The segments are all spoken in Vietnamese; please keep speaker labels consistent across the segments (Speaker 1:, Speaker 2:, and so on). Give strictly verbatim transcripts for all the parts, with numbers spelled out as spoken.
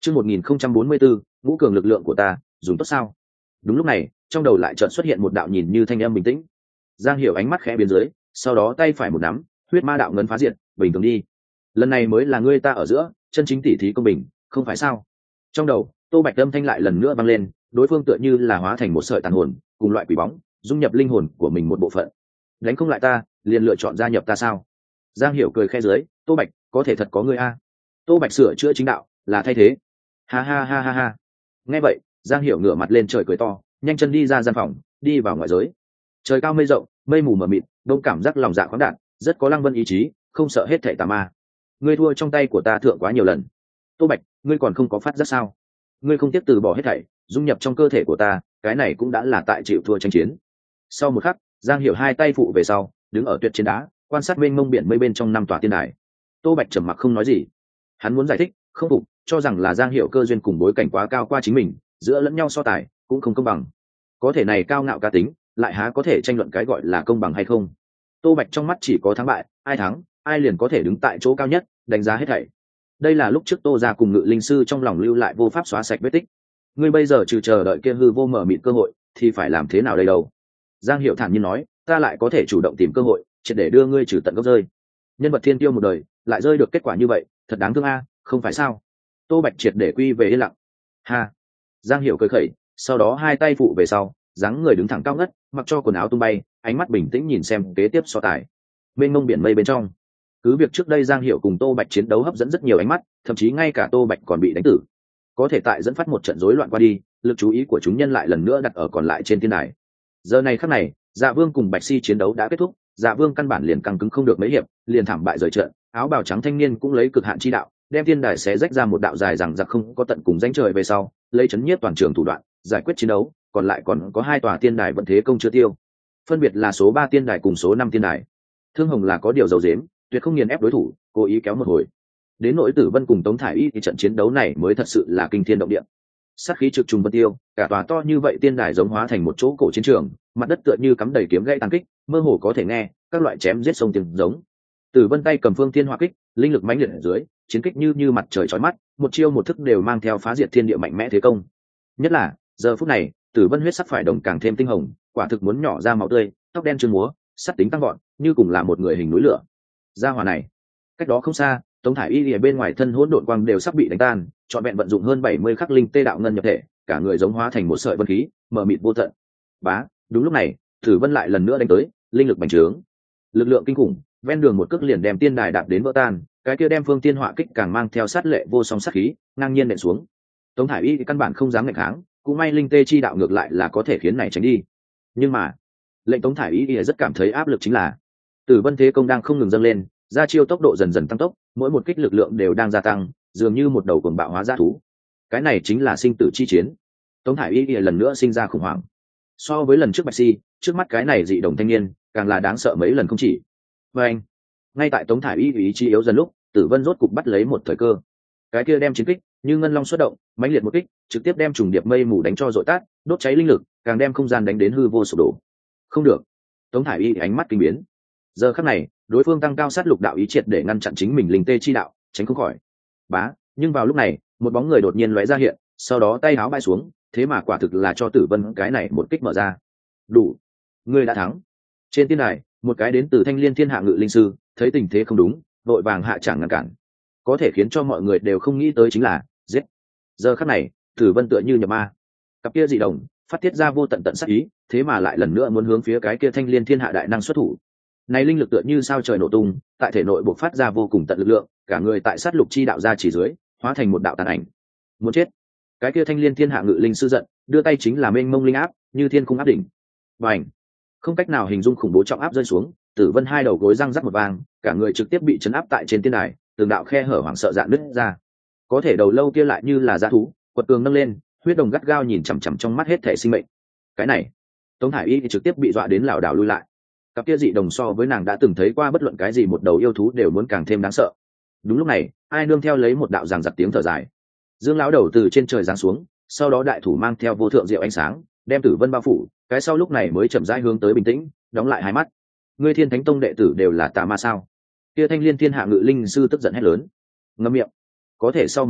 Speaker 1: chương một nghìn không trăm bốn mươi bốn ngũ cường lực lượng của ta dùng tốt sao? Đúng lúc này trong đầu lại chợt xuất hiện một đạo nhìn như thanh âm bình tĩnh. Giang Hiểu ánh mắt khẽ biến dưới, sau đó tay phải một nắm, huyết ma đạo ngân phá diệt, bình thường đi. Lần này mới là ngươi ta ở giữa chân chính tỉ thí công bình, không phải sao? Trong đầu Tô Bạch âm thanh lại lần nữa vang lên, đối phương tựa như là hóa thành một sợi tàn hồn, cùng loại quỷ bóng, dung nhập linh hồn của mình một bộ phận. Đánh không lại ta, liền lựa chọn gia nhập ta sao? Giang Hiểu cười khẽ dưới, Tô Bạch, có thể thật có ngươi a. Tô Bạch sửa chữa chính đạo, là thay thế. Ha ha ha ha ha. Nghe vậy, Giang Hiểu ngửa mặt lên trời cười to, nhanh chân đi ra gian phòng, đi vào ngoại giới. Trời cao mây rộng, mây mù mờ mịt, đông cảm giác lòng dạ khoáng đạt, rất có lăng vân ý chí, không sợ hết thảy tà ma. Ngươi thua trong tay của ta thượng quá nhiều lần. Tô Bạch, ngươi còn không có phát giác sao? Ngươi không tiếp từ bỏ hết thảy, dung nhập trong cơ thể của ta, cái này cũng đã là tại chịu thua tranh chiến. Sau một khắc, Giang Hiểu hai tay phụ về sau, đứng ở tuyệt trên đá, quan sát mênh mông biển mây bên trong năm tòa tiên đài. Tô Bạch trầm mặc không nói gì. Hắn muốn giải thích, không phục, cho rằng là Giang Hiểu cơ duyên cùng bối cảnh quá cao qua chính mình, giữa lẫn nhau so tài cũng không công bằng. Có thể này cao ngạo cá tính, lại há có thể tranh luận cái gọi là công bằng hay không? Tô Bạch trong mắt chỉ có thắng bại, ai thắng, ai liền có thể đứng tại chỗ cao nhất, đánh giá hết thảy. Đây là lúc trước Tô gia cùng Ngự Linh sư trong lòng lưu lại vô pháp xóa sạch vết tích. Ngươi bây giờ trừ chờ đợi kia hư vô mở mịt cơ hội, thì phải làm thế nào đây đâu? Giang Hiểu thản nhiên nói, ta lại có thể chủ động tìm cơ hội, triệt để đưa ngươi trừ tận gốc rơi. Nhân vật thiên tiêu một đời, lại rơi được kết quả như vậy, thật đáng thương a, không phải sao? Tô Bạch triệt để quy về yên lặng. Ha. Giang Hiểu cười khẩy, sau đó hai tay phụ về sau, dáng người đứng thẳng cao ngất, mặc cho quần áo tung bay, ánh mắt bình tĩnh nhìn xem kế tiếp so tài. Bên ngông biển mây bên trong, cứ việc trước đây Giang Hiểu cùng Tô Bạch chiến đấu hấp dẫn rất nhiều ánh mắt, thậm chí ngay cả Tô Bạch còn bị đánh tử. Có thể tại dẫn phát một trận rối loạn qua đi, lực chú ý của chúng nhân lại lần nữa đặt ở còn lại trên thiên đài. Giờ này khắc này, Dạ Vương cùng Bạch Si chiến đấu đã kết thúc, Dạ Vương căn bản liền căng cứng không được mấy hiệp, liền thảm bại rời trận. Áo bào trắng thanh niên cũng lấy cực hạn chi đạo, đem thiên đài xé rách ra một đạo dài rằng giặc không có tận cùng danh trời về sau, lấy chấn nhiếp toàn trường thủ đoạn, giải quyết chiến đấu. Còn lại còn có hai tòa tiên đài vận thế công chưa tiêu, phân biệt là số ba tiên đài cùng số năm tiên đài. Thương Hồng là có điều dầu dếm, tuyệt không nghiền ép đối thủ, cố ý kéo một hồi. Đến nỗi Tử Vân cùng Tống Thải Y thì trận chiến đấu này mới thật sự là kinh thiên động địa. Sát khí trực trùng vân tiêu, cả tòa to như vậy tiên đài giống hóa thành một chỗ cổ chiến trường, mặt đất tựa như cắm đầy kiếm gãy tàn kích, mơ hồ có thể nghe các loại chém giết sông tiếng giống. Tử Vân tay cầm phương thiên hỏa kích, linh lực mãnh liệt ở dưới, chiến kích như như mặt trời chói mắt, một chiêu một thức đều mang theo phá diệt thiên địa mạnh mẽ thế công. Nhất là giờ phút này, Tử Vân huyết sắc phải đồng càng thêm tinh hồng, quả thực muốn nhỏ ra máu tươi, tóc đen trơn múa, sắt tính tăng gọn, như cùng là một người hình núi lửa. Gia hỏa này, cách đó không xa, Tống Thải Y ở bên ngoài thân hỗn độn quang đều sắp bị đánh tan, trọn vẹn vận dụng hơn bảy mươi khắc linh tê đạo ngân nhập thể, cả người giống hóa thành một sợi vân khí, mờ mịt vô tận. Bá, đúng lúc này, Tử Vân lại lần nữa đánh tới, linh lực bành trướng, lực lượng kinh khủng, ven đường một cước liền đem tiên đài đạp đến vỡ tan, cái kia đem phương tiên hỏa kích càng mang theo sát lệ vô song sát khí, ngang nhiên nện xuống. Tống Thải Y thì căn bản không dám nghịch kháng, cũng may linh tê chi đạo ngược lại là có thể khiến này tránh đi. Nhưng mà lệnh Tống Thải Y thì rất cảm thấy áp lực chính là Tử Vân thế công đang không ngừng dâng lên, ra chiêu tốc độ dần dần tăng tốc, mỗi một kích lực lượng đều đang gia tăng, dường như một đầu cuồng bạo hóa dã thú. Cái này chính là sinh tử chi chiến. Tống Thải Y thì lần nữa sinh ra khủng hoảng. So với lần trước Bạch Si, trước mắt cái này dị đồng thanh niên càng là đáng sợ mấy lần không chỉ. Và anh, ngay tại Tống Thải Y ý chí yếu dần lúc, Tử Vân rốt cục bắt lấy một thời cơ. Cái kia đem chiến kích như ngân long xuất động, mãnh liệt một kích, trực tiếp đem trùng điệp mây mù đánh cho dội tát, đốt cháy linh lực, càng đem không gian đánh đến hư vô sụp đổ. Không được. Tống Thải Y ánh mắt kinh biến. Giờ khắc này, đối phương tăng cao sát lục đạo ý triệt để ngăn chặn chính mình linh tê chi đạo, tránh không khỏi. Bá, nhưng vào lúc này, một bóng người đột nhiên lóe ra hiện, sau đó tay áo bay xuống, thế mà quả thực là cho Tử Vân cái này một kích mở ra. Đủ, ngươi đã thắng. Trên tiên đài, một cái đến từ Thanh Liên Thiên Hạ Ngự Linh sư, thấy tình thế không đúng, vội vàng hạ tràng ngăn cản. Có thể khiến cho mọi người đều không nghĩ tới chính là giết. Giờ khắc này, Tử Vân tựa như nhập ma, cặp kia dị đồng phát tiết ra vô tận tận sát ý, thế mà lại lần nữa muốn hướng phía cái kia Thanh Liên Thiên Hạ đại năng xuất thủ. Này linh lực tựa như sao trời nổ tung, tại thể nội bộc phát ra vô cùng tận lực lượng, cả người tại sát lục chi đạo ra chỉ dưới, hóa thành một đạo tàn ảnh. Muốn chết. Cái kia Thanh Liên Thiên Hạ Ngự Linh sư giận, đưa tay chính là mênh mông linh áp, như thiên cung áp đỉnh. Bành! Không cách nào hình dung khủng bố trọng áp rơi xuống, Tử Vân hai đầu gối răng rắc một vang, cả người trực tiếp bị chấn áp tại trên tiên đài, từng đạo khe hở hoảng sợ dạn nứt ra. Có thể đầu lâu kia lại như là dã thú, quật cường nâng lên, huyết đồng gắt gao nhìn chằm chằm trong mắt hết thể sinh mệnh. Cái này, Tống Thải Y thì trực tiếp bị dọa đến lảo đảo lui lại. Cặp kia dị đồng so với nàng đã từng thấy qua bất luận cái gì một đầu yêu thú đều muốn càng thêm đáng sợ. Đúng lúc này, ai nương theo lấy một đạo giằng giặc tiếng thở dài. Dương lão đầu từ trên trời giáng xuống, sau đó đại thủ mang theo vô thượng diệu ánh sáng, đem Tử Vân bao phủ, cái sau lúc này mới chậm rãi hướng tới bình tĩnh, đóng lại hai mắt. Ngươi Thiên Thánh Tông đệ tử đều là tà ma sao? Kia Thanh Liên Thiên Hạ Ngự Linh sư tức giận hét lớn. Ngậm miệng. Có thể sau một khắc,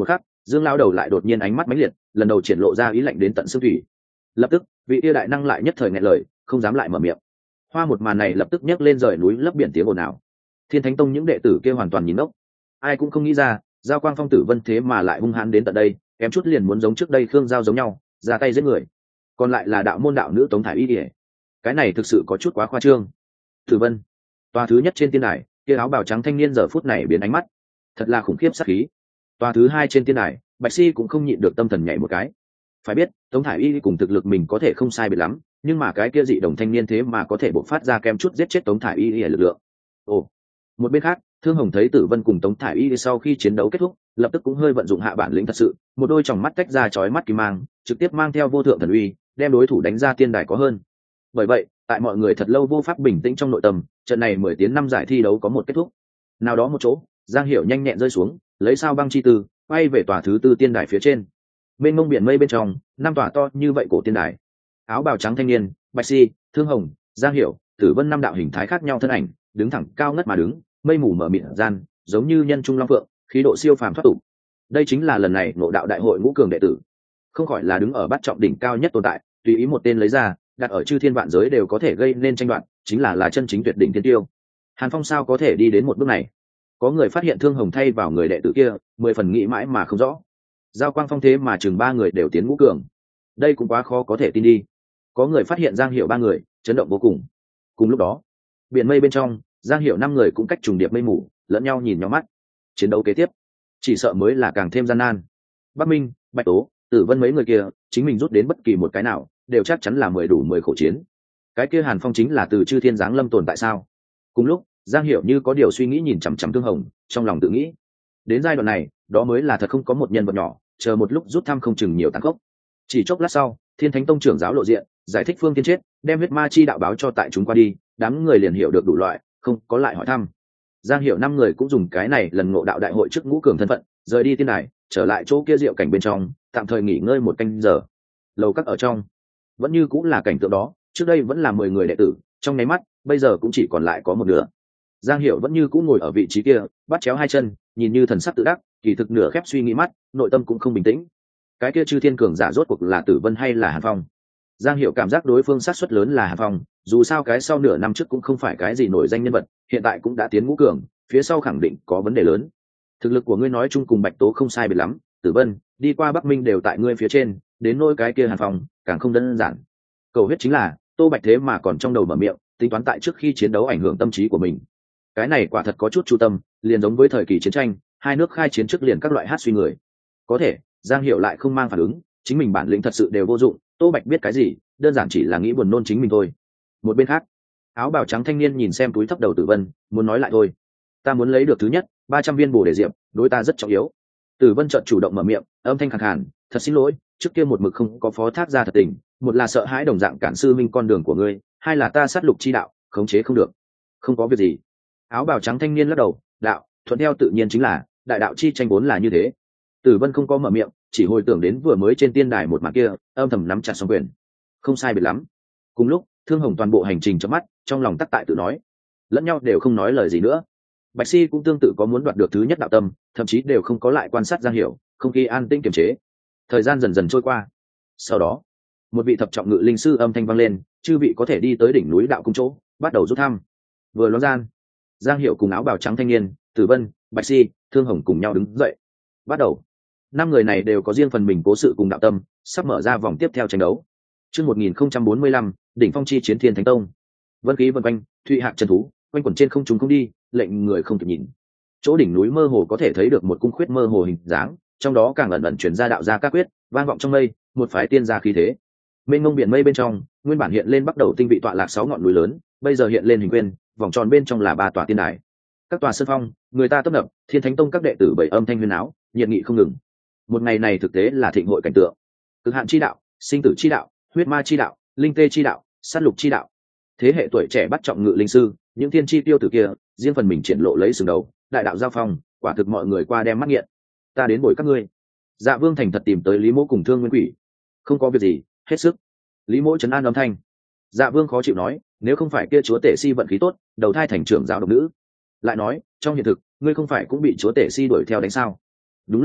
Speaker 1: Dương lao đầu lại đột nhiên ánh mắt mãnh liệt, lần đầu triển lộ ra ý lạnh đến tận xương thủy. Lập tức vị yêu đại năng lại nhất thời nghẹn lời, không dám lại mở miệng. Hoa một màn này lập tức nhấc lên rời núi lấp biển tiếng ồn ào. Thiên Thánh Tông những đệ tử kia hoàn toàn nhìn ngốc, ai cũng không nghĩ ra Giao Quang Phong Tử Vân thế mà lại hung hãn đến tận đây, kém chút liền muốn giống trước đây Khương Giao giống nhau ra tay giết người. Còn lại là đạo môn đạo nữ Tống Thải Y Điệp, cái này thực sự có chút quá khoa trương. Tử Vân, tòa thứ nhất trên tiên đài, kia áo bào trắng thanh niên giờ phút này biến ánh mắt, thật là khủng khiếp sát khí. Tòa thứ hai trên tiên đài, Bạch Si cũng không nhịn được tâm thần nhảy một cái. Phải biết Tống Thải Y cùng thực lực mình có thể không sai biệt lắm, nhưng mà cái kia dị đồng thanh niên thế mà có thể bộc phát ra kem chút giết chết Tống Thải Y lực lượng. Ồ, một bên khác, Thương Hồng thấy Tử Vân cùng Tống Thải Y sau khi chiến đấu kết thúc, lập tức cũng hơi vận dụng hạ bản lĩnh thật sự, một đôi tròng mắt tách ra chói mắt kim mang, trực tiếp mang theo vô thượng thần uy, đem đối thủ đánh ra tiên đài có hơn. Bởi vậy, tại mọi người thật lâu vô pháp bình tĩnh trong nội tâm, trận này mười tiếng năm giải thi đấu có một kết thúc. Nào đó một chỗ, Giang Hiểu nhanh nhẹn rơi xuống, lấy sao băng chi tư, quay về tòa thứ tư tiên đài phía trên. Bên mông biển mây bên trong, năm tòa to như vậy cổ tiên đài. Áo bào trắng thanh niên, Bạch Si, Thương Hồng, Giang Hiểu, Tử Vân năm đạo hình thái khác nhau thân ảnh, đứng thẳng cao ngất mà đứng, mây mù mở mịt gian, giống như nhân trung long phượng, khí độ siêu phàm thoát tục. Đây chính là lần này ngộ đạo đại hội ngũ cường đệ tử, không khỏi là đứng ở bát trọng đỉnh cao nhất tồn tại, tùy ý một tên lấy ra, đặt ở chư thiên vạn giới đều có thể gây nên tranh đoạt, chính là là chân chính tuyệt đỉnh tiên tiêu. Hàn Phong sao có thể đi đến một bước này? Có người phát hiện Thương Hồng thay vào người đệ tử kia, mười phần nghĩ mãi mà không rõ. Giao Quang Phong thế mà chừng ba người đều tiến ngũ cường, đây cũng quá khó có thể tin đi. Có người phát hiện Giang Hiểu ba người, chấn động vô cùng. Cùng lúc đó, biển mây bên trong, Giang Hiểu năm người cũng cách trùng điệp mây mù, lẫn nhau nhìn nhau mắt. Chiến đấu kế tiếp, chỉ sợ mới là càng thêm gian nan. Bắc Minh, Bạch Tố, Tử Vân mấy người kia, chính mình rút đến bất kỳ một cái nào, đều chắc chắn là mười đủ mười khổ chiến. Cái kia Hàn Phong chính là từ chư thiên giáng lâm tồn tại sao? Cùng lúc, Giang Hiểu như có điều suy nghĩ nhìn chằm chằm Thương Hồng, trong lòng tự nghĩ, đến giai đoạn này, đó mới là thật không có một nhân vật nhỏ, chờ một lúc rút thăm không chừng nhiều tàn khốc. Chỉ chốc lát sau, Thiên Thánh Tông trưởng giáo lộ diện, giải thích phương tiên chết, đem huyết ma chi đạo báo cho tại chúng qua đi, đám người liền hiểu được đủ loại, không có lại hỏi thăm. Giang Hiểu năm người cũng dùng cái này lần ngộ đạo đại hội trước ngũ cường thân phận, rời đi tiên đài, trở lại chỗ kia diệu cảnh bên trong, tạm thời nghỉ ngơi một canh giờ. Lầu các ở trong, vẫn như cũng là cảnh tượng đó, trước đây vẫn là mười người đệ tử, trong nháy mắt, bây giờ cũng chỉ còn lại có một nửa. Giang Hiểu vẫn như cũng ngồi ở vị trí kia, bắt chéo hai chân, nhìn như thần sắc tự đắc, kỳ thực nửa khép suy nghĩ mắt, nội tâm cũng không bình tĩnh. Cái kia chư thiên cường giả rốt cuộc là Tử Vân hay là Hàn Phong? Giang Hiểu cảm giác đối phương sát suất lớn là Hàn Phong, dù sao cái sau nửa năm trước cũng không phải cái gì nổi danh nhân vật, hiện tại cũng đã tiến ngũ cường, phía sau khẳng định có vấn đề lớn. Thực lực của ngươi nói chung cùng Bạch Tố không sai biệt lắm, Tử Vân, đi qua Bắc Minh đều tại ngươi phía trên, đến nỗi cái kia Hàn Phong, càng không đơn giản. Cầu huyết chính là, Tô Bạch thế mà còn trong đầu mở miệng, tính toán tại trước khi chiến đấu ảnh hưởng tâm trí của mình. Cái này quả thật có chút chu tâm, liền giống với thời kỳ chiến tranh, hai nước khai chiến trước liền các loại hát suy người. Có thể, Giang Hiểu lại không mang phản ứng, chính mình bản lĩnh thật sự đều vô dụng, Tô Bạch biết cái gì, đơn giản chỉ là nghĩ buồn nôn chính mình thôi. Một bên khác, áo bào trắng thanh niên nhìn xem túi thấp đầu Tử Vân, muốn nói lại thôi. Ta muốn lấy được thứ nhất, ba trăm viên bổ để diệp, đối ta rất trọng yếu. Tử Vân chợt chủ động mở miệng, âm thanh khàn khàn, thật xin lỗi, trước kia một mực không có phó thác ra thật tình, một là sợ hãi đồng dạng cản sư minh con đường của ngươi, hai là ta sát lục chi đạo, khống chế không được. Không có việc gì. Áo bào trắng thanh niên lắc đầu, đạo, thuận theo tự nhiên chính là, đại đạo chi tranh vốn là như thế. Tử Vân không có mở miệng, chỉ hồi tưởng đến vừa mới trên tiên đài một màn kia, âm thầm nắm chặt song quyền. Không sai biệt lắm. Cùng lúc, Thương Hồng toàn bộ hành trình chớp mắt, trong lòng tắc tại tự nói, lẫn nhau đều không nói lời gì nữa. Bạch Si cũng tương tự có muốn đoạt được thứ nhất đạo tâm, thậm chí đều không có lại quan sát Giang Hiểu, không khí an tĩnh kiềm chế. Thời gian dần dần trôi qua. Sau đó, một vị thập trọng ngự linh sư âm thanh vang lên, chư vị có thể đi tới đỉnh núi đạo cung chỗ, bắt đầu rút thăm. Vừa nói gian, Giang Hiểu cùng áo bào trắng thanh niên, Tử Vân, Bạch Si, Thương Hồng cùng nhau đứng dậy. Bắt đầu. Năm người này đều có riêng phần mình cố sự cùng đạo tâm, sắp mở ra vòng tiếp theo tranh đấu. Chương một nghìn không trăm bốn mươi lăm, đỉnh phong chi chiến Thiên Thánh Tông. Vân khí vần quanh, thụy hạc chân thú, quanh quẩn trên không trung không đi, lệnh người không kịp nhìn. Chỗ đỉnh núi mơ hồ có thể thấy được một cung khuyết mơ hồ hình dáng, trong đó càng ẩn ẩn truyền ra đạo gia các quyết, vang vọng trong mây, một phái tiên gia khí thế. Mênh mông biển mây bên trong, nguyên bản hiện lên bắt đầu tinh vị tọa lạc sáu ngọn núi lớn, bây giờ hiện lên hình quyên, vòng tròn bên trong là ba tòa tiên đài. Các tòa sơn phong, người ta tấp nập, Thiên Thánh Tông các đệ tử bảy âm thanh huyên áo, nhiệt nghị không ngừng. Một ngày này thực tế là thịnh hội cảnh tượng. Cực hạn chi đạo, sinh tử chi đạo, huyết ma chi đạo, linh tê chi đạo, sát lục chi đạo. Thế hệ tuổi trẻ bắt trọng ngự linh sư, những thiên chi tiêu tử kia, riêng phần mình triển lộ lấy sừng đầu, đại đạo giao phong, quả thực mọi người qua đem mắt nghiện. Ta đến bồi các ngươi. Dạ Vương thành thật tìm tới Lý Mỗ cùng Thương Nguyên Quỷ. Không có việc gì, hết sức. Lý Mỗ trấn an âm thanh. Dạ Vương khó chịu nói, nếu không phải kia chúa tể si vận khí tốt, đầu thai thành trưởng giáo độc nữ. Lại nói, trong hiện thực, ngươi không phải cũng bị chúa tể si đuổi theo đánh sao? Đúng lúc này,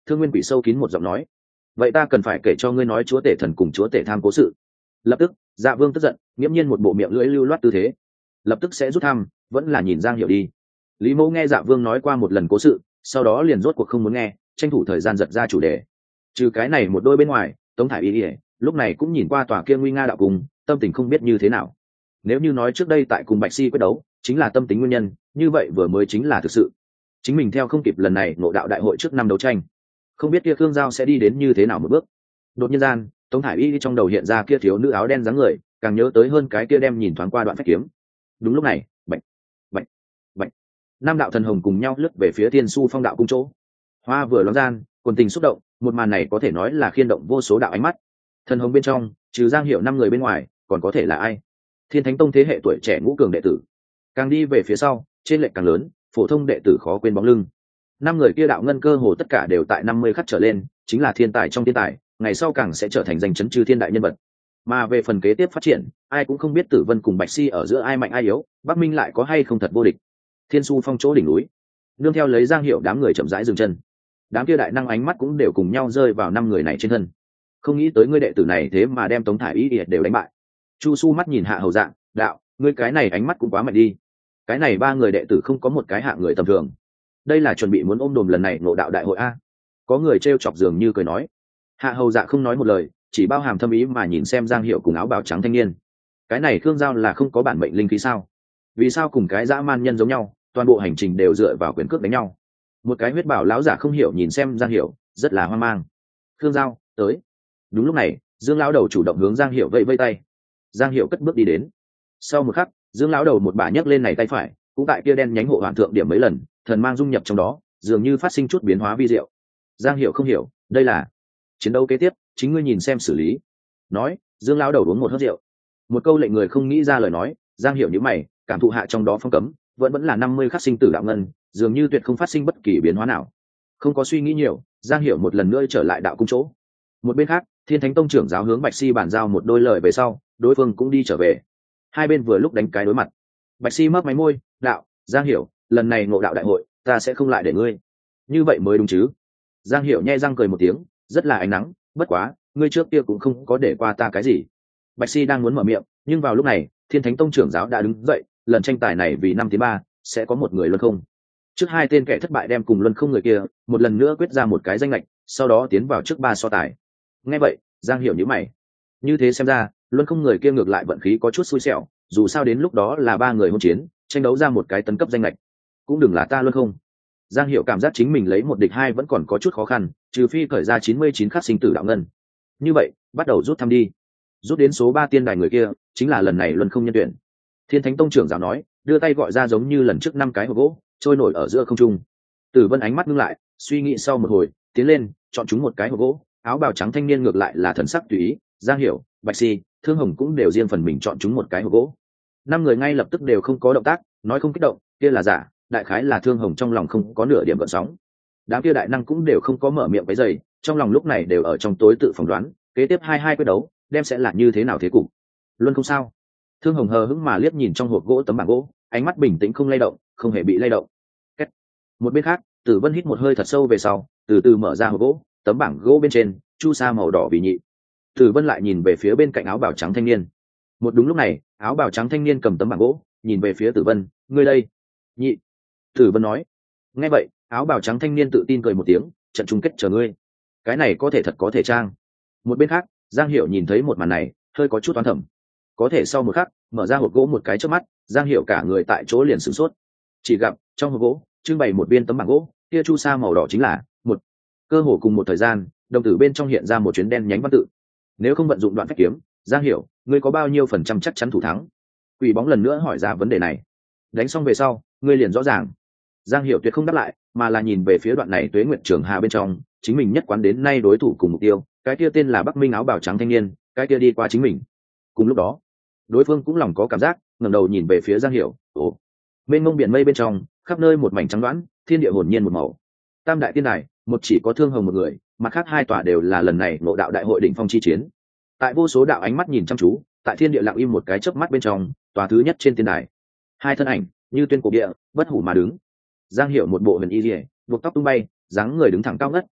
Speaker 1: Thương Nguyên Quỷ sâu kín một giọng nói, vậy ta cần phải kể cho ngươi nói chúa tể thần cùng chúa tể tham cố sự. Lập tức Dạ Vương tức giận, nghiễm nhiên một bộ miệng lưỡi lưu loát tư thế, lập tức sẽ rút thăm, vẫn là nhìn Giang Hiểu đi. Lý Mẫu nghe Dạ Vương nói qua một lần cố sự, sau đó liền rốt cuộc không muốn nghe, tranh thủ thời gian giật ra chủ đề. Trừ cái này một đôi bên ngoài, Tống Thải Y lúc này cũng nhìn qua tòa kia nguy nga đạo cung, tâm tình không biết như thế nào. Nếu như nói trước đây tại cùng Bạch Si quyết đấu chính là tâm tính nguyên nhân, như vậy vừa mới chính là thực sự. Chính mình theo không kịp lần này ngộ đạo đại hội trước năm đấu tranh, không biết kia Khương Giao sẽ đi đến như thế nào một bước. Đột nhiên gian, Tống Thải Y trong đầu hiện ra kia thiếu nữ áo đen dáng người, càng nhớ tới hơn cái kia đem nhìn thoáng qua đoạn phách kiếm. Đúng lúc này, bạch, bạch, bạch, năm đạo thần hồng cùng nhau lướt về phía Thiên Su Phong đạo cung chỗ. Hoa vừa lóe gian, quần tình xúc động, một màn này có thể nói là khiên động vô số đạo ánh mắt. Thần hồng bên trong, trừ Giang Hiểu năm người bên ngoài, còn có thể là ai? Thiên Thánh Tông thế hệ tuổi trẻ ngũ cường đệ tử. Càng đi về phía sau, trên lệch càng lớn, phổ thông đệ tử khó quên bóng lưng. Năm người kia đạo ngân cơ hồ tất cả đều tại năm mươi khắc trở lên, chính là thiên tài trong thiên tài, ngày sau càng sẽ trở thành danh chấn chư thiên đại nhân vật. Mà về phần kế tiếp phát triển, ai cũng không biết Tử Vân cùng Bạch Si ở giữa ai mạnh ai yếu, Bắc Minh lại có hay không thật vô địch. Thiên Su Phong chỗ đỉnh núi, nương theo lấy Giang Hiểu đám người chậm rãi dừng chân. Đám kia đại năng ánh mắt cũng đều cùng nhau rơi vào năm người này trên thân. Không nghĩ tới ngươi đệ tử này thế mà đem Tống Thải Y đều đánh bại. Chu Su mắt nhìn Hạ Hầu Dạ, đạo, ngươi cái này ánh mắt cũng quá mạnh đi. Cái này ba người đệ tử không có một cái hạng người tầm thường. Đây là chuẩn bị muốn ôm đồm lần này ngộ đạo đại hội a. Có người trêu chọc dường như cười nói. Hạ Hầu Dạ không nói một lời, chỉ bao hàm thâm ý mà nhìn xem Giang Hiểu cùng áo bào trắng thanh niên. Cái này Khương Giao là không có bản mệnh linh khí sao? Vì sao cùng cái dã man nhân giống nhau, toàn bộ hành trình đều dựa vào quyền cước đánh nhau? Một cái huyết bảo lão giả không hiểu nhìn xem Giang Hiểu, rất là hoang mang. Khương Giao, tới. Đúng lúc này, Dương lão đầu chủ động hướng Giang Hiểu vẫy vẫy tay. Giang Hiểu cất bước đi đến. Sau một khắc, Dương lão đầu một bà nhấc lên này tay phải, cũng tại kia đen nhánh hộ hoàn thượng điểm mấy lần, thần mang dung nhập trong đó, dường như phát sinh chút biến hóa vi diệu. Giang Hiểu không hiểu, đây là chiến đấu kế tiếp, chính ngươi nhìn xem xử lý. Nói, Dương lão đầu uống một hớp rượu. Một câu lệnh người không nghĩ ra lời nói, Giang Hiểu nhíu mày, cảm thụ hạ trong đó phong cấm, vẫn vẫn là năm mươi khắc sinh tử đạo ngân, dường như tuyệt không phát sinh bất kỳ biến hóa nào. Không có suy nghĩ nhiều, Giang Hiểu một lần nữa trở lại đạo cung chỗ. Một bên khác, Thiên Thánh Tông trưởng giáo hướng Bạch Si bàn giao một đôi lời về sau, đối phương cũng đi trở về. Hai bên vừa lúc đánh cái đối mặt. Bạch Si mấp máy môi, đạo, Giang Hiểu, lần này ngộ đạo đại hội, ta sẽ không lại để ngươi. Như vậy mới đúng chứ? Giang Hiểu nhe răng cười một tiếng, rất là ánh nắng, bất quá, ngươi trước kia cũng không có để qua ta cái gì. Bạch Si đang muốn mở miệng, nhưng vào lúc này, Thiên Thánh Tông trưởng giáo đã đứng dậy, lần tranh tài này vì năm thứ ba, sẽ có một người luân không. Trước hai tên kẻ thất bại đem cùng luân không người kia, một lần nữa quyết ra một cái danh lệch, sau đó tiến vào trước ba so tài. Nghe vậy, Giang Hiểu nhíu mày. Như thế xem ra, luân không người kia ngược lại vận khí có chút xui xẻo, dù sao đến lúc đó là ba người hôn chiến, tranh đấu ra một cái tấn cấp danh lệch. Cũng đừng là ta luân không. Giang Hiểu cảm giác chính mình lấy một địch hai vẫn còn có chút khó khăn, trừ phi khởi ra chín mươi chín khắc sinh tử đạo ngân. Như vậy, bắt đầu rút thăm đi. Rút đến số ba tiên đài người kia, chính là lần này luân không nhân tuyển. Thiên Thánh Tông trưởng giáo nói, đưa tay gọi ra giống như lần trước năm cái hộp gỗ, trôi nổi ở giữa không trung. Tử Vân ánh mắt ngưng lại, suy nghĩ sau một hồi, tiến lên, chọn chúng một cái hộp gỗ. Áo bào trắng thanh niên ngược lại là thần sắc tùy ý, Giang Hiểu, Bạch Si, Thương Hồng cũng đều riêng phần mình chọn chúng một cái hộp gỗ. Năm người ngay lập tức đều không có động tác, nói không kích động, kia là giả, đại khái là Thương Hồng trong lòng không có nửa điểm gợn sóng. Đám kia đại năng cũng đều không có mở miệng cái giày, trong lòng lúc này đều ở trong tối tự phỏng đoán, kế tiếp hai hai quyết đấu, đem sẽ là như thế nào thế cục. Luôn không sao. Thương Hồng hờ hững mà liếc nhìn trong hộp gỗ tấm bảng gỗ, ánh mắt bình tĩnh không lay động, không hề bị lay động. Kết. Một bên khác, Tử Vân hít một hơi thật sâu về sau, từ từ mở ra hộp gỗ, tấm bảng gỗ bên trên, chu sa màu đỏ vì nhị. Tử Vân lại nhìn về phía bên cạnh áo bào trắng thanh niên. Một đúng lúc này, áo bào trắng thanh niên cầm tấm bảng gỗ, nhìn về phía Tử Vân, ngươi đây. Nhị. Tử Vân nói. Nghe vậy, áo bào trắng thanh niên tự tin cười một tiếng, trận chung kết chờ ngươi. Cái này có thể thật có thể trang. Một bên khác, Giang Hiểu nhìn thấy một màn này, hơi có chút oán thầm. Có thể sau một khắc, mở ra hộp gỗ một cái chớp mắt, Giang Hiểu cả người tại chỗ liền sửng sốt. Chỉ gặp trong hộp gỗ trưng bày một viên tấm bảng gỗ, kia chu sa màu đỏ chính là một. Cơ hồ cùng một thời gian, đồng tử bên trong hiện ra một chuyến đen nhánh văn tự. Nếu không vận dụng đoạn phách kiếm, Giang Hiểu, ngươi có bao nhiêu phần trăm chắc chắn thủ thắng? Quỷ bóng lần nữa hỏi ra vấn đề này. Đánh xong về sau, ngươi liền rõ ràng. Giang Hiểu tuyệt không đáp lại, mà là nhìn về phía đoạn này Tuế Nguyệt Trường Hà bên trong, chính mình nhất quán đến nay đối thủ cùng mục tiêu, cái kia tên là Bắc Minh áo bào trắng thanh niên, cái kia đi qua chính mình. Cùng lúc đó, đối phương cũng lòng có cảm giác, ngẩng đầu nhìn về phía Giang Hiểu, ồ. Mênh mông biển mây bên trong, khắp nơi một mảnh trắng đoán, thiên địa hồn nhiên một màu. Tam đại tiên đài, một chỉ có Thương Hồng một người, mặt khác hai tòa đều là lần này ngộ đạo đại hội đỉnh phong chi chiến. Tại vô số đạo ánh mắt nhìn chăm chú, tại thiên địa lặng im một cái chớp mắt bên trong, tòa thứ nhất trên tiên đài, hai thân ảnh như tuyên cổ địa, bất hủ mà đứng. Giang Hiểu một bộ huyền y liễu, buộc tóc tung bay, dáng người đứng thẳng cao ngất,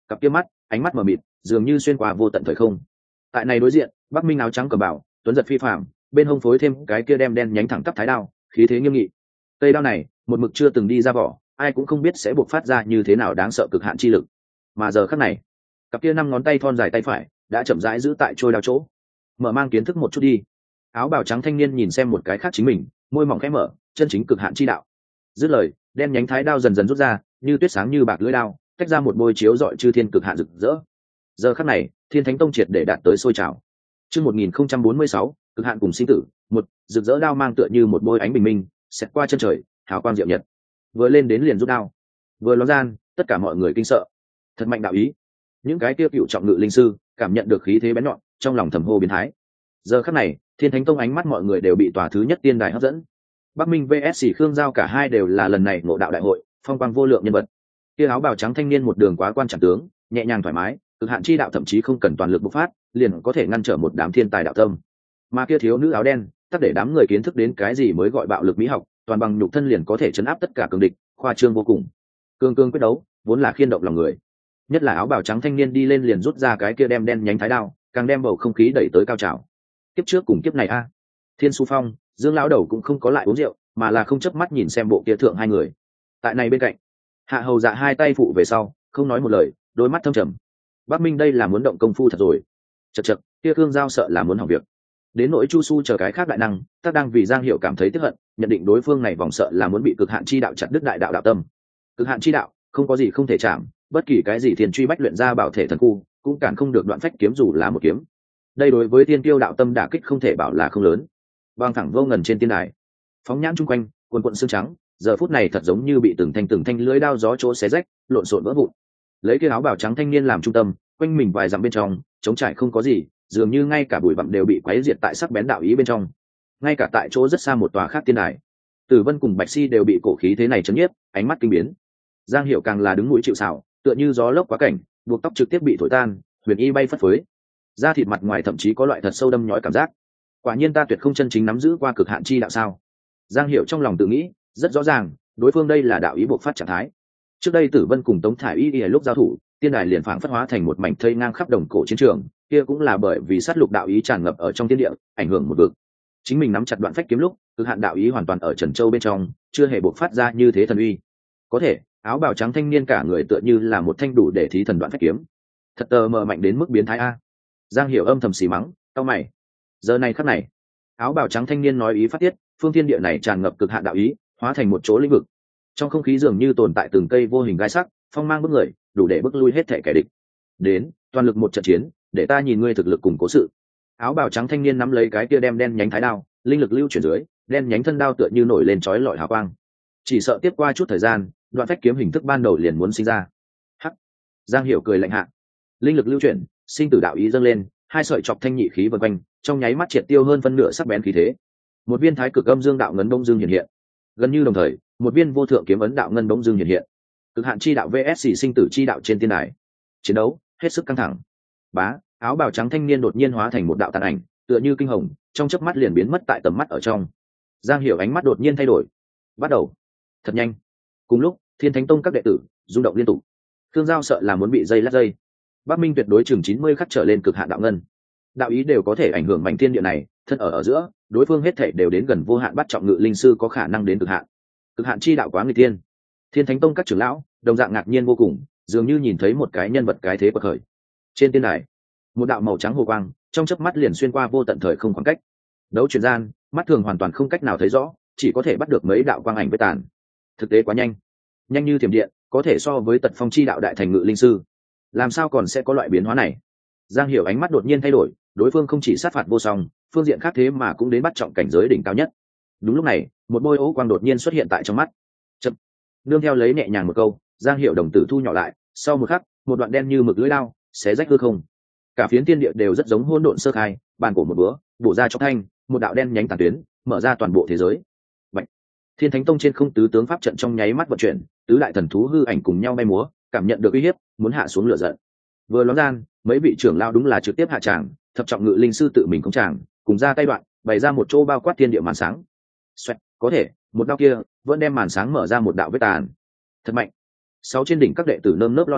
Speaker 1: cặp kia mắt ánh mắt mờ mịt dường như xuyên qua vô tận thời không. Tại này đối diện, Bắc Minh áo trắng cầm bảo, tuấn giật phi phàm, bên hông phối thêm cái kia đem đen nhánh thẳng tắp thái đao, khí thế nghiêm nghị. Cây đao này, một mực chưa từng đi ra vỏ, ai cũng không biết sẽ buộc phát ra như thế nào đáng sợ cực hạn chi lực. Mà giờ khắc này, cặp kia năm ngón tay thon dài tay phải đã chậm rãi giữ tại trôi đao chỗ. Mở mang kiến thức một chút đi. Áo bào trắng thanh niên nhìn xem một cái khác chính mình, môi mỏng khẽ mở, chân chính cực hạn chi đạo. Dứt lời, đen nhánh thái đao dần dần rút ra, như tuyết sáng như bạc lưỡi đao, tách ra một bôi chiếu rọi chư thiên cực hạn rực rỡ. Giờ khắc này, Thiên Thánh Tông triệt để đạt tới sôi trào. Chương một nghìn không trăm bốn mươi sáu, cực hạn cùng sinh tử, một, rực rỡ đao mang tựa như một bôi ánh bình minh, xẹt qua chân trời, hào quang diệu nhật. Vừa lên đến liền rút đao, vừa ló gian, tất cả mọi người kinh sợ. Thật mạnh đạo ý. Những cái tiêu cựu trọng ngự linh sư cảm nhận được khí thế bén nhọn, trong lòng thầm hô biến thái. Giờ khắc này, Thiên Thánh Tông ánh mắt mọi người đều bị tòa thứ nhất tiên đài hấp dẫn. Bắc Minh vs Khương Giao cả hai đều là lần này ngộ đạo đại hội phong quang vô lượng nhân vật. Kia áo bào trắng thanh niên một đường quá quan trọng tướng, nhẹ nhàng thoải mái, cực hạn chi đạo thậm chí không cần toàn lực bộc phát, liền có thể ngăn trở một đám thiên tài đạo tâm. Mà kia thiếu nữ áo đen, tất để đám người kiến thức đến cái gì mới gọi bạo lực mỹ học, toàn bằng nhục thân liền có thể chấn áp tất cả cường địch, khoa trương vô cùng. Cương cương quyết đấu, vốn là khiên động lòng người. Nhất là áo bào trắng thanh niên đi lên liền rút ra cái kia đem đen nhánh thái đao, càng đem bầu không khí đẩy tới cao trào. Kiếp trước cùng kiếp này a. Thiên Su Phong, Dương lão đầu cũng không có lại uống rượu, mà là không chớp mắt nhìn xem bộ kia thượng hai người. Tại này bên cạnh, Hạ Hầu Dạ hai tay phụ về sau, không nói một lời, đôi mắt thâm trầm. Bắc Minh đây là muốn động công phu thật rồi. Chậc chậc, kia Cương Giao sợ là muốn hỏng việc. Đến nỗi Chu Su chờ cái khác đại năng, tác đang vì Giang Hiểu cảm thấy tức hận, nhận định đối phương này vòng sợ là muốn bị cực hạn chi đạo chặt đứt đại đạo đạo tâm. Cực hạn chi đạo, không có gì không thể chạm, bất kỳ cái gì thiên truy bách luyện ra bảo thể thần khu, cũng cản không được đoạn phách kiếm dù là một kiếm. Đây đối với tiên tiêu đạo tâm đả kích không thể bảo là không lớn. Bang thẳng vô ngần trên tiên đài, phóng nhãn chung quanh, quần quần xương trắng, giờ phút này thật giống như bị từng thanh từng thanh lưỡi đao gió chỗ xé rách, lộn xộn vỡ vụn. Lấy cái áo bào trắng thanh niên làm trung tâm, quanh mình vài dặm bên trong, trống trải không có gì, dường như ngay cả bụi bặm đều bị quấy diệt tại sắc bén đạo ý bên trong. Ngay cả tại chỗ rất xa một tòa khác tiên đài, Tử Vân cùng Bạch Si đều bị cổ khí thế này chấn nhiếp, ánh mắt kinh biến. Giang Hiểu càng là đứng mũi chịu sào, tựa như gió lốc quá cảnh, buộc tóc trực tiếp bị thổi tan, huyền y bay phất phới. Da thịt mặt ngoài thậm chí có loại thật sâu đâm nhói cảm giác. Quả nhiên ta tuyệt không chân chính nắm giữ qua cực hạn chi đạo sao? Giang Hiểu trong lòng tự nghĩ, rất rõ ràng, đối phương đây là đạo ý buộc phát trạng thái. Trước đây Tử Vân cùng Tống Thải Y Y lúc giao thủ, tiên đài liền phảng phất hóa thành một mảnh thây ngang khắp đồng cổ chiến trường, kia cũng là bởi vì sát lục đạo ý tràn ngập ở trong thiên địa, ảnh hưởng một vực. Chính mình nắm chặt đoạn phách kiếm lúc, cực hạn đạo ý hoàn toàn ở Trần Châu bên trong, chưa hề buộc phát ra như thế thần uy. Có thể, áo bào trắng thanh niên cả người tựa như là một thanh đủ để thí thần đoạn phách kiếm. Thật tờ mờ mạnh đến mức biến thái a. Giang Hiểu âm thầm xì mắng, cau mày. Giờ này khắc này, áo bào trắng thanh niên nói ý phát tiết, phương thiên địa này tràn ngập cực hạn đạo ý, hóa thành một chỗ lĩnh vực. Trong không khí dường như tồn tại từng cây vô hình gai sắc, phong mang bức người, đủ để bức lui hết thể kẻ địch. Đến, toàn lực một trận chiến, để ta nhìn ngươi thực lực cùng cố sự. Áo bào trắng thanh niên nắm lấy cái kia đem đen nhánh thái đao, linh lực lưu chuyển dưới, đen nhánh thân đao tựa như nổi lên chói lọi hào quang. Chỉ sợ tiếp qua chút thời gian, đoạn phách kiếm hình thức ban đầu liền muốn sinh ra. Hắc. Giang Hiểu cười lạnh hạ. Linh lực lưu chuyển, sinh tử đạo ý dâng lên, hai sợi chọc thanh nhị khí vần quanh, trong nháy mắt triệt tiêu hơn phân nửa sắc bén khí thế. Một viên thái cực âm dương đạo ngân bông dương hiện hiện. Gần như đồng thời, một viên vô thượng kiếm ấn đạo ngân bông dương hiện hiện. Cực hạn chi đạo vs sinh tử chi đạo trên tiên đài. Chiến đấu hết sức căng thẳng. Bá, áo bào trắng thanh niên đột nhiên hóa thành một đạo tàn ảnh, tựa như kinh hồng, trong chớp mắt liền biến mất tại tầm mắt ở trong. Giang Hiểu ánh mắt đột nhiên thay đổi. Bắt đầu. Thật nhanh. Cùng lúc, Thiên Thánh Tông các đệ tử rung động liên tục. Thương Giao sợ là muốn bị dây lát dây. Bắc Minh tuyệt đối chừng chín mươi khắc trở lên cực hạn đạo ngân. Đạo ý đều có thể ảnh hưởng mảnh thiên địa này, thân ở ở giữa, đối phương hết thể đều đến gần vô hạn bắt trọng ngự linh sư có khả năng đến cực hạn. Cực hạn chi đạo quá người tiên. Thiên Thánh Tông các trưởng lão đồng dạng ngạc nhiên vô cùng, dường như nhìn thấy một cái nhân vật cái thế bậc khởi. Trên tiên đài, một đạo màu trắng hồ quang trong chớp mắt liền xuyên qua vô tận thời không khoảng cách. Đấu chuyển gian, mắt thường hoàn toàn không cách nào thấy rõ, chỉ có thể bắt được mấy đạo quang ảnh với tàn. Thực tế quá nhanh, nhanh như thiểm điện, có thể so với tật phong chi đạo đại thành ngự linh sư. Làm sao còn sẽ có loại biến hóa này? Giang Hiểu ánh mắt đột nhiên thay đổi, đối phương không chỉ sát phạt vô song, phương diện khác thế mà cũng đến bắt trọng cảnh giới đỉnh cao nhất. Đúng lúc này, một bôi ố quang đột nhiên xuất hiện tại trong mắt. Chậm. Nương theo lấy nhẹ nhàng một câu, Giang Hiểu đồng tử thu nhỏ lại, sau một khắc, một đoạn đen như mực lưỡi đao xé rách hư không. Cả phiến tiên địa đều rất giống hỗn độn sơ khai, bàn cổ một búa, bổ ra trong thanh, một đạo đen nhánh tàn tuyến, mở ra toàn bộ thế giới. Bạch. Thiên Thánh Tông trên không tứ tướng pháp trận trong nháy mắt vận chuyển, tứ đại thần thú hư ảnh cùng nhau bay múa, cảm nhận được uy hiếp, muốn hạ xuống lửa giận. Vừa ló gian, mấy vị trưởng lao đúng là trực tiếp hạ tràng, thập trọng ngự linh sư tự mình không tràng, cùng ra tay đoạn, bày ra một chỗ bao quát thiên địa màn sáng. Xoẹt, có thể, một đao kia vẫn đem màn sáng mở ra một đạo vết tàn. Thật mạnh. Sáu trên đỉnh các đệ tử nơm nớp lo sợ,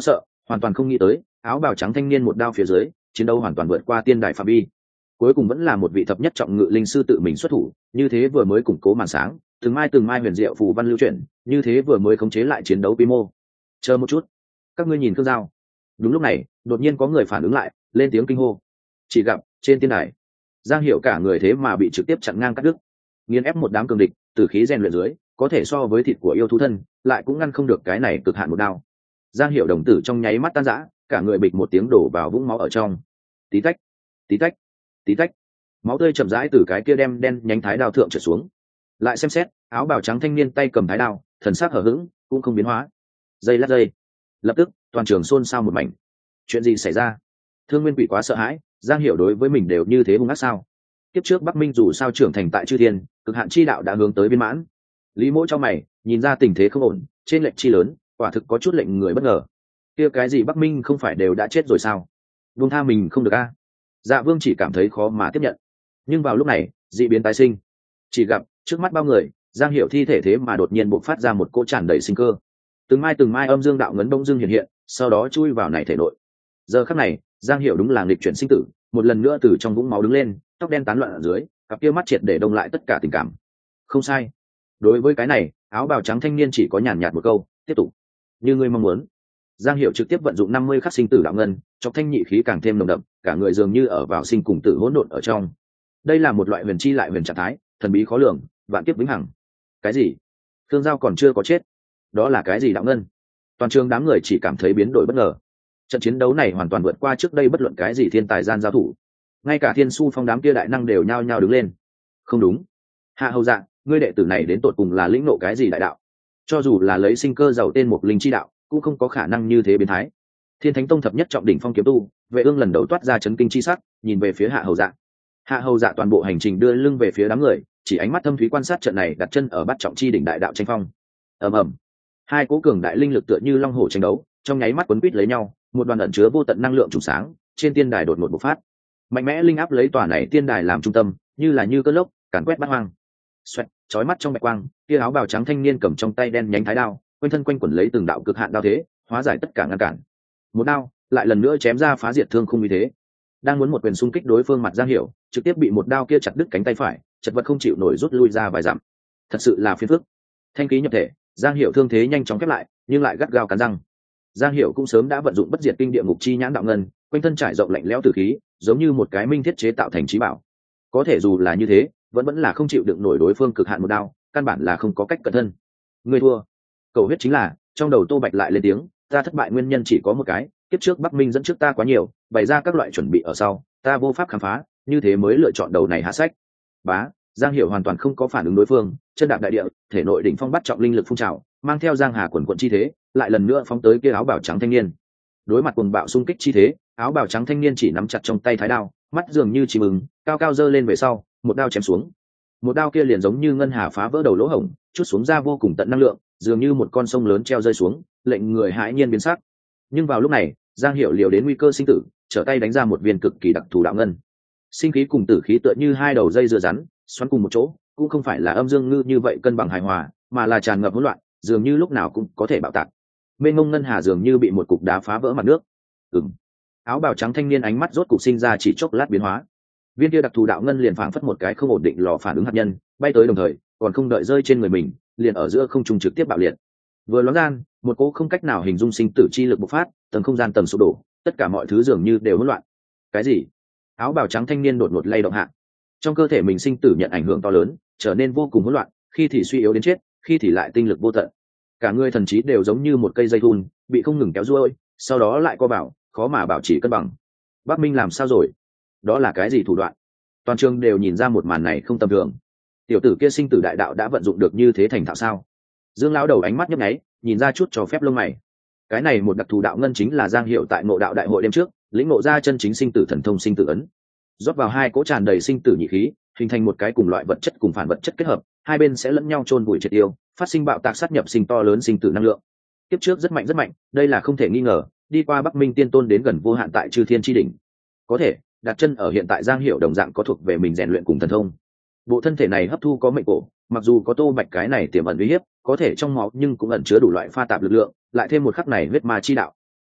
Speaker 1: hoàn toàn không nghĩ tới áo bào trắng thanh niên một đao phía dưới chiến đấu hoàn toàn vượt qua tiên đài phạm vi, cuối cùng vẫn là một vị thập nhất trọng ngự linh sư tự mình xuất thủ, như thế vừa mới củng cố màn sáng, từng mai từng mai huyền diệu phù văn lưu chuyển, như thế vừa mới khống chế lại chiến đấu quy mô. Chờ một chút, các ngươi nhìn Khương Giao. Đúng lúc này đột nhiên có người phản ứng lại, lên tiếng kinh hô. Chỉ gặp trên tiên đài Giang Hiểu cả người thế mà bị trực tiếp chặn ngang cắt đứt, nghiền ép một đám cường địch, từ khí rèn luyện dưới có thể so với thịt của yêu thú thân, lại cũng ngăn không được cái này cực hạn một đao. Giang Hiểu đồng tử trong nháy mắt tan rã, cả người bịch một tiếng đổ vào vũng máu ở trong. Tí tách, tí tách, tí tách, máu tươi chậm rãi từ cái kia đem đen nhánh thái đao thượng trở xuống. Lại xem xét áo bào trắng thanh niên tay cầm thái đao, thần sắc hở hững, cũng không biến hóa. Giây lát giây, lập tức toàn trường xôn xao một mảnh. Chuyện gì xảy ra? Thương Nguyên Quỷ quá sợ hãi, Giang Hiểu đối với mình đều như thế hung ác sao? Kiếp trước Bắc Minh dù sao trưởng thành tại chư thiên, cực hạn chi đạo đã hướng tới viên mãn. Lý Mỗ trong mày nhìn ra tình thế không ổn, trên lệnh chi lớn, quả thực có chút lệnh người bất ngờ. Kia cái gì Bắc Minh không phải đều đã chết rồi sao? Buông tha mình không được a? Dạ Vương chỉ cảm thấy khó mà tiếp nhận. Nhưng vào lúc này dị biến tái sinh, chỉ gặp trước mắt bao người, Giang Hiểu thi thể thế mà đột nhiên bộc phát ra một cỗ tràn đầy sinh cơ, từng mai từng mai âm dương đạo ngấn đông dương hiện hiện, sau đó chui vào này thể nội. Giờ khắc này Giang Hiểu đúng là nghịch chuyển sinh tử, một lần nữa từ trong vũng máu đứng lên, tóc đen tán loạn ở dưới, cặp kia mắt triệt để đông lại tất cả tình cảm. Không sai, đối với cái này áo bào trắng thanh niên chỉ có nhàn nhạt một câu: tiếp tục như ngươi mong muốn. Giang Hiểu trực tiếp vận dụng năm mươi khắc sinh tử đạo ngân, cho thanh nhị khí càng thêm nồng đậm, cả người dường như ở vào sinh cùng tử hỗn độn ở trong. Đây là một loại huyền chi lại huyền trạng thái, thần bí khó lường, vạn kiếp vĩnh hằng. Cái gì? Thương Giao còn chưa có chết? Đó là cái gì đạo ngân? Toàn trường đám người chỉ cảm thấy biến đổi bất ngờ. Trận chiến đấu này hoàn toàn vượt qua trước đây bất luận cái gì thiên tài gian giao thủ. Ngay cả Thiên Su Phong đám kia đại năng đều nhao nhao đứng lên. Không đúng, Hạ Hầu Dạ, ngươi đệ tử này đến tột cùng là lĩnh nộ cái gì đại đạo? Cho dù là lấy sinh cơ giàu tên một linh chi đạo, cũng không có khả năng như thế biến thái. Thiên Thánh Tông thập nhất trọng đỉnh phong kiếm tu, Vệ Ương lần đầu toát ra chấn kinh chi sắc, nhìn về phía Hạ Hầu Dạ. Hạ Hầu Dạ toàn bộ hành trình đưa lưng về phía đám người, chỉ ánh mắt thâm thúy quan sát trận này, đặt chân ở bát trọng chi đỉnh đại đạo tranh phong. Ầm ầm, hai cố cường đại linh lực tựa như long hổ tranh đấu, trong nháy mắt quấn quýt lấy nhau, một đoàn ẩn chứa vô tận năng lượng trùng sáng, trên tiên đài đột ngột bộc phát. Mạnh mẽ linh áp lấy tòa này tiên đài làm trung tâm, như là như cơn lốc, càn quét bát hoang. Xoẹt, chói mắt trong bạch quang, kia áo bào trắng thanh niên cầm trong tay đen nhánh thái đao, quanh thân quanh quẩn lấy từng đạo cực hạn đao thế, hóa giải tất cả ngăn cản. Một đao, lại lần nữa chém ra phá diệt thương khung như thế. Đang muốn một quyền xung kích đối phương mặt Giang Hiểu, trực tiếp bị một đao kia chặt đứt cánh tay phải, chật vật không chịu nổi rút lui ra vài dặm. Thật sự là phiền phức. Thanh khí nhập thể, Giang Hiểu thương thế nhanh chóng khép lại, nhưng lại gắt gao cắn răng. Giang Hiểu cũng sớm đã vận dụng bất diệt kinh địa ngục chi nhãn đạo ngân, quanh thân trải rộng lạnh lẽo tử khí, giống như một cái minh thiết chế tạo thành trí bảo. Có thể dù là như thế, vẫn vẫn là không chịu đựng nổi đối phương cực hạn một đao, căn bản là không có cách cẩn thân. Người thua. Cầu huyết chính là, trong đầu Tô Bạch lại lên tiếng, ta thất bại nguyên nhân chỉ có một cái, kiếp trước Bắc Minh dẫn trước ta quá nhiều, bày ra các loại chuẩn bị ở sau, ta vô pháp khám phá, như thế mới lựa chọn đầu này hạ sách. Bá, Giang Hiểu hoàn toàn không có phản ứng đối phương, chân đạp đại địa, thể nội đỉnh phong bắt trọng linh lực phun trào, mang theo Giang Hà quần quần chi thế, lại lần nữa phóng tới kia áo bào trắng thanh niên. Đối mặt cuồng bạo xung kích chi thế, áo bào trắng thanh niên chỉ nắm chặt trong tay thái đao, mắt dường như chỉ mừng, cao cao giơ lên về sau, một đao chém xuống. Một đao kia liền giống như ngân hà phá vỡ đầu lỗ hổng, chút xuống ra vô cùng tận năng lượng, dường như một con sông lớn treo rơi xuống, lệnh người hãi nhiên biến sắc. Nhưng vào lúc này, Giang Hiểu liều đến nguy cơ sinh tử, trở tay đánh ra một viên cực kỳ đặc thù đạo ngân. Sinh khí cùng tử khí tựa như hai đầu dây dưa rắn, xoắn cùng một chỗ, cũng không phải là âm dương ngư như vậy cân bằng hài hòa, mà là tràn ngập hỗn loạn, dường như lúc nào cũng có thể bạo tạc. Mênh mông ngân hà dường như bị một cục đá phá vỡ mặt nước. Ừm. Áo bào trắng thanh niên ánh mắt rốt cục sinh ra chỉ chốc lát biến hóa. Viên kia đặc thù đạo ngân liền phảng phất một cái không ổn định lò phản ứng hạt nhân, bay tới đồng thời, còn không đợi rơi trên người mình, liền ở giữa không trung trực tiếp bạo liệt. Vừa loáng gian, một cỗ không cách nào hình dung sinh tử chi lực bộc phát, tầng không gian tầng sụp đổ, tất cả mọi thứ dường như đều hỗn loạn. Cái gì? Áo bào trắng thanh niên đột ngột lay động hạ. Trong cơ thể mình sinh tử nhận ảnh hưởng to lớn, trở nên vô cùng hỗn loạn, khi thì suy yếu đến chết, khi thì lại tinh lực vô tận. Cả người thần trí đều giống như một cây dây thun, bị không ngừng kéo duỗi, sau đó lại co vào, khó mà bảo trì cân bằng. Bắc Minh làm sao rồi? Đó là cái gì thủ đoạn? Toàn trường đều nhìn ra một màn này không tầm thường. Tiểu tử kia sinh tử đại đạo đã vận dụng được như thế thành thạo sao? Dương lão đầu ánh mắt nhấp nháy, nhìn ra chút cho phép lông mày. Cái này một đặc thù đạo ngân chính là Giang Hiểu tại Ngộ Đạo đại hội đêm trước, lĩnh ngộ ra chân chính sinh tử thần thông sinh tử ấn. Rót vào hai cỗ tràn đầy sinh tử nhị khí, hình thành một cái cùng loại vật chất cùng phản vật chất kết hợp, hai bên sẽ lẫn nhau chôn vùi triệt tiêu, phát sinh bạo tạc sát nhập sinh to lớn sinh tử năng lượng. Tiếp trước rất mạnh rất mạnh, đây là không thể nghi ngờ, đi qua Bắc Minh Tiên Tôn đến gần vô hạn tại Chư Thiên chi đỉnh. Có thể, đặt chân ở hiện tại Giang Hiểu đồng dạng có thuộc về mình rèn luyện cùng thần thông. Bộ thân thể này hấp thu có mệnh cổ, mặc dù có Tô Bạch cái này tiềm ẩn uy hiếp, có thể trong máu nhưng cũng ẩn chứa đủ loại pha tạp lực lượng, lại thêm một khắc này huyết ma chi đạo.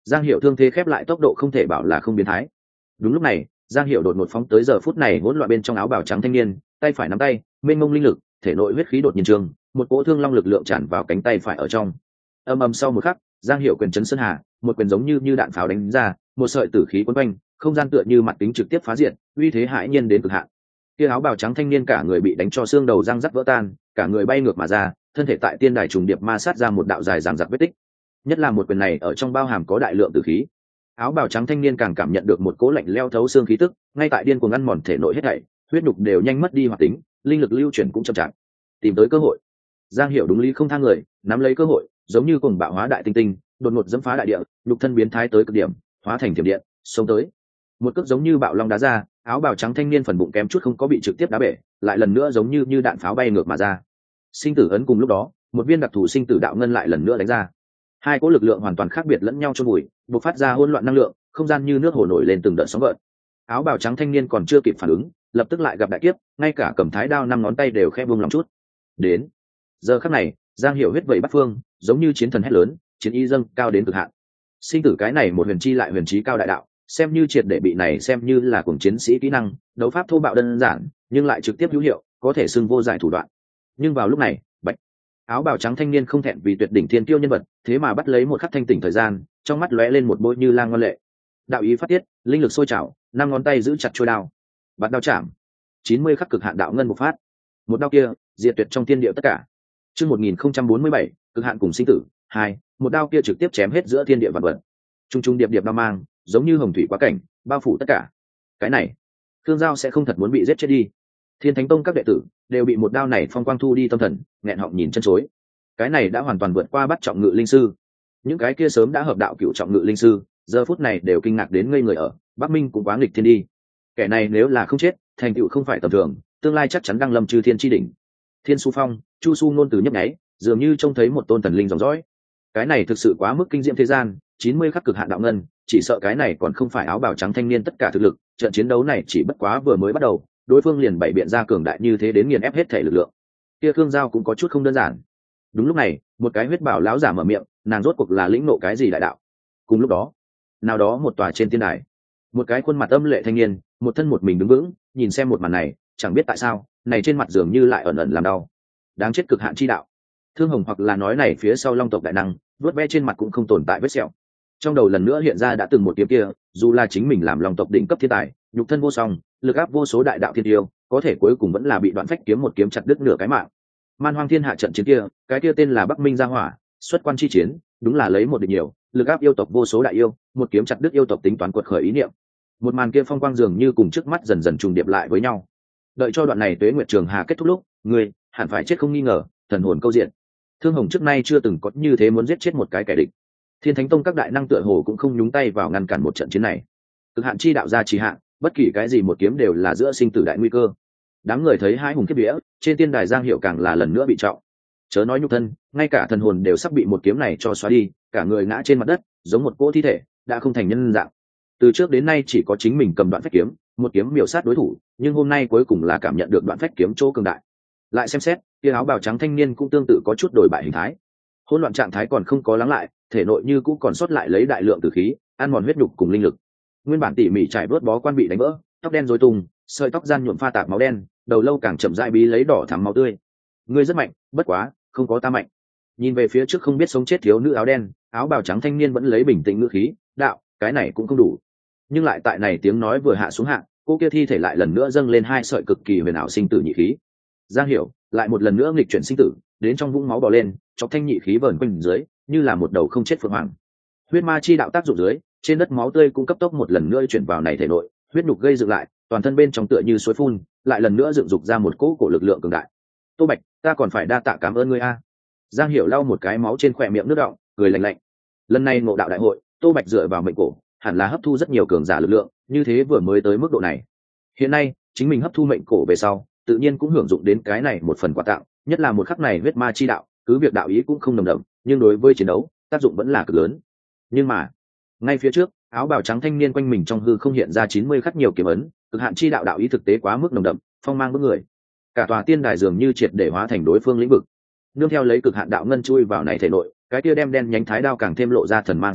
Speaker 1: Giang Hiểu thương thế khép lại tốc độ không thể bảo là không biến thái. Đúng lúc này, Giang Hiểu đột ngột phóng tới giờ phút này hỗn loạn bên trong áo bào trắng thanh niên, tay phải nắm tay, mênh mông linh lực, thể nội huyết khí đột nhiên trường, một cỗ thương long lực lượng tràn vào cánh tay phải ở trong. Ầm ầm sau một khắc, Giang Hiểu quyền chấn sơn hà, một quyền giống như như đạn pháo đánh ra, một sợi tử khí quấn quanh, không gian tựa như mặt kính trực tiếp phá diệt, uy thế hãi nhiên đến cực hạn. Kia áo bào trắng thanh niên cả người bị đánh cho xương đầu răng rắc vỡ tan, cả người bay ngược mà ra, thân thể tại tiên đài trùng điệp ma sát ra một đạo dài dằng dặc vết tích. Nhất là một quyền này ở trong bao hàm có đại lượng tử khí. Áo bào trắng thanh niên càng cảm nhận được một cỗ lạnh leo thấu xương khí tức, ngay tại điên cuồng ăn mòn thể nội hết thảy, huyết nhục đều nhanh mất đi hoạt tính, linh lực lưu chuyển cũng chậm chạp. Tìm tới cơ hội, Giang Hiểu đúng lý không thang người, nắm lấy cơ hội, giống như cùng bạo hóa đại tinh tinh, đột ngột dẫm phá đại địa, nhục thân biến thái tới cực điểm, hóa thành thiểm điện, xông tới. Một cước giống như bạo long đá ra, áo bào trắng thanh niên phần bụng kém chút không có bị trực tiếp đá bể, lại lần nữa giống như như đạn pháo bay ngược mà ra. Sinh tử ấn cùng lúc đó, một viên đặc thù sinh tử đạo ngân lại lần nữa đánh ra. Hai cỗ lực lượng hoàn toàn khác biệt lẫn nhau chôn bụi, bộc phát ra hỗn loạn năng lượng, không gian như nước hồ nổi lên từng đợt sóng gợn. Áo bào trắng thanh niên còn chưa kịp phản ứng, lập tức lại gặp đại kiếp, ngay cả cầm thái đao năm ngón tay đều khẽ buông lòng chút. Đến giờ khắc này, Giang Hiểu huyết vẩy bắt phương, giống như chiến thần hét lớn, chiến ý dâng cao đến cực hạn. Sinh tử cái này một huyền chi lại huyền chí cao đại đạo, xem như triệt để bị này xem như là cùng chiến sĩ kỹ năng, đấu pháp thô bạo đơn giản, nhưng lại trực tiếp hữu hiệu, có thể xưng vô giải thủ đoạn. Nhưng vào lúc này, bạch áo bào trắng thanh niên không thẹn vì tuyệt đỉnh thiên kiêu nhân vật, thế mà bắt lấy một khắc thanh tỉnh thời gian, trong mắt lóe lên một bôi như lang ngoan lệ. Đạo ý phát tiết, linh lực sôi trào, năm ngón tay giữ chặt chuôi đao, bắt đao chạm, chín mươi khắc cực hạn đạo ngân bộc phát. Một đao kia, diệt tuyệt trong thiên địa tất cả. Chương một nghìn không trăm bốn mươi bảy, cực hạn cùng sinh tử, hai, một đao kia trực tiếp chém hết giữa thiên địa vạn vật. Trung trung điệp điệp đao mang, giống như hồng thủy quá cảnh, bao phủ tất cả. Cái này, Thương Giao sẽ không thật muốn bị giết chết đi. Thiên Thánh Tông các đệ tử đều bị một đao này phong quang thu đi tâm thần, nghẹn họng nhìn chân chối. Cái này đã hoàn toàn vượt qua bắt trọng ngự linh sư. Những cái kia sớm đã hợp đạo cựu trọng ngự linh sư, giờ phút này đều kinh ngạc đến ngây người ở, Bắc Minh cũng quá nghịch thiên đi. Kẻ này nếu là không chết, thành tựu không phải tầm thường, tương lai chắc chắn đăng lâm chư thiên chi đỉnh. Thiên Su Phong, Chu Su ngôn từ nhấp nháy, dường như trông thấy một tôn thần linh dòng dõi. Cái này thực sự quá mức kinh diệm thế gian, chín mươi khắc cực hạn đạo ngân, chỉ sợ cái này còn không phải áo bào trắng thanh niên tất cả thực lực, trận chiến đấu này chỉ bất quá vừa mới bắt đầu, đối phương liền bày biện ra cường đại như thế đến nghiền ép hết thể lực lượng. Kia Khương Giao cũng có chút không đơn giản. Đúng lúc này, một cái huyết bảo lão giả mở miệng, nàng rốt cuộc là lĩnh nộ cái gì đại đạo. Cùng lúc đó, nào đó một tòa trên tiên đài, một cái khuôn mặt âm lệ thanh niên, một thân một mình đứng vững, nhìn xem một màn này, chẳng biết tại sao, này trên mặt dường như lại ẩn ẩn làm đau. Đáng chết cực hạn chi đạo. Thương Hồng hoặc là nói này phía sau Long tộc đại năng, vớt ve trên mặt cũng không tồn tại vết sẹo. Trong đầu lần nữa hiện ra đã từng một kiếm kia, dù là chính mình làm Long tộc đỉnh cấp thiên tài, nhục thân vô song, lực áp vô số đại đạo thiên tiêu, có thể cuối cùng vẫn là bị đoạn phách kiếm một kiếm chặt đứt nửa cái mạng. Man Hoang Thiên Hạ trận chiến kia, cái kia tên là Bắc Minh Gia Hỏa, xuất quan chi chiến, đúng là lấy một địch nhiều, lực áp yêu tộc vô số đại yêu, một kiếm chặt đứt yêu tộc tính toán quật khởi ý niệm. Một màn kia phong quang dường như cùng trước mắt dần dần trùng điệp lại với nhau. Đợi cho đoạn này Tuế Nguyệt Trường Hà kết thúc lúc, người hẳn phải chết không nghi ngờ, thần hồn câu diện. Thương Hồng trước nay chưa từng có như thế muốn giết chết một cái kẻ địch. Thiên Thánh Tông các đại năng tựa hồ cũng không nhúng tay vào ngăn cản một trận chiến này. Cực hạn chi đạo ra trì hạn, bất kỳ cái gì một kiếm đều là giữa sinh tử đại nguy cơ. Đám người thấy hai hùng kiếp vía, trên tiên đài Giang Hiệu càng là lần nữa bị trọng. Chớ nói nhục thân, ngay cả thần hồn đều sắp bị một kiếm này cho xóa đi, cả người ngã trên mặt đất, giống một cỗ thi thể, đã không thành nhân dạng. Từ trước đến nay chỉ có chính mình cầm đoạn phách kiếm, một kiếm miểu sát đối thủ, nhưng hôm nay cuối cùng là cảm nhận được đoạn phách kiếm chỗ cường đại. Lại xem xét, kia áo bào trắng thanh niên cũng tương tự có chút đổi bại hình thái. Hỗn loạn trạng thái còn không có lắng lại, thể nội như cũ còn sót lại lấy đại lượng tử khí, ăn mòn huyết nhục cùng linh lực. Nguyên bản tỉ mỉ trải vớt bó quan bị đánh vỡ, tóc đen rối tung, sợi tóc gian nhuộm pha tạp máu đen, đầu lâu càng chậm rãi bí lấy đỏ thắm máu tươi. Ngươi rất mạnh, bất quá, không có ta mạnh. Nhìn về phía trước không biết sống chết thiếu nữ áo đen, áo bào trắng thanh niên vẫn lấy bình tĩnh ngữ khí, đạo, cái này cũng không đủ. Nhưng lại tại này tiếng nói vừa hạ xuống hạ, cô kia thi thể lại lần nữa dâng lên hai sợi cực kỳ huyền ảo sinh tử nhị khí. Giang Hiểu lại một lần nữa nghịch chuyển sinh tử, đến trong vũng máu bò lên, chọc thanh nhị khí vờn quanh dưới, như là một đầu không chết phượng hoàng. Huyết ma chi đạo tác dụng dưới, trên đất máu tươi cũng cấp tốc một lần nữa chuyển vào này thể nội, huyết nhục gây dựng lại, toàn thân bên trong tựa như suối phun, lại lần nữa dựng dục ra một cỗ cổ lực lượng cường đại. Tô Bạch, ta còn phải đa tạ cảm ơn ngươi a. Giang Hiểu lau một cái máu trên khóe miệng nước đọng, cười lạnh lạnh. Lần này ngộ đạo đại hội, Tô Bạch dựa vào mệnh cổ, hẳn là hấp thu rất nhiều cường giả lực lượng, như thế vừa mới tới mức độ này. Hiện nay, chính mình hấp thu mệnh cổ về sau, tự nhiên cũng hưởng dụng đến cái này một phần quà tặng, nhất là một khắc này huyết ma chi đạo, cứ việc đạo ý cũng không nồng đậm, nhưng đối với chiến đấu, tác dụng vẫn là cực lớn. Nhưng mà, ngay phía trước, áo bào trắng thanh niên quanh mình trong hư không hiện ra chín mươi khắc nhiều kiếm ấn, cực hạn chi đạo đạo ý thực tế quá mức nồng đậm, phong mang bức người. Cả tòa tiên đài dường như triệt để hóa thành đối phương lĩnh vực. Nương theo lấy cực hạn đạo ngân chui vào này thể nội, cái kia đem đen nhánh thái đao càng thêm lộ ra thần mang sáng lạ,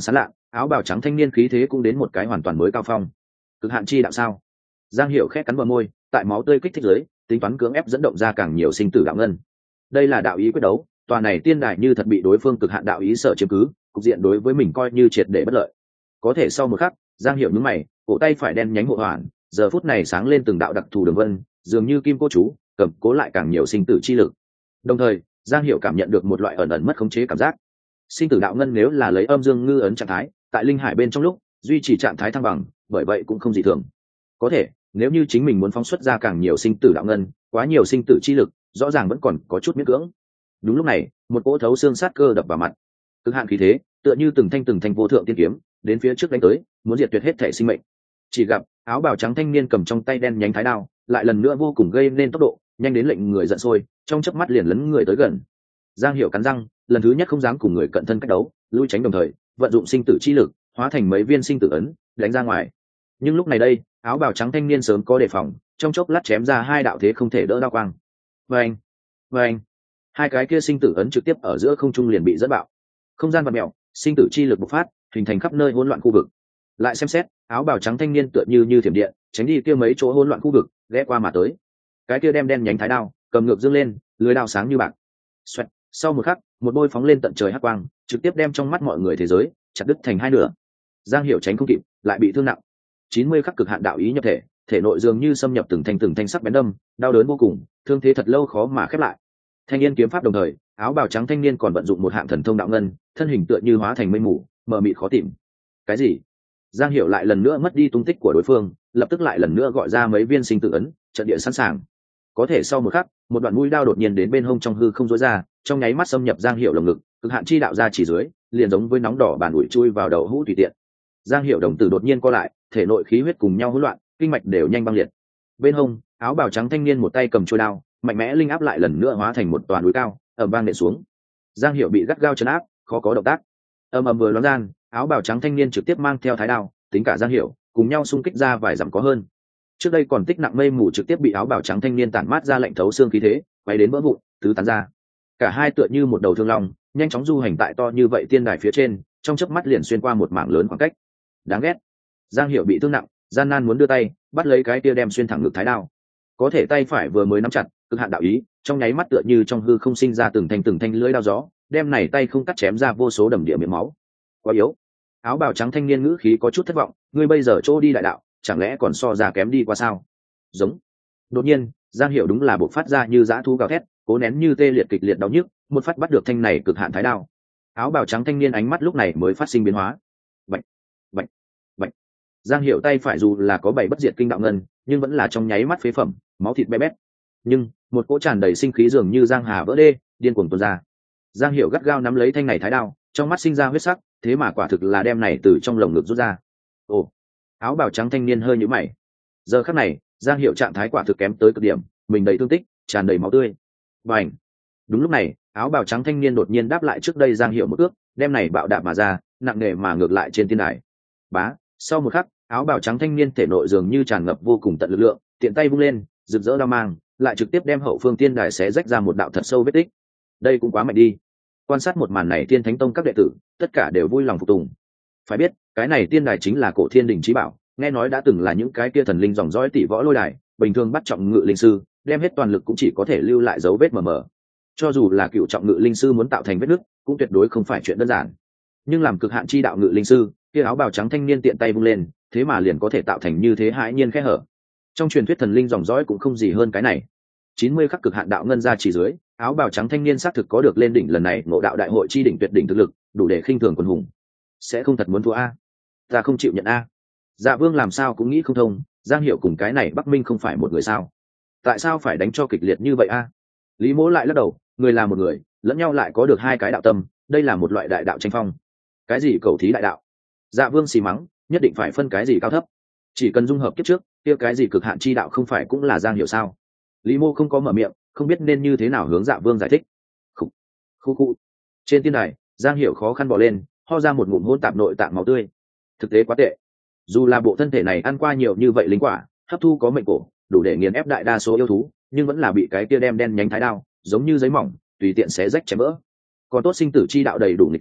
Speaker 1: áo bào trắng thanh niên khí thế cũng đến một cái hoàn toàn mới cao phong. Cực hạn chi đạo sao? Giang Hiểu khẽ cắn bờ môi, tại máu tươi kích thích dưới, tính toán cưỡng ép dẫn động ra càng nhiều sinh tử đạo ngân. Đây là đạo ý quyết đấu, tòa này tiên đài như thật bị đối phương cực hạn đạo ý sở chiếm cứ, cục diện đối với mình coi như triệt để bất lợi. Có thể sau một khắc, Giang Hiểu nhướng mày, cổ tay phải đen nhánh hộ hoàn, giờ phút này sáng lên từng đạo đặc thù đường vân, dường như kim cô chú, cầm cố lại càng nhiều sinh tử chi lực. Đồng thời, Giang Hiểu cảm nhận được một loại ẩn ẩn mất khống chế cảm giác. Sinh tử đạo ngân nếu là lấy âm dương ngư ấn trạng thái, tại linh hải bên trong lúc duy trì trạng thái thăng bằng, bởi vậy cũng không dị thường. Có thể, nếu như chính mình muốn phóng xuất ra càng nhiều sinh tử đạo ngân, quá nhiều sinh tử chi lực, rõ ràng vẫn còn có chút miễn cưỡng. Đúng lúc này, một cỗ thấu xương sát cơ đập vào mặt. Cực hạn khí thế, tựa như từng thanh từng thanh vô thượng tiên kiếm, đến phía trước đánh tới, muốn diệt tuyệt hết thể sinh mệnh. Chỉ gặp áo bào trắng thanh niên cầm trong tay đen nhánh thái đao, lại lần nữa vô cùng gây nên tốc độ, nhanh đến lệnh người giận sôi, trong chớp mắt liền lấn người tới gần. Giang Hiểu cắn răng, lần thứ nhất không dám cùng người cận thân cách đấu, lui tránh đồng thời, vận dụng sinh tử chi lực, hóa thành mấy viên sinh tử ấn, đánh ra ngoài. Nhưng lúc này đây, áo bào trắng thanh niên sớm có đề phòng, trong chốc lát chém ra hai đạo thế không thể đỡ đao quang. Vâng, vâng, hai cái kia sinh tử ấn trực tiếp ở giữa không trung liền bị dẫn bạo. Không gian vặn mèo, sinh tử chi lực bộc phát, hình thành khắp nơi hỗn loạn khu vực. Lại xem xét, áo bào trắng thanh niên tựa như như thiểm điện, tránh đi kia mấy chỗ hỗn loạn khu vực, ghé qua mà tới. Cái kia đem đen nhánh thái đao, cầm ngược dương lên, lưỡi đao sáng như bạc. Xoẹt, sau một khắc, một bôi phóng lên tận trời hắc quang, trực tiếp đem trong mắt mọi người thế giới chặt đứt thành hai nửa. Giang Hiểu tránh không kịp, lại bị thương nặng. chín mươi khắc cực hạn đạo ý nhập thể, thể nội dường như xâm nhập từng thanh từng thanh sắc bén đâm, đau đớn vô cùng, thương thế thật lâu khó mà khép lại. Thanh niên kiếm pháp đồng thời, áo bào trắng thanh niên còn vận dụng một hạng thần thông đạo ngân, thân hình tựa như hóa thành mây mù, mờ mịt khó tìm. Cái gì? Giang Hiểu lại lần nữa mất đi tung tích của đối phương, lập tức lại lần nữa gọi ra mấy viên sinh tử ấn, trận địa sẵn sàng. Có thể sau một khắc, một đoạn mũi đao đột nhiên đến bên hông trong hư không rối ra, trong nháy mắt xâm nhập Giang Hiểu lồng ngực, cực hạn chi đạo ra chỉ dưới, liền giống với nóng đỏ bàn ủi chui vào đầu hũ tùy tiện. Giang Hiểu đồng tử đột nhiên co lại, thể nội khí huyết cùng nhau hỗn loạn, kinh mạch đều nhanh băng liệt. Bên hông, áo bào trắng thanh niên một tay cầm chuôi đao, mạnh mẽ linh áp lại lần nữa hóa thành một toàn núi cao, ầm vang nện xuống. Giang Hiểu bị gắt gao trấn áp, khó có động tác. Ầm ầm vừa loáng gian, áo bào trắng thanh niên trực tiếp mang theo thái đao, tính cả Giang Hiểu, cùng nhau xung kích ra vài dặm có hơn. Trước đây còn tích nặng mây mù trực tiếp bị áo bào trắng thanh niên tản mát ra lạnh thấu xương khí thế, bay đến vỡ vụn, tứ tán ra. Cả hai tựa như một đầu thương long, nhanh chóng du hành tại to như vậy tiên đài phía trên, trong chớp mắt liền xuyên qua một mảng lớn khoảng cách. Đáng ghét. Giang Hiểu bị thương nặng, gian nan muốn đưa tay bắt lấy cái kia đem xuyên thẳng ngực thái đao, có thể tay phải vừa mới nắm chặt, cực hạn đạo ý trong nháy mắt tựa như trong hư không sinh ra từng thanh từng thanh lưỡi đao gió, đem này tay không cắt chém ra vô số đầm địa miệng máu. Quá yếu. Áo bào trắng thanh niên ngữ khí có chút thất vọng, ngươi bây giờ chỗ đi đại đạo, chẳng lẽ còn so ra kém đi qua sao? Giống. Đột nhiên, Giang Hiểu đúng là bộc phát ra như dã thú gào thét, cố nén như tê liệt kịch liệt đau nhức, một phát bắt được thanh này cực hạn thái đao. Áo bào trắng thanh niên ánh mắt lúc này mới phát sinh biến hóa. Bạch, bạch, bạch. Giang Hiểu tay phải dù là có bảy bất diệt kinh đạo ngân, nhưng vẫn là trong nháy mắt phế phẩm, máu thịt bé bét. Nhưng một cỗ tràn đầy sinh khí dường như giang hà vỡ đê, điên cuồng tuôn ra. Giang Hiểu gắt gao nắm lấy thanh này thái đao, trong mắt sinh ra huyết sắc, thế mà quả thực là đem này từ trong lồng ngực rút ra. Ồ. Áo bào trắng thanh niên hơi nhíu mày. Giờ khắc này, Giang Hiểu trạng thái quả thực kém tới cực điểm, mình đầy thương tích, tràn đầy máu tươi. Bành. Đúng lúc này, áo bào trắng thanh niên đột nhiên đáp lại trước đây Giang Hiểu một ước, đem này bạo đạp mà ra, nặng nề mà ngược lại trên tiên đài. Bá, sau một khắc, áo bào trắng thanh niên thể nội dường như tràn ngập vô cùng tận lực lượng, tiện tay vung lên, rực rỡ đao mang, lại trực tiếp đem hậu phương tiên đài xé rách ra một đạo thật sâu vết tích. Đây cũng quá mạnh đi. Quan sát một màn này, Thiên Thánh Tông các đệ tử tất cả đều vui lòng phục tùng. Phải biết, cái này tiên đài chính là cổ thiên đình chí bảo, nghe nói đã từng là những cái kia thần linh dòng dõi tỷ võ lôi đài, bình thường bắt trọng ngự linh sư, đem hết toàn lực cũng chỉ có thể lưu lại dấu vết mờ mờ. Cho dù là cựu trọng ngự linh sư muốn tạo thành vết nứt, cũng tuyệt đối không phải chuyện đơn giản. Nhưng làm cực hạn chi đạo ngự linh sư, kia áo bào trắng thanh niên tiện tay vung lên, thế mà liền có thể tạo thành như thế hãi nhiên khe hở. Trong truyền thuyết thần linh dòng dõi cũng không gì hơn cái này. chín mươi khắc cực hạn đạo ngân ra chỉ dưới, áo bào trắng thanh niên xác thực có được lên đỉnh lần này ngộ đạo đại hội chi đỉnh tuyệt đỉnh thực lực, đủ để khinh thường quần hùng. Sẽ không thật muốn thua a? Ta không chịu nhận a. Dạ Vương làm sao cũng nghĩ không thông, Giang Hiểu cùng cái này Bắc Minh không phải một người sao? Tại sao phải đánh cho kịch liệt như vậy a? Lý Mỗ lại lắc đầu, người là một người, lẫn nhau lại có được hai cái đạo tâm, đây là một loại đại đạo tranh phong. Cái gì cầu thí đại đạo? Dạ Vương xì mắng, nhất định phải phân cái gì cao thấp. Chỉ cần dung hợp kiếp trước, kia cái gì cực hạn chi đạo không phải cũng là Giang Hiểu sao? Lý Mô không có mở miệng, không biết nên như thế nào hướng Dạ Vương giải thích. Khủ, khu khu. Trên tiên đài, Giang Hiểu khó khăn bỏ lên, ho ra một ngụm hỗn tạp nội tạng máu tươi. Thực tế quá tệ. Dù là bộ thân thể này ăn qua nhiều như vậy linh quả, hấp thu có mệnh cổ, đủ để nghiền ép đại đa số yêu thú, nhưng vẫn là bị cái kia đem đen nhánh thái đao, giống như giấy mỏng, tùy tiện xé rách chém vỡ. Còn tốt sinh tử chi đạo đầy đủ người tiên,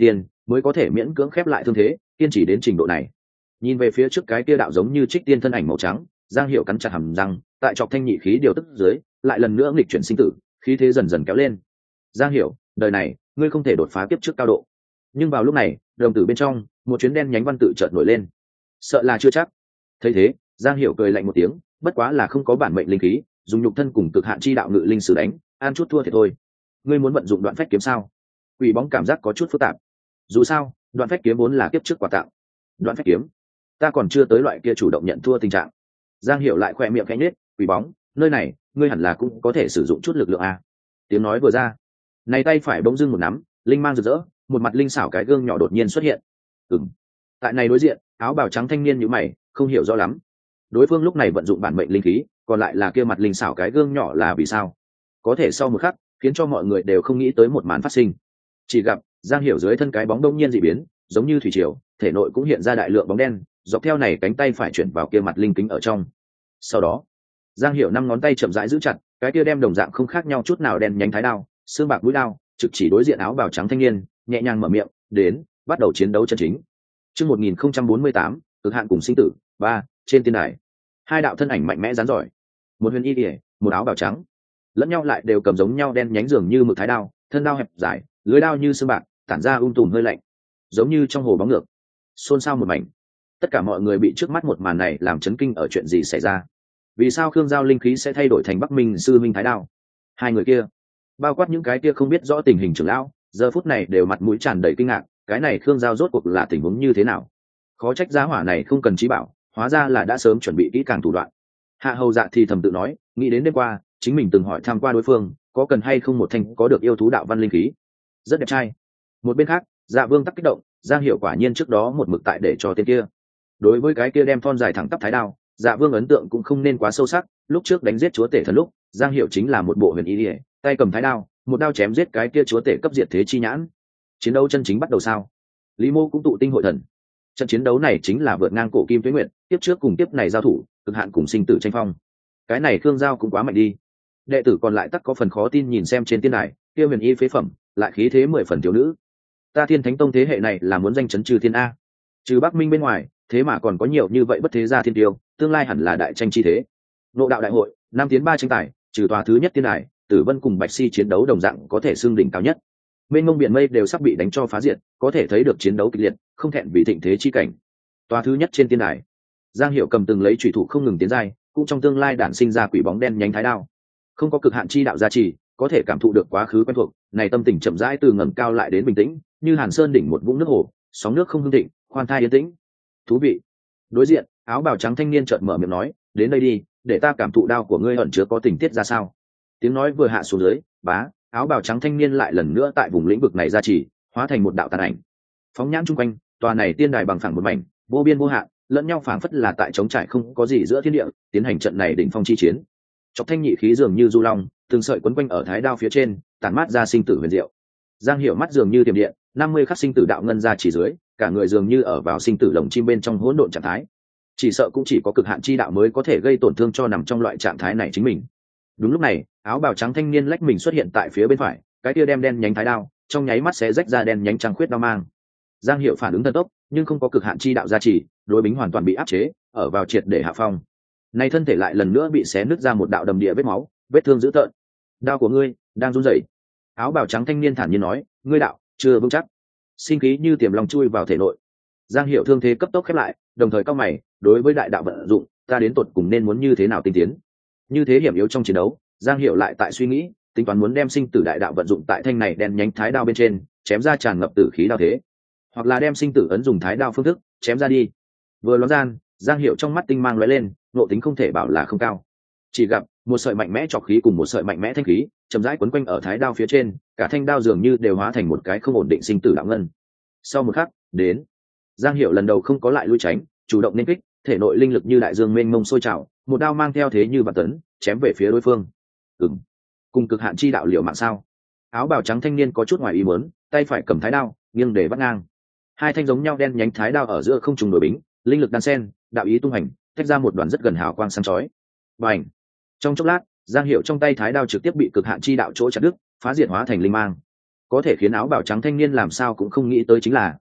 Speaker 1: mới có thể miễn cưỡng khép lại thương thế, kiên trì đến trình độ này. Nhìn về phía trước cái kia đạo giống như trích tiên thân ảnh màu trắng, Giang Hiểu cắn chặt hàm răng, tại chọc thanh nhị khí điều tức dưới, lại lần nữa nghịch chuyển sinh tử, khí thế dần dần kéo lên. Giang Hiểu, đời này ngươi không thể đột phá kiếp trước cao độ. Nhưng vào lúc này, đồng tử bên trong một chuyến đen nhánh văn tự chợt nổi lên. Sợ là chưa chắc. Thấy thế, Giang Hiểu cười lạnh một tiếng, bất quá là không có bản mệnh linh khí, dùng nhục thân cùng cực hạn chi đạo ngự linh sử đánh, ăn chút thua thì thôi. Ngươi muốn vận dụng đoạn phách kiếm sao? Quỷ bóng cảm giác có chút phức tạp. Dù sao, đoạn phách kiếm vốn là kiếp trước quà tặng. Đoạn phách kiếm, ta còn chưa tới loại kia chủ động nhận thua tình trạng. Giang Hiểu lại khoe miệng khẽ nhếch, quỷ bóng, nơi này, ngươi hẳn là cũng có thể sử dụng chút lực lượng a. Tiếng nói vừa ra, này tay phải bỗng dưng một nắm, linh mang rực rỡ, một mặt linh xảo cái gương nhỏ đột nhiên xuất hiện. Ừm. Tại này đối diện, áo bào trắng thanh niên nhíu mày, không hiểu rõ lắm. Đối phương lúc này vận dụng bản mệnh linh khí, còn lại là kia mặt linh xảo cái gương nhỏ là vì sao? Có thể sau một khắc, khiến cho mọi người đều không nghĩ tới một màn phát sinh. Chỉ gặp Giang Hiểu dưới thân cái bóng đông nhiên dị biến, giống như thủy triều, thể nội cũng hiện ra đại lượng bóng đen, dọc theo này cánh tay phải chuyển vào kia mặt linh kính ở trong. Sau đó, Giang Hiểu năm ngón tay chậm rãi giữ chặt, cái kia đem đồng dạng không khác nhau chút nào đen nhánh thái đao, xương bạc mũi đao, trực chỉ đối diện áo bào trắng thanh niên, nhẹ nhàng mở miệng, "Đến, bắt đầu chiến đấu chân chính." Chương một nghìn không trăm bốn mươi tám, cực hạn cùng sinh tử, ba, trên tiên đài. Hai đạo thân ảnh mạnh mẽ rắn giỏi, một huyền y liễu, một áo bào trắng, lẫn nhau lại đều cầm giống nhau đen nhánh dường như mực thái đao, thân đao hẹp dài, lưới đao như xương bạc, tản ra um tùm hơi lạnh, giống như trong hồ bóng ngược. Xôn xao một mảnh. Tất cả mọi người bị trước mắt một màn này làm chấn kinh, ở chuyện gì xảy ra? Vì sao Khương Giao linh khí sẽ thay đổi thành Bắc Minh sư minh thái đao? Hai người kia, bao quát những cái kia không biết rõ tình hình trưởng lão, giờ phút này đều mặt mũi tràn đầy kinh ngạc, cái này Khương Giao rốt cuộc là tình huống như thế nào? Khó trách giá hỏa này không cần trí bảo, hóa ra là đã sớm chuẩn bị kỹ càng thủ đoạn. Hạ Hầu Dạ thì thầm tự nói, nghĩ đến đêm qua chính mình từng hỏi tham qua đối phương có cần hay không một thanh có được yêu thú đạo văn linh khí, rất đẹp trai. Một bên khác, Dạ Vương tắc kích động, Giang Hiểu quả nhiên trước đó một mực tại để cho tên kia. Đối với cái kia đem thon dài thẳng tắp thái đao, Dạ Vương ấn tượng cũng không nên quá sâu sắc. Lúc trước đánh giết chúa tể thần lúc, Giang Hiểu chính là một bộ huyền y liễu, tay cầm thái đao, một đao chém giết cái kia chúa tể cấp diệt thế chi nhãn. Chiến đấu chân chính bắt đầu sao? Lý Mô cũng tụ tinh hội thần. Trận chiến đấu này chính là vượt ngang cổ kim tuế nguyệt, tiếp trước cùng tiếp này giao thủ, cực hạn cùng sinh tử tranh phong. Cái này Khương Giao cũng quá mạnh đi. Đệ tử còn lại tắc có phần khó tin nhìn xem trên tiên đài, kia huyền y phế phẩm, lại khí thế mười phần thiếu nữ. Ta Thiên Thánh Tông thế hệ này là muốn danh chấn trừ thiên a. Trừ Bắc Minh bên ngoài, thế mà còn có nhiều như vậy bất thế gia thiên tiêu, tương lai hẳn là đại tranh chi thế. Nộ đạo đại hội, năm tiến ba tranh tài, trừ tòa thứ nhất tiên đài, Tử Vân cùng Bạch Si chiến đấu đồng dạng có thể xưng đỉnh cao nhất. Mênh mông biển mây đều sắp bị đánh cho phá diệt, có thể thấy được chiến đấu kịch liệt, không thẹn vì thịnh thế chi cảnh. Tòa thứ nhất trên tiên đài, Giang Hiểu cầm từng lấy chủy thủ không ngừng tiến giai, cũng trong tương lai đản sinh ra quỷ bóng đen nhánh thái đao. Không có cực hạn chi đạo gia trì, có thể cảm thụ được quá khứ quen thuộc, này tâm tình chậm rãi từ ngẩng cao lại đến bình tĩnh, như Hàn Sơn đỉnh một vũng nước hồ, sóng nước không hưng thịnh, khoan thai yên tĩnh. Thú vị. Đối diện, áo bào trắng thanh niên chợt mở miệng nói, đến đây đi, để ta cảm thụ đao của ngươi ẩn chứa có tình tiết ra sao. Tiếng nói vừa hạ xuống dưới, bá, áo bào trắng thanh niên lại lần nữa tại vùng lĩnh vực này ra chỉ, hóa thành một đạo tàn ảnh. Phóng nhãn chung quanh, tòa này tiên đài bằng phẳng một mảnh, vô biên vô hạn, lẫn nhau phảng phất là tại trống trải không có gì giữa thiên địa, tiến hành trận này đỉnh phong chi chiến. Chọc thanh nhị khí dường như du long, từng sợi quấn quanh ở thái đao phía trên, tản mát ra sinh tử huyền diệu. Giang Hiểu mắt dường như tiềm điện, năm mươi khắc sinh tử đạo ngân ra chỉ dưới, cả người dường như ở vào sinh tử lồng chim bên trong hỗn độn trạng thái. Chỉ sợ cũng chỉ có cực hạn chi đạo mới có thể gây tổn thương cho nằm trong loại trạng thái này chính mình. Đúng lúc này, áo bào trắng thanh niên lách mình xuất hiện tại phía bên phải, cái kia đem đen nhánh thái đao, trong nháy mắt sẽ rách ra đen nhánh trăng khuyết đao mang. Giang Hiểu phản ứng thần tốc, nhưng không có cực hạn chi đạo gia trì, đối bính hoàn toàn bị áp chế, ở vào triệt để hạ phong. Nay thân thể lại lần nữa bị xé nứt ra một đạo đầm địa vết máu, vết thương dữ tợn. Đao của ngươi đang run rẩy. Áo bào trắng thanh niên thản nhiên nói, ngươi đạo chưa vững chắc. Sinh khí như tiềm long chui vào thể nội. Giang Hiểu thương thế cấp tốc khép lại, đồng thời cao mày, đối với đại đạo vận dụng, ta đến tột cùng nên muốn như thế nào tinh tiến. Như thế hiểm yếu trong chiến đấu, Giang Hiểu lại tại suy nghĩ, tính toán muốn đem sinh tử đại đạo vận dụng tại thanh này đen nhánh thái đao bên trên, chém ra tràn ngập tử khí đao thế, hoặc là đem sinh tử ấn dùng thái đao phương thức chém ra đi. Vừa loáng gian, Giang Hiểu trong mắt tinh mang lóe lên, nộ tính không thể bảo là không cao. Chỉ gặp một sợi mạnh mẽ trọc khí cùng một sợi mạnh mẽ thanh khí chậm rãi quấn quanh ở thái đao phía trên, cả thanh đao dường như đều hóa thành một cái không ổn định sinh tử đạo ngân. Sau một khắc, đến, Giang Hiểu lần đầu không có lại lui tránh, chủ động nên kích, thể nội linh lực như đại dương mênh mông sôi trào, một đao mang theo thế như vạn tấn, chém về phía đối phương. Ừm, cùng cực hạn chi đạo liều mạng sao? Áo bào trắng thanh niên có chút ngoài ý muốn, tay phải cầm thái đao, nghiêng để vắt ngang. Hai thanh giống nhau đen nhánh thái đao ở giữa không trùng đổi bính, linh lực đan xen, đạo ý tung hành, tách ra một đoàn rất gần hào quang sáng chói. Bành! Trong chốc lát, Giang Hiểu trong tay thái đao trực tiếp bị cực hạn chi đạo chỗ chặt đứt, phá diệt hóa thành linh mang. Có thể khiến áo bào trắng thanh niên làm sao cũng không nghĩ tới chính là,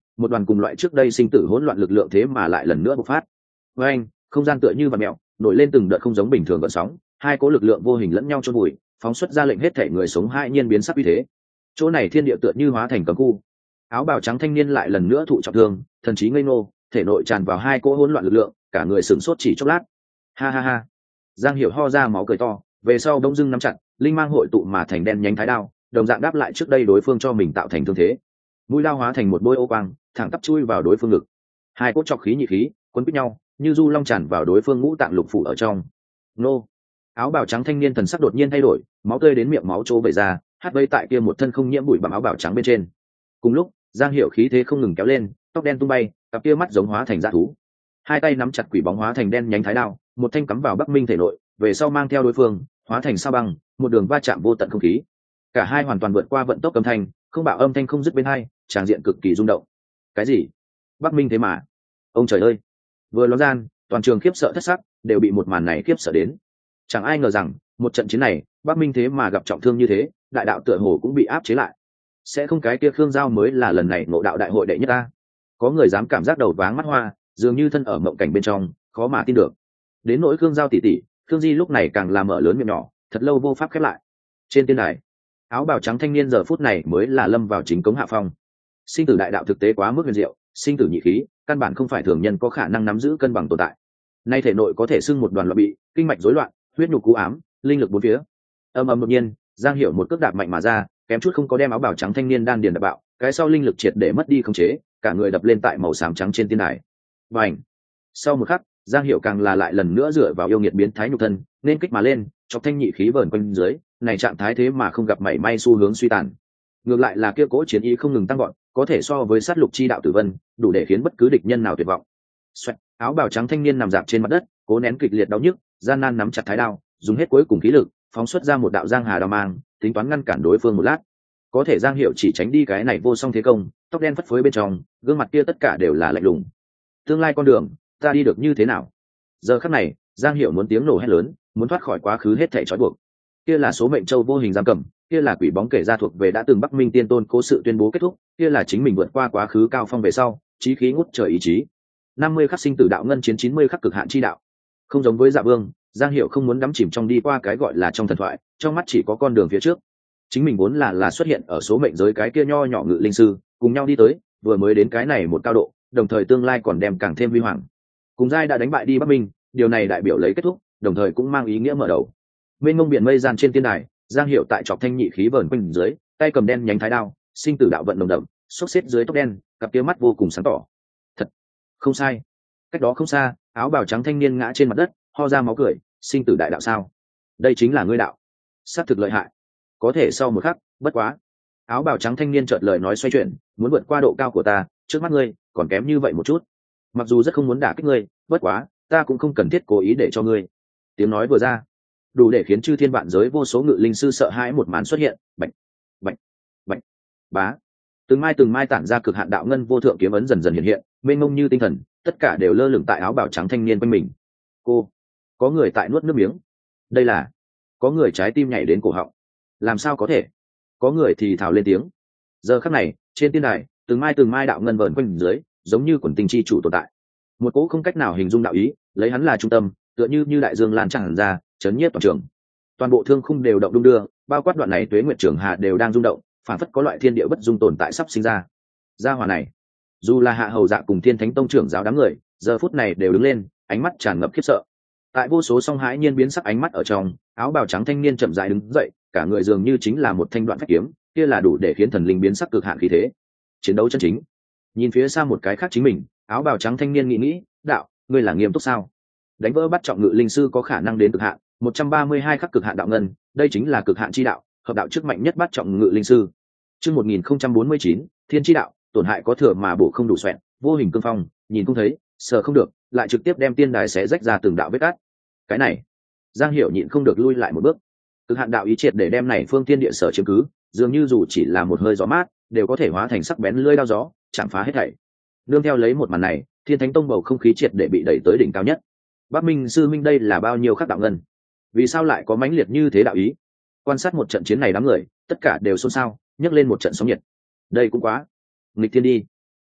Speaker 1: một đoàn cùng loại trước đây sinh tử hỗn loạn lực lượng thế mà lại lần nữa bộc phát. Với anh, không gian tựa như vặn mèo, nổi lên từng đợt không giống bình thường gợn sóng, hai cỗ lực lượng vô hình lẫn nhau chôn vùi, phóng xuất ra lệnh hết thể người sống hai nhiên biến sắc uy thế. Chỗ này thiên địa tựa như hóa thành cấm khu. Áo bào trắng thanh niên lại lần nữa thụ trọng thương, thần trí ngây ngô, thể nội tràn vào hai cỗ hỗn loạn lực lượng, cả người sửng sốt chỉ chốc lát. Ha ha ha. Giang Hiểu ho ra máu cười to, về sau bỗng dưng nắm chặt, linh mang hội tụ mà thành đen nhánh thái đao, đồng dạng đáp lại trước đây đối phương cho mình tạo thành thương thế. Mũi đao hóa thành một bôi ô quang, thẳng tắp chui vào đối phương ngực. Hai cỗ trọc khí nhị khí quấn quýt nhau, như du long tràn vào đối phương ngũ tạng lục phủ ở trong. Nô. Áo bào trắng thanh niên thần sắc đột nhiên thay đổi, máu tươi đến miệng máu trô bể ra, hát vây tại kia một thân không nhiễm bụi bằng áo bào trắng bên trên. Cùng lúc, Giang Hiểu khí thế không ngừng kéo lên, tóc đen tung bay, cặp kia mắt giống hóa thành dã thú. Hai tay nắm chặt quỷ bóng hóa thành đen nhánh thái đao, một thanh cắm vào Bắc Minh thể nội, về sau mang theo đối phương, hóa thành sao băng, một đường va chạm vô tận không khí. Cả hai hoàn toàn vượt qua vận tốc âm thanh, không bạo âm thanh không dứt bên hai, tràng diện cực kỳ rung động. Cái gì? Bắc Minh thế mà? Ông trời ơi! Vừa ló gian, toàn trường khiếp sợ thất sắc, đều bị một màn này khiếp sợ đến. Chẳng ai ngờ rằng, một trận chiến này, Bắc Minh thế mà gặp trọng thương như thế, đại đạo tựa hồ cũng bị áp chế lại. Sẽ không cái kia Khương Giao mới là lần này ngộ đạo đại hội đệ nhất ta? Có người dám cảm giác đầu váng mắt hoa, dường như thân ở mộng cảnh bên trong, khó mà tin được. Đến nỗi Khương Giao tỷ tỷ, Khương Di lúc này càng làm mở lớn miệng nhỏ, thật lâu vô pháp khép lại. Trên tiên đài, áo bào trắng thanh niên giờ phút này mới là lâm vào chính cống hạ phong. Sinh tử đại đạo thực tế quá mức huyền diệu, sinh tử nhị khí, căn bản không phải thường nhân có khả năng nắm giữ cân bằng tồn tại. Nay thể nội có thể xưng một đoàn loạn bị, kinh mạch rối loạn, huyết nhục cú ám, linh lực bốn phía. Âm ầm đột nhiên, Giang Hiểu một cước đạp mạnh mà ra, kém chút không có đem áo bào trắng thanh niên đan điền đập bạo, cái sau linh lực triệt để mất đi khống chế, cả người đập lên tại màu xám trắng trên tiên đài. Bành! Sau một khắc, Giang Hiểu càng là lại lần nữa dựa vào yêu nghiệt biến thái nhục thân, nên kích mà lên, chọc thanh nhị khí vờn quanh dưới, này trạng thái thế mà không gặp mảy may xu hướng suy tàn. Ngược lại là kia cỗ chiến ý không ngừng tăng vọt, có thể so với sát lục chi đạo tử vân, đủ để khiến bất cứ địch nhân nào tuyệt vọng. Xoẹt, áo bào trắng thanh niên nằm dạp trên mặt đất, cố nén kịch liệt đau nhức, gian nan nắm chặt thái đao, dùng hết cuối cùng khí lực, phóng xuất ra một đạo giang hà đao mang, tính toán ngăn cản đối phương một lát. Có thể Giang Hiểu chỉ tránh đi cái này vô song thế công, tóc đen phất phới bên trong, gương mặt kia tất cả đều là lạnh lùng. Tương lai con đường, ta đi được như thế nào? Giờ khắc này, Giang Hiểu muốn tiếng nổ hét lớn, muốn thoát khỏi quá khứ hết thảy trói buộc. Kia là số mệnh châu vô hình giam cầm, kia là quỷ bóng kể ra thuộc về đã từng Bắc Minh tiên tôn cố sự tuyên bố kết thúc, kia là chính mình vượt qua quá khứ cao phong về sau, chí khí ngút trời ý chí. năm mươi khắc sinh tử đạo ngân chiến chín mươi khắc cực hạn chi đạo. Không giống với Dạ Vương, Giang Hiểu không muốn đắm chìm trong đi qua cái gọi là trong thần thoại, trong mắt chỉ có con đường phía trước. Chính mình vốn là là xuất hiện ở số mệnh giới cái kia nho nhỏ ngự linh sư, cùng nhau đi tới, vừa mới đến cái này một cao độ, đồng thời tương lai còn đem càng thêm huy hoàng. Cùng giai đã đánh bại đi Bắc Minh, điều này đại biểu lấy kết thúc, đồng thời cũng mang ý nghĩa mở đầu. Bên ngông biển mây gian trên tiên đài, Giang Hiểu tại chọc thanh nhị khí vờn quanh dưới, tay cầm đen nhánh thái đao, sinh tử đạo vận đồng đậm, xốc xếp dưới tóc đen, cặp kia mắt vô cùng sáng tỏ. Thật, không sai. Cách đó không xa, áo bào trắng thanh niên ngã trên mặt đất, ho ra máu cười, sinh tử đại đạo sao? Đây chính là ngươi đạo. Sát thực lợi hại. Có thể sau một khắc, bất quá. Áo bào trắng thanh niên chợt lời nói xoay chuyển, muốn vượt qua độ cao của ta, trước mắt ngươi, còn kém như vậy một chút. Mặc dù rất không muốn đả kích ngươi, bất quá, ta cũng không cần thiết cố ý để cho ngươi. Tiếng nói vừa ra, đủ để khiến chư thiên vạn giới vô số ngự linh sư sợ hãi một màn xuất hiện. Bạch, bạch, bạch, bá. Từng mai từng mai tản ra cực hạn đạo ngân vô thượng kiếm ấn dần dần hiện hiện, mênh mông như tinh thần, tất cả đều lơ lửng tại áo bào trắng thanh niên quanh mình. Cô, có người tại nuốt nước miếng. Đây là, có người trái tim nhảy đến cổ họng. Làm sao có thể? Có người thì thào lên tiếng. Giờ khắc này, trên tiên đài, từng mai từng mai đạo ngân vờn quanh dưới, giống như quần tinh chi chủ tồn tại. Một cỗ không cách nào hình dung đạo ý, lấy hắn là trung tâm, tựa như như đại dương lan tràn ra, chấn nhiếp toàn trường. Toàn bộ thương khung đều động đung đưa, bao quát đoạn này Tuế Nguyệt Trường Hà đều đang rung động, phản phất có loại thiên địa bất dung tồn tại sắp sinh ra. Gia hỏa này, dù là Hạ Hầu Dạ cùng Thiên Thánh Tông trưởng giáo đám người, giờ phút này đều đứng lên, ánh mắt tràn ngập khiếp sợ. Tại vô số song hãi nhiên biến sắc ánh mắt ở trong, áo bào trắng thanh niên chậm rãi đứng dậy, cả người dường như chính là một thanh đoạn phách kiếm, kia là đủ để khiến thần linh biến sắc cực hạn khí thế. Chiến đấu chân chính. Nhìn phía xa một cái khác chính mình, áo bào trắng thanh niên nghĩ nghĩ, đạo, ngươi là nghiêm túc sao? Đánh vỡ bắt trọng ngự linh sư có khả năng đến cực hạn, một trăm ba mươi hai khắc cực hạn đạo ngân, đây chính là cực hạn chi đạo, hợp đạo trước mạnh nhất bắt trọng ngự linh sư. Chương một nghìn không trăm bốn mươi chín, Thiên chi đạo, tổn hại có thừa mà bổ không đủ xoẹn, vô hình cương phong, nhìn không thấy, sờ không được, lại trực tiếp đem tiên đài xé rách ra từng đạo vết cắt. Cái này, Giang Hiểu nhịn không được lui lại một bước. Cực hạn đạo ý triệt để đem này phương tiên địa sở chiếm cứ, dường như dù chỉ là một hơi gió mát, đều có thể hóa thành sắc bén lưỡi dao gió, chạm phá hết thảy. Nương theo lấy một màn này, Thiên Thánh Tông bầu không khí triệt để bị đẩy tới đỉnh cao nhất. Bắc Minh sư minh đây là bao nhiêu khắc đạo ngân? Vì sao lại có mãnh liệt như thế đạo ý? Quan sát một trận chiến này đám người, tất cả đều xôn xao, nhấc lên một trận sóng nhiệt. Đây cũng quá nghịch thiên đi.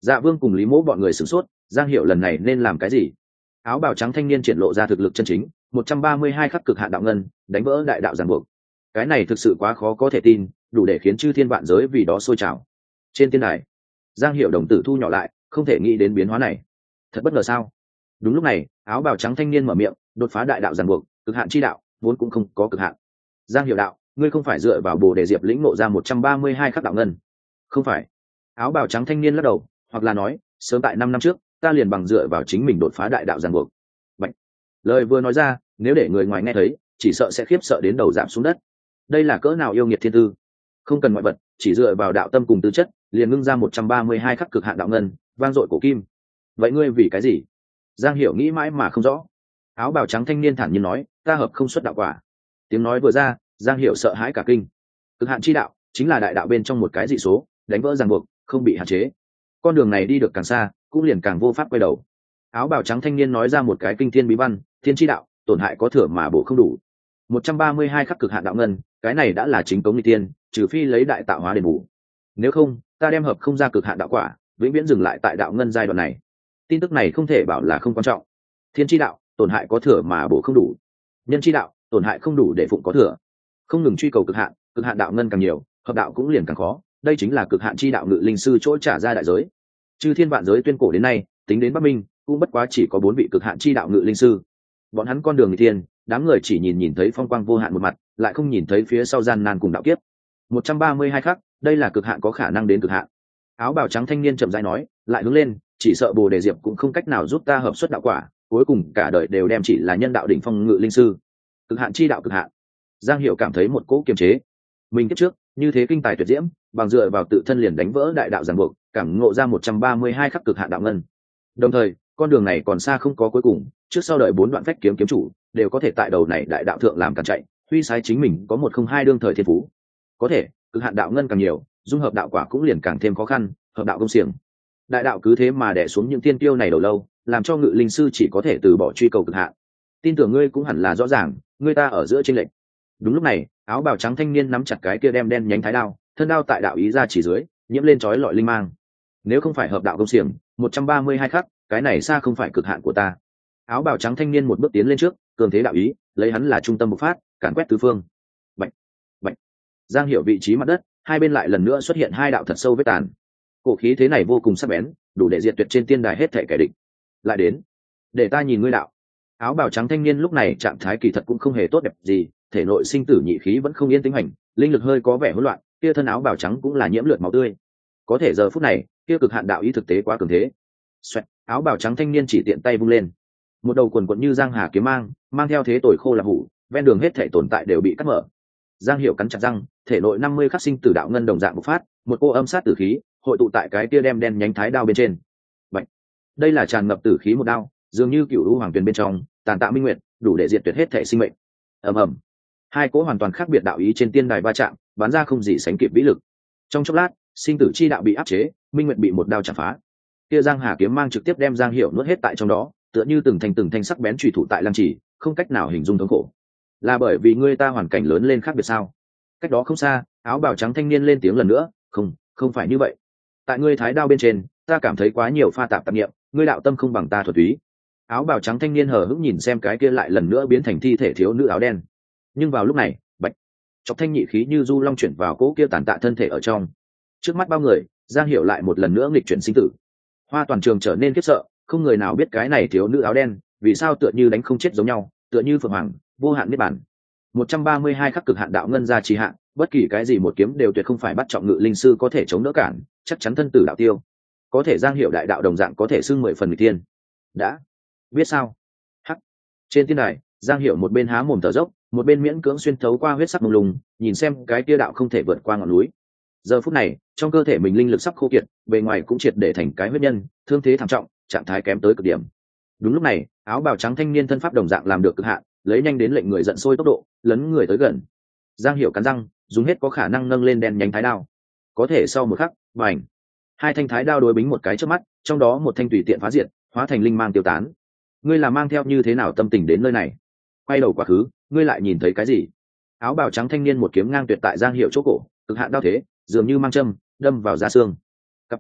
Speaker 1: Dạ Vương cùng Lý Mỗ bọn người sửng sốt, Giang Hiểu lần này nên làm cái gì? Áo bào trắng thanh niên triển lộ ra thực lực chân chính, một trăm ba mươi hai khắc cực hạn đạo ngân, đánh vỡ đại đạo giằng buộc. Cái này thực sự quá khó có thể tin, đủ để khiến chư thiên vạn giới vì đó sôi trào. Trên tiên đài, Giang Hiểu đồng tử thu nhỏ lại, không thể nghĩ đến biến hóa này. Thật bất ngờ sao? Đúng lúc này, áo bào trắng thanh niên mở miệng, đột phá đại đạo giằng buộc, cực hạn chi đạo, vốn cũng không có cực hạn. Giang Hiểu đạo, ngươi không phải dựa vào Bồ Đề Diệp lĩnh ngộ ra một trăm ba mươi hai khắc đạo ngân? Không phải. Áo bào trắng thanh niên lắc đầu, hoặc là nói, sớm tại năm năm trước, ta liền bằng dựa vào chính mình đột phá đại đạo giằng buộc. Bạch. Lời vừa nói ra, nếu để người ngoài nghe thấy, chỉ sợ sẽ khiếp sợ đến đầu giảm xuống đất. Đây là cỡ nào yêu nghiệt thiên tư, không cần ngoại vật, chỉ dựa vào đạo tâm cùng tư chất, liền ngưng ra một trăm ba mươi hai khắc cực hạn đạo ngân, vang dội cổ kim. Vậy ngươi vì cái gì? Giang Hiểu nghĩ mãi mà không rõ. Áo bào trắng thanh niên thản nhiên nói, ta hợp không xuất đạo quả. Tiếng nói vừa ra, Giang Hiểu sợ hãi cả kinh. Cực hạn chi đạo chính là đại đạo bên trong một cái dị số, đánh vỡ ràng buộc, không bị hạn chế. Con đường này đi được càng xa, cũng liền càng vô pháp quay đầu. Áo bào trắng thanh niên nói ra một cái kinh thiên bí văn, thiên chi đạo, tổn hại có thừa mà bổ không đủ. một trăm ba mươi hai khắc cực hạn đạo ngân, cái này đã là chính cống nghịch tiên, trừ phi lấy đại tạo hóa đền bù. Nếu không, ta đem hợp không ra cực hạn đạo quả, vĩnh viễn dừng lại tại đạo ngân giai đoạn này. Tin tức này không thể bảo là không quan trọng. Thiên chi đạo, tổn hại có thừa mà bổ không đủ. Nhân chi đạo, tổn hại không đủ để phụng có thừa. Không ngừng truy cầu cực hạn, cực hạn đạo ngân càng nhiều, hợp đạo cũng liền càng khó. Đây chính là cực hạn chi đạo ngự linh sư chỗ trả ra đại giới. Chư thiên vạn giới tuyên cổ đến nay, tính đến Bắc Minh, cũng bất quá chỉ có bốn vị cực hạn chi đạo ngự linh sư. Bọn hắn con đường nghịch thiên, đám người chỉ nhìn nhìn thấy phong quang vô hạn một mặt, lại không nhìn thấy phía sau gian nan cùng đạo kiếp. một trăm ba mươi hai khắc, đây là cực hạn có khả năng đến cực hạn. Áo bào trắng thanh niên chậm rãi nói, lại hướng lên, chỉ sợ Bồ Đề Diệp cũng không cách nào giúp ta hợp xuất đạo quả, cuối cùng cả đời đều đem chỉ là nhân đạo đỉnh phong ngự linh sư. Cực hạn chi đạo cực hạn. Giang Hiểu cảm thấy một cỗ kiềm chế. Mình kiếp trước, như thế kinh tài tuyệt diễm, bằng dựa vào tự thân liền đánh vỡ đại đạo giằng buộc, cảm ngộ ra một trăm ba mươi hai khắc cực hạn đạo ngân. Đồng thời, con đường này còn xa không có cuối cùng, trước sau đợi bốn đoạn phách kiếm kiếm chủ, đều có thể tại đầu này đại đạo thượng làm cản chạy, huy sái chính mình có một không hai đương thời thiên phú. Có thể, cực hạn đạo ngân càng nhiều, dung hợp đạo quả cũng liền càng thêm khó khăn, hợp đạo công xiềng. Đại đạo cứ thế mà đè xuống những tiên tiêu này đầu lâu, làm cho ngự linh sư chỉ có thể từ bỏ truy cầu cực hạn. Tin tưởng ngươi cũng hẳn là rõ ràng, ngươi ta ở giữa chênh lệch. Đúng lúc này, áo bào trắng thanh niên nắm chặt cái kia đem đen nhánh thái đao, thân đao tại đạo ý ra chỉ dưới, nhiễm lên chói lọi linh mang. Nếu không phải hợp đạo công xiềng, một trăm ba mươi hai khắc, cái này xa không phải cực hạn của ta. Áo bào trắng thanh niên một bước tiến lên trước, cường thế đạo ý, lấy hắn là trung tâm bộc phát, càn quét tứ phương. Bạch, bạch. Giang Hiểu vị trí mặt đất, hai bên lại lần nữa xuất hiện hai đạo thật sâu vết tàn. Cổ khí thế này vô cùng sắc bén, đủ để diệt tuyệt trên tiên đài hết thảy kẻ địch. Lại đến, để ta nhìn ngươi đạo. Áo bào trắng thanh niên lúc này trạng thái kỳ thật cũng không hề tốt đẹp gì, thể nội sinh tử nhị khí vẫn không yên tĩnh hành, linh lực hơi có vẻ hỗn loạn, kia thân áo bào trắng cũng là nhiễm lượt máu tươi. Có thể giờ phút này, kia cực hạn đạo ý thực tế quá cường thế. Xoẹt, áo bào trắng thanh niên chỉ tiện tay vung lên, một đầu quần quần như giang hà kiếm mang, mang theo thế tồi khô là hủ, ven đường hết thảy tồn tại đều bị cắt mở. Giang Hiểu cắn chặt răng, thể nội năm mươi khắc sinh tử đạo ngân đồng dạng bộc phát, một cô âm sát tử khí hội tụ tại cái kia đem đen nhánh thái đao bên trên. Bạch, đây là tràn ngập tử khí một đao, dường như cựu u hoàng tuyền bên trong tàn tạ minh nguyệt, đủ để diệt tuyệt hết thảy sinh mệnh. Ầm ầm, hai cỗ hoàn toàn khác biệt đạo ý trên tiên đài va chạm, bắn ra không gì sánh kịp vĩ lực. Trong chốc lát, sinh tử chi đạo bị áp chế, minh nguyệt bị một đao chặt phá. Kia giang hà kiếm mang trực tiếp đem Giang Hiểu nuốt hết tại trong đó, tựa như từng thanh từng thanh sắc bén chủy thủ tại lăng chỉ, không cách nào hình dung thống khổ. Là bởi vì ngươi ta hoàn cảnh lớn lên khác biệt sao? Cách đó không xa, áo bào trắng thanh niên lên tiếng lần nữa, không, không phải như vậy. Tại ngươi thái đao bên trên, ta cảm thấy quá nhiều pha tạp tạp niệm, ngươi đạo tâm không bằng ta thuần túy. Áo bào trắng thanh niên hờ hững nhìn xem cái kia lại lần nữa biến thành thi thể thiếu nữ áo đen. Nhưng vào lúc này, bạch, chọc thanh nhị khí như du long chuyển vào cỗ kia tàn tạ thân thể ở trong. Trước mắt bao người, Giang Hiểu lại một lần nữa nghịch chuyển sinh tử. Hoa toàn trường trở nên khiếp sợ, không người nào biết cái này thiếu nữ áo đen vì sao tựa như đánh không chết giống nhau, tựa như phượng hoàng vô hạn niết bản. một trăm ba mươi hai khắc cực hạn đạo ngân ra trì hạn, bất kỳ cái gì một kiếm đều tuyệt không phải bắt trọng ngự linh sư có thể chống đỡ cản, chắc chắn thân tử đạo tiêu. Có thể Giang Hiểu đại đạo đồng dạng có thể xưng mười phần người tiên. Đã biết sao? Hắc. Trên tiên đài, Giang Hiểu một bên há mồm thở dốc, một bên miễn cưỡng xuyên thấu qua huyết sắc mông lung, nhìn xem cái kia đạo không thể vượt qua ngọn núi. Giờ phút này, trong cơ thể mình linh lực sắp khô kiệt, bề ngoài cũng triệt để thành cái huyết nhân, thương thế thảm trọng, trạng thái kém tới cực điểm. Đúng lúc này, áo bào trắng thanh niên thân pháp đồng dạng làm được cực hạn, lấy nhanh đến lệnh người giận sôi tốc độ, lấn người tới gần. Giang Hiểu cắn răng, dùng hết có khả năng nâng lên đen nhánh thái đao. Có thể sau một khắc, bành, hai thanh thái đao đối bính một cái trước mắt, trong đó một thanh tùy tiện phá diệt, hóa thành linh mang tiêu tán. Ngươi là mang theo như thế nào tâm tình đến nơi này? Quay đầu quá khứ, ngươi lại nhìn thấy cái gì? Áo bào trắng thanh niên một kiếm ngang tuyệt tại Giang Hiểu chỗ cổ, cực hạn đao thế, dường như mang châm, đâm vào da xương. Cặp kia mắt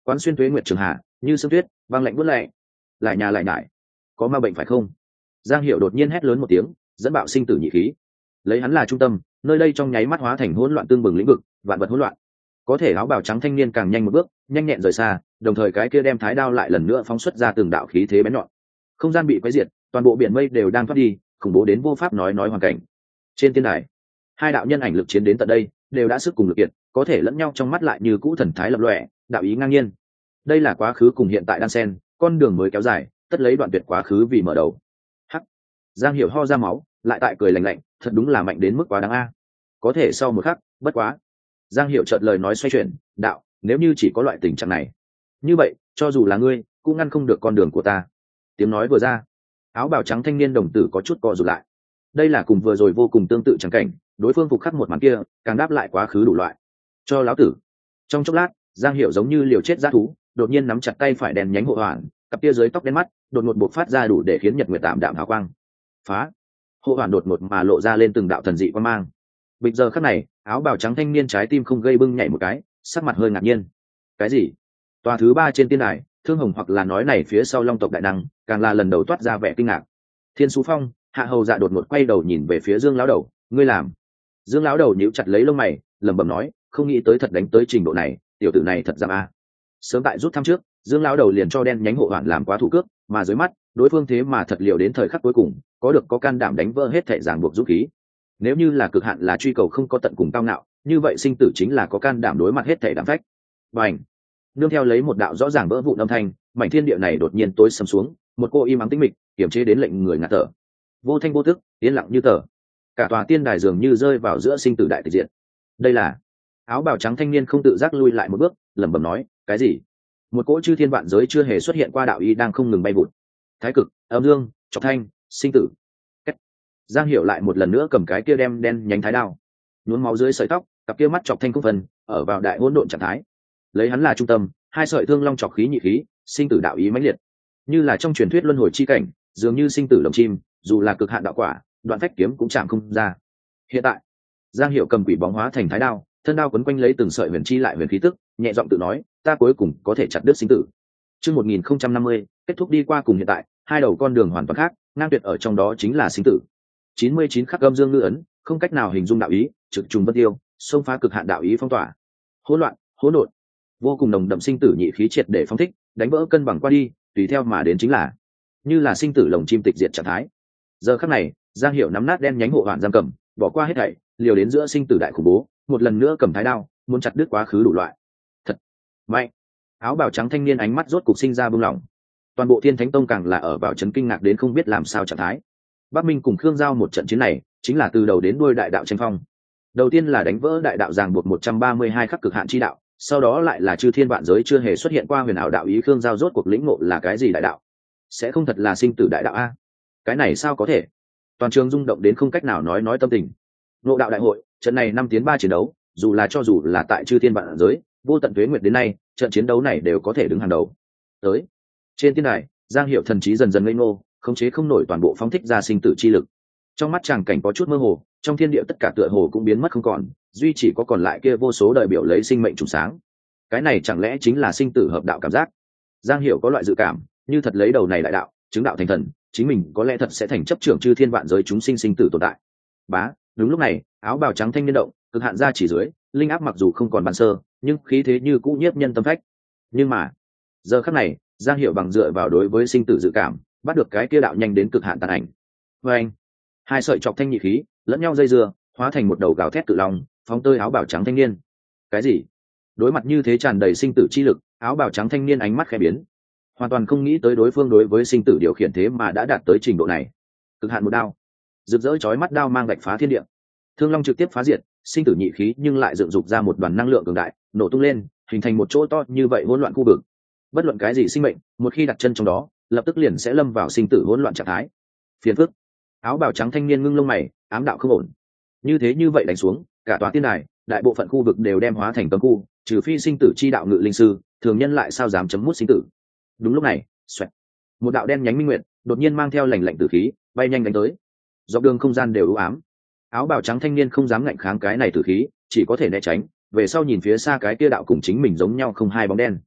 Speaker 1: quán xuyên tuế nguyệt trường hạ như sương tuyết băng lạnh buốt lẹ lại nhà lại nhải có ma bệnh phải không? Giang Hiểu đột nhiên hét lớn một tiếng, dẫn bạo sinh tử nhị khí. Lấy hắn là trung tâm, nơi đây trong nháy mắt hóa thành hỗn loạn tương bừng lĩnh vực, vạn vật hỗn loạn. Có thể áo bào trắng thanh niên càng nhanh một bước, nhanh nhẹn rời xa, đồng thời cái kia đem thái đao lại lần nữa phóng xuất ra từng đạo khí thế bén nhọn. Không gian bị quấy diệt, toàn bộ biển mây đều đang thoát đi, khủng bố đến vô pháp nói nói hoàn cảnh. Trên tiên đài, hai đạo nhân ảnh lực chiến đến tận đây, đều đã sức cùng lực kiệt, có thể lẫn nhau trong mắt lại như cũ thần thái lập lòe, đạo ý ngang nhiên. Đây là quá khứ cùng hiện tại đan sen, con đường mới kéo dài, tất lấy đoạn tuyệt quá khứ vì mở đầu. Hắc. Giang Hiểu ho ra máu, lại tại cười lạnh lạnh, thật đúng là mạnh đến mức quá đáng a. Có thể sau một khắc, bất quá. Giang Hiểu chợt lời nói xoay chuyển, đạo, nếu như chỉ có loại tình trạng này, như vậy, cho dù là ngươi, cũng ngăn không được con đường của ta. Tiếng nói vừa ra, áo bào trắng thanh niên đồng tử có chút co rụt lại. Đây là cùng vừa rồi vô cùng tương tự chẳng cảnh, đối phương phục khắc một màn kia, càng đáp lại quá khứ đủ loại. Cho lão tử. Trong chốc lát, Giang Hiểu giống như liều chết dã thú, đột nhiên nắm chặt tay phải đèn nhánh hộ hoàn, cặp kia dưới tóc đen mắt, đột ngột bộc phát ra đủ để khiến nhật nguyệt tạm đạm hào quang. Phá. Hộ hoàn đột ngột mà lộ ra lên từng đạo thần dị quang mang. Bây giờ khắc này, áo bào trắng thanh niên trái tim không gây bưng nhảy một cái, sắc mặt hơi ngạc nhiên. Cái gì? Tòa thứ ba trên tiên đài, Thương Hồng hoặc là nói này phía sau Long tộc đại năng, càng là lần đầu toát ra vẻ kinh ngạc. Thiên Sú Phong, Hạ Hầu Dạ đột ngột quay đầu nhìn về phía Dương lão đầu, ngươi làm? Dương lão đầu nhíu chặt lấy lông mày, lẩm bẩm nói, không nghĩ tới thật đánh tới trình độ này, tiểu tử này thật dám a. Sớm tại rút thăm trước, Dương lão đầu liền cho đen nhánh hộ hoàn làm quá thủ cước, mà dưới mắt, đối phương thế mà thật liều đến thời khắc cuối cùng, có được có can đảm đánh vỡ hết thảy ràng buộc dũng khí. Nếu như là cực hạn là truy cầu không có tận cùng cao ngạo, như vậy sinh tử chính là có can đảm đối mặt hết thảy đảm phách. Bành! Nương theo lấy một đạo rõ ràng vỡ vụn âm thanh, mảnh thiên địa này đột nhiên tối sầm xuống, một cô im ắng tĩnh mịch, kiềm chế đến lệnh người ngạt thở. Vô thanh vô tức, yên lặng như tờ. Cả tòa tiên đài dường như rơi vào giữa sinh tử đại tịch diện. Đây là áo bào trắng thanh niên không tự giác lui lại một bước, lẩm bẩm nói, cái gì? Một cỗ chư thiên vạn giới chưa hề xuất hiện qua đạo ý đang không ngừng bay vụt. Thái cực, âm dương, trọc thanh, sinh tử. Cách. Giang Hiểu lại một lần nữa cầm cái kia đem đen nhánh thái đao, nhuốm máu dưới sợi tóc, cặp kia mắt trọc thanh cung phần, ở vào đại hỗn độn trạng thái. Lấy hắn là trung tâm, hai sợi thương long trọc khí nhị khí, sinh tử đạo ý mãnh liệt, như là trong truyền thuyết luân hồi chi cảnh, dường như sinh tử lồng chim, dù là cực hạn đạo quả, đoạn phách kiếm cũng chạm không ra. Hiện tại, Giang Hiểu cầm quỷ bóng hóa thành thái đao, thân đao quấn quanh lấy từng sợi huyền chi lại huyền khí tức, nhẹ giọng tự nói, ta cuối cùng có thể chặt đứt sinh tử. Chương một nghìn không trăm năm mươi, kết thúc đi qua cùng hiện tại, hai đầu con đường hoàn toàn khác, ngang tuyệt ở trong đó chính là sinh tử. chín mươi chín khắc âm dương ngư ấn, không cách nào hình dung đạo ý, trực trùng vân tiêu, xông phá cực hạn đạo ý phong tỏa. Hỗn loạn, hỗn độn, vô cùng nồng đậm sinh tử nhị khí triệt để phóng thích, đánh vỡ cân bằng qua đi, tùy theo mà đến chính là như là sinh tử lồng chim tịch diệt trạng thái. Giờ khắc này, Giang Hiểu nắm nát đen nhánh hộ hoàn giam cầm, bỏ qua hết thảy, liều đến giữa sinh tử đại khủng bố, một lần nữa cầm thái đao, muốn chặt đứt quá khứ đủ loại. Thật mạnh! Áo bào trắng thanh niên ánh mắt rốt cục sinh ra bừng lòng. Toàn bộ Thiên Thánh Tông càng là ở vào chấn kinh ngạc đến không biết làm sao trạng thái. Bắc Minh cùng Khương Giao một trận chiến này, chính là từ đầu đến đuôi đại đạo tranh phong. Đầu tiên là đánh vỡ đại đạo ràng buộc một trăm ba mươi hai khắc cực hạn chi đạo, sau đó lại là chư thiên vạn giới chưa hề xuất hiện qua huyền ảo đạo ý. Khương Giao rốt cuộc lĩnh ngộ là cái gì đại đạo? Sẽ không thật là sinh tử đại đạo a? Cái này sao có thể? Toàn trường rung động đến không cách nào nói nói tâm tình. Ngộ đạo đại hội, trận này năm tiến ba chiến đấu, dù là cho dù là tại chư thiên vạn giới, vô tận tuế nguyệt đến nay, trận chiến đấu này đều có thể đứng hàng đầu. Tới trên tiên đài, Giang Hiểu thần trí dần dần ngây ngô, khống chế không nổi toàn bộ phóng thích ra sinh tử chi lực. Trong mắt chàng cảnh có chút mơ hồ, trong thiên địa tất cả tựa hồ cũng biến mất không còn, duy chỉ có còn lại kia vô số đại biểu lấy sinh mệnh trùng sáng. Cái này chẳng lẽ chính là sinh tử hợp đạo cảm giác? Giang Hiểu có loại dự cảm, như thật lấy đầu này đại đạo, chứng đạo thành thần, chính mình có lẽ thật sẽ thành chấp trưởng chư thiên vạn giới chúng sinh sinh tử tồn tại. Bá, đúng lúc này, áo bào trắng thanh niên động, cực hạn ra chỉ dưới, linh áp mặc dù không còn ban sơ, nhưng khí thế như cũ nhiếp nhân tâm phách. Nhưng mà, giờ khắc này, Giang Hiểu bằng dựa vào đối với sinh tử dự cảm, bắt được cái kia đạo nhanh đến cực hạn tàn ảnh. Và anh, hai sợi chọc thanh nhị khí lẫn nhau dây dưa, hóa thành một đầu gào thét cự long, phóng tơi áo bào trắng thanh niên. Cái gì? Đối mặt như thế tràn đầy sinh tử chi lực, áo bào trắng thanh niên ánh mắt khẽ biến, hoàn toàn không nghĩ tới đối phương đối với sinh tử điều khiển thế mà đã đạt tới trình độ này. Cực hạn một đao, rực rỡ chói mắt đao mang gạch phá thiên địa, thương long trực tiếp phá diệt sinh tử nhị khí, nhưng lại dựng dục ra một đoàn năng lượng cường đại, nổ tung lên, hình thành một chỗ to như vậy hỗn loạn khu vực. Bất luận cái gì sinh mệnh, một khi đặt chân trong đó, lập tức liền sẽ lâm vào sinh tử hỗn loạn trạng thái. Phiền phức. Áo bào trắng thanh niên ngưng lông mày, ám đạo không ổn. Như thế như vậy đánh xuống, cả tòa tiên đài, đại bộ phận khu vực đều đem hóa thành cấm khu, trừ phi sinh tử chi đạo ngự linh sư, thường nhân lại sao dám chấm mút sinh tử. Đúng lúc này, xoẹt, một đạo đen nhánh minh nguyệt đột nhiên mang theo lạnh lạnh tử khí, bay nhanh đánh tới. Dọc đường không gian đều u ám. Áo bào trắng thanh niên không dám ngạnh kháng cái này tử khí, chỉ có thể né tránh, về sau nhìn phía xa cái kia đạo cùng chính mình giống nhau không hai bóng đen.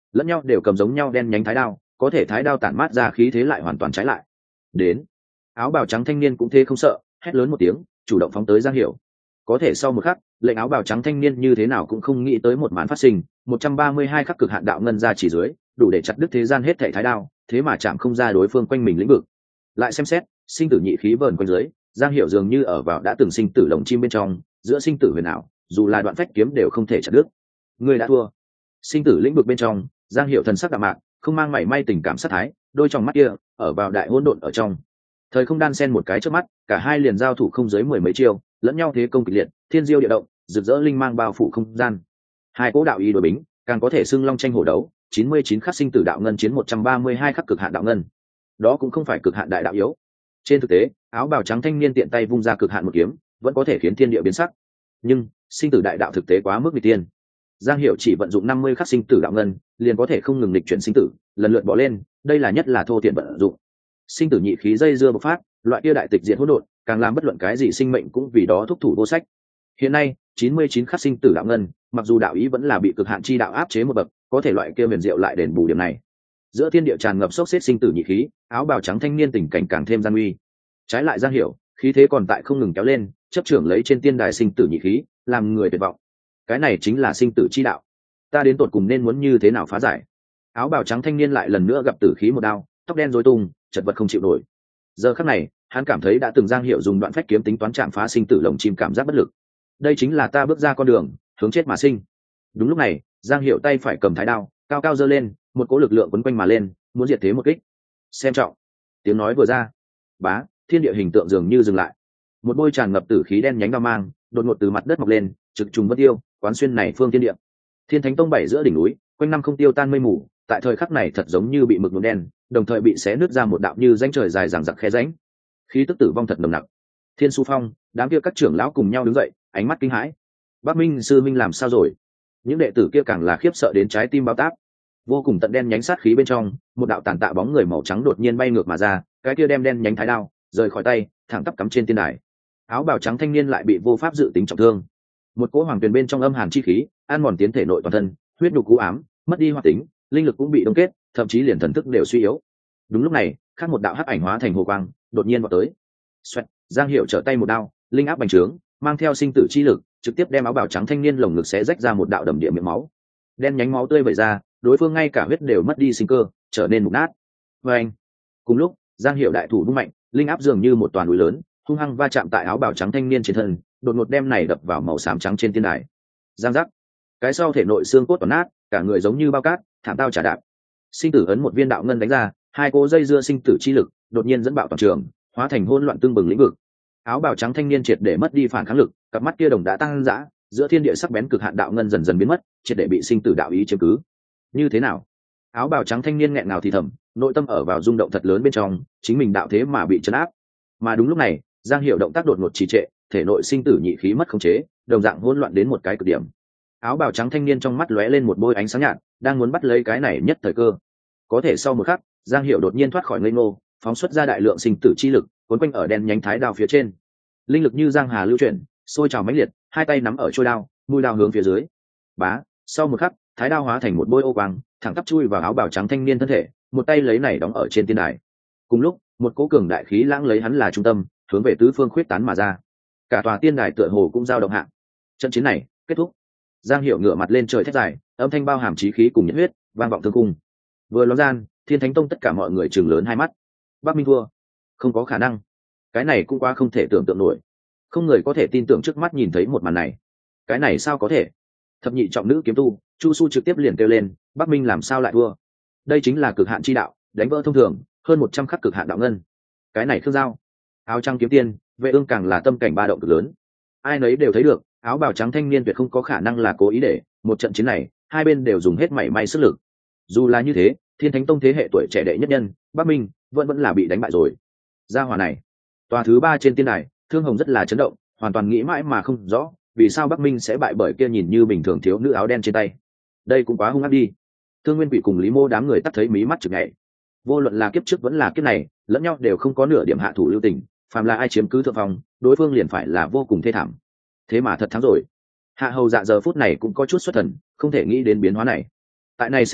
Speaker 1: lẫn nhau đều cầm giống nhau đen nhánh thái đao, có thể thái đao tản mát ra khí thế lại hoàn toàn trái lại. Đến, áo bào trắng thanh niên cũng thế không sợ, hét lớn một tiếng, chủ động phóng tới Giang Hiểu. Có thể sau một khắc, lệnh áo bào trắng thanh niên như thế nào cũng không nghĩ tới một màn phát sinh, một trăm ba mươi hai khắc cực hạn đạo ngân ra chỉ dưới, đủ để chặt đứt thế gian hết thảy thái đao, thế mà chạm không ra đối phương quanh mình lĩnh vực. Lại xem xét, sinh tử nhị khí vờn quanh dưới, Giang Hiểu dường như ở vào đã từng sinh tử lồng chim bên trong, giữa sinh tử huyền ảo, dù là đoạn phách kiếm đều không thể chặt đứt. Người đã thua. Sinh tử lĩnh vực bên trong, Giang Hiểu thần sắc đạm mạc, không mang mảy may tình cảm sát thái, đôi trong mắt kia ở vào đại hỗn độn ở trong. Thời không đan xen một cái trước mắt, cả hai liền giao thủ không dưới mười mấy chiêu, lẫn nhau thế công kịch liệt, thiên diêu địa động, rực rỡ linh mang bao phủ không gian. Hai cố đạo ý đối bính, càng có thể xưng long tranh hổ đấu, chín mươi chín khắc sinh tử đạo ngân chiến một trăm ba mươi hai khắc cực hạn đạo ngân. Đó cũng không phải cực hạn đại đạo yếu. Trên thực tế, áo bào trắng thanh niên tiện tay vung ra cực hạn một kiếm, vẫn có thể khiến thiên địa biến sắc. Nhưng, sinh tử đại đạo thực tế quá mức nghịch tiên. Giang Hiểu chỉ vận dụng năm mươi khắc sinh tử đạo ngân, liền có thể không ngừng nghịch chuyển sinh tử, lần lượt bỏ lên, đây là nhất là thô tiện vận dụng. Sinh tử nhị khí dây dưa bộc phát, loại kia đại tịch diệt hỗn độn, càng làm bất luận cái gì sinh mệnh cũng vì đó thúc thủ vô sách. Hiện nay, chín mươi chín khắc sinh tử đạo ngân, mặc dù đạo ý vẫn là bị cực hạn chi đạo áp chế một bậc, có thể loại kia huyền diệu lại đền bù điểm này. Giữa thiên địa tràn ngập sốc xếp sinh tử nhị khí, áo bào trắng thanh niên tình cảnh càng thêm gian nguy. Trái lại Giang Hiểu, khí thế còn tại không ngừng kéo lên, chấp trưởng lấy trên tiên đài sinh tử nhị khí, làm người tuyệt vọng. Cái này chính là sinh tử chi đạo. Ta đến tột cùng nên muốn như thế nào phá giải? Áo bào trắng thanh niên lại lần nữa gặp tử khí một đao, tóc đen rối tung, chật vật không chịu nổi. Giờ khắc này, hắn cảm thấy đã từng Giang Hiểu dùng đoạn phách kiếm tính toán chạm phá sinh tử lồng chim cảm giác bất lực. Đây chính là ta bước ra con đường, hướng chết mà sinh. Đúng lúc này, Giang Hiểu tay phải cầm thái đao, cao cao giơ lên, một cỗ lực lượng quấn quanh mà lên, muốn diệt thế một kích. Xem trọng. Tiếng nói vừa ra, bá, thiên địa hình tượng dường như dừng lại. Một bôi tràn ngập tử khí đen nhánh đao mang, đột ngột từ mặt đất mọc lên, trực trùng bất tiêu, quán xuyên này phương thiên địa. Thiên Thánh Tông bảy giữa đỉnh núi, quanh năm không tiêu tan mây mù, tại thời khắc này thật giống như bị mực nhuộm đen, đồng thời bị xé nứt ra một đạo như rãnh trời dài dằng dặc khe rãnh. Khí tức tử vong thật nồng nặc. Thiên Su Phong, đám kia các trưởng lão cùng nhau đứng dậy, ánh mắt kinh hãi. Bắc Minh sư minh làm sao rồi? Những đệ tử kia càng là khiếp sợ đến trái tim bao táp. Vô cùng tận đen nhánh sát khí bên trong, một đạo tàn tạ bóng người màu trắng đột nhiên bay ngược mà ra, cái kia đem đen nhánh thái đao rời khỏi tay, thẳng tắp cắm trên tiên đài. Áo bào trắng thanh niên lại bị vô pháp dự tính trọng thương. Một cỗ hoàng tuyền bên trong âm hàn chi khí, ăn mòn tiến thể nội toàn thân, huyết nhục cú ám, mất đi hoạt tính, linh lực cũng bị đông kết, thậm chí liền thần thức đều suy yếu. Đúng lúc này, khác một đạo hắc ảnh hóa thành hồ quang, đột nhiên vọt tới. Xoẹt, Giang Hiểu trở tay một đao, linh áp bành trướng, mang theo sinh tử chi lực, trực tiếp đem áo bào trắng thanh niên lồng ngực xé rách ra một đạo đầm địa miệng máu. Đen nhánh máu tươi vẩy ra, đối phương ngay cả huyết đều mất đi sinh cơ, trở nên mục nát. Và anh, cùng lúc, Giang Hiểu đại thủ vung mạnh, linh áp dường như một toàn núi lớn, hung hăng va chạm tại áo bào trắng thanh niên trên thân, đột ngột đem này đập vào màu xám trắng trên tiên đài. Giang giác, cái sau thể nội xương cốt toàn nát, cả người giống như bao cát, thảm tao trả đạp. Sinh tử ấn một viên đạo ngân đánh ra, hai cỗ dây dưa sinh tử chi lực, đột nhiên dẫn bạo toàn trường, hóa thành hỗn loạn tương bừng lĩnh vực. Áo bào trắng thanh niên triệt để mất đi phản kháng lực, cặp mắt kia đồng đã tăng dã, giữa thiên địa sắc bén cực hạn đạo ngân dần dần biến mất, triệt để bị sinh tử đạo ý chiếm cứ. Như thế nào? Áo bào trắng thanh niên nghẹn ngào thì thầm, nội tâm ở vào rung động thật lớn bên trong, chính mình đạo thế mà bị trấn áp. Mà đúng lúc này, Giang Hiểu động tác đột ngột trì trệ, thể nội sinh tử nhị khí mất khống chế, đồng dạng hỗn loạn đến một cái cực điểm. Áo bào trắng thanh niên trong mắt lóe lên một bôi ánh sáng nhạt, đang muốn bắt lấy cái này nhất thời cơ. Có thể sau một khắc, Giang Hiểu đột nhiên thoát khỏi ngây ngô, phóng xuất ra đại lượng sinh tử chi lực, cuốn quanh ở đen nhánh thái đao phía trên. Linh lực như giang hà lưu chuyển, sôi trào mãnh liệt, hai tay nắm ở trôi đao, mũi đao hướng phía dưới. Bá, sau một khắc, thái đao hóa thành một bôi ô quang, thẳng tắp chui vào áo bào trắng thanh niên thân thể, một tay lấy này đóng ở trên tiên đài. Cùng lúc, một cỗ cường đại khí lãng lấy hắn là trung tâm, hướng về tứ phương khuyết tán mà ra. Cả tòa tiên đài tựa hồ cũng dao động hạ. Trận chiến này kết thúc. Giang Hiểu ngửa mặt lên trời thét dài, âm thanh bao hàm chí khí cùng nhiệt huyết, vang vọng thương cung. Vừa ló gian, Thiên Thánh Tông tất cả mọi người trừng lớn hai mắt. Bắc Minh thua, không có khả năng. Cái này cũng quá không thể tưởng tượng nổi. Không người có thể tin tưởng trước mắt nhìn thấy một màn này. Cái này sao có thể? Thập nhị trọng nữ kiếm tu, Chu Su trực tiếp liền kêu lên, Bắc Minh làm sao lại thua? Đây chính là cực hạn chi đạo, đánh vỡ thông thường, hơn một trăm khắc cực hạn đạo ngân. Cái này Khương Giao, áo trắng kiếm tiên, Vệ Ương càng là tâm cảnh ba động cực lớn. Ai nấy đều thấy được, áo bào trắng thanh niên tuyệt không có khả năng là cố ý để một trận chiến này, hai bên đều dùng hết mảy may sức lực. Dù là như thế, Thiên Thánh Tông thế hệ tuổi trẻ đệ nhất nhân, Bắc Minh vẫn vẫn là bị đánh bại rồi. Gia hỏa này, tòa thứ ba trên tiên đài, Thương Hồng rất là chấn động, hoàn toàn nghĩ mãi mà không rõ, vì sao Bắc Minh sẽ bại bởi kia nhìn như bình thường thiếu nữ áo đen trên tay. Đây cũng quá hung ác đi. Thương Nguyên Quỷ cùng Lý Mô đám người tắt thấy mí mắt chực nhảy. Vô luận là kiếp trước vẫn là kiếp này, lẫn nhau đều không có nửa điểm hạ thủ lưu tình, phàm là ai chiếm cứ thượng phòng, đối phương liền phải là vô cùng thê thảm. Thế mà thật thắng rồi. Hạ Hầu Dạ giờ phút này cũng có chút xuất thần, không thể nghĩ đến biến hóa này. Tại này xem ra,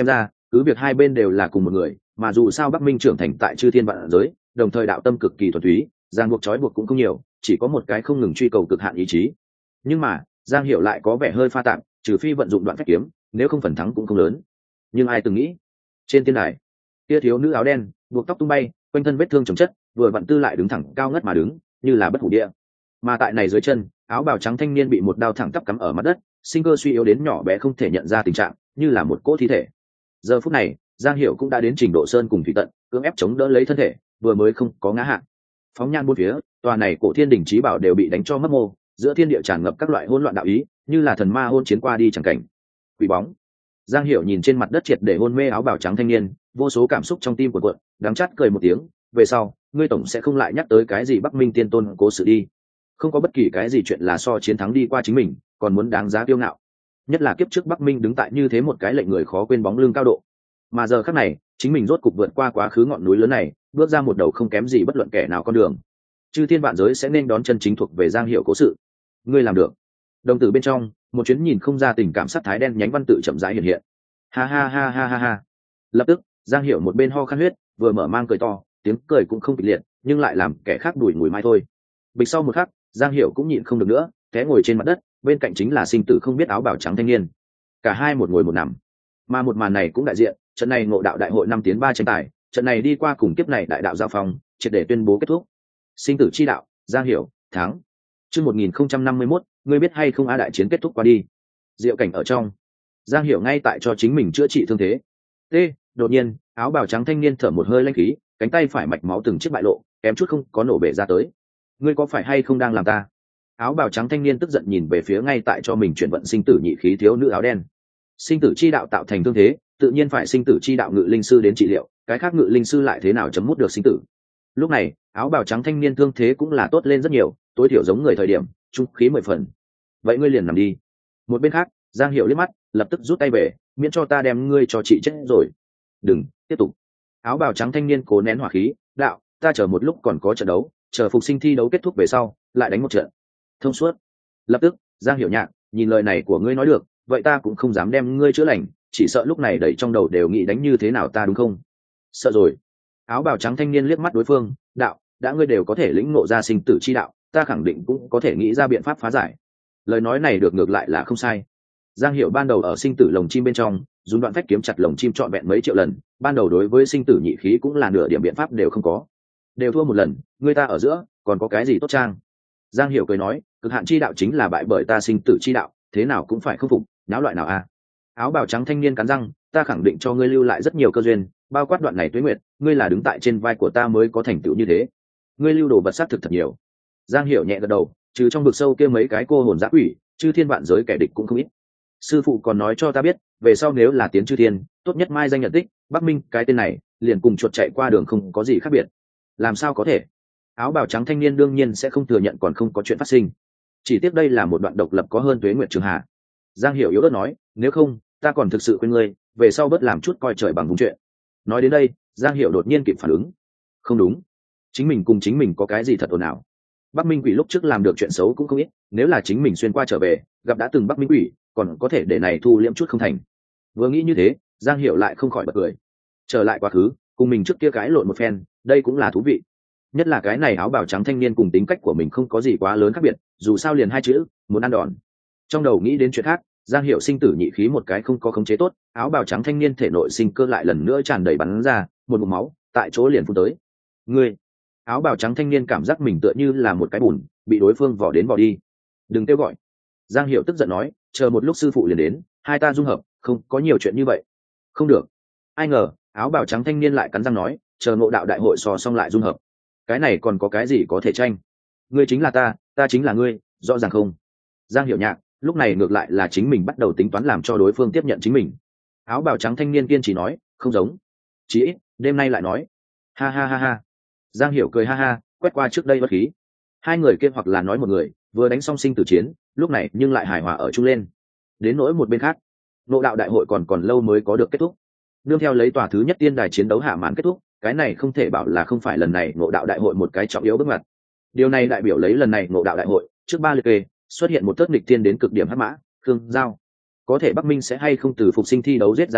Speaker 1: cứ việc hai bên đều là cùng một người, mà dù sao Bắc Minh trưởng thành tại chư thiên vạn giới, đồng thời đạo tâm cực kỳ thuần túy, ràng buộc trói buộc cũng không nhiều, chỉ có một cái không ngừng truy cầu cực hạn ý chí. Nhưng mà Giang Hiểu lại có vẻ hơi pha tạm, trừ phi vận dụng đoạn phép kiếm, nếu không phần thắng cũng không lớn. Nhưng ai từng nghĩ, trên tiên đài, kia thiếu nữ áo đen, buộc tóc tung bay, quanh thân vết thương chồng chất, vừa vặn tư lại đứng thẳng cao ngất mà đứng, như là bất hủ địa. Mà tại này dưới chân, áo bào trắng thanh niên bị một đao thẳng tắp cắm ở mặt đất, sinh cơ suy yếu đến nhỏ bé không thể nhận ra tình trạng, như là một cỗ thi thể. Giờ phút này, Giang Hiểu cũng đã đến trình độ sơn cùng thủy tận, cưỡng ép chống đỡ lấy thân thể, vừa mới không có ngã hạ. Phóng nhan bốn phía, tòa này cổ thiên đỉnh chí bảo đều bị đánh cho mất mô, giữa thiên địa tràn ngập các loại hỗn loạn đạo ý, như là thần ma hôn chiến qua đi chẳng cảnh. Quỷ bóng. Giang Hiểu nhìn trên mặt đất triệt để hôn mê áo bào trắng thanh niên, vô số cảm xúc trong tim cuộn cuộn, đắng chát cười một tiếng, về sau, ngươi tổng sẽ không lại nhắc tới cái gì Bắc Minh tiên tôn cố sự đi. Không có bất kỳ cái gì chuyện là so chiến thắng đi qua chính mình, còn muốn đáng giá kiêu ngạo. Nhất là kiếp trước Bắc Minh đứng tại như thế một cái lệnh người khó quên bóng lưng cao độ. Mà giờ khắc này, chính mình rốt cục vượt qua quá khứ ngọn núi lớn này, bước ra một đầu không kém gì bất luận kẻ nào con đường. Chư thiên vạn giới sẽ nên đón chân chính thuộc về Giang Hiểu cố sự. Ngươi làm được. Đồng tử bên trong, một chuyến nhìn không ra tình cảm sắc thái đen nhánh văn tự chậm rãi hiện hiện. Ha ha ha ha ha ha. Lập tức, Giang Hiểu một bên ho khan huyết, vừa mở mang cười to, tiếng cười cũng không kịch liệt, nhưng lại làm kẻ khác đùi mùi mai thôi. Bịch sau một khắc, Giang Hiểu cũng nhịn không được nữa, té ngồi trên mặt đất, bên cạnh chính là sinh tử không biết áo bào trắng thanh niên. Cả hai một ngồi một nằm. Mà một màn này cũng đại diện, trận này ngộ đạo đại hội năm tiến ba tranh tài, trận này đi qua cùng kiếp này đại đạo giao phong, triệt để tuyên bố kết thúc. Sinh tử chi đạo, Giang Hiểu, thắng. Chương một nghìn không trăm năm mươi mốt, ngươi biết hay không a đại chiến kết thúc qua đi. Diệu cảnh ở trong, Giang Hiểu ngay tại cho chính mình chữa trị thương thế. T, đột nhiên, áo bào trắng thanh niên thở một hơi lãnh khí, cánh tay phải mạch máu từng chiếc bại lộ, kém chút không có nổ bể ra tới. Ngươi có phải hay không đang làm ta? Áo bào trắng thanh niên tức giận nhìn về phía ngay tại cho mình chuyển vận sinh tử nhị khí thiếu nữ áo đen. Sinh tử chi đạo tạo thành thương thế, tự nhiên phải sinh tử chi đạo ngự linh sư đến trị liệu, cái khác ngự linh sư lại thế nào chấm mút được sinh tử. Lúc này, áo bào trắng thanh niên thương thế cũng là tốt lên rất nhiều, tối thiểu giống người thời điểm, trung khí mười phần. Vậy ngươi liền nằm đi. Một bên khác, Giang Hiểu liếc mắt, lập tức rút tay về, miễn cho ta đem ngươi cho chị chết rồi. Đừng, tiếp tục. Áo bào trắng thanh niên cố nén hỏa khí, đạo, ta chờ một lúc còn có trận đấu, chờ phục sinh thi đấu kết thúc về sau, lại đánh một trận. Thông suốt. Lập tức, Giang Hiểu nhạc, nhìn lời này của ngươi nói được, vậy ta cũng không dám đem ngươi chữa lành, chỉ sợ lúc này đẩy trong đầu đều nghĩ đánh như thế nào ta đúng không? Sợ rồi. Áo bào trắng thanh niên liếc mắt đối phương, đạo, đã ngươi đều có thể lĩnh ngộ ra sinh tử chi đạo, ta khẳng định cũng có thể nghĩ ra biện pháp phá giải. Lời nói này được ngược lại là không sai. Giang Hiểu ban đầu ở sinh tử lồng chim bên trong, dùng đoạn phách kiếm chặt lồng chim trọn vẹn mấy triệu lần, ban đầu đối với sinh tử nhị khí cũng là nửa điểm biện pháp đều không có, đều thua một lần, người ta ở giữa còn có cái gì tốt trang. Giang Hiểu cười nói, cực hạn chi đạo chính là bại bởi ta sinh tử chi đạo, thế nào cũng phải khâm phục, náo loại nào a? Áo bào trắng thanh niên cắn răng, ta khẳng định cho ngươi lưu lại rất nhiều cơ duyên, bao quát đoạn này tuế nguyệt, ngươi là đứng tại trên vai của ta mới có thành tựu như thế, ngươi lưu đồ vật sát thực thật nhiều. Giang Hiểu nhẹ gật đầu, trừ trong vực sâu kia mấy cái cô hồn dã quỷ, chư thiên vạn giới kẻ địch cũng không ít. Sư phụ còn nói cho ta biết, về sau nếu là tiến chư thiên, tốt nhất mai danh nhận tích, Bắc Minh cái tên này liền cùng chuột chạy qua đường không có gì khác biệt. Làm sao có thể? Áo bào trắng thanh niên đương nhiên sẽ không thừa nhận còn không có chuyện phát sinh, chỉ tiếc đây là một đoạn độc lập có hơn tuế nguyệt trường hạ. Giang Hiểu yếu ớt nói, nếu không ta còn thực sự quên ngươi, về sau bớt làm chút coi trời bằng vung chuyện. Nói đến đây, Giang Hiểu đột nhiên kịp phản ứng, không đúng, chính mình cùng chính mình có cái gì thật ồn ào. Bắc Minh quỷ lúc trước làm được chuyện xấu cũng không ít, nếu là chính mình xuyên qua trở về gặp đã từng Bắc Minh quỷ, còn có thể để này thu liễm chút không thành. Vừa nghĩ như thế, Giang Hiểu lại không khỏi bật cười. Trở lại quá khứ, cùng mình trước kia cái lộn một phen, đây cũng là thú vị. Nhất là cái này áo bào trắng thanh niên cùng tính cách của mình không có gì quá lớn khác biệt, dù sao liền hai chữ, muốn ăn đòn. Trong đầu nghĩ đến chuyện khác, Giang Hiểu sinh tử nhị khí một cái không có khống chế tốt, áo bào trắng thanh niên thể nội sinh cơ lại lần nữa tràn đầy bắn ra, một ngụm máu tại chỗ liền phun tới. Ngươi! Áo bào trắng thanh niên cảm giác mình tựa như là một cái bùn, bị đối phương vỏ đến vỏ đi. Đừng kêu gọi. Giang Hiểu tức giận nói, chờ một lúc sư phụ liền đến, hai ta dung hợp, không có nhiều chuyện như vậy. Không được. Ai ngờ, áo bào trắng thanh niên lại cắn răng nói, chờ ngộ đạo đại hội so xong lại dung hợp. Cái này còn có cái gì có thể tranh? Ngươi chính là ta, ta chính là ngươi, rõ ràng không? Giang Hiểu nhạc, lúc này ngược lại là chính mình bắt đầu tính toán làm cho đối phương tiếp nhận chính mình. Áo bào trắng thanh niên kiên trì nói, không giống. Chí ít, đêm nay lại nói. Ha ha ha ha. Giang Hiểu cười ha ha, quét qua trước đây bất khí. Hai người kia hoặc là nói một người, vừa đánh xong sinh tử chiến, lúc này nhưng lại hài hòa ở chung lên. Đến nỗi một bên khác, ngộ đạo đại hội còn còn lâu mới có được kết thúc. Nương theo lấy tòa thứ nhất tiên đài chiến đấu hạ màn kết thúc, cái này không thể bảo là không phải lần này ngộ đạo đại hội một cái trọng yếu bước ngoặt. Điều này đại biểu lấy lần này ngộ đạo đại hội, trước ba liệt kê, xuất hiện một tớt nghịch tiên đến cực điểm hắc mã, Khương Giao. Có thể Bắc Minh sẽ hay không từ phục sinh thi đấu giết ra đến,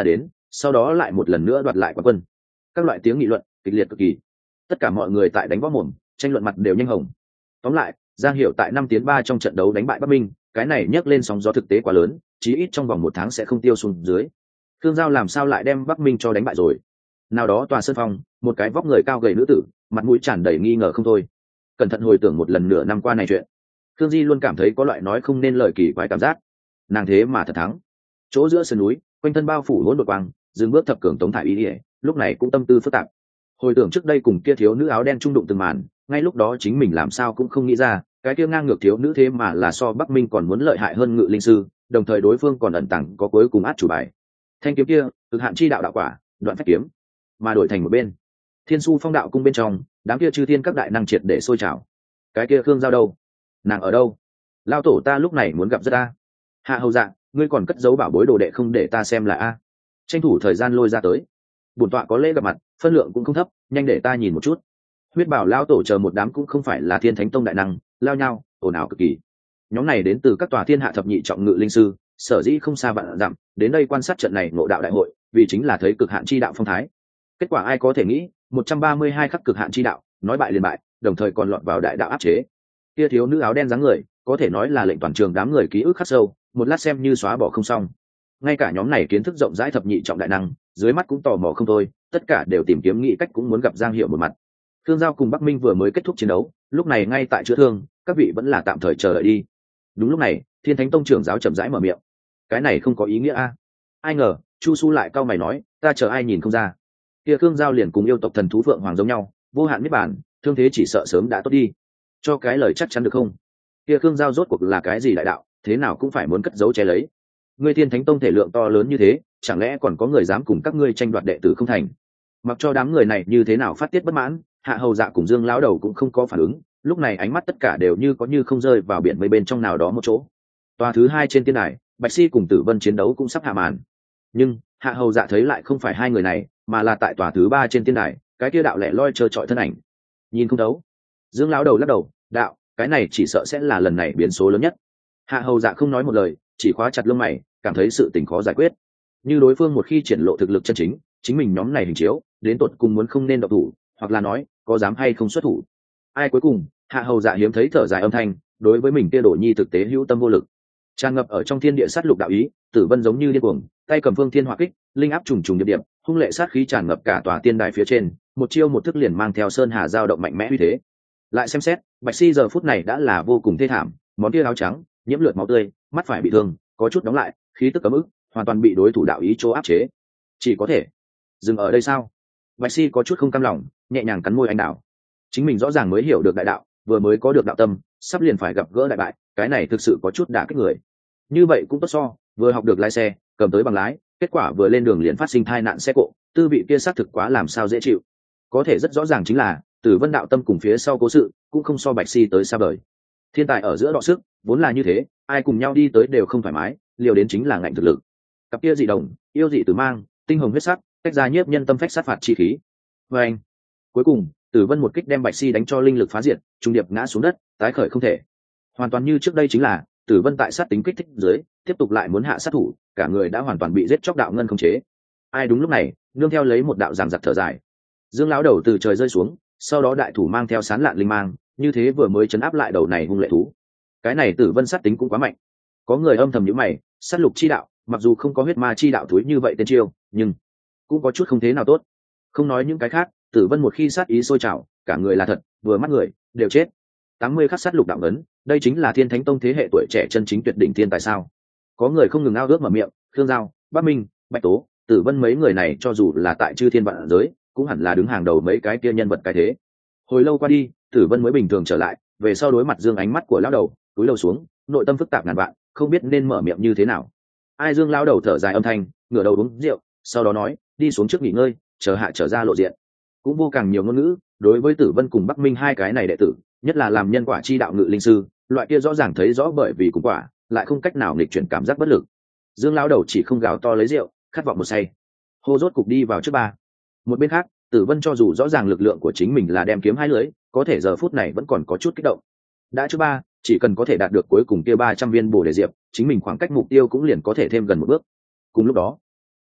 Speaker 1: sau đó lại một lần nữa đoạt lại quán quân. Các loại tiếng nghị luận kịch liệt cực kỳ, tất cả mọi người tại đánh võ mồm, tranh luận mặt đều nhanh hồng. Tóm lại, Giang Hiểu tại năm tiến ba trong trận đấu đánh bại Bắc Minh, cái này nhấc lên sóng gió thực tế quá lớn, chí ít trong vòng một tháng sẽ không tiêu xuống dưới. Thương Giao làm sao lại đem Bắc Minh cho đánh bại rồi? Nào đó tòa sân phong, một cái vóc người cao gầy nữ tử, mặt mũi tràn đầy nghi ngờ không thôi. Cẩn thận hồi tưởng một lần nửa năm qua này chuyện, Thương Di luôn cảm thấy có loại nói không nên lời kỳ quái cảm giác. Nàng thế mà thật thắng. Chỗ giữa sườn núi, quanh thân bao phủ hỗn độn quang, dừng bước thập cường tống thải ý ỉa, lúc này cũng tâm tư phức tạp. Hồi tưởng trước đây cùng kia thiếu nữ áo đen trung đụng từng màn, ngay lúc đó chính mình làm sao cũng không nghĩ ra, cái kia ngang ngược thiếu nữ thế mà là so Bắc Minh còn muốn lợi hại hơn Ngự Linh sư, đồng thời đối phương còn ẩn tàng có cuối cùng át chủ bài. Thanh kiếm kia, cực hạn chi đạo đạo quả, đoạn phách kiếm, mà đổi thành một bên. Thiên Su Phong đạo cung bên trong, đám kia chư thiên các đại năng triệt để sôi trào. Cái kia Khương Giao đâu? Nàng ở đâu? Lao tổ ta lúc này muốn gặp rất ta. Hạ Hầu Dạ, ngươi còn cất giấu bảo bối đồ đệ không để ta xem là a? Tranh thủ thời gian lôi ra tới. Bổn tọa có lễ gặp mặt, phân lượng cũng không thấp, nhanh để ta nhìn một chút. Huyết Bảo Lao tổ chờ một đám cũng không phải là Thiên Thánh Tông đại năng, lao nhau, ồn ào cực kỳ. Nhóm này đến từ các tòa thiên hạ thập nhị trọng ngự linh sư, sở dĩ không xa vạn dặm, đến đây quan sát trận này ngộ đạo đại hội, vì chính là thấy cực hạn chi đạo phong thái. Kết quả ai có thể nghĩ, một trăm ba mươi hai khắc cực hạn chi đạo, nói bại liền bại, đồng thời còn lọt vào đại đạo áp chế. Kia thiếu nữ áo đen dáng người, có thể nói là lệnh toàn trường đám người ký ức khắc sâu, một lát xem như xóa bỏ không xong. Ngay cả nhóm này kiến thức rộng rãi thập nhị trọng đại năng, dưới mắt cũng tò mò không thôi, tất cả đều tìm kiếm nghĩ cách cũng muốn gặp Giang Hiểu một mặt. Thương Giao cùng Bắc Minh vừa mới kết thúc chiến đấu, lúc này ngay tại chữa thương, các vị vẫn là tạm thời chờ đợi đi. Đúng lúc này, Thiên Thánh Tông trưởng giáo chậm rãi mở miệng. Cái này không có ý nghĩa a. Ai ngờ, Chu Su lại cau mày nói, ta chờ ai nhìn không ra. Kia Thương Giao liền cùng yêu tộc thần thú Phượng Hoàng giống nhau, vô hạn niết bàn, thương thế chỉ sợ sớm đã tốt đi. Cho cái lời chắc chắn được không? Kia Thương Giao rốt cuộc là cái gì đại đạo, thế nào cũng phải muốn cất giấu che lấy. Ngươi Thiên Thánh Tông thể lượng to lớn như thế, chẳng lẽ còn có người dám cùng các ngươi tranh đoạt đệ tử không thành? Mặc cho đám người này như thế nào phát tiết bất mãn, Hạ Hầu Dạ cùng Dương lão đầu cũng không có phản ứng, lúc này ánh mắt tất cả đều như có như không rơi vào biển mây bên trong nào đó một chỗ. Tòa thứ hai trên tiên đài, Bạch Si cùng Tử Vân chiến đấu cũng sắp hạ màn. Nhưng Hạ Hầu Dạ thấy lại không phải hai người này, mà là tại tòa thứ ba trên tiên đài, cái kia đạo lẻ loi trơ trọi thân ảnh. Nhìn không đấu. Dương lão đầu lắc đầu, đạo, cái này chỉ sợ sẽ là lần này biến số lớn nhất. Hạ Hầu Dạ không nói một lời, chỉ khóa chặt lông mày, cảm thấy sự tình khó giải quyết. Như đối phương một khi triển lộ thực lực chân chính, chính mình nhóm này hình chiếu, đến tột cùng muốn không nên động thủ, hoặc là nói, có dám hay không xuất thủ. Ai cuối cùng, Hạ Hầu Dạ hiếm thấy thở dài âm thanh, đối với mình kia đổ nhi thực tế hữu tâm vô lực. Tràn ngập ở trong thiên địa sát lục đạo ý, Tử Vân giống như điên cuồng, tay cầm phương thiên hỏa kích, linh áp trùng trùng điệp điệp, hung lệ sát khí tràn ngập cả tòa tiên đài phía trên, một chiêu một thức liền mang theo sơn hà dao động mạnh mẽ uy thế. Lại xem xét, Bạch Si giờ phút này đã là vô cùng thê thảm, món kia áo trắng, nhiễm lượt máu tươi, mắt phải bị thương, có chút đóng lại, khí tức cấm ức, hoàn toàn bị đối thủ đạo ý chỗ áp chế. Chỉ có thể dừng ở đây sao? Bạch Si có chút không cam lòng, nhẹ nhàng cắn môi anh đào. Chính mình rõ ràng mới hiểu được đại đạo, vừa mới có được đạo tâm, sắp liền phải gặp gỡ đại bại, cái này thực sự có chút đả kích người. Như vậy cũng tốt so, vừa học được lái xe, cầm tới bằng lái, kết quả vừa lên đường liền phát sinh tai nạn xe cộ, tư vị kia xác thực quá làm sao dễ chịu. Có thể rất rõ ràng chính là, Tử Vân đạo tâm cùng phía sau cố sự, cũng không so Bạch Si tới xa vời. Thiên tài ở giữa đọ sức, vốn là như thế, ai cùng nhau đi tới đều không thoải mái, liều đến chính là ngạnh thực lực. Cặp kia dị đồng, yêu dị tử mang, tinh hồng huyết sắc, tách ra nhiếp nhân tâm phách sát phạt chi khí. Và anh, cuối cùng, Tử Vân một kích đem Bạch Si đánh cho linh lực phá diệt, trung điệp ngã xuống đất, tái khởi không thể. Hoàn toàn như trước đây chính là, Tử Vân tại sát tính kích thích dưới, tiếp tục lại muốn hạ sát thủ, cả người đã hoàn toàn bị giết chóc đạo ngân khống chế. Ai đúng lúc này, nương theo lấy một đạo giằng giặc thở dài. Dương lão đầu từ trời rơi xuống, sau đó đại thủ mang theo sán lạn linh mang, như thế vừa mới chấn áp lại đầu này hung lệ thú. Cái này Tử Vân sát tính cũng quá mạnh. Có người âm thầm nhíu mày, sát lục chi đạo, mặc dù không có huyết ma chi đạo thúi như vậy tên chiêu, nhưng cũng có chút không thế nào tốt. Không nói những cái khác, Tử Vân một khi sát ý sôi trào, cả người là thật, vừa mắt người đều chết. tám mươi khắc sát lục đạo ấn, đây chính là Thiên Thánh Tông thế hệ tuổi trẻ chân chính tuyệt đỉnh thiên tài sao? Có người không ngừng ao ước mở miệng, Khương Giao, Bắc Minh, Bạch Tố, Tử Vân mấy người này cho dù là tại chư thiên vạn giới, cũng hẳn là đứng hàng đầu mấy cái kia nhân vật cái thế. Hồi lâu qua đi, Tử Vân mới bình thường trở lại, về sau đối mặt Dương ánh mắt của lão đầu, túi lâu xuống, nội tâm phức tạp ngàn vạn, không biết nên mở miệng như thế nào. Ai Dương lão đầu thở dài âm thanh, ngửa đầu uống rượu, sau đó nói, đi xuống trước nghỉ ngơi, chờ hạ trở ra lộ diện. Cũng vô càng nhiều ngôn ngữ, đối với Tử Vân cùng Bắc Minh hai cái này đệ tử, nhất là làm nhân quả chi đạo ngự linh sư, loại kia rõ ràng thấy rõ bởi vì cùng quả, lại không cách nào nghịch chuyển cảm giác bất lực. Dương lão đầu chỉ không gào to lấy rượu, khát vọng một say. Hô rốt cục đi vào trước ba. Một bên khác, Tử Vân cho dù rõ ràng lực lượng của chính mình là đem kiếm hai lưới, có thể giờ phút này vẫn còn có chút kích động. Đã trước ba, chỉ cần có thể đạt được cuối cùng kia ba trăm viên bổ đề diệp, chính mình khoảng cách mục tiêu cũng liền có thể thêm gần một bước. Cùng lúc đó,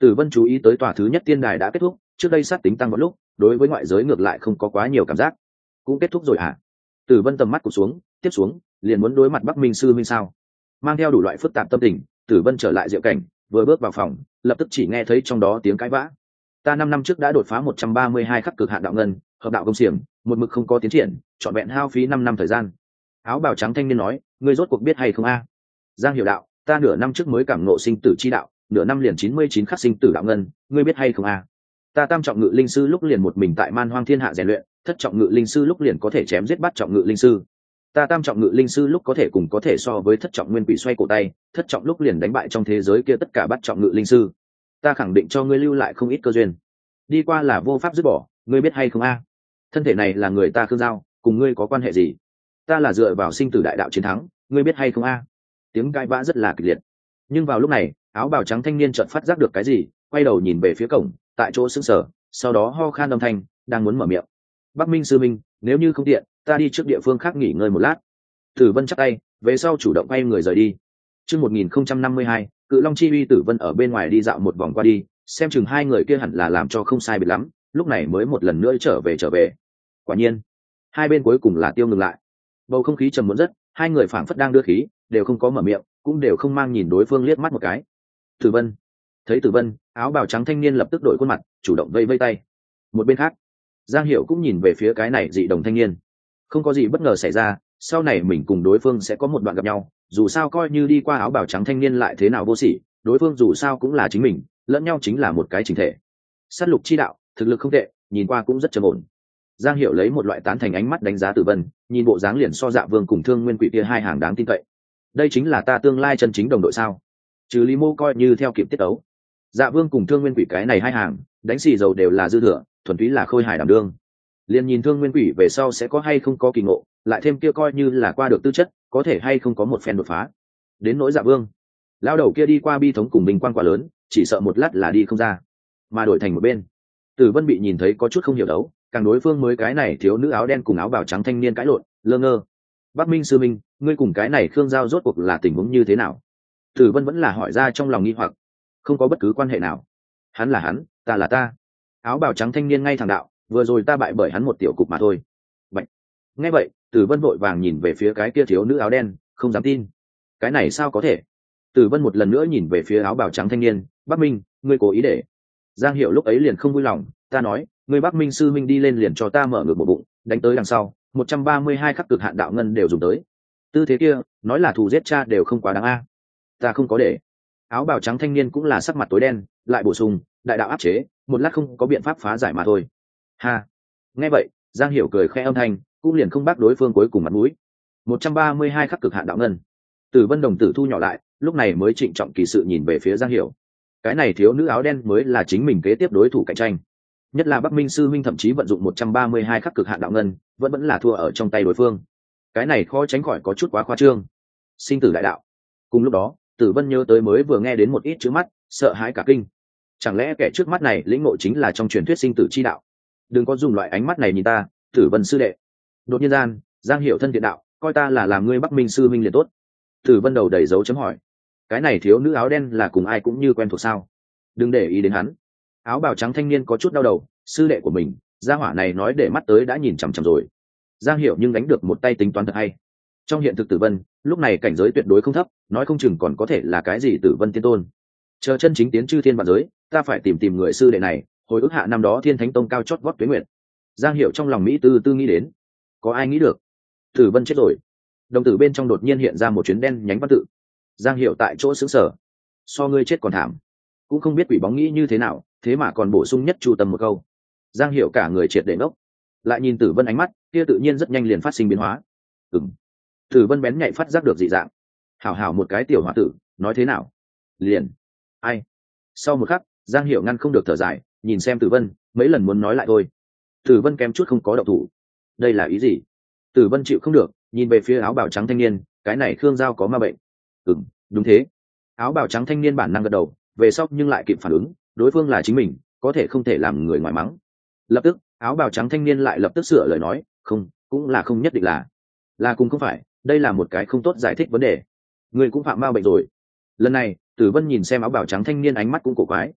Speaker 1: Tử Vân chú ý tới tòa thứ nhất tiên đài đã kết thúc, trước đây sát tính tăng một lúc, đối với ngoại giới ngược lại không có quá nhiều cảm giác. Cũng kết thúc rồi hả? Tử Vân tầm mắt cụp xuống, tiếp xuống, liền muốn đối mặt Bắc Minh sư minh sao? Mang theo đủ loại phức tạp tâm tình, Tử Vân trở lại diệu cảnh, vừa bước vào phòng, lập tức chỉ nghe thấy trong đó tiếng cãi vã. Ta năm năm trước đã đột phá một trăm ba mươi hai khắc cực hạn đạo ngân, hợp đạo công xiềng, một mực không có tiến triển, trọn vẹn hao phí năm năm thời gian. Áo bào trắng thanh niên nói, ngươi rốt cuộc biết hay không a? Giang Hiểu đạo, ta nửa năm trước mới cảm ngộ sinh tử chi đạo, nửa năm liền chín mươi chín khắc sinh tử đạo ngân, ngươi biết hay không a? Ta tam trọng ngự linh sư lúc liền một mình tại man hoang thiên hạ rèn luyện, thất trọng ngự linh sư lúc liền có thể chém giết bắt trọng ngự linh sư. Ta tam trọng ngự linh sư lúc có thể cùng có thể so với thất trọng nguyên quỷ xoay cổ tay, thất trọng lúc liền đánh bại trong thế giới kia tất cả bắt trọng ngự linh sư. Ta khẳng định cho ngươi lưu lại không ít cơ duyên, đi qua là vô pháp dứt bỏ, ngươi biết hay không a? Thân thể này là người ta Khương Giao, cùng ngươi có quan hệ gì? Ta là dựa vào sinh tử đại đạo chiến thắng, ngươi biết hay không a? Tiếng cãi vã rất là kịch liệt. Nhưng vào lúc này, áo bào trắng thanh niên chợt phát giác được cái gì, quay đầu nhìn về phía cổng, tại chỗ sững sờ, sau đó ho khan âm thanh, đang muốn mở miệng. Bắc Minh sư minh, nếu như không tiện, ta đi trước địa phương khác nghỉ ngơi một lát. Tử Vân chắp tay, về sau chủ động quay người rời đi. Chương một nghìn không trăm năm mươi hai, Cự Long chi uy. Tử Vân ở bên ngoài đi dạo một vòng qua đi, xem chừng hai người kia hẳn là làm cho không sai biệt lắm, lúc này mới một lần nữa trở về trở về. Quả nhiên, hai bên cuối cùng là tiêu ngừng lại. Bầu không khí trầm muộn rất, hai người phảng phất đang đưa khí, đều không có mở miệng, cũng đều không mang nhìn đối phương liếc mắt một cái. Tử Vân, thấy Tử Vân, áo bào trắng thanh niên lập tức đổi khuôn mặt, chủ động vây vây tay. Một bên khác, Giang Hiểu cũng nhìn về phía cái này dị đồng thanh niên. Không có gì bất ngờ xảy ra, sau này mình cùng đối phương sẽ có một đoạn gặp nhau, dù sao coi như đi qua áo bào trắng thanh niên lại thế nào vô sỉ, đối phương dù sao cũng là chính mình, lẫn nhau chính là một cái chính thể. Sát lục chi đạo, thực lực không tệ, nhìn qua cũng rất trầm ổn. Giang Hiểu lấy một loại tán thành ánh mắt đánh giá Tử Vân, nhìn bộ dáng liền so Dạ Vương cùng Thương Nguyên Quỷ kia hai hàng đáng tin cậy. Đây chính là ta tương lai chân chính đồng đội sao? Trừ Lý Mô coi như theo kịp tiết tấu. Dạ Vương cùng Thương Nguyên Quỷ cái này hai hàng, đánh xì dầu đều là dư thừa, thuần túy là khôi hài đảm đương. Liền nhìn Thương Nguyên Quỷ về sau sẽ có hay không có kỳ ngộ, lại thêm kia coi như là qua được tư chất, có thể hay không có một phen đột phá. Đến nỗi Dạ Vương, lao đầu kia đi qua bi thống cùng bình quan quá lớn, chỉ sợ một lát là đi không ra, mà đổi thành một bên. Tử Vân bị nhìn thấy có chút không hiểu đấu, càng đối phương mới cái này thiếu nữ áo đen cùng áo bào trắng thanh niên cãi lộn, lơ ngơ. Bắc Minh sư minh, ngươi cùng cái này Khương Giao rốt cuộc là tình huống như thế nào? Tử Vân vẫn là hỏi ra trong lòng nghi hoặc. Không có bất cứ quan hệ nào. Hắn là hắn, ta là ta. Áo bào trắng thanh niên ngay thẳng đạo, vừa rồi ta bại bởi hắn một tiểu cục mà thôi. Bạch. Nghe vậy, Tử Vân vội vàng nhìn về phía cái kia thiếu nữ áo đen, không dám tin. Cái này sao có thể? Tử Vân một lần nữa nhìn về phía áo bào trắng thanh niên, Bắc Minh, ngươi cố ý để. Giang Hiểu lúc ấy liền không vui lòng, ta nói, ngươi Bắc Minh sư minh đi lên liền cho ta mở ngược một bụng, đánh tới đằng sau, một trăm ba mươi hai khắc cực hạn đạo ngân đều dùng tới. Tư thế kia, nói là thù giết cha đều không quá đáng a. Ta không có để. Áo bào trắng thanh niên cũng là sắc mặt tối đen, lại bổ sung, đại đạo áp chế, một lát không có biện pháp phá giải mà thôi. Ha. Nghe vậy, Giang Hiểu cười khẽ âm thanh, cũng liền không bác đối phương cuối cùng mặt mũi. một trăm ba mươi hai khắc cực hạn đạo ngân. Tử Vân đồng tử thu nhỏ lại, lúc này mới trịnh trọng kỳ sự nhìn về phía Giang Hiểu. Cái này thiếu nữ áo đen mới là chính mình kế tiếp đối thủ cạnh tranh. Nhất là Bắc Minh sư minh thậm chí vận dụng một trăm ba mươi hai khắc cực hạn đạo ngân, vẫn vẫn là thua ở trong tay đối phương. Cái này khó tránh khỏi có chút quá khoa trương. Sinh tử đại đạo. Cùng lúc đó, Tử Vân nhớ tới mới vừa nghe đến một ít chữ mắt, sợ hãi cả kinh. Chẳng lẽ kẻ trước mắt này lĩnh ngộ chính là trong truyền thuyết sinh tử chi đạo? Đừng có dùng loại ánh mắt này nhìn ta, Tử Vân sư đệ. Đột nhiên gian, Giang Hiểu thân thiện đạo, coi ta là làm ngươi Bắc Minh sư minh liền tốt. Tử Vân đầu đầy dấu chấm hỏi. Cái này thiếu nữ áo đen là cùng ai cũng như quen thuộc sao? Đừng để ý đến hắn. Áo bào trắng thanh niên có chút đau đầu, sư đệ của mình, gia hỏa này nói để mắt tới đã nhìn chằm chằm rồi. Giang Hiểu nhưng đánh được một tay tính toán thật hay. Trong hiện thực Tử Vân, lúc này cảnh giới tuyệt đối không thấp, nói không chừng còn có thể là cái gì Tử Vân tiên tôn. Chờ chân chính tiến chư thiên vạn giới, ta phải tìm tìm người sư đệ này, hồi ức hạ năm đó Thiên Thánh Tông cao chót vót tuế nguyệt. Giang Hiểu trong lòng mỹ tư tư nghĩ đến. Có ai nghĩ được? Tử Vân chết rồi. Đồng tử bên trong đột nhiên hiện ra một chuyến đen nhánh văn tự. Giang Hiểu tại chỗ sững sờ. So ngươi chết còn thảm. Cũng không biết quỷ bóng nghĩ như thế nào, thế mà còn bổ sung nhất chu tâm một câu. Giang Hiểu cả người triệt để ngốc, lại nhìn Tử Vân ánh mắt kia tự nhiên rất nhanh liền phát sinh biến hóa. Ừm. Tử Vân bén nhạy phát giác được dị dạng. Hảo hảo một cái tiểu hòa tử, nói thế nào? Liền. Ai? Sau một khắc, Giang Hiểu ngăn không được thở dài, nhìn xem Tử Vân, mấy lần muốn nói lại thôi. Tử Vân kém chút không có động thủ. Đây là ý gì? Tử Vân chịu không được, nhìn về phía áo bào trắng thanh niên, cái này Khương Giao có ma bệnh. Ừm, đúng thế. Áo bào trắng thanh niên bản năng gật đầu, về sau nhưng lại kịp phản ứng, đối phương là chính mình, có thể không thể làm người ngoài mắng. Lập tức, áo bào trắng thanh niên lại lập tức sửa lời nói, không, cũng là không nhất định là, là cùng không phải, đây là một cái không tốt giải thích vấn đề. Người cũng phạm ma bệnh rồi. Lần này, Tử Vân nhìn xem áo bào trắng thanh niên ánh mắt cũng cổ quái.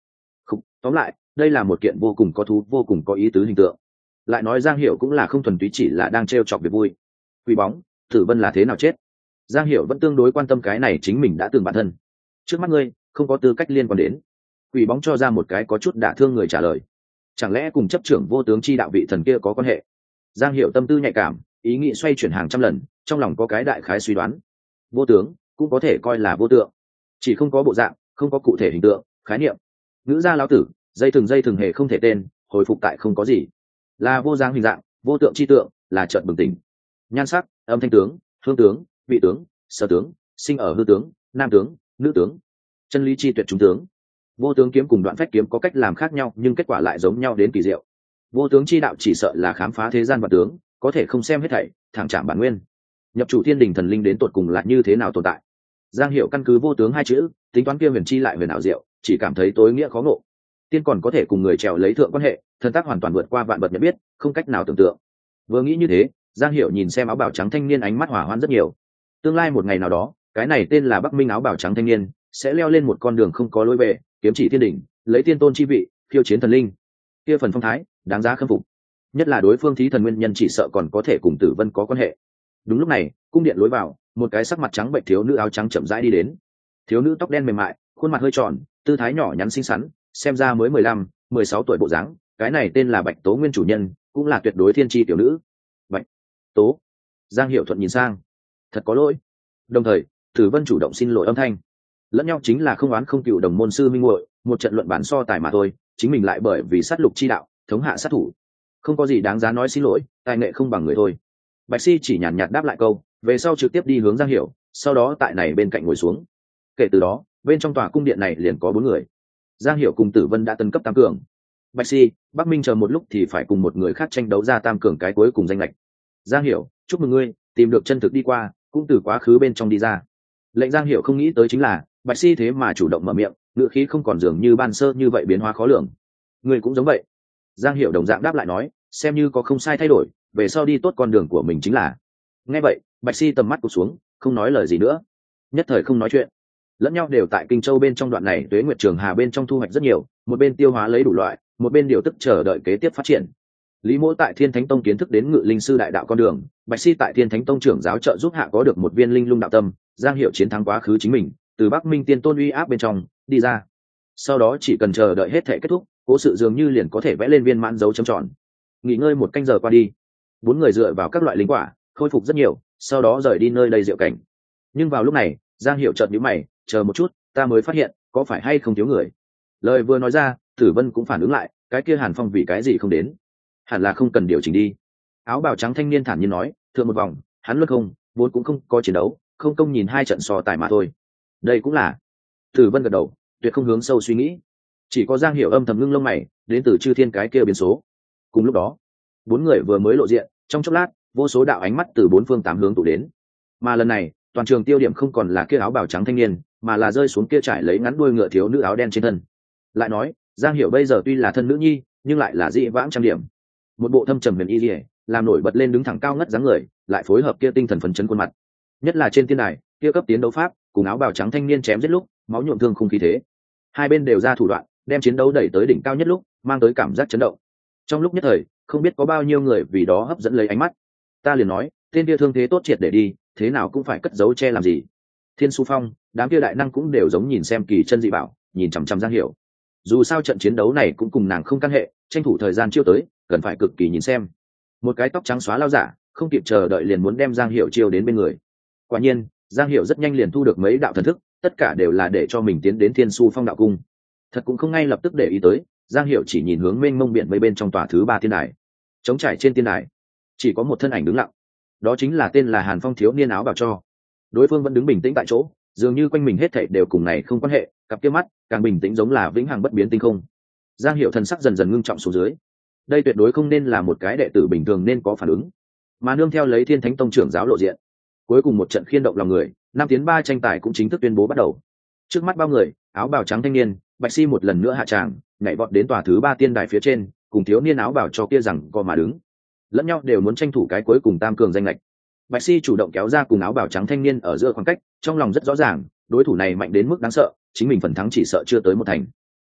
Speaker 1: Không, tóm lại đây là một kiện vô cùng có thú vô cùng có ý tứ hình tượng. Lại nói Giang Hiểu cũng là không thuần túy chỉ là đang trêu chọc việc vui. Quỷ bóng, Tử Vân là thế nào chết? Giang Hiểu vẫn tương đối quan tâm cái này, chính mình đã từng bản thân trước mắt ngươi không có tư cách liên quan đến. Quỷ bóng cho ra một cái có chút đả thương người trả lời. Chẳng lẽ cùng chấp trưởng vô tướng chi đạo vị thần kia có quan hệ? Giang Hiểu tâm tư nhạy cảm, ý nghĩ xoay chuyển hàng trăm lần, trong lòng có cái đại khái suy đoán. Vô tướng cũng có thể coi là vô tượng, chỉ không có bộ dạng, không có cụ thể hình tượng khái niệm. Ngữ gia lão tử, dây thừng dây thừng hề không thể tên, hồi phục tại không có gì, là vô dáng hình dạng, vô tượng chi tượng, là chợt bừng tỉnh. Nhan sắc, âm thanh tướng, hương tướng, vị tướng, sở tướng, sinh ở hư tướng, nam tướng, nữ tướng, chân lý chi tuyệt trung tướng. Vô tướng kiếm cùng đoạn phách kiếm có cách làm khác nhau, nhưng kết quả lại giống nhau đến kỳ diệu. Vô tướng chi đạo chỉ sợ là khám phá thế gian vật tướng, có thể không xem hết thảy, thẳng chạm bản nguyên. Nhập chủ thiên đình thần linh đến tột cùng là như thế nào tồn tại? Giang Hiểu căn cứ vô tướng hai chữ, tính toán kia huyền chi lại huyền ảo diệu, chỉ cảm thấy tối nghĩa khó ngộ. Tiên còn có thể cùng người trèo lấy thượng quan hệ, thần tác hoàn toàn vượt qua vạn vật nhận biết, không cách nào tưởng tượng. Vừa nghĩ như thế, Giang Hiểu nhìn xem áo bào trắng thanh niên, ánh mắt hỏa hoãn rất nhiều. Tương lai một ngày nào đó, cái này tên là Bắc Minh áo bào trắng thanh niên sẽ leo lên một con đường không có lối về, kiếm chỉ thiên đỉnh, lấy tiên tôn chi vị khiêu chiến thần linh. Kia phần phong thái đáng giá khâm phục, nhất là đối phương thí thần nguyên nhân chỉ sợ còn có thể cùng Tử Vân có quan hệ. Đúng lúc này, cung điện lối vào, một cái sắc mặt trắng bệnh thiếu nữ áo trắng chậm rãi đi đến. Thiếu nữ tóc đen mềm mại, khuôn mặt hơi tròn, tư thái nhỏ nhắn xinh xắn, xem ra mới mười lăm, mười sáu tuổi bộ dáng. Cái này tên là Bạch Tố Nguyên chủ nhân, cũng là tuyệt đối thiên chi tiểu nữ. Bạch Tố. Giang Hiểu Thuận nhìn sang, thật có lỗi. Đồng thời, Tử Vân chủ động xin lỗi âm thanh. Lẫn nhau chính là không oán không cựu đồng môn sư minh muội, một trận luận bản so tài mà thôi, chính mình lại bởi vì sát lục chi đạo, thống hạ sát thủ. Không có gì đáng giá nói xin lỗi, tài nghệ không bằng người thôi. Bạch Si chỉ nhàn nhạt đáp lại câu, về sau trực tiếp đi hướng Giang Hiểu, sau đó tại này bên cạnh ngồi xuống. Kể từ đó, bên trong tòa cung điện này liền có bốn người. Giang Hiểu cùng Tử Vân đã tân cấp tam cường. Bạch Si, Bắc Minh chờ một lúc thì phải cùng một người khác tranh đấu ra tam cường cái cuối cùng danh lệch. Giang Hiểu, chúc mừng ngươi, tìm được chân thực đi qua, cũng từ quá khứ bên trong đi ra. Lệnh Giang Hiểu không nghĩ tới chính là, Bạch Si thế mà chủ động mở miệng, ngữ khí không còn dường như ban sơ như vậy biến hóa khó lường. Ngươi cũng giống vậy. Giang Hiểu đồng dạng đáp lại nói, xem như có không sai thay đổi, về sau đi tốt con đường của mình chính là. Nghe vậy, Bạch Si tầm mắt cụp xuống, không nói lời gì nữa. Nhất thời không nói chuyện. Lẫn nhau đều tại Kinh Châu bên trong đoạn này, Tuế Nguyệt Trường Hà bên trong thu hoạch rất nhiều, một bên tiêu hóa lấy đủ loại, một bên điều tức chờ đợi kế tiếp phát triển. Lý Mỗ tại Thiên Thánh Tông kiến thức đến Ngự Linh sư đại đạo con đường, Bạch Si tại Thiên Thánh Tông trưởng giáo trợ giúp hạ có được một viên linh lung đạo tâm, Giang Hiểu chiến thắng quá khứ chính mình, từ Bắc Minh tiên tôn uy áp bên trong đi ra. Sau đó chỉ cần chờ đợi hết thể kết thúc, cố sự dường như liền có thể vẽ lên viên mãn dấu chấm tròn. Nghỉ ngơi một canh giờ qua đi, bốn người dựa vào các loại linh quả, khôi phục rất nhiều, sau đó rời đi nơi đây diệu cảnh. Nhưng vào lúc này, Giang Hiểu chợt nhíu mày, chờ một chút, ta mới phát hiện, có phải hay không thiếu người. Lời vừa nói ra, Tử Vân cũng phản ứng lại, cái kia Hàn Phong vì cái gì không đến? Hẳn là không cần điều chỉnh đi. Áo bào trắng thanh niên thản nhiên nói, thượng một vòng, hắn luân không, vốn cũng không có chiến đấu, không công nhìn hai trận so tài mà thôi. Đây cũng là. Tử Vân gật đầu, tuyệt không hướng sâu suy nghĩ. Chỉ có Giang Hiểu âm thầm ngưng lông mày, đến từ chư thiên cái kia biến số. Cùng lúc đó, bốn người vừa mới lộ diện, trong chốc lát, vô số đạo ánh mắt từ bốn phương tám hướng tụ đến. Mà lần này, toàn trường tiêu điểm không còn là kia áo bào trắng thanh niên, mà là rơi xuống kia trải lấy ngắn đuôi ngựa thiếu nữ áo đen trên thân. Lại nói, Giang Hiểu bây giờ tuy là thân nữ nhi, nhưng lại là dị vãng trang điểm. Một bộ thâm trầm huyền y liễu, làm nổi bật lên đứng thẳng cao ngất dáng người, lại phối hợp kia tinh thần phấn chấn khuôn mặt. Nhất là trên tiên đài, kia cấp tiến đấu pháp, cùng áo bào trắng thanh niên chém giết lúc, máu nhuộm thương không khí thế. Hai bên đều ra thủ đoạn, đem chiến đấu đẩy tới đỉnh cao nhất lúc, mang tới cảm giác chấn động. Trong lúc nhất thời, không biết có bao nhiêu người vì đó hấp dẫn lấy ánh mắt. Ta liền nói, tên kia thương thế tốt triệt để đi, thế nào cũng phải cất giấu che làm gì. Thiên Su Phong, đám kia đại năng cũng đều giống nhìn xem kỳ chân dị bảo, nhìn chằm chằm Giang Hiểu. Dù sao trận chiến đấu này cũng cùng nàng không căn hệ, tranh thủ thời gian chiêu tới, cần phải cực kỳ nhìn xem. Một cái tóc trắng xóa lao giả, không kịp chờ đợi liền muốn đem Giang Hiểu chiêu đến bên người. Quả nhiên, Giang Hiểu rất nhanh liền thu được mấy đạo thần thức, tất cả đều là để cho mình tiến đến Thiên Su Phong đạo cung. Thật cũng không ngay lập tức để ý tới, Giang Hiểu chỉ nhìn hướng mênh mông biển mây bên trong tòa thứ ba tiên đài. Trống trải trên tiên đài, chỉ có một thân ảnh đứng lặng. Đó chính là tên là Hàn Phong thiếu niên áo bào cho. Đối phương vẫn đứng bình tĩnh tại chỗ, dường như quanh mình hết thảy đều cùng này không quan hệ, cặp kia mắt càng bình tĩnh giống là vĩnh hằng bất biến tinh không. Giang Hiểu thần sắc dần dần ngưng trọng xuống dưới. Đây tuyệt đối không nên là một cái đệ tử bình thường nên có phản ứng, mà nương theo lấy Thiên Thánh Tông trưởng giáo lộ diện. Cuối cùng một trận khiên động lòng người, năm tiến ba tranh tài cũng chính thức tuyên bố bắt đầu. Trước mắt bao người, áo bào trắng thanh niên, Bạch Si một lần nữa hạ tràng, nhảy vọt đến tòa thứ ba tiên đài phía trên, cùng thiếu niên áo bào cho kia rằng co mà đứng. Lẫn nhau đều muốn tranh thủ cái cuối cùng tam cường danh lệch. Bạch Si chủ động kéo ra cùng áo bào trắng thanh niên ở giữa khoảng cách, trong lòng rất rõ ràng, đối thủ này mạnh đến mức đáng sợ, chính mình phần thắng chỉ sợ chưa tới một thành.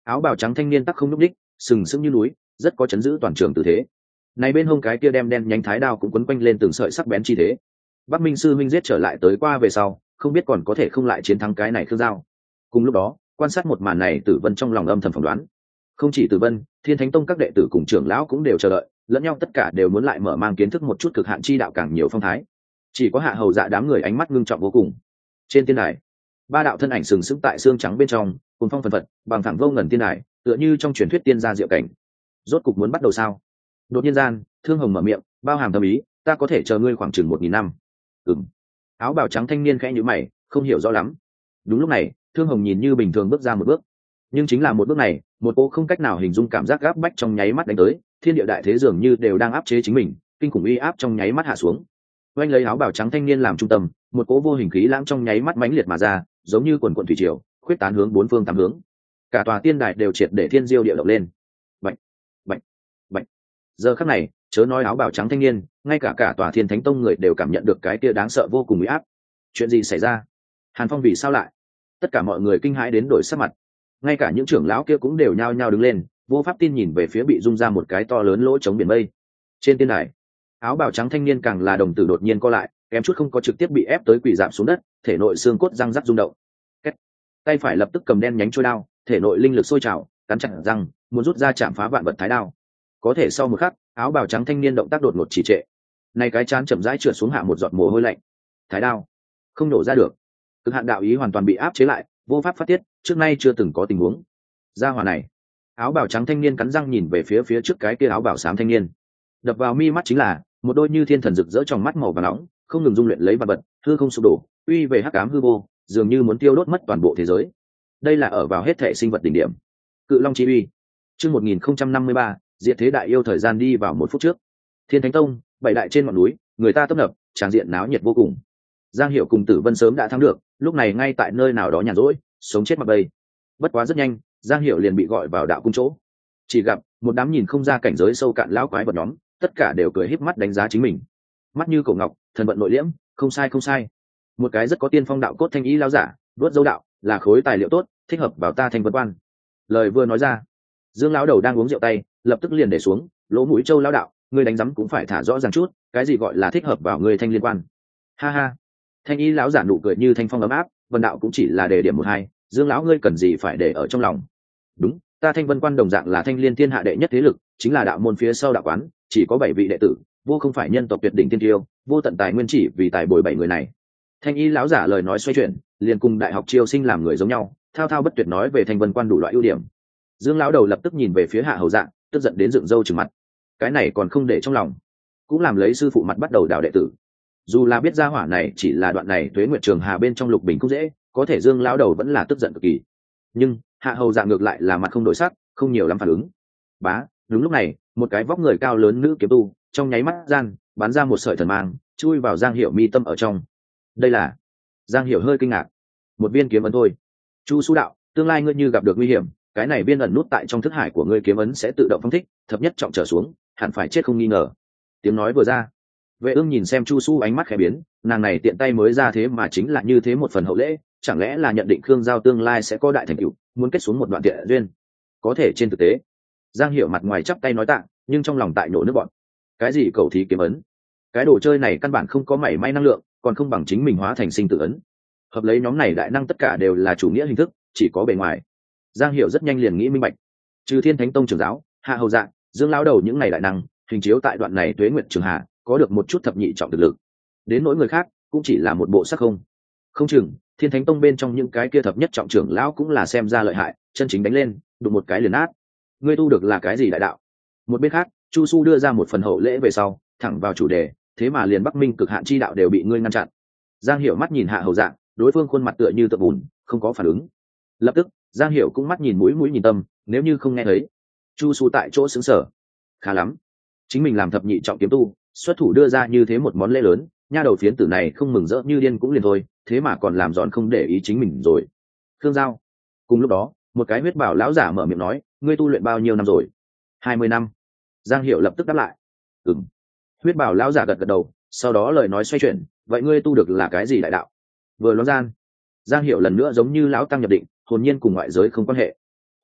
Speaker 1: áo bào trắng thanh niên tắc không nhúc đích, sừng sững như núi, rất có chấn giữ toàn trường tư thế. Này bên hông cái kia đem đen nhánh thái đao cũng quấn quanh lên từng sợi sắc bén chi thế. Bắc Minh sư minh giết trở lại tới qua về sau, không biết còn có thể không lại chiến thắng cái này Khương Giao. Cùng lúc đó, quan sát một màn này, Tử Vân trong lòng âm thầm phỏng đoán. Không chỉ Tử Vân, Thiên Thánh Tông các đệ tử cùng trưởng lão cũng đều chờ đợi, lẫn nhau tất cả đều muốn lại mở mang kiến thức một chút cực hạn chi đạo càng nhiều phong thái. Chỉ có Hạ Hầu Dạ đám người ánh mắt ngưng trọng vô cùng. Trên tiên đài, ba đạo thân ảnh sừng sững tại xương trắng bên trong, cùng phong phần phật, bằng thẳng vô ngần tiên đài, tựa như trong truyền thuyết tiên gia diệu cảnh. Rốt cục muốn bắt đầu sao? Đột nhiên gian, Thương Hồng mở miệng, bao hàm thâm ý, ta có thể chờ ngươi khoảng chừng một nghìn năm. Ừm. Áo bào trắng thanh niên khẽ nhíu mày, không hiểu rõ lắm. Đúng lúc này, Thương Hồng nhìn như bình thường bước ra một bước, nhưng chính là một bước này, một cô không cách nào hình dung cảm giác gáp bách trong nháy mắt đánh tới, thiên địa đại thế dường như đều đang áp chế chính mình, kinh khủng uy áp trong nháy mắt hạ xuống. Oanh lấy áo bào trắng thanh niên làm trung tâm, một cỗ vô hình khí lãng trong nháy mắt mãnh liệt mà ra, giống như quần quần thủy triều, khuyết tán hướng bốn phương tám hướng. Cả tòa tiên đài đều triệt để thiên diêu địa động lên. Bạch, bạch, bạch. Giờ khắc này, chớ nói áo bào trắng thanh niên, ngay cả cả tòa Thiên Thánh Tông người đều cảm nhận được cái kia đáng sợ vô cùng uy áp. Chuyện gì xảy ra? Hàn Phong vì sao lại? Tất cả mọi người kinh hãi đến đổi sắc mặt. Ngay cả những trưởng lão kia cũng đều nhao nhao đứng lên, vô pháp tin nhìn về phía bị rung ra một cái to lớn lỗ trống biển mây. Trên tiên đài, áo bào trắng thanh niên càng là đồng tử đột nhiên co lại, kém chút không có trực tiếp bị ép tới quỳ rạp xuống đất, thể nội xương cốt răng rắc rung động. Kết. Tay phải lập tức cầm đen nhánh trôi đao, thể nội linh lực sôi trào, cắn chặt răng, muốn rút ra chạm phá vạn vật thái đao. Có thể sau một khắc, áo bào trắng thanh niên động tác đột ngột trì trệ. Này cái chán chậm rãi trượt xuống hạ một giọt mồ hôi lạnh. Thái đao không nổ ra được. Cực hạn đạo ý hoàn toàn bị áp chế lại, vô pháp phát tiết, trước nay chưa từng có tình huống. Gia hỏa này, áo bào trắng thanh niên cắn răng nhìn về phía phía trước cái kia áo bào xám thanh niên. Đập vào mi mắt chính là một đôi như thiên thần rực rỡ trong mắt màu vàng nóng, không ngừng dung luyện lấy vật vật, hư không sụp đổ, uy về hắc ám hư vô, dường như muốn tiêu đốt mất toàn bộ thế giới. Đây là ở vào hết thể sinh vật đỉnh điểm. Cự Long chi uy. Chương một nghìn không trăm năm mươi ba, diệt thế đại yêu thời gian đi vào một phút trước. Thiên Thánh Tông, bảy đại trên ngọn núi, người ta tấp nập, tràng diện náo nhiệt vô cùng. Giang Hiểu cùng Tử Vân sớm đã thắng được, lúc này ngay tại nơi nào đó nhàn rỗi, sống chết mặc bay. Bất quá rất nhanh, Giang Hiểu liền bị gọi vào đạo cung chỗ. Chỉ gặp một đám nhìn không ra cảnh giới sâu cạn lão quái vật nhóm, tất cả đều cười híp mắt đánh giá chính mình. Mắt như cổ ngọc, thần vận nội liễm, không sai không sai. Một cái rất có tiên phong đạo cốt thanh ý lão giả, đuốt dâu đạo, là khối tài liệu tốt, thích hợp vào ta Thanh Vân Quan. Lời vừa nói ra, Dương lão đầu đang uống rượu tay, lập tức liền để xuống, lỗ mũi châu lão đạo, ngươi đánh rắm cũng phải thả rõ ràng chút, cái gì gọi là thích hợp vào ngươi Thanh Liên Quan. Ha ha. Thanh y lão giả nụ cười như thanh phong ấm áp, Vân đạo cũng chỉ là đề điểm một hai, Dương lão ngươi cần gì phải để ở trong lòng. Đúng, ta Thanh Vân Quan đồng dạng là Thanh Liên thiên hạ đệ nhất thế lực, chính là đạo môn phía sau đạo quán, chỉ có bảy vị đệ tử, vô không phải nhân tộc tuyệt đỉnh tiên tiêu, vô tận tài nguyên chỉ vì tài bồi bảy người này. Thanh y lão giả lời nói xoay chuyển, liền cùng đại học chiêu sinh làm người giống nhau, thao thao bất tuyệt nói về Thanh Vân Quan đủ loại ưu điểm. Dương lão đầu lập tức nhìn về phía Hạ Hầu Dạ, tức giận đến dựng râu trừng mặt. Cái này còn không để trong lòng, cũng làm lấy sư phụ mặt bắt đầu đào đệ tử. Dù là biết ra hỏa này chỉ là đoạn này Tuế Nguyệt Trường Hà bên trong lục bình cũng dễ, có thể Dương lão đầu vẫn là tức giận cực kỳ. Nhưng Hạ Hầu Dạ ngược lại là mặt không đổi sắc, không nhiều lắm phản ứng. Bá, đúng lúc này, một cái vóc người cao lớn nữ kiếm tu, trong nháy mắt gian, bắn ra một sợi thần mang, chui vào Giang Hiểu mi tâm ở trong. Đây là... Giang Hiểu hơi kinh ngạc. Một viên kiếm ấn thôi. Chu Su đạo, tương lai ngươi như gặp được nguy hiểm, cái này viên ẩn nút tại trong thức hải của ngươi kiếm ấn sẽ tự động phóng thích, thập nhất trọng trở xuống, hẳn phải chết không nghi ngờ. Tiếng nói vừa ra, Vệ Ương nhìn xem Chu Su ánh mắt khẽ biến, nàng này tiện tay mới ra thế mà chính là như thế một phần hậu lễ, chẳng lẽ là nhận định Khương Giao tương lai sẽ có đại thành tựu, muốn kết xuống một đoạn thiện duyên. Có thể trên thực tế, Giang Hiểu mặt ngoài chắp tay nói tạ, nhưng trong lòng tại nổ nước bọn. Cái gì cầu thí kiếm ấn? Cái đồ chơi này căn bản không có mảy may năng lượng, còn không bằng chính mình hóa thành sinh tử ấn. Hợp lấy nhóm này đại năng tất cả đều là chủ nghĩa hình thức, chỉ có bề ngoài. Giang Hiểu rất nhanh liền nghĩ minh bạch. Trừ Thiên Thánh Tông trưởng giáo, Hạ Hầu Dạ, Dương lão đầu những này đại năng, hình chiếu tại đoạn này Tuế Nguyệt Trường Hà, có được một chút thập nhị trọng thực lực. Đến nỗi người khác, cũng chỉ là một bộ sắc không. Không chừng, Thiên Thánh Tông bên trong những cái kia thập nhất trọng trưởng lão cũng là xem ra lợi hại, chân chính đánh lên, đụng một cái liền át. Ngươi tu được là cái gì đại đạo? Một bên khác, Chu Su đưa ra một phần hậu lễ về sau, thẳng vào chủ đề, thế mà liền Bắc Minh cực hạn chi đạo đều bị ngươi ngăn chặn. Giang Hiểu mắt nhìn Hạ Hầu Dạ, đối phương khuôn mặt tựa như tượng bùn, không có phản ứng. Lập tức, Giang Hiểu cũng mắt nhìn mũi mũi nhìn tâm, nếu như không nghe thấy. Chu Su tại chỗ sững sờ. Khá lắm, chính mình làm thập nhị trọng kiếm tu, xuất thủ đưa ra như thế một món lễ lớn, nha đầu phiến tử này không mừng rỡ như điên cũng liền thôi, thế mà còn làm giòn không để ý chính mình rồi. Khương Giao. Cùng lúc đó, một cái huyết bảo lão giả mở miệng nói, ngươi tu luyện bao nhiêu năm rồi? Hai mươi năm. Giang Hiểu lập tức đáp lại. Ừm. Huyết bảo lão giả gật gật đầu, sau đó lời nói xoay chuyển, vậy ngươi tu được là cái gì đại đạo? Vừa nói gian, Giang Hiểu lần nữa giống như lão tăng nhập định, hồn nhiên cùng ngoại giới không quan hệ.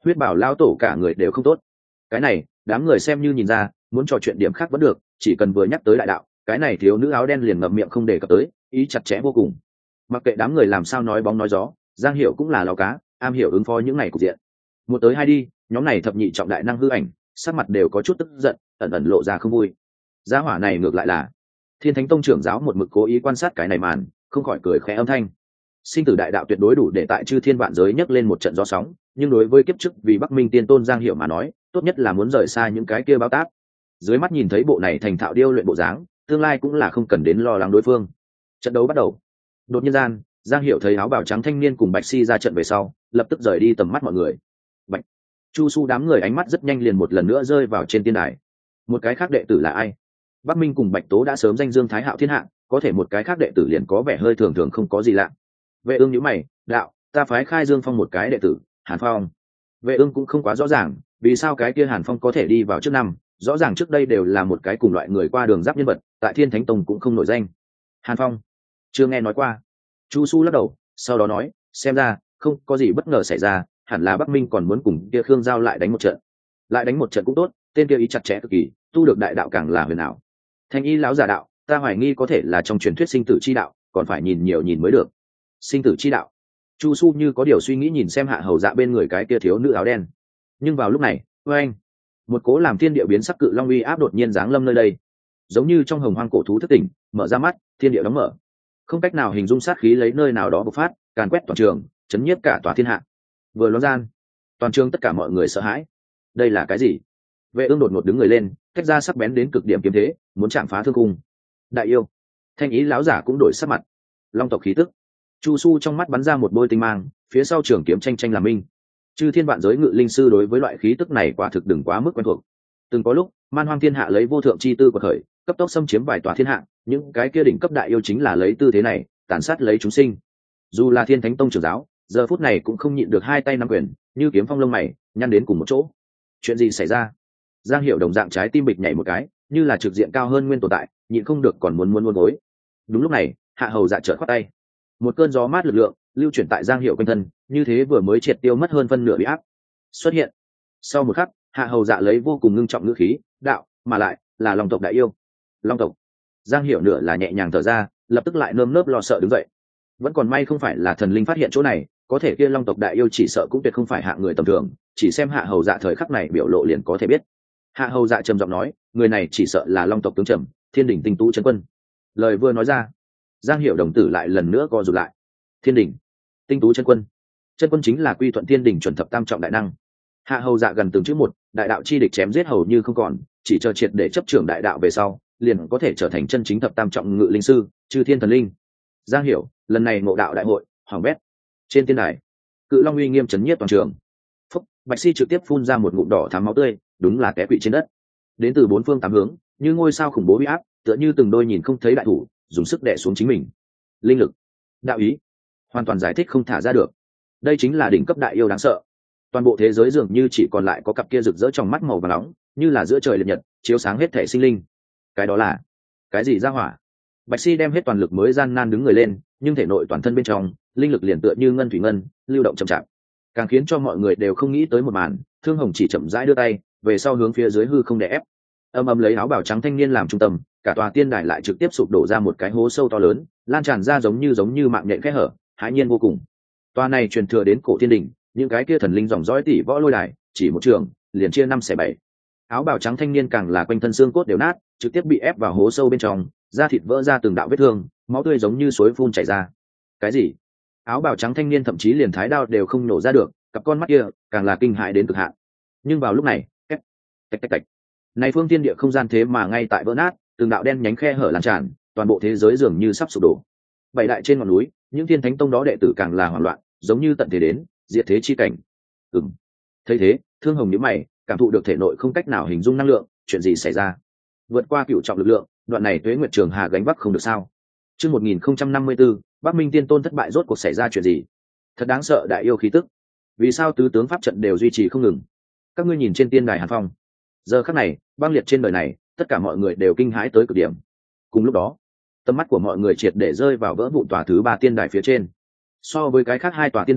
Speaker 1: Huyết bảo lao tổ cả người đều không tốt. Cái này đám người xem như nhìn ra, muốn trò chuyện điểm khác vẫn được, chỉ cần vừa nhắc tới đại đạo, cái này thiếu nữ áo đen liền ngậm miệng không đề cập tới, ý chặt chẽ vô cùng. Mặc kệ đám người làm sao nói bóng nói gió, Giang Hiểu cũng là lao cá, am hiểu ứng phó những ngày cục diện. Một tới hai đi, nhóm này thập nhị trọng đại năng hư ảnh, sắc mặt đều có chút tức giận, ẩn ẩn lộ ra không vui. Gia hỏa này ngược lại là Thiên Thánh Tông trưởng giáo một mực cố ý quan sát cái này màn, không khỏi cười khẽ âm thanh. Sinh tử đại đạo tuyệt đối đủ để tại chư thiên vạn giới nhấc lên một trận gió sóng, nhưng đối với kiếp trước vì Bắc Minh Tiên Tôn Giang Hiểu mà nói, tốt nhất là muốn rời xa những cái kia báo táp. Dưới mắt nhìn thấy bộ này thành thạo điêu luyện bộ dáng, tương lai cũng là không cần đến lo lắng đối phương. Trận đấu bắt đầu. Đột nhiên gian, Giang Hiểu thấy áo bào trắng thanh niên cùng Bạch Si ra trận về sau, lập tức rời đi tầm mắt mọi người. Bạch Chu Su đám người ánh mắt rất nhanh liền một lần nữa rơi vào trên tiên đài. Một cái khác đệ tử là ai? Bắc Minh cùng Bạch Tố đã sớm danh dương thái hạo thiên hạ, có thể một cái khác đệ tử liền có vẻ hơi thường thường không có gì lạ. Vệ Ưng nhíu mày, đạo, ta phái khai Dương Phong một cái đệ tử, Hàn Phong. Vệ Ưng cũng không quá rõ ràng, vì sao cái kia Hàn Phong có thể đi vào trước năm, rõ ràng trước đây đều là một cái cùng loại người qua đường giáp nhân vật, tại Thiên Thánh Tông cũng không nổi danh. Hàn Phong, chưa nghe nói qua. Chu Su lắc đầu, sau đó nói, xem ra không có gì bất ngờ xảy ra, hẳn là Bắc Minh còn muốn cùng kia Khương Giao lại đánh một trận. Lại đánh một trận cũng tốt, tên kia ý chặt chẽ cực kỳ, tu được đại đạo càng là huyền ảo. Thanh y lão giả đạo, ta hoài nghi có thể là trong truyền thuyết sinh tử chi đạo, còn phải nhìn nhiều nhìn mới được. Sinh tử chi đạo. Chu Su như có điều suy nghĩ nhìn xem Hạ Hầu Dạ bên người cái kia thiếu nữ áo đen. Nhưng vào lúc này, oeng, một cố làm thiên địa biến sắc cự long uy áp đột nhiên giáng lâm nơi đây, giống như trong hồng hoang cổ thú thức tỉnh, mở ra mắt, thiên địa đóng mở, không cách nào hình dung sát khí lấy nơi nào đó bộc phát, càn quét toàn trường, chấn nhiếp cả tòa thiên hạ. Vừa loáng gian, toàn trường tất cả mọi người sợ hãi. Đây là cái gì? Vệ Ưng đột ngột đứng người lên, cách ra sắc bén đến cực điểm kiếm thế, muốn chạm phá thương cung. Đại yêu. Thanh ý lão giả cũng đổi sắc mặt. Long tộc khí tức. Chu Su trong mắt bắn ra một bôi tinh mang, phía sau trường kiếm tranh tranh làm minh. Chư thiên vạn giới ngự linh sư đối với loại khí tức này quả thực đừng quá mức quen thuộc. Từng có lúc, man hoang thiên hạ lấy vô thượng chi tư của khởi, cấp tốc xâm chiếm vài tòa thiên hạ, những cái kia đỉnh cấp đại yêu chính là lấy tư thế này, tàn sát lấy chúng sinh. Dù là Thiên Thánh Tông trưởng giáo, giờ phút này cũng không nhịn được hai tay nắm quyền, như kiếm phong lông mày, nhăn đến cùng một chỗ. Chuyện gì xảy ra? Giang Hiểu đồng dạng trái tim bịch nhảy một cái, như là trực diện cao hơn nguyên tồn tại, nhịn không được còn muốn muốn muốn gối. Đúng lúc này, Hạ Hầu Dạ chợt khoát tay, một cơn gió mát lực lượng lưu chuyển tại Giang Hiểu quanh thân, như thế vừa mới triệt tiêu mất hơn phân nửa bị áp xuất hiện. Sau một khắc, Hạ Hầu Dạ lấy vô cùng ngưng trọng ngữ khí đạo, mà lại là Long tộc đại yêu. Long tộc. Giang Hiểu nửa là nhẹ nhàng thở ra, lập tức lại nơm nớp lo sợ đứng dậy. Vẫn còn may không phải là thần linh phát hiện chỗ này, có thể kia Long tộc đại yêu chỉ sợ cũng tuyệt không phải hạ người tầm thường, chỉ xem Hạ Hầu Dạ thời khắc này biểu lộ liền có thể biết. Hạ Hầu Dạ trầm giọng nói, người này chỉ sợ là Long tộc tướng Trầm, Thiên đỉnh tinh tú chân quân. Lời vừa nói ra, Giang Hiểu đồng tử lại lần nữa co rụt lại. Thiên đỉnh, tinh tú chân quân. Chân quân chính là quy thuận Thiên đỉnh chuẩn thập tam trọng đại năng. Hạ Hầu Dạ gần từng chữ một, đại đạo chi địch chém giết hầu như không còn, chỉ chờ triệt để chấp trưởng đại đạo về sau, liền có thể trở thành chân chính thập tam trọng ngự linh sư, chư thiên thần linh. Giang Hiểu, lần này ngộ đạo đại hội, hoàng bét. Trên tiên đài, cự long uy nghiêm chấn nhiếp toàn trường. Phúc, Bạch Si trực tiếp phun ra một ngụm đỏ thắm máu tươi, đúng là té quỵ trên đất. Đến từ bốn phương tám hướng, như ngôi sao khủng bố uy áp, tựa như từng đôi nhìn không thấy đại thủ, dùng sức đè xuống chính mình. Linh lực, đạo ý, hoàn toàn giải thích không thả ra được. Đây chính là đỉnh cấp đại yêu đáng sợ. Toàn bộ thế giới dường như chỉ còn lại có cặp kia rực rỡ trong mắt màu vàng nóng, như là giữa trời liệt nhật, chiếu sáng hết thể sinh linh. Cái đó là cái gì ra hỏa? Bạch Si đem hết toàn lực mới gian nan đứng người lên, nhưng thể nội toàn thân bên trong linh lực liền tựa như ngân thủy ngân, lưu động chậm chạp, càng khiến cho mọi người đều không nghĩ tới một màn. Thương Hồng chỉ chậm rãi đưa tay về sau hướng phía dưới hư không đè ép, âm âm lấy áo bào trắng thanh niên làm trung tâm, cả tòa tiên đài lại trực tiếp sụp đổ ra một cái hố sâu to lớn, lan tràn ra giống như giống như mạng nhện kẽ hở, hãi nhiên vô cùng. Tòa này truyền thừa đến cổ thiên đình, những cái kia thần linh dòng dõi tỷ võ lôi đài, chỉ một trường liền chia năm xẻ bảy. Áo bào trắng thanh niên càng là quanh thân xương cốt đều nát, trực tiếp bị ép vào hố sâu bên trong, da thịt vỡ ra từng đạo vết thương, máu tươi giống như suối phun chảy ra. Cái gì? Áo bào trắng thanh niên thậm chí liền thái đao đều không nổ ra được, cặp con mắt kia càng là kinh hãi đến cực hạn. Nhưng vào lúc này, tách tách tách, này phương tiên địa không gian thế mà ngay tại vỡ nát, từng đạo đen nhánh khe hở lan tràn, toàn bộ thế giới dường như sắp sụp đổ. Bảy đại trên ngọn núi, những thiên thánh tông đó đệ tử càng là hoảng loạn, giống như tận thế đến, diệt thế chi cảnh. Ừm. Thấy thế, Thương Hồng nhíu mày, cảm thụ được thể nội không cách nào hình dung năng lượng, chuyện gì xảy ra? Vượt qua cửu trọng lực lượng, đoạn này Tuế Nguyệt Trường Hà gánh vác không được sao? Chương một nghìn không trăm năm mươi tư, Bắc Minh Tiên Tôn thất bại rốt cuộc xảy ra chuyện gì? Thật đáng sợ đại yêu khí tức. Vì sao tứ tướng pháp trận đều duy trì không ngừng? Các ngươi nhìn trên tiên đài Hàn Phong. Giờ khắc này, băng liệt trên đời này, tất cả mọi người đều kinh hãi tới cực điểm. Cùng lúc đó, tầm mắt của mọi người triệt để rơi vào vỡ vụn tòa thứ ba tiên đài phía trên. So với cái khác hai tòa tiên đài,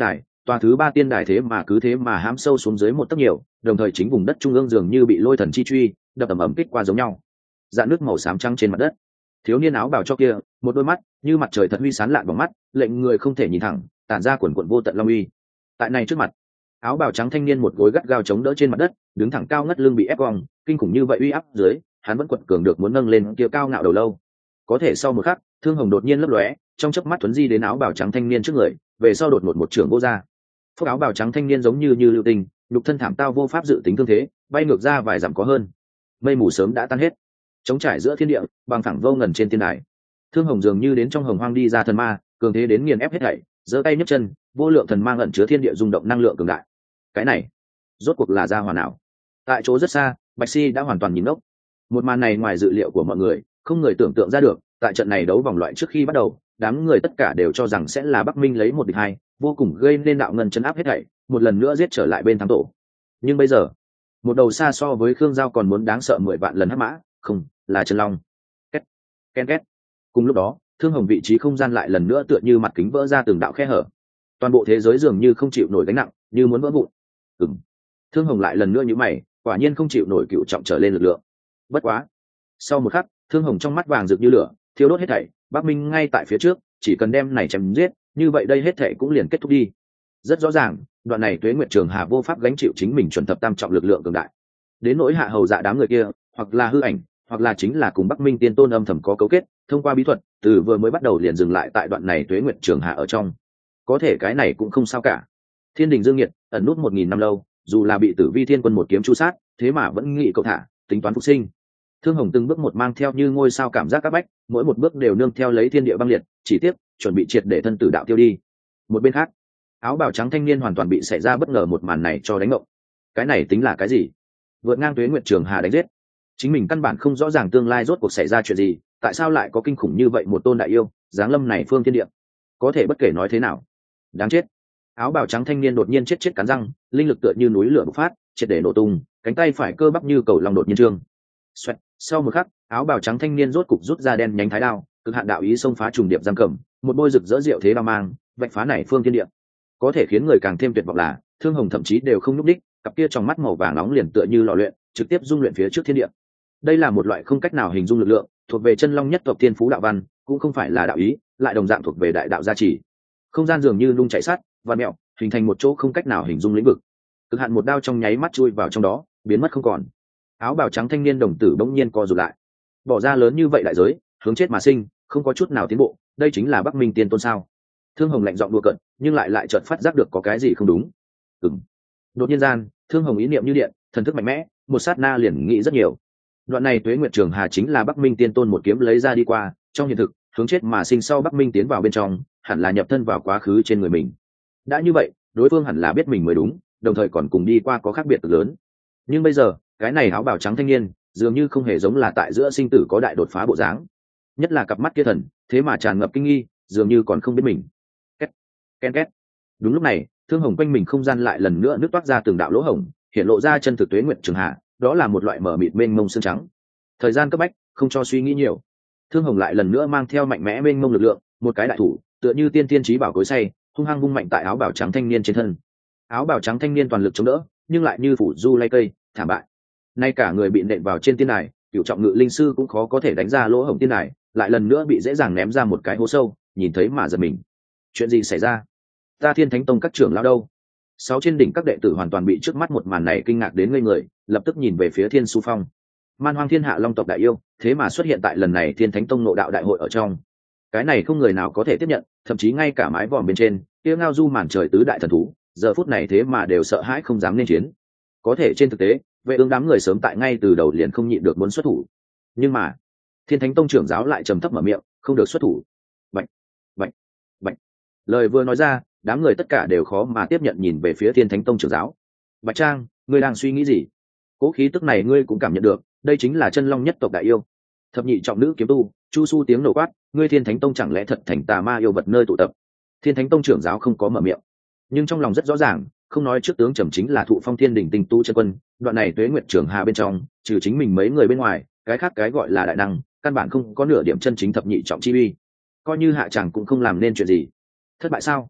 Speaker 1: tòa thứ ba tiên đài thế mà cứ thế mà hãm sâu xuống dưới một tấc nhiều, đồng thời chính vùng đất trung ương dường như bị lôi thần chi truy đập ầm ầm kích qua giống nhau. Dạn nước màu xám trắng trên mặt đất, thiếu niên áo bào cho kia, một đôi mắt như mặt trời thật huy sán lạn bằng mắt, lệnh người không thể nhìn thẳng, tản ra quần quần vô tận long uy. Tại này trước mặt, áo bào trắng thanh niên một gối gắt gao chống đỡ trên mặt đất, đứng thẳng cao ngất lưng bị ép cong, kinh khủng như vậy uy áp dưới, hắn vẫn quật cường được muốn nâng lên kia cao ngạo đầu lâu. Có thể sau một khắc, thương hồng đột nhiên lấp lóe, trong chớp mắt tuấn di đến áo bào trắng thanh niên trước người, về sau đột một một trường vô ra. Phúc áo bào trắng thanh niên giống như như lưu tình, nhục thân thảm tao vô pháp dự tính thương thế, bay ngược ra vài dặm có hơn. Mây mù sớm đã tan hết, chống trải giữa thiên địa, bằng thẳng vô ngần trên tiên đài. Thương hồng dường như đến trong hồng hoang đi ra thần ma, cường thế đến nghiền ép hết thảy, giơ tay nhấc chân, vô lượng thần mang ẩn chứa thiên địa rung động năng lượng cường đại. Cái này, rốt cuộc là gia hỏa nào? Tại chỗ rất xa, Bạch Si đã hoàn toàn nhìn ngốc. Một màn này ngoài dự liệu của mọi người, không người tưởng tượng ra được. Tại trận này đấu vòng loại trước khi bắt đầu, đám người tất cả đều cho rằng sẽ là Bắc Minh lấy một địch hai, vô cùng gây nên đạo ngân chấn áp hết thảy, một lần nữa giết trở lại bên thắng tổ. Nhưng bây giờ, một đầu xa so với Khương Giao còn muốn đáng sợ mười vạn lần hắc mã, không, là Chân Long. Két, ken két. Cùng lúc đó, Thương Hồng vị trí không gian lại lần nữa tựa như mặt kính vỡ ra từng đạo khe hở. Toàn bộ thế giới dường như không chịu nổi gánh nặng, như muốn vỡ vụn. Ừm. Thương Hồng lại lần nữa như mày, quả nhiên không chịu nổi cựu trọng trở lên lực lượng. Bất quá, sau một khắc, Thương Hồng trong mắt vàng rực như lửa, thiêu đốt hết thảy, Bắc Minh ngay tại phía trước, chỉ cần đem này chém giết, như vậy đây hết thảy cũng liền kết thúc đi. Rất rõ ràng, đoạn này Tuế Nguyệt Trường Hà vô pháp gánh chịu chính mình chuẩn thập tam trọng lực lượng cường đại. Đến nỗi hạ hầu dạ đám người kia, hoặc là hư ảnh, hoặc là chính là cùng Bắc Minh Tiên Tôn âm thầm có cấu kết, thông qua bí thuật, từ vừa mới bắt đầu liền dừng lại tại đoạn này Tuế Nguyệt Trường Hà ở trong. Có thể cái này cũng không sao cả. Thiên Đình Dương Nghiệt, ẩn nút một nghìn năm lâu, dù là bị Tử Vi Thiên Quân một kiếm chu sát, thế mà vẫn nghĩ cậu thả, tính toán phục sinh. Thương Hồng từng bước một mang theo như ngôi sao cảm giác các bách, mỗi một bước đều nương theo lấy thiên địa băng liệt, chỉ tiếc chuẩn bị triệt để thân tử đạo tiêu đi. Một bên khác, áo bào trắng thanh niên hoàn toàn bị xảy ra bất ngờ một màn này cho đánh ngộng. Cái này tính là cái gì? Vượt ngang Tuế Nguyệt Trường Hà đánh giết, chính mình căn bản không rõ ràng tương lai rốt cuộc xảy ra chuyện gì, tại sao lại có kinh khủng như vậy một tôn đại yêu, giáng lâm này phương thiên địa? Có thể bất kể nói thế nào, đáng chết. Áo bào trắng thanh niên đột nhiên chết chết cắn răng, linh lực tựa như núi lửa bộc phát, triệt để nổ tung, cánh tay phải cơ bắp như cầu long đột nhiên trương. Xoẹt, sau một khắc, áo bào trắng thanh niên rốt cục rút ra đen nhánh thái đao, cực hạn đạo ý xông phá trùng điệp giam cầm, một bôi rực rỡ diệu thế đao mang, vạch phá này phương thiên địa. Có thể khiến người càng thêm tuyệt vọng là, Thương Hồng thậm chí đều không nhúc đích, cặp kia trong mắt màu vàng nóng liền tựa như lò luyện, trực tiếp dung luyện phía trước thiên địa. Đây là một loại không cách nào hình dung lực lượng, thuộc về chân long nhất tộc tiên phú đạo văn, cũng không phải là đạo ý, lại đồng dạng thuộc về đại đạo gia trì. Không gian dường như nung chảy sát, và mẹo, hình thành một chỗ không cách nào hình dung lĩnh vực. Cực hạn một đao trong nháy mắt chui vào trong đó, biến mất không còn. Áo bào trắng thanh niên đồng tử bỗng nhiên co rụt lại, bỏ ra lớn như vậy đại giới, hướng chết mà sinh, không có chút nào tiến bộ, đây chính là Bắc Minh Tiên Tôn sao? Thương Hồng lạnh giọng đùa cợt, nhưng lại lại chợt phát giác được có cái gì không đúng. Ừm. Đột nhiên gian, Thương Hồng ý niệm như điện, thần thức mạnh mẽ, một sát na liền nghĩ rất nhiều. Đoạn này Tuế Nguyệt Trường Hà chính là Bắc Minh Tiên Tôn một kiếm lấy ra đi qua, trong hiện thực, hướng chết mà sinh sau Bắc Minh tiến vào bên trong, hẳn là nhập thân vào quá khứ trên người mình. Đã như vậy, đối phương hẳn là biết mình mới đúng, đồng thời còn cùng đi qua có khác biệt cực lớn. Nhưng bây giờ, cái này áo bào trắng thanh niên, dường như không hề giống là tại giữa sinh tử có đại đột phá bộ dáng. Nhất là cặp mắt kia thần, thế mà tràn ngập kinh nghi, dường như còn không biết mình. Két, ken két. Đúng lúc này, Thương Hồng quanh mình không gian lại lần nữa nứt toát ra từng đạo lỗ hổng, hiện lộ ra chân thực Tuế Nguyệt Trường Hà, đó là một loại mở mịt mênh mông xương trắng. Thời gian cấp bách, không cho suy nghĩ nhiều. Thương Hồng lại lần nữa mang theo mạnh mẽ mênh mông lực lượng, một cái đại thủ, tựa như tiên tiên chí bảo cối xay, hung hăng vung mạnh tại áo bào trắng thanh niên trên thân. Áo bào trắng thanh niên toàn lực chống đỡ, nhưng lại như phủ du lay cây, thảm bại. Nay cả người bị nện vào trên tiên đài, cửu trọng ngự linh sư cũng khó có thể đánh ra lỗ hổng tiên đài, lại lần nữa bị dễ dàng ném ra một cái hố sâu, nhìn thấy mà giật mình. Chuyện gì xảy ra? Ta Thiên Thánh Tông các trưởng lão đâu? Sáu trên đỉnh các đệ tử hoàn toàn bị trước mắt một màn này kinh ngạc đến ngây người, lập tức nhìn về phía Thiên Su Phong. Man Hoang Thiên Hạ Long tộc đại yêu, thế mà xuất hiện tại lần này Thiên Thánh Tông nội đạo đại hội ở trong. Cái này không người nào có thể tiếp nhận, thậm chí ngay cả mái vòm bên trên, kia ngao du màn trời tứ đại thần thú, giờ phút này thế mà đều sợ hãi không dám nên chiến. Có thể trên thực tế, vệ ứng đám người sớm tại ngay từ đầu liền không nhịn được muốn xuất thủ. Nhưng mà, Thiên Thánh Tông trưởng giáo lại trầm thấp mở miệng, không được xuất thủ. Bạch, bạch, bạch. Lời vừa nói ra, đám người tất cả đều khó mà tiếp nhận nhìn về phía Thiên Thánh Tông trưởng giáo. Bạch Trang, ngươi đang suy nghĩ gì? Cố khí tức này ngươi cũng cảm nhận được, đây chính là chân long nhất tộc đại yêu. Thập nhị trọng nữ kiếm tu, Chu Su tiếng nổ quát, ngươi Thiên Thánh Tông chẳng lẽ thật thành tà ma yêu vật nơi tụ tập? Thiên Thánh Tông trưởng giáo không có mở miệng, nhưng trong lòng rất rõ ràng, không nói trước tướng trầm chính là thụ phong thiên đỉnh tinh tu chân quân, đoạn này Tuế Nguyệt Trường Hà bên trong, trừ chính mình mấy người bên ngoài, cái khác cái gọi là đại năng, căn bản không có nửa điểm chân chính thập nhị trọng chi uy. Coi như hạ chàng cũng không làm nên chuyện gì. Thất bại sao?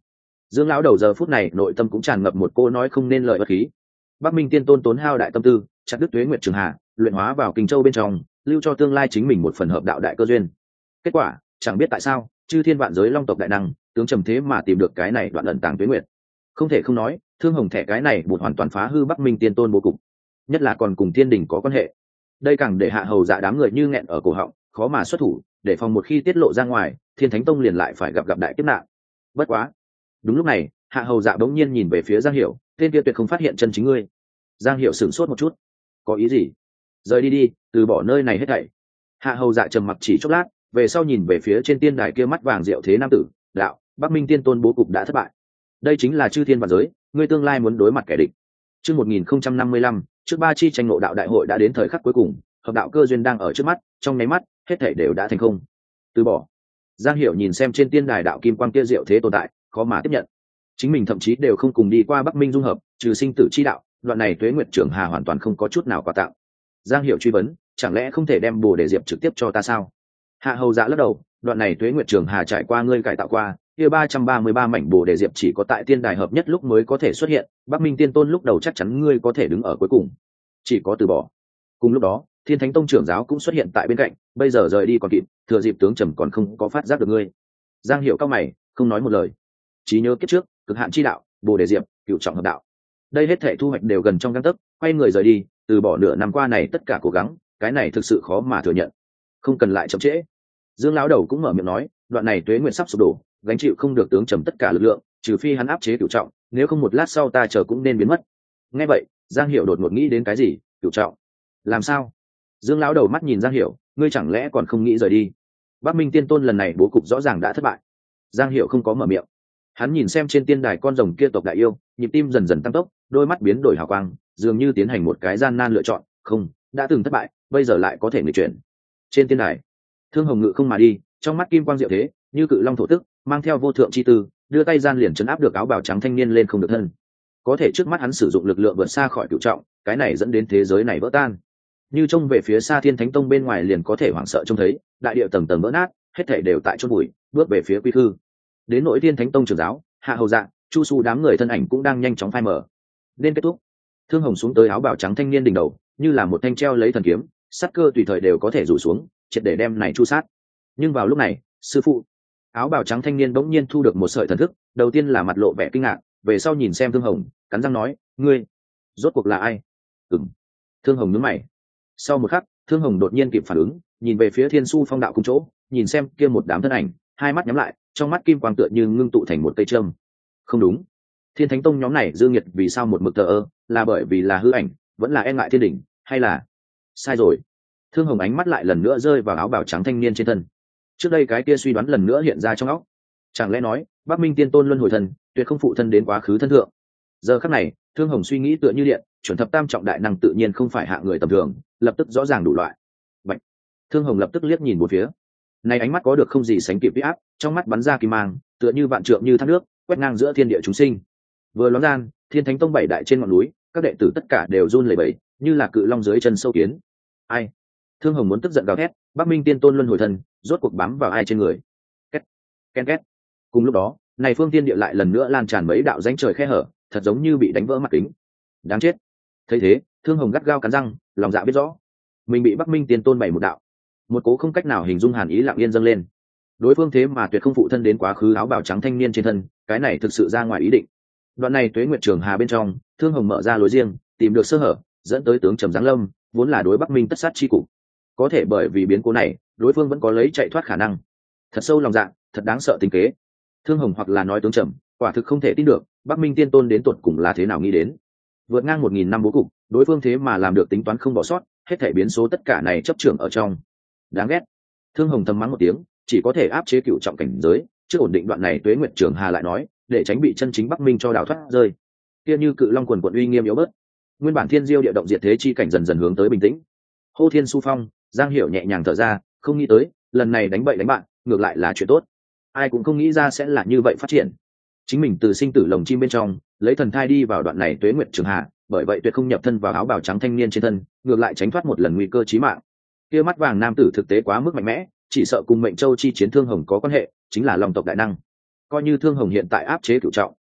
Speaker 1: Dương lão đầu giờ phút này nội tâm cũng tràn ngập một cô nói không nên lời bất khí. Bắc Minh Tiên Tôn tốn hao đại tâm tư, chặt đứt Tuế Nguyệt Trường Hà, luyện hóa vào Kinh Châu bên trong, lưu cho tương lai chính mình một phần hợp đạo đại cơ duyên. Kết quả, chẳng biết tại sao, chư thiên vạn giới long tộc đại năng, tướng trầm thế mà tìm được cái này đoạn ẩn tàng Tuế Nguyệt. Không thể không nói, Thương Hồng thẻ cái này một hoàn toàn phá hư Bắc Minh Tiên Tôn bố cục, nhất là còn cùng Thiên Đình có quan hệ. Đây càng để hạ hầu dạ đám người như nghẹn ở cổ họng, khó mà xuất thủ, để phòng một khi tiết lộ ra ngoài, Thiên Thánh Tông liền lại phải gặp gặp đại kiếp nạn. Bất quá, đúng lúc này, hạ hầu dạ bỗng nhiên nhìn về phía Giang Hiểu, tên kia tuyệt không phát hiện chân chính ngươi. Giang Hiểu sửng sốt một chút, có ý gì? Rời đi đi, từ bỏ nơi này hết thảy. Hạ hầu dạ trầm mặc chỉ chốc lát, về sau nhìn về phía trên tiên đài kia mắt vàng diệu thế nam tử, đạo, Bắc Minh Tiên Tôn bố cục đã thất bại. Đây chính là chư thiên vạn giới, ngươi tương lai muốn đối mặt kẻ địch. Chương một nghìn không trăm năm mươi lăm, trước ba chi tranh ngộ đạo đại hội đã đến thời khắc cuối cùng, hợp đạo cơ duyên đang ở trước mắt, trong nháy mắt, hết thảy đều đã thành không. Từ bỏ. Giang Hiểu nhìn xem trên tiên đài đạo kim quang kia diệu thế tồn tại, khó mà tiếp nhận. Chính mình thậm chí đều không cùng đi qua Bắc Minh dung hợp, trừ sinh tử chi đạo, đoạn này Tuế Nguyệt Trường Hà hoàn toàn không có chút nào quà tặng. Giang Hiểu truy vấn, chẳng lẽ không thể đem Bồ Đề Diệp trực tiếp cho ta sao? Hạ hầu dạ lắc đầu, đoạn này Tuế Nguyệt Trường Hà trải qua ngươi cải tạo qua, kia ba trăm ba mươi ba mảnh Bồ Đề Diệp chỉ có tại tiên đài hợp nhất lúc mới có thể xuất hiện, Bắc Minh Tiên Tôn lúc đầu chắc chắn ngươi có thể đứng ở cuối cùng, chỉ có từ bỏ. Cùng lúc đó, Thiên Thánh Tông trưởng giáo cũng xuất hiện tại bên cạnh, bây giờ rời đi còn kịp, thừa dịp tướng trầm còn không có phát giác được ngươi. Giang Hiểu cao mày, không nói một lời. Trí nhớ kiếp trước, cực hạn chi đạo, Bồ Đề Diệp, cựu trọng hợp đạo. Đây hết thảy thu hoạch đều gần trong gang tấc, quay người rời đi, từ bỏ nửa năm qua này tất cả cố gắng, cái này thực sự khó mà thừa nhận. Không cần lại chậm trễ. Dương lão đầu cũng mở miệng nói, đoạn này Tuế Nguyệt sắp sụp đổ, gánh chịu không được tướng trầm tất cả lực lượng, trừ phi hắn áp chế cựu trọng, nếu không một lát sau ta chờ cũng nên biến mất. Nghe vậy, Giang Hiểu đột ngột nghĩ đến cái gì, cựu trọng? Làm sao? Dương lão đầu mắt nhìn Giang Hiểu, ngươi chẳng lẽ còn không nghĩ rời đi? Bắc Minh Tiên Tôn lần này bố cục rõ ràng đã thất bại. Giang Hiểu không có mở miệng. Hắn nhìn xem trên tiên đài con rồng kia tộc đại yêu, nhịp tim dần dần tăng tốc, đôi mắt biến đổi hào quang, dường như tiến hành một cái gian nan lựa chọn, không, đã từng thất bại, bây giờ lại có thể nghịch chuyển. Trên tiên đài, Thương Hồng ngự không mà đi, trong mắt kim quang diệu thế, như cự long thổ tức, mang theo vô thượng chi tư, đưa tay gian liền chấn áp được áo bào trắng thanh niên lên không được thân. Có thể trước mắt hắn sử dụng lực lượng vượt xa khỏi cửu trọng, cái này dẫn đến thế giới này vỡ tan. Như trông về phía xa Thiên Thánh Tông bên ngoài liền có thể hoảng sợ trông thấy, đại địa tầng tầng vỡ nát, hết thảy đều tại chôn bụi, bước về phía quy hư. Đến nỗi Thiên Thánh Tông trưởng giáo, Hạ Hầu Dạ, Chu Su đám người thân ảnh cũng đang nhanh chóng phai mờ. Nên kết thúc. Thương Hồng xuống tới áo bào trắng thanh niên đỉnh đầu, như là một thanh treo lấy thần kiếm, sát cơ tùy thời đều có thể rủ xuống, triệt để đem này chu sát. Nhưng vào lúc này, sư phụ, áo bào trắng thanh niên bỗng nhiên thu được một sợi thần thức, đầu tiên là mặt lộ vẻ kinh ngạc, về sau nhìn xem Thương Hồng, cắn răng nói, ngươi, rốt cuộc là ai? Ừm. Thương Hồng nhướng mày. Sau một khắc, Thương Hồng đột nhiên kịp phản ứng, nhìn về phía Thiên Su Phong đạo cung chỗ, nhìn xem kia một đám thân ảnh, hai mắt nhắm lại, trong mắt kim quang tựa như ngưng tụ thành một cây châm. Không đúng, Thiên Thánh Tông nhóm này dương nhiệt vì sao một mực thờ ơ, là bởi vì là hư ảnh, vẫn là e ngại thiên đỉnh, hay là sai rồi? Thương Hồng ánh mắt lại lần nữa rơi vào áo bào trắng thanh niên trên thân. Trước đây cái kia suy đoán lần nữa hiện ra trong óc. Chẳng lẽ nói, Bắc Minh Tiên Tôn luân hồi thần, tuyệt không phụ thân đến quá khứ thân thượng? Giờ khắc này, Thương Hồng suy nghĩ tựa như điện, chuẩn thập tam trọng đại năng tự nhiên không phải hạ người tầm thường, lập tức rõ ràng đủ loại. Bạch. Thương Hồng lập tức liếc nhìn một phía. Này ánh mắt có được không gì sánh kịp uy áp, trong mắt bắn ra kim mang, tựa như vạn trượng như thác nước, quét ngang giữa thiên địa chúng sinh. Vừa loáng gian, Thiên Thánh Tông bảy đại trên ngọn núi, các đệ tử tất cả đều run lẩy bẩy, như là cự long dưới chân sâu kiến. Ai? Thương Hồng muốn tức giận gào thét, Bắc Minh Tiên Tôn luân hồi thần, rốt cuộc bám vào ai trên người? Két, ken két. Cùng lúc đó, này phương tiên địa lại lần nữa lan tràn mấy đạo rãnh trời khe hở, thật giống như bị đánh vỡ mặt kính. Đáng chết. Thấy thế, Thương Hồng gắt gao cắn răng, lòng dạ biết rõ, mình bị Bắc Minh Tiên Tôn bày một đạo. Một cố không cách nào hình dung hàn ý lặng yên dâng lên. Đối phương thế mà tuyệt không phụ thân đến quá khứ áo bào trắng thanh niên trên thân, cái này thực sự ra ngoài ý định. Đoạn này Tuế Nguyệt Trường Hà bên trong, Thương Hồng mở ra lối riêng, tìm được sơ hở, dẫn tới tướng trầm giáng lâm, vốn là đối Bắc Minh tất sát chi cục. Có thể bởi vì biến cố này, đối phương vẫn có lấy chạy thoát khả năng. Thật sâu lòng dạ, thật đáng sợ tình kế. Thương Hồng hoặc là nói tướng trầm, quả thực không thể tin được, Bắc Minh Tiên Tôn đến tột cùng là thế nào nghĩ đến. Vượt ngang một nghìn năm bố cục, đối phương thế mà làm được tính toán không bỏ sót, hết thảy biến số tất cả này chấp trưởng ở trong. Đáng ghét. Thương Hồng thầm mắng một tiếng, chỉ có thể áp chế cựu trọng cảnh giới, trước ổn định đoạn này Tuế Nguyệt Trường Hà lại nói, để tránh bị chân chính Bắc Minh cho đào thoát rơi. Kia như cự long quần quần uy nghiêm yếu bớt. Nguyên bản thiên diêu địa động diệt thế chi cảnh dần dần hướng tới bình tĩnh. Hô Thiên Su Phong, Giang Hiểu nhẹ nhàng thở ra, không nghĩ tới, lần này đánh bậy đánh bạn, ngược lại là chuyện tốt. Ai cũng không nghĩ ra sẽ là như vậy phát triển. Chính mình từ sinh tử lồng chim bên trong, lấy thần thai đi vào đoạn này Tuế Nguyệt Trường Hà, bởi vậy tuyệt không nhập thân vào áo bào trắng thanh niên trên thân, ngược lại tránh thoát một lần nguy cơ chí mạng. Kia mắt vàng nam tử thực tế quá mức mạnh mẽ, chỉ sợ cùng Mệnh Châu chi chiến Thương Hồng có quan hệ, chính là Long tộc đại năng. Coi như Thương Hồng hiện tại áp chế cửu trọng,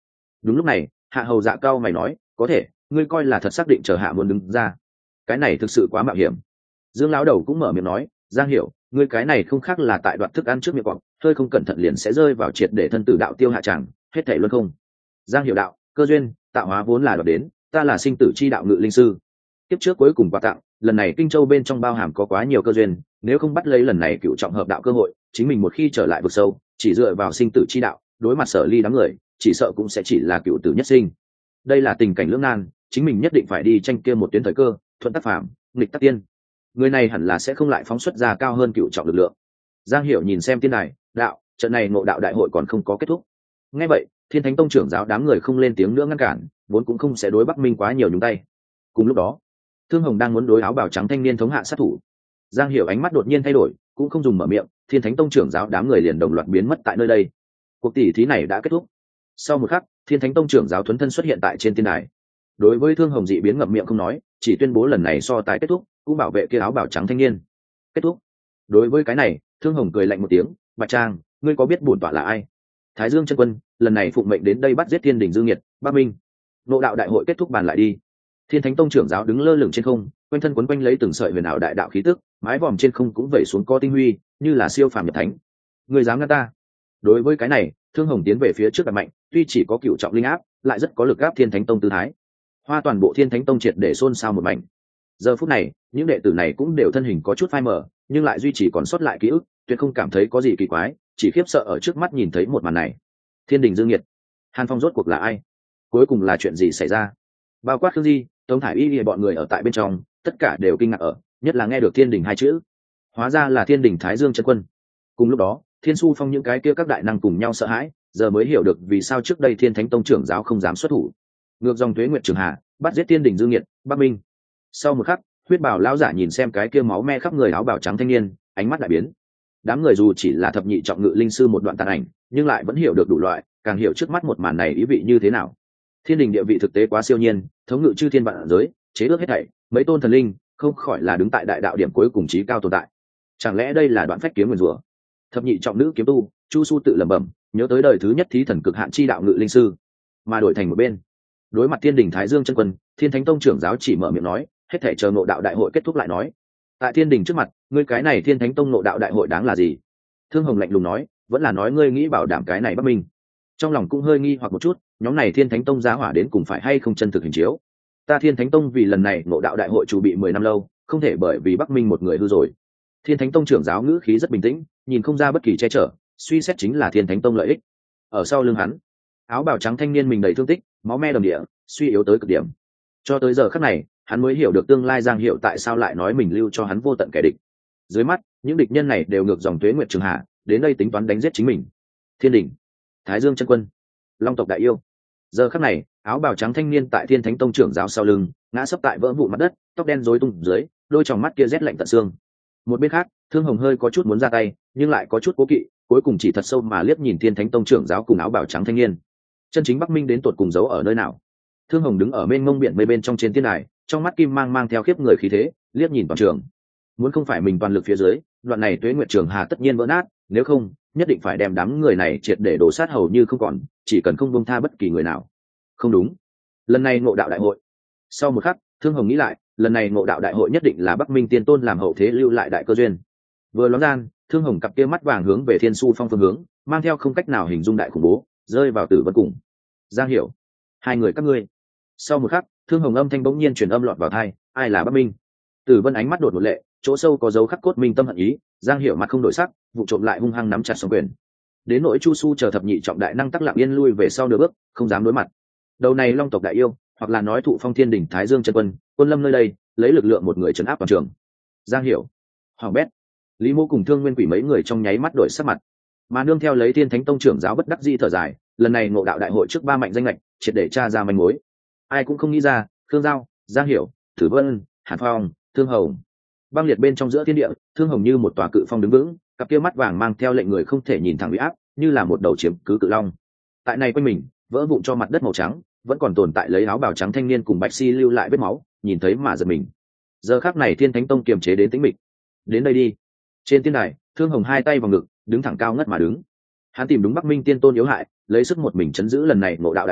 Speaker 1: Đúng lúc này hạ hầu dạ cao mày nói, có thể ngươi coi là thật xác định chờ hạ muốn đứng ra? Cái này thực sự quá mạo hiểm. Dương lão đầu cũng mở miệng nói, Giang Hiểu, ngươi cái này không khác là tại đoạn thức ăn trước miệng quặng, hơi không cẩn thận liền sẽ rơi vào triệt để thân tử đạo tiêu hạ tràng, hết thảy luân không. Giang Hiểu đạo, cơ duyên tạo hóa vốn là đoạt đến, ta là sinh tử chi đạo ngự linh sư, tiếp trước cuối cùng quà tặng, lần này kinh châu bên trong bao hàm có quá nhiều cơ duyên, nếu không bắt lấy lần này cựu trọng hợp đạo cơ hội, chính mình một khi trở lại vực sâu, chỉ dựa vào sinh tử chi đạo, đối mặt Sở Ly đám người, chỉ sợ cũng sẽ chỉ là cựu tử nhất sinh. Đây là tình cảnh lưỡng nan, chính mình nhất định phải đi tranh kia một tuyến thời cơ, thuận tác phàm, nghịch tác tiên. Người này hẳn là sẽ không lại phóng xuất ra cao hơn cựu trọng lực lượng. Giang Hiểu nhìn xem tiên đài, đạo, trận này ngộ đạo đại hội còn không có kết thúc. Nghe vậy, Thiên Thánh Tông trưởng giáo đám người không lên tiếng nữa ngăn cản, vốn cũng không sẽ đối Bắc Minh quá nhiều nhúng tay. Cùng lúc đó, Thương Hồng đang muốn đối áo bào trắng thanh niên thống hạ sát thủ. Giang Hiểu ánh mắt đột nhiên thay đổi, cũng không dùng mở miệng, Thiên Thánh Tông trưởng giáo đám người liền đồng loạt biến mất tại nơi đây. Cuộc tỷ thí này đã kết thúc. Sau một khắc, Thiên Thánh Tông trưởng giáo Thuấn thân xuất hiện tại trên tiên đài. Đối với Thương Hồng dị biến ngậm miệng không nói, chỉ tuyên bố lần này so tài kết thúc, cũng bảo vệ kia áo bào trắng thanh niên. Kết thúc. Đối với cái này, Thương Hồng cười lạnh một tiếng, Bạch Trang, ngươi có biết bổn tọa là ai? Thái Dương chân quân, lần này phụng mệnh đến đây bắt giết Thiên Đình Dương Nghiệt, Bắc Minh. Ngộ đạo đại hội kết thúc bàn lại đi. Thiên Thánh Tông trưởng giáo đứng lơ lửng trên không, quanh thân quấn quanh lấy từng sợi huyền ảo đại đạo khí tức, mái vòm trên không cũng vẩy xuống co tinh huy, như là siêu phàm nhập thánh. Người dám ngăn ta? Đối với cái này, Thương Hồng tiến về phía trước đặt mạnh, tuy chỉ có cựu trọng linh áp, lại rất có lực áp Thiên Thánh Tông tư thái. Hoa toàn bộ Thiên Thánh Tông triệt để xôn xao một mảnh. Giờ phút này, những đệ tử này cũng đều thân hình có chút phai mờ, nhưng lại duy trì còn sót lại ký ức, tuyệt không cảm thấy có gì kỳ quái, chỉ khiếp sợ ở trước mắt nhìn thấy một màn này. Thiên Đình Dương Nghiệt, Hàn Phong rốt cuộc là ai? Cuối cùng là chuyện gì xảy ra? Bao quát Khương Di, Tống Thải Y, bọn người ở tại bên trong, tất cả đều kinh ngạc ở, nhất là nghe được Thiên Đình hai chữ, hóa ra là Thiên Đình Thái Dương chân quân. Cùng lúc đó, Thiên Su Phong những cái kia các đại năng cùng nhau sợ hãi, giờ mới hiểu được vì sao trước đây Thiên Thánh Tông trưởng giáo không dám xuất thủ. Ngược dòng Tuế Nguyệt Trường Hà, bắt giết Thiên Đình Dương Nghiệt, Bắc Minh. Sau một khắc, huyết bào lão giả nhìn xem cái kia máu me khắp người áo bào trắng thanh niên, ánh mắt đại biến. Đám người dù chỉ là thập nhị trọng ngự linh sư một đoạn tàn ảnh, nhưng lại vẫn hiểu được đủ loại, càng hiểu trước mắt một màn này ý vị như thế nào. Thiên Đình địa vị thực tế quá siêu nhiên, thống ngự chư thiên vạn giới, chế ước hết thảy, mấy tôn thần linh, không khỏi là đứng tại đại đạo điểm cuối cùng chí cao tồn tại. Chẳng lẽ đây là đoạn phách kiếm nguyên rủa? Thập nhị trọng nữ kiếm tu, Chu Su tự lẩm bẩm, nhớ tới đời thứ nhất thí thần cực hạn chi đạo ngự linh sư, mà đổi thành một bên. Đối mặt Thiên Đình Thái Dương chân quân, Thiên Thánh Tông trưởng giáo chỉ mở miệng nói, hết thảy chờ ngộ đạo đại hội kết thúc lại nói. Tại Thiên Đình trước mặt, ngươi cái này Thiên Thánh Tông ngộ đạo đại hội đáng là gì? Thương Hồng lạnh lùng nói, vẫn là nói ngươi nghĩ bảo đảm cái này Bắc Minh. Trong lòng cũng hơi nghi hoặc một chút, nhóm này Thiên Thánh Tông giá hỏa đến cùng phải hay không chân thực hình chiếu. Ta Thiên Thánh Tông vì lần này ngộ đạo đại hội chuẩn bị mười năm lâu, không thể bởi vì Bắc Minh một người hư rồi. Thiên Thánh Tông trưởng giáo ngữ khí rất bình tĩnh, nhìn không ra bất kỳ che chở, suy xét chính là Thiên Thánh Tông lợi ích. Ở sau lưng hắn, áo bào trắng thanh niên mình đầy thương tích, máu me đầm địa, suy yếu tới cực điểm. Cho tới giờ khắc này, hắn mới hiểu được tương lai Giang Hiệu tại sao lại nói mình lưu cho hắn vô tận kẻ địch. Dưới mắt, những địch nhân này đều ngược dòng Tuế Nguyệt Trường Hà, đến đây tính toán đánh giết chính mình. Thiên Đình, Thái Dương chân quân, Long tộc đại yêu. Giờ khắc này, áo bào trắng thanh niên tại Thiên Thánh Tông trưởng giáo sau lưng, ngã sấp tại vỡ vụn mặt đất, tóc đen rối tung dưới, đôi tròng mắt kia rét lạnh tận xương. Một bên khác, Thương Hồng hơi có chút muốn ra tay, nhưng lại có chút cố kỵ, cuối cùng chỉ thật sâu mà liếc nhìn Thiên Thánh Tông trưởng giáo cùng áo bào trắng thanh niên. Chân chính Bắc Minh đến tột cùng giấu ở nơi nào? Thương Hồng đứng ở bên mông biển mây bên trong trên tiên đài, trong mắt kim mang mang theo khiếp người khí thế, liếc nhìn toàn trường. Muốn không phải mình toàn lực phía dưới, đoạn này Tuế Nguyệt Trường Hà tất nhiên vỡ nát, nếu không, nhất định phải đem đám người này triệt để đổ sát hầu như không còn, chỉ cần không buông tha bất kỳ người nào. Không đúng, lần này ngộ đạo đại hội. Sau một khắc, Thương Hồng nghĩ lại, lần này ngộ đạo đại hội nhất định là Bắc Minh Tiên Tôn làm hậu thế lưu lại đại cơ duyên. Vừa loáng gian, Thương Hồng cặp kia mắt vàng hướng về Thiên Su Phong phương hướng, mang theo không cách nào hình dung đại khủng bố, rơi vào Tử Vân cùng. Giang Hiểu, hai người các ngươi. Sau một khắc, Thương Hồng âm thanh bỗng nhiên truyền âm lọt vào tai, ai là Bắc Minh? Tử Vân ánh mắt đột một lệ, chỗ sâu có dấu khắc cốt minh tâm hận ý. Giang Hiểu mặt không đổi sắc, vụ trộm lại hung hăng nắm chặt song quyền. Đến nỗi Chu Su chờ thập nhị trọng đại năng tắc lặng yên lui về sau nửa bước, không dám đối mặt. Đầu này Long tộc đại yêu, hoặc là nói thụ phong Thiên Đình Thái Dương chân quân, quân lâm nơi đây, lấy lực lượng một người trấn áp toàn trường. Giang Hiểu, Hoàng Bét, Lý Mô cùng Thương Nguyên Quỷ mấy người trong nháy mắt đổi sắc mặt, mà nương theo lấy Thiên Thánh Tông trưởng giáo bất đắc dĩ thở dài, lần này ngộ đạo đại hội trước ba mạnh danh lệch, triệt để tra ra manh mối. Ai cũng không nghĩ ra, Khương Giao, Giang Hiểu, Tử Vân, Hàn Phong, Thương Hồng. Băng liệt bên trong giữa thiên địa, Thương Hồng như một tòa cự phong đứng vững, cặp kia mắt vàng mang theo lệnh người không thể nhìn thẳng uy áp, như là một đầu chiếm cứ cự long. Tại này quanh mình, vỡ vụn cho mặt đất màu trắng, vẫn còn tồn tại lấy áo bào trắng thanh niên cùng Bạch Si lưu lại vết máu, nhìn thấy mà giật mình. Giờ khắc này Thiên Thánh Tông kiềm chế đến tĩnh mịch. Đến đây đi. Trên tiên đài, Thương Hồng hai tay vào ngực, đứng thẳng cao ngất mà đứng. Hắn tìm đúng Bắc Minh Tiên Tôn yếu hại, lấy sức một mình chấn giữ lần này ngộ đạo đại hội,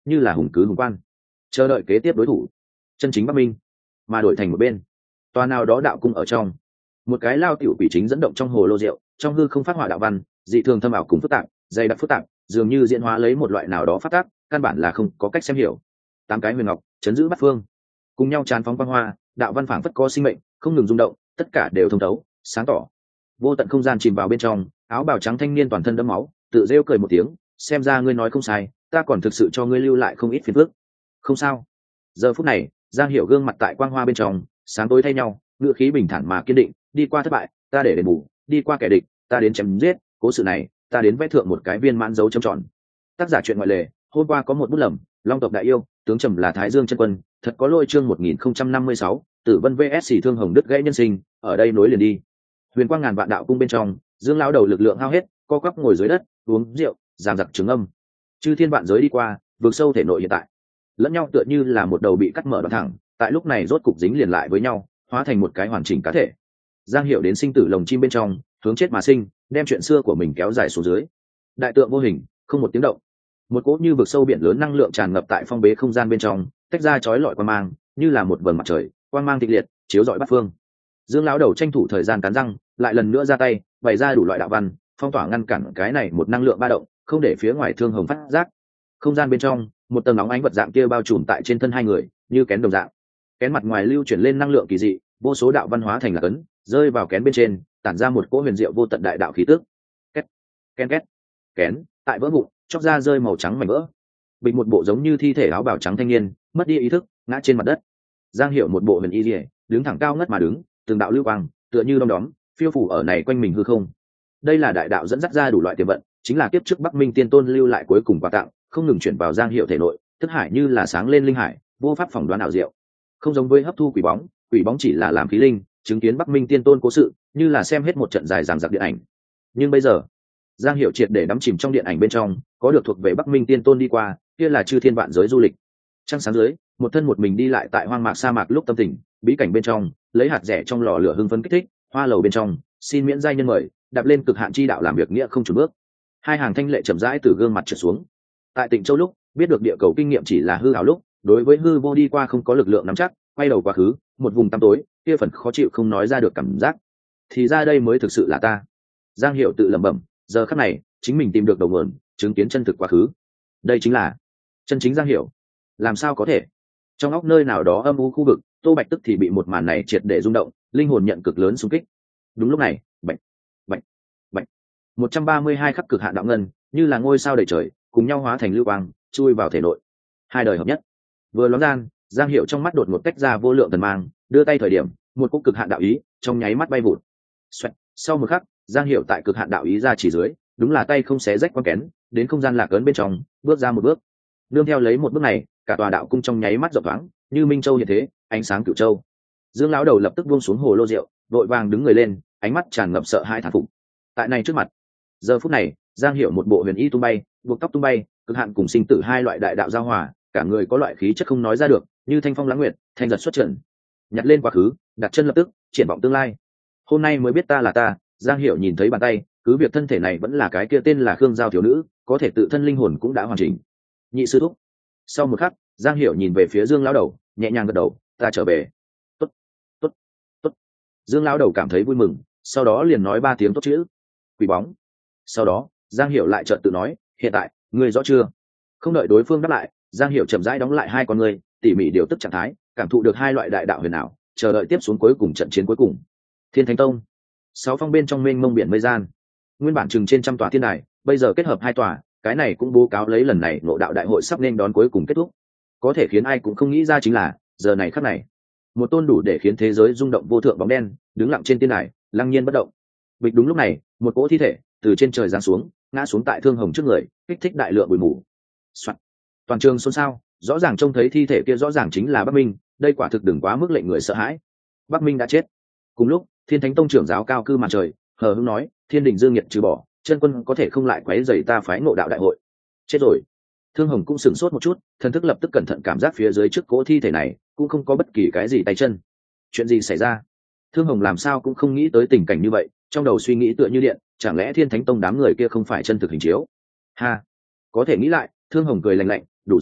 Speaker 1: như là hùng cứ hùng quan, chờ đợi kế tiếp đối thủ chân chính Bắc Minh. Mà đổi thành một bên, tòa nào đó đạo cung ở trong, một cái lao tiểu quỷ chính dẫn động trong hồ lô rượu, trong hư không phát họa đạo văn dị thường thâm ảo cùng phức tạp, dày đặc phức tạp, dường như diễn hóa lấy một loại nào đó phát tác, căn bản là không có cách xem hiểu. Tám cái huyền ngọc chấn giữ bát phương, cùng nhau tràn phóng quang hoa, đạo văn phảng phất có sinh mệnh, không ngừng rung động, tất cả đều thông thấu sáng tỏ. Vô tận không gian chìm vào bên trong, áo bào trắng thanh niên toàn thân đẫm máu, tự rêu cười một tiếng, xem ra ngươi nói không sai, ta còn thực sự cho ngươi lưu lại không ít phiền phức. Không sao. Giờ phút này, Giang Hiểu gương mặt tại quang hoa bên trong sáng tối thay nhau, ngữ khí bình thản mà kiên định, đi qua thất bại ta để đền bù, đi qua kẻ địch ta đến chém giết, cố sự này ta đến vẽ thượng một cái viên mãn dấu chấm tròn. Tác giả truyện ngoại lệ, hôm qua có một bút lầm, long tộc đại yêu tướng trầm là Thái Dương chân quân, thật có lôi. Chương một nghìn không trăm năm mươi sáu, Tử Vân vs Xỉ Thương Hồng đứt gãy nhân sinh, ở đây nối liền đi. Huyền quang ngàn vạn đạo cung bên trong, Dương lão đầu lực lượng hao hết, co quắp ngồi dưới đất uống rượu, giằng giặc trứng âm. Chư thiên vạn giới đi qua, vượt sâu thể nội hiện tại, lẫn nhau tựa như là một đầu bị cắt mở đoạn thẳng, tại lúc này rốt cục dính liền lại với nhau, hóa thành một cái hoàn chỉnh cá thể. Giang Hiểu đến sinh tử lồng chim bên trong, hướng chết mà sinh, đem chuyện xưa của mình kéo dài xuống dưới. Đại tượng vô hình, không một tiếng động. Một cỗ như vực sâu biển lớn năng lượng tràn ngập tại phong bế không gian bên trong, tách ra chói lọi quang mang, như là một vầng mặt trời, quang mang thịnh liệt, chiếu rọi bát phương. Dương lão đầu tranh thủ thời gian cắn răng, lại lần nữa ra tay, bày ra đủ loại đạo văn, phong tỏa ngăn cản cái này một năng lượng ba động, không để phía ngoài Thương Hồng phát giác. Không gian bên trong, một tầng nóng ánh vật dạng kia bao trùm tại trên thân hai người, như kén đồng dạng. Kén mặt ngoài lưu chuyển lên năng lượng kỳ dị, vô số đạo văn hóa thành là cấn, rơi vào kén bên trên, tản ra một cỗ huyền diệu vô tận đại đạo khí tức. Két, ken két, kén tại vỡ vụn, chóc ra rơi màu trắng mảnh vỡ. Bình một bộ giống như thi thể áo bào trắng thanh niên, mất đi ý thức, ngã trên mặt đất. Giang Hiểu một bộ huyền y liễu, đứng thẳng cao ngất mà đứng, từng đạo lưu quang, tựa như đom đóm, phiêu phủ ở này quanh mình hư không. Đây là đại đạo dẫn dắt ra đủ loại tiềm vận, chính là kiếp trước Bắc Minh Tiên Tôn lưu lại cuối cùng quà tặng, không ngừng chuyển vào Giang Hiểu thể nội, thức hải như là sáng lên linh hải, vô pháp phỏng đoán ảo diệu. Không giống với hấp thu quỷ bóng, quỷ bóng chỉ là làm khí linh, chứng kiến Bắc Minh Tiên Tôn cố sự, như là xem hết một trận dài dằng dặc điện ảnh. Nhưng bây giờ, Giang Hiểu triệt để đắm chìm trong điện ảnh bên trong, có được thuộc về Bắc Minh Tiên Tôn đi qua, kia là chư thiên vạn giới du lịch. Trăng sáng dưới, một thân một mình đi lại tại hoang mạc sa mạc lúc tâm tình, bí cảnh bên trong, lấy hạt rẻ trong lò lửa hưng phấn kích thích, hoa lầu bên trong, xin miễn giai nhân mời, đạp lên cực hạn chi đạo làm việc nghĩa không chùn bước. Hai hàng thanh lệ chậm rãi từ gương mặt trượt xuống. Tại Tịnh Châu lúc, biết được địa cầu kinh nghiệm chỉ là hư ảo lúc, đối với hư vô đi qua không có lực lượng nắm chắc, quay đầu quá khứ, một vùng tăm tối, kia phần khó chịu không nói ra được cảm giác. Thì ra đây mới thực sự là ta. Giang Hiểu tự lẩm bẩm, giờ khắc này, chính mình tìm được đầu nguồn, chứng kiến chân thực quá khứ. Đây chính là chân chính Giang Hiểu. Làm sao có thể? Trong óc nơi nào đó âm u khu vực, Tô Bạch tức thì bị một màn này triệt để rung động, linh hồn nhận cực lớn xung kích. Đúng lúc này, bệnh, bệnh, bệnh. một trăm ba mươi hai khắc cực hạn đạo ngân, như là ngôi sao đầy trời, cùng nhau hóa thành lưu quang, chui vào thể nội. Hai đời hợp nhất. Vừa loáng gian, Giang Hiểu trong mắt đột ngột tách ra vô lượng thần mang, đưa tay thời điểm, một cú cực hạn đạo ý, trong nháy mắt bay vụt. Xoẹt, sau một khắc, Giang Hiểu tại cực hạn đạo ý ra chỉ dưới, đúng là tay không xé rách quan kén, đến không gian lạc ấn bên trong, bước ra một bước. Nương theo lấy một bước này, cả tòa đạo cung trong nháy mắt rộng thoáng, như minh châu hiện thế, ánh sáng cửu châu. Dương lão đầu lập tức buông xuống hồ lô rượu, vội vàng đứng người lên, ánh mắt tràn ngập sợ hãi thán phục. Tại này trước mặt, giờ phút này, Giang Hiểu một bộ huyền y tung bay, buộc tóc tung bay, cực hạn cùng sinh tử hai loại đại đạo giao hòa, cả người có loại khí chất không nói ra được, như thanh phong lãng nguyệt, thanh giật xuất trận. Nhặt lên quá khứ, đặt chân lập tức, triển vọng tương lai. Hôm nay mới biết ta là ta. Giang Hiểu nhìn thấy bàn tay, cứ việc thân thể này vẫn là cái kia tên là Khương Giao thiếu nữ, có thể tự thân linh hồn cũng đã hoàn chỉnh. Nhị sư thúc. Sau một khắc, Giang Hiểu nhìn về phía Dương lão đầu, nhẹ nhàng gật đầu, ta trở về. Tốt, tốt, tốt. Dương lão đầu cảm thấy vui mừng, sau đó liền nói ba tiếng tốt chữ. Quỷ bóng. Sau đó, Giang Hiểu lại chợt tự nói, hiện tại, ngươi rõ chưa? Không đợi đối phương đáp lại, Giang Hiểu chậm rãi đóng lại hai con ngươi, tỉ mỉ điều tức trạng thái, cảm thụ được hai loại đại đạo huyền ảo, chờ đợi tiếp xuống cuối cùng trận chiến cuối cùng. Thiên Thánh Tông. Sáu phong bên trong mênh mông biển mây gian, nguyên bản chừng trên trăm tòa thiên đài, bây giờ kết hợp hai tòa, cái này cũng bố cáo lấy lần này ngộ đạo đại hội sắp nên đón cuối cùng kết thúc. Có thể khiến ai cũng không nghĩ ra chính là, giờ này khắc này, một tôn đủ để khiến thế giới rung động vô thượng bóng đen, đứng lặng trên thiên đài, lăng nhiên bất động. Bịch đúng lúc này, một cỗ thi thể từ trên trời giáng xuống, ngã xuống tại Thương Hồng trước người, kích thích đại lượng bụi mù. Soạn. Toàn trường xôn xao, rõ ràng trông thấy thi thể kia rõ ràng chính là Bắc Minh, đây quả thực đừng quá mức lệnh người sợ hãi. Bắc Minh đã chết. Cùng lúc, Thiên Thánh Tông trưởng giáo cao cư màn trời, hờ hững nói, Thiên Đình Dương Nhiệt trừ bỏ, chân quân có thể không lại quấy rầy ta phái ngộ đạo đại hội. Chết rồi. Thương Hồng cũng sửng sốt một chút, thần thức lập tức cẩn thận cảm giác phía dưới trước cỗ thi thể này, cũng không có bất kỳ cái gì tay chân. Chuyện gì xảy ra? Thương Hồng làm sao cũng không nghĩ tới tình cảnh như vậy, trong đầu suy nghĩ tựa như điện, chẳng lẽ Thiên Thánh Tông đám người kia không phải chân thực hình chiếu? Ha, có thể nghĩ lại. Thương Hồng cười lạnh lạnh, đủ rồi,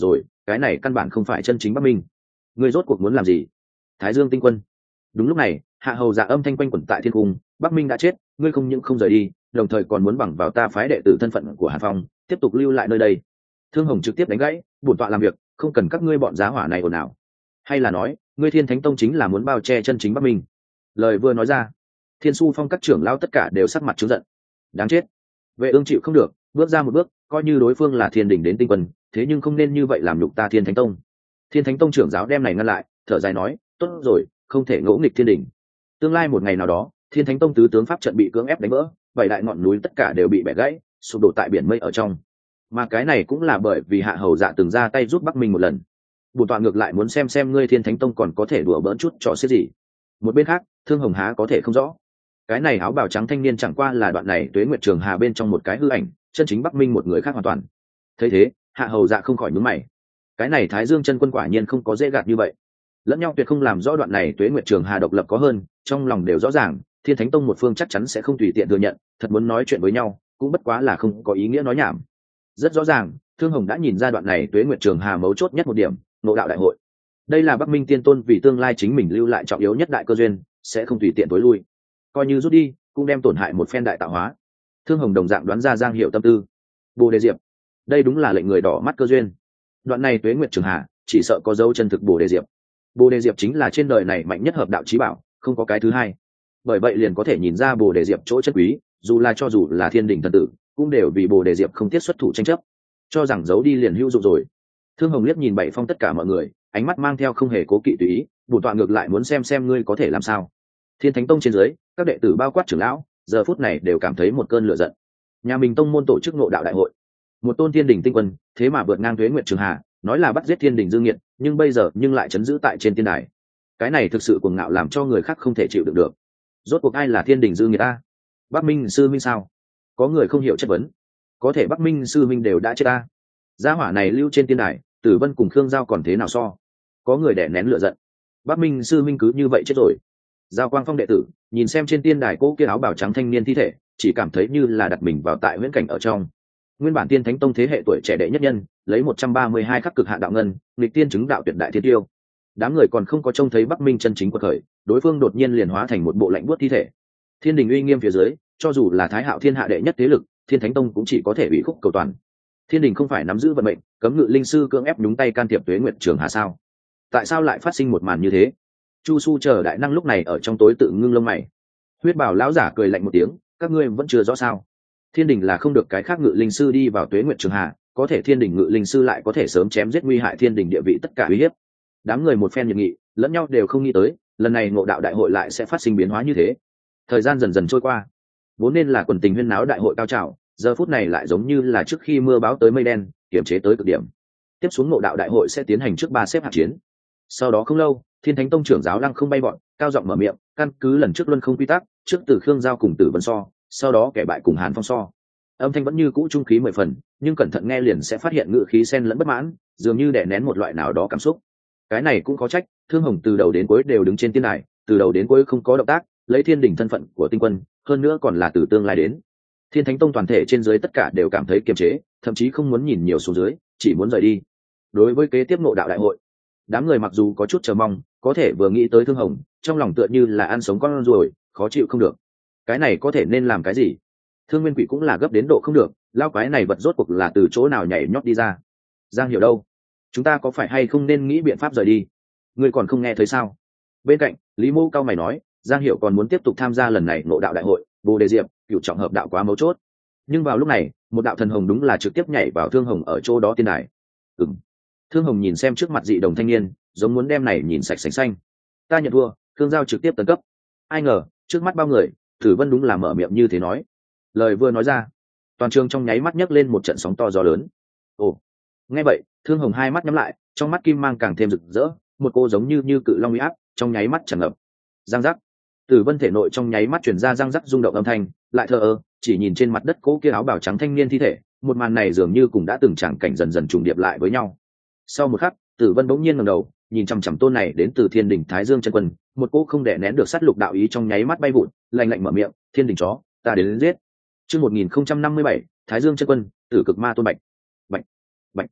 Speaker 1: cái này căn bản không phải chân chính Bắc Minh. Ngươi rốt cuộc muốn làm gì? Thái Dương tinh quân. Đúng lúc này, hạ hầu dạ âm thanh quanh quẩn tại thiên cung. Bắc Minh đã chết, ngươi không những không rời đi, đồng thời còn muốn bằng vào ta phái đệ tử thân phận của Hàn Phong tiếp tục lưu lại nơi đây. Thương Hồng trực tiếp đánh gãy, bổn tọa làm việc, không cần các ngươi bọn giá hỏa này ồn ào. Hay là nói, ngươi Thiên Thánh Tông chính là muốn bao che chân chính Bắc Minh? Lời vừa nói ra, Thiên Su Phong các trưởng lão tất cả đều sắc mặt trướng giận. Đáng chết. Vệ Ương chịu không được, bước ra một bước, coi như đối phương là thiên đỉnh đến tinh quân, thế nhưng không nên như vậy làm nhục ta Thiên Thánh Tông. Thiên Thánh Tông trưởng giáo đem này ngăn lại, thở dài nói, tốt rồi, không thể ngỗ nghịch thiên đỉnh. Tương lai một ngày nào đó, Thiên Thánh Tông tứ tướng pháp trận bị cưỡng ép đánh vỡ, bảy đại ngọn núi tất cả đều bị bẻ gãy, sụp đổ tại biển mây ở trong. Mà cái này cũng là bởi vì hạ hầu dạ từng ra tay giúp Bắc Minh một lần. Bổn tọa ngược lại muốn xem xem ngươi Thiên Thánh Tông còn có thể đùa bỡn chút trò xiết gì. Một bên khác, Thương Hồng há có thể không rõ. Cái này áo bào trắng thanh niên chẳng qua là đoạn này Tuế Nguyệt Trường Hà bên trong một cái hư ảnh, chân chính Bắc Minh một người khác hoàn toàn. Thấy thế, hạ hầu dạ không khỏi nhướng mày. Cái này Thái Dương chân quân quả nhiên không có dễ gạt như vậy. Lẫn nhau tuyệt không làm rõ đoạn này Tuế Nguyệt Trường Hà độc lập có hơn, trong lòng đều rõ ràng, Thiên Thánh Tông một phương chắc chắn sẽ không tùy tiện thừa nhận, thật muốn nói chuyện với nhau, cũng bất quá là không có ý nghĩa nói nhảm. Rất rõ ràng, Thương Hồng đã nhìn ra đoạn này Tuế Nguyệt Trường Hà mấu chốt nhất một điểm, Ngộ Đạo Đại Hội. Đây là Bắc Minh Tiên Tôn vì tương lai chính mình lưu lại trọng yếu nhất đại cơ duyên, sẽ không tùy tiện tối lui. Coi như rút đi, cũng đem tổn hại một phen đại tạo hóa. Thương Hồng đồng dạng đoán ra Giang Hiểu tâm tư. Bồ Đề Diệp, đây đúng là lệnh người đỏ mắt cơ duyên. Đoạn này Tuế Nguyệt Trường Hà, chỉ sợ có dấu chân thực Bồ Đề Diệp. Bồ Đề Diệp chính là trên đời này mạnh nhất hợp đạo chí bảo, không có cái thứ hai. Bởi vậy liền có thể nhìn ra Bồ Đề Diệp chỗ chất quý, dù là cho dù là thiên đình thần tử, cũng đều vì Bồ Đề Diệp không tiết xuất thủ tranh chấp, cho rằng giấu đi liền hữu dụng rồi. Thương Hồng liếc nhìn bảy phong tất cả mọi người, ánh mắt mang theo không hề cố kỵ tùy ý, bổn tọa ngược lại muốn xem xem ngươi có thể làm sao. Thiên Thánh Tông trên dưới, các đệ tử bao quát trưởng lão, giờ phút này đều cảm thấy một cơn lửa giận. Nhà mình tông môn tổ chức Ngộ Đạo Đại Hội, một tôn thiên đình tinh quân, thế mà vượt ngang Tuế Nguyệt Trường Hà, nói là bắt giết thiên đình dương nghiệt, nhưng bây giờ nhưng lại chấn giữ tại trên tiên đài. Cái này thực sự cuồng ngạo làm cho người khác không thể chịu đựng được. Rốt cuộc ai là thiên đình dương nghiệt ta? Bắc Minh sư minh sao? Có người không hiểu chất vấn. Có thể Bắc Minh sư minh đều đã chết ta. Gia hỏa này lưu trên tiên đài, Tử Vân cùng Khương Giao còn thế nào so? Có người đè nén lửa giận. Bắc Minh sư minh cứ như vậy chết rồi. Giao Quang Phong đệ tử nhìn xem trên tiên đài cô kia áo bào trắng thanh niên thi thể, chỉ cảm thấy như là đặt mình vào tại huyễn cảnh ở trong. Nguyên bản Tiên Thánh Tông thế hệ tuổi trẻ đệ nhất nhân, lấy một trăm ba mươi hai khắc cực hạn đạo ngân, nghịch tiên chứng đạo tuyệt đại thiên tiêu. Đám người còn không có trông thấy Bắc Minh chân chính quật khởi, đối phương đột nhiên liền hóa thành một bộ lạnh buốt thi thể. Thiên đình uy nghiêm phía dưới, cho dù là Thái Hạo thiên hạ đệ nhất thế lực, Thiên Thánh Tông cũng chỉ có thể bị khúc cầu toàn. Thiên đình không phải nắm giữ vận mệnh, cấm ngự linh sư cưỡng ép nhúng tay can thiệp Tuế Nguyệt Trường Hà sao? Tại sao lại phát sinh một màn như thế? Chu Su chờ đại năng lúc này ở trong tối tự ngưng lông mày. Huyết Bảo lão giả cười lạnh một tiếng, các ngươi vẫn chưa rõ sao? Thiên đình là không được cái khác ngự linh sư đi vào Tuế Nguyệt Trường Hà, có thể Thiên đình ngự linh sư lại có thể sớm chém giết nguy hại Thiên đình địa vị tất cả uy hiếp. Đám người một phen nhiệt nghị, lẫn nhau đều không nghĩ tới, lần này Ngộ Đạo Đại Hội lại sẽ phát sinh biến hóa như thế. Thời gian dần dần trôi qua, vốn nên là quần tình huyên náo đại hội cao trào, giờ phút này lại giống như là trước khi mưa báo tới mây đen, kiềm chế tới cực điểm. Tiếp xuống Ngộ Đạo Đại Hội sẽ tiến hành trước ba xếp hạt chiến. Sau đó không lâu, Thiên Thánh Tông trưởng giáo Lăng không bay bọn, cao giọng mở miệng, căn cứ lần trước luân không quy tắc, trước từ Khương Giao cùng Tử Vân so, sau đó kẻ bại cùng Hàn Phong so. Âm thanh vẫn như cũ trung khí mười phần, nhưng cẩn thận nghe liền sẽ phát hiện ngữ khí xen lẫn bất mãn, dường như đè nén một loại nào đó cảm xúc. Cái này cũng có trách, Thương Hồng từ đầu đến cuối đều đứng trên tiên đài, từ đầu đến cuối không có động tác, lấy thiên đỉnh thân phận của tinh quân, hơn nữa còn là từ tương lai đến. Thiên Thánh Tông toàn thể trên dưới tất cả đều cảm thấy kiềm chế, thậm chí không muốn nhìn nhiều xuống dưới, chỉ muốn rời đi. Đối với kế tiếp Ngộ Đạo Đại Hội, đám người mặc dù có chút chờ mong, có thể vừa nghĩ tới Thương Hồng, trong lòng tựa như là ăn sống con ruồi, khó chịu không được. Cái này có thể nên làm cái gì? Thương Nguyên Quỷ cũng là gấp đến độ không được, lao quái này vật rốt cuộc là từ chỗ nào nhảy nhót đi ra? Giang Hiểu đâu? Chúng ta có phải hay không nên nghĩ biện pháp rời đi? Ngươi còn không nghe thấy sao? Bên cạnh, Lý Mô cao mày nói, Giang Hiểu còn muốn tiếp tục tham gia lần này Ngộ Đạo Đại Hội, Bồ Đề Diệp, cửu trọng hợp đạo quá mấu chốt. Nhưng vào lúc này, một đạo thần hồng đúng là trực tiếp nhảy vào Thương Hồng ở chỗ đó tiên đài. Ừm. Thương Hồng nhìn xem trước mặt dị đồng thanh niên, giống muốn đem này nhìn sạch sành xanh. Ta nhận thua, Thương Giao trực tiếp tấn cấp. Ai ngờ, trước mắt bao người, Tử Vân đúng là mở miệng như thế nói. Lời vừa nói ra, toàn trường trong nháy mắt nhấc lên một trận sóng to gió lớn. Ồ. Nghe vậy, Thương Hồng hai mắt nhắm lại, trong mắt kim mang càng thêm rực rỡ, một cô giống như như cự long uy áp, trong nháy mắt tràn ngập. Giang giác. Tử Vân thể nội trong nháy mắt truyền ra răng rắc rung động âm thanh, lại thờ ơ, chỉ nhìn trên mặt đất cố kia áo bào trắng thanh niên thi thể, một màn này dường như cũng đã từng chẳng cảnh dần dần trùng điệp lại với nhau. Sau một khắc, Tử Vân bỗng nhiên ngẩng đầu, nhìn chằm chằm tôn này đến từ Thiên Đình Thái Dương chân quân, một cỗ không đè nén được sát lục đạo ý trong nháy mắt bay vụt, lạnh lạnh mở miệng, "Thiên Đình chó, ta đến, đến giết." Chương một nghìn không trăm năm mươi bảy, Thái Dương chân quân, Tử Cực Ma tôn bạch. Bạch. Bạch.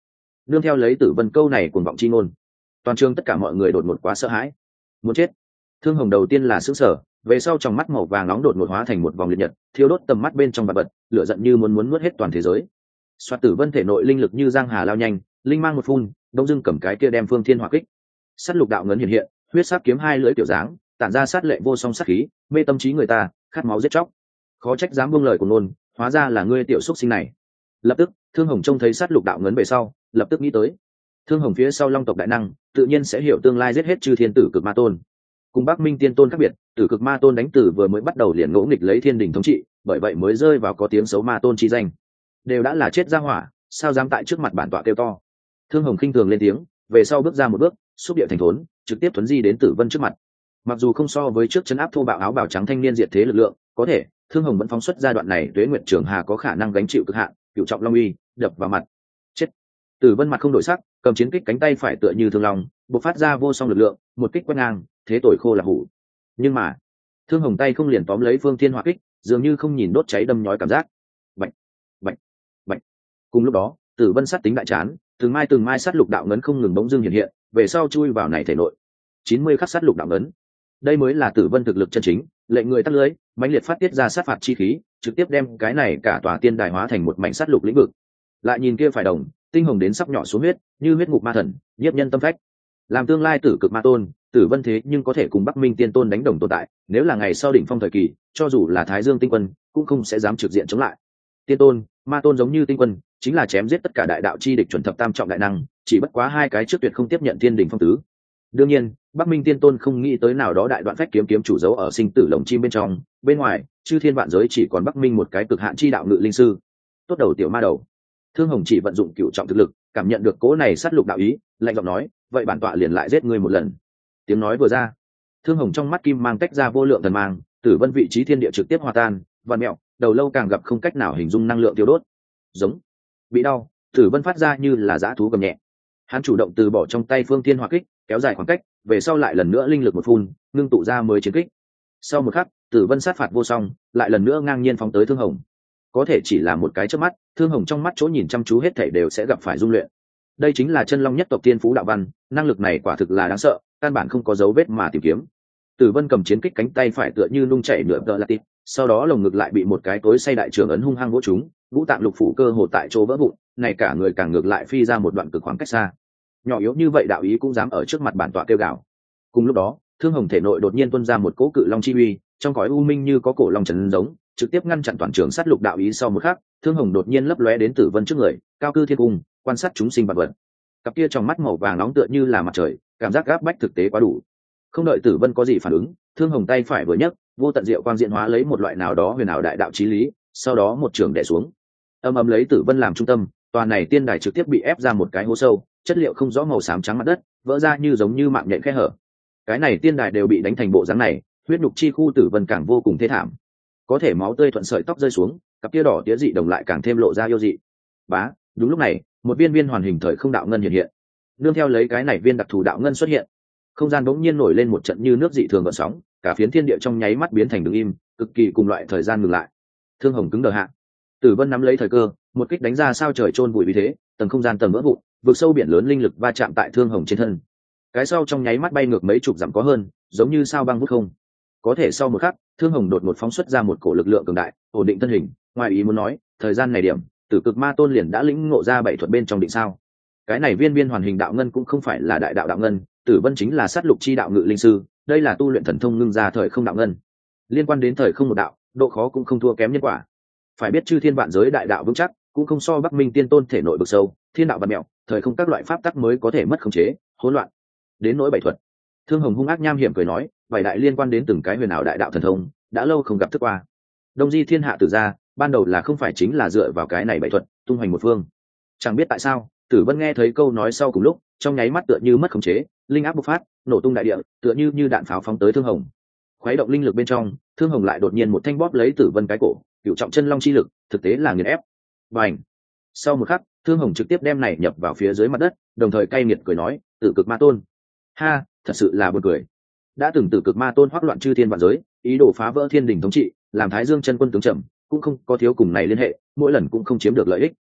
Speaker 1: nương theo lấy tử vân câu này cuồng vọng chi ngôn, toàn trường tất cả mọi người đột ngột quá sợ hãi, muốn chết. Thương Hồng đầu tiên là sững sờ, về sau trong mắt màu vàng nóng đột ngột hóa thành một vòng liệt nhật, thiêu đốt tầm mắt bên trong bật bật, lửa giận như muốn muốn nuốt hết toàn thế giới. Soạt tử vân thể nội linh lực như giang hà lao nhanh, linh mang một phun, đông dưng cầm cái kia đem phương thiên hỏa kích. Sát lục đạo ngấn hiện hiện, huyết sắc kiếm hai lưỡi tiểu dáng, tản ra sát lệ vô song sát khí, mê tâm trí người ta, khát máu giết chóc. Khó trách dám buông lời của nôn, hóa ra là ngươi tiểu xúc sinh này. Lập tức, Thương Hồng trông thấy sát lục đạo ngấn về sau, lập tức nghĩ tới, Thương Hồng phía sau Long tộc đại năng, tự nhiên sẽ hiểu tương lai giết hết chư thiên tử cực ma tôn. Cùng Bắc Minh Tiên Tôn khác biệt, Tử Cực Ma Tôn đánh tử vừa mới bắt đầu liền ngỗ nghịch lấy thiên đình thống trị, bởi vậy mới rơi vào có tiếng xấu Ma Tôn chi danh. Đều đã là chết ra hỏa, sao dám tại trước mặt bản tọa kêu to. Thương Hồng khinh thường lên tiếng, về sau bước ra một bước, xúc địa thành thốn, trực tiếp thuấn di đến Tử Vân trước mặt. Mặc dù không so với trước chấn áp thô bạo áo bào trắng thanh niên diệt thế lực lượng, có thể Thương Hồng vẫn phóng xuất giai đoạn này Tuế Nguyệt Trường Hà có khả năng gánh chịu cực hạn, cửu trọng long uy, đập vào mặt. Chết. Tử Vân mặt không đổi sắc, cầm chiến kích cánh tay phải tựa như thương long, bộc phát ra vô song lực lượng, một kích quét ngang, thế tội khô là hủ. Nhưng mà Thương Hồng tay không liền tóm lấy phương thiên hỏa kích, dường như không nhìn đốt cháy đâm nhói cảm giác. Bạch, bạch, bạch. Cùng lúc đó, Tử Vân sát tính đại chán, từng mai từng mai sát lục đạo ngấn không ngừng bỗng dưng hiện hiện, về sau chui vào này thể nội. chín mươi khắc sát lục đạo ngấn. Đây mới là Tử Vân thực lực chân chính, lệnh người tắt lưới, mãnh liệt phát tiết ra sát phạt chi khí, trực tiếp đem cái này cả tòa tiên đài hóa thành một mảnh sát lục lĩnh vực. Lại nhìn kia phải đồng, tinh hồng đến sắp nhỏ xuống huyết, như huyết ngục ma thần, nhiếp nhân tâm phách. Làm tương lai Tử Cực Ma Tôn, Tử Vân thế nhưng có thể cùng Bắc Minh Tiên Tôn đánh đồng tồn tại, nếu là ngày sau đỉnh phong thời kỳ, cho dù là Thái Dương Tinh Quân, cũng không sẽ dám trực diện chống lại. Tiên Tôn, Ma Tôn giống như Tinh Quân, chính là chém giết tất cả đại đạo chi địch chuẩn thập tam trọng đại năng, chỉ bất quá hai cái trước tuyệt không tiếp nhận thiên đỉnh phong tứ. Đương nhiên, Bắc Minh Tiên Tôn không nghĩ tới nào đó đại đoạn phách kiếm kiếm chủ dấu ở sinh tử lồng chim bên trong, bên ngoài, chư thiên vạn giới chỉ còn Bắc Minh một cái cực hạn chi đạo ngự linh sư. Tốt đầu tiểu ma đầu. Thương Hồng chỉ vận dụng cửu trọng thực lực, cảm nhận được cố này sát lục đạo ý, lạnh giọng nói, vậy bản tọa liền lại giết ngươi một lần. Tiếng nói vừa ra, Thương Hồng trong mắt kim mang tách ra vô lượng thần mang, Tử Vân vị trí thiên địa trực tiếp hòa tan, vạn mẹo, đầu lâu càng gặp không cách nào hình dung năng lượng tiêu đốt. Giống, bị đau, Tử Vân phát ra như là dã thú gầm nhẹ. Hắn chủ động từ bỏ trong tay phương thiên hỏa kích, kéo dài khoảng cách, về sau lại lần nữa linh lực một phun, ngưng tụ ra mới chiến kích. Sau một khắc, Tử Vân sát phạt vô song, lại lần nữa ngang nhiên phóng tới Thương Hồng. Có thể chỉ là một cái chớp mắt, Thương Hồng trong mắt chỗ nhìn chăm chú hết thảy đều sẽ gặp phải dung luyện. Đây chính là chân long nhất tộc tiên phú đạo văn, năng lực này quả thực là đáng sợ, căn bản không có dấu vết mà tìm kiếm. Tử Vân cầm chiến kích cánh tay phải tựa như nung chảy nửa tờ là tít, sau đó lồng ngực lại bị một cái tối say đại trường ấn hung hăng vỗ trúng, ngũ tạng lục phủ cơ hồ tại chỗ vỡ vụn, này cả người càng ngược lại phi ra một đoạn cực khoảng cách xa. Nhỏ yếu như vậy đạo ý cũng dám ở trước mặt bản tọa kêu gào. Cùng lúc đó, Thương Hồng thể nội đột nhiên tuôn ra một cỗ cự long chi uy, trong cõi u minh như có cổ long trấn giống, trực tiếp ngăn chặn toàn trường sát lục đạo ý. Sau một khắc, Thương Hồng đột nhiên lấp lóe đến Tử Vân trước người, cao cư thiên cung, quan sát chúng sinh vật vật. Cặp kia trong mắt màu vàng nóng tựa như là mặt trời, cảm giác gáp bách thực tế quá đủ. Không đợi Tử Vân có gì phản ứng, Thương Hồng tay phải vừa nhấc, vô tận diệu quang diễn hóa lấy một loại nào đó huyền ảo đại đạo chí lý, sau đó một trường đè xuống. Âm ầm lấy Tử Vân làm trung tâm, toàn này tiên đài trực tiếp bị ép ra một cái hố sâu, chất liệu không rõ màu xám trắng mặt đất, vỡ ra như giống như mạng nhện khe hở. Cái này tiên đài đều bị đánh thành bộ dáng này, huyết nhục chi khu Tử Vân càng vô cùng thê thảm. Có thể máu tươi thuận sợi tóc rơi xuống, cặp kia đỏ tía dị đồng lại càng thêm lộ ra yêu dị. Bá, đúng lúc này, một viên viên hoàn hình thời không đạo ngân hiện hiện. Nương theo lấy cái này viên đặc thù đạo ngân xuất hiện, không gian bỗng nhiên nổi lên một trận như nước dị thường gợn sóng, cả phiến thiên địa trong nháy mắt biến thành đứng im, cực kỳ cùng loại thời gian ngừng lại. Thương Hồng cứng đờ hạ. Tử Vân nắm lấy thời cơ, một kích đánh ra sao trời chôn vùi vì thế, tầng không gian tầng vỡ vụn, vực sâu biển lớn linh lực va chạm tại Thương Hồng trên thân. Cái sau trong nháy mắt bay ngược mấy chục dặm có hơn, giống như sao băng vút không. Có thể sau một khắc, Thương Hồng đột ngột phóng xuất ra một cổ lực lượng cường đại, ổn định thân hình. Ngoài ý muốn nói, thời gian này điểm, Tử Cực Ma Tôn liền đã lĩnh ngộ ra bảy thuật bên trong định sao. Cái này viên viên hoàn hình đạo ngân cũng không phải là đại đạo đạo ngân, Tử Vân chính là sát lục chi đạo ngự linh sư, đây là tu luyện thần thông ngưng ra thời không đạo ngân. Liên quan đến thời không một đạo, độ khó cũng không thua kém nhân quả. Phải biết chư thiên vạn giới đại đạo vững chắc, cũng không so Bắc Minh Tiên Tôn thể nội bực sâu, thiên đạo vạn mẹo, thời không các loại pháp tắc mới có thể mất khống chế, hỗn loạn. Đến nỗi bảy thuật, Thương Hồng hung ác nham hiểm cười nói, bảy đại liên quan đến từng cái huyền ảo đại đạo thần thông, đã lâu không gặp thức qua. Đông Di Thiên Hạ Tử ra, ban đầu là không phải chính là dựa vào cái này bảy thuật, tung hoành một phương. Chẳng biết tại sao, Tử Vân nghe thấy câu nói sau cùng lúc, trong nháy mắt tựa như mất khống chế, linh áp bộc phát, nổ tung đại địa, tựa như như đạn pháo phóng tới Thương Hồng. Khuấy động linh lực bên trong, Thương Hồng lại đột nhiên một thanh bóp lấy Tử Vân cái cổ, cựu trọng chân long chi lực, thực tế là nghiền ép. Bành! Sau một khắc, Thương Hồng trực tiếp đem này nhập vào phía dưới mặt đất, đồng thời cay nghiệt cười nói, Tử Cực Ma Tôn. Ha, thật sự là buồn cười. Đã từng Tử Cực Ma Tôn hoắc loạn chư thiên vạn giới, ý đồ phá vỡ thiên đình thống trị, làm Thái Dương chân quân tướng trầm, cũng không có thiếu cùng này liên hệ, mỗi lần cũng không chiếm được lợi ích.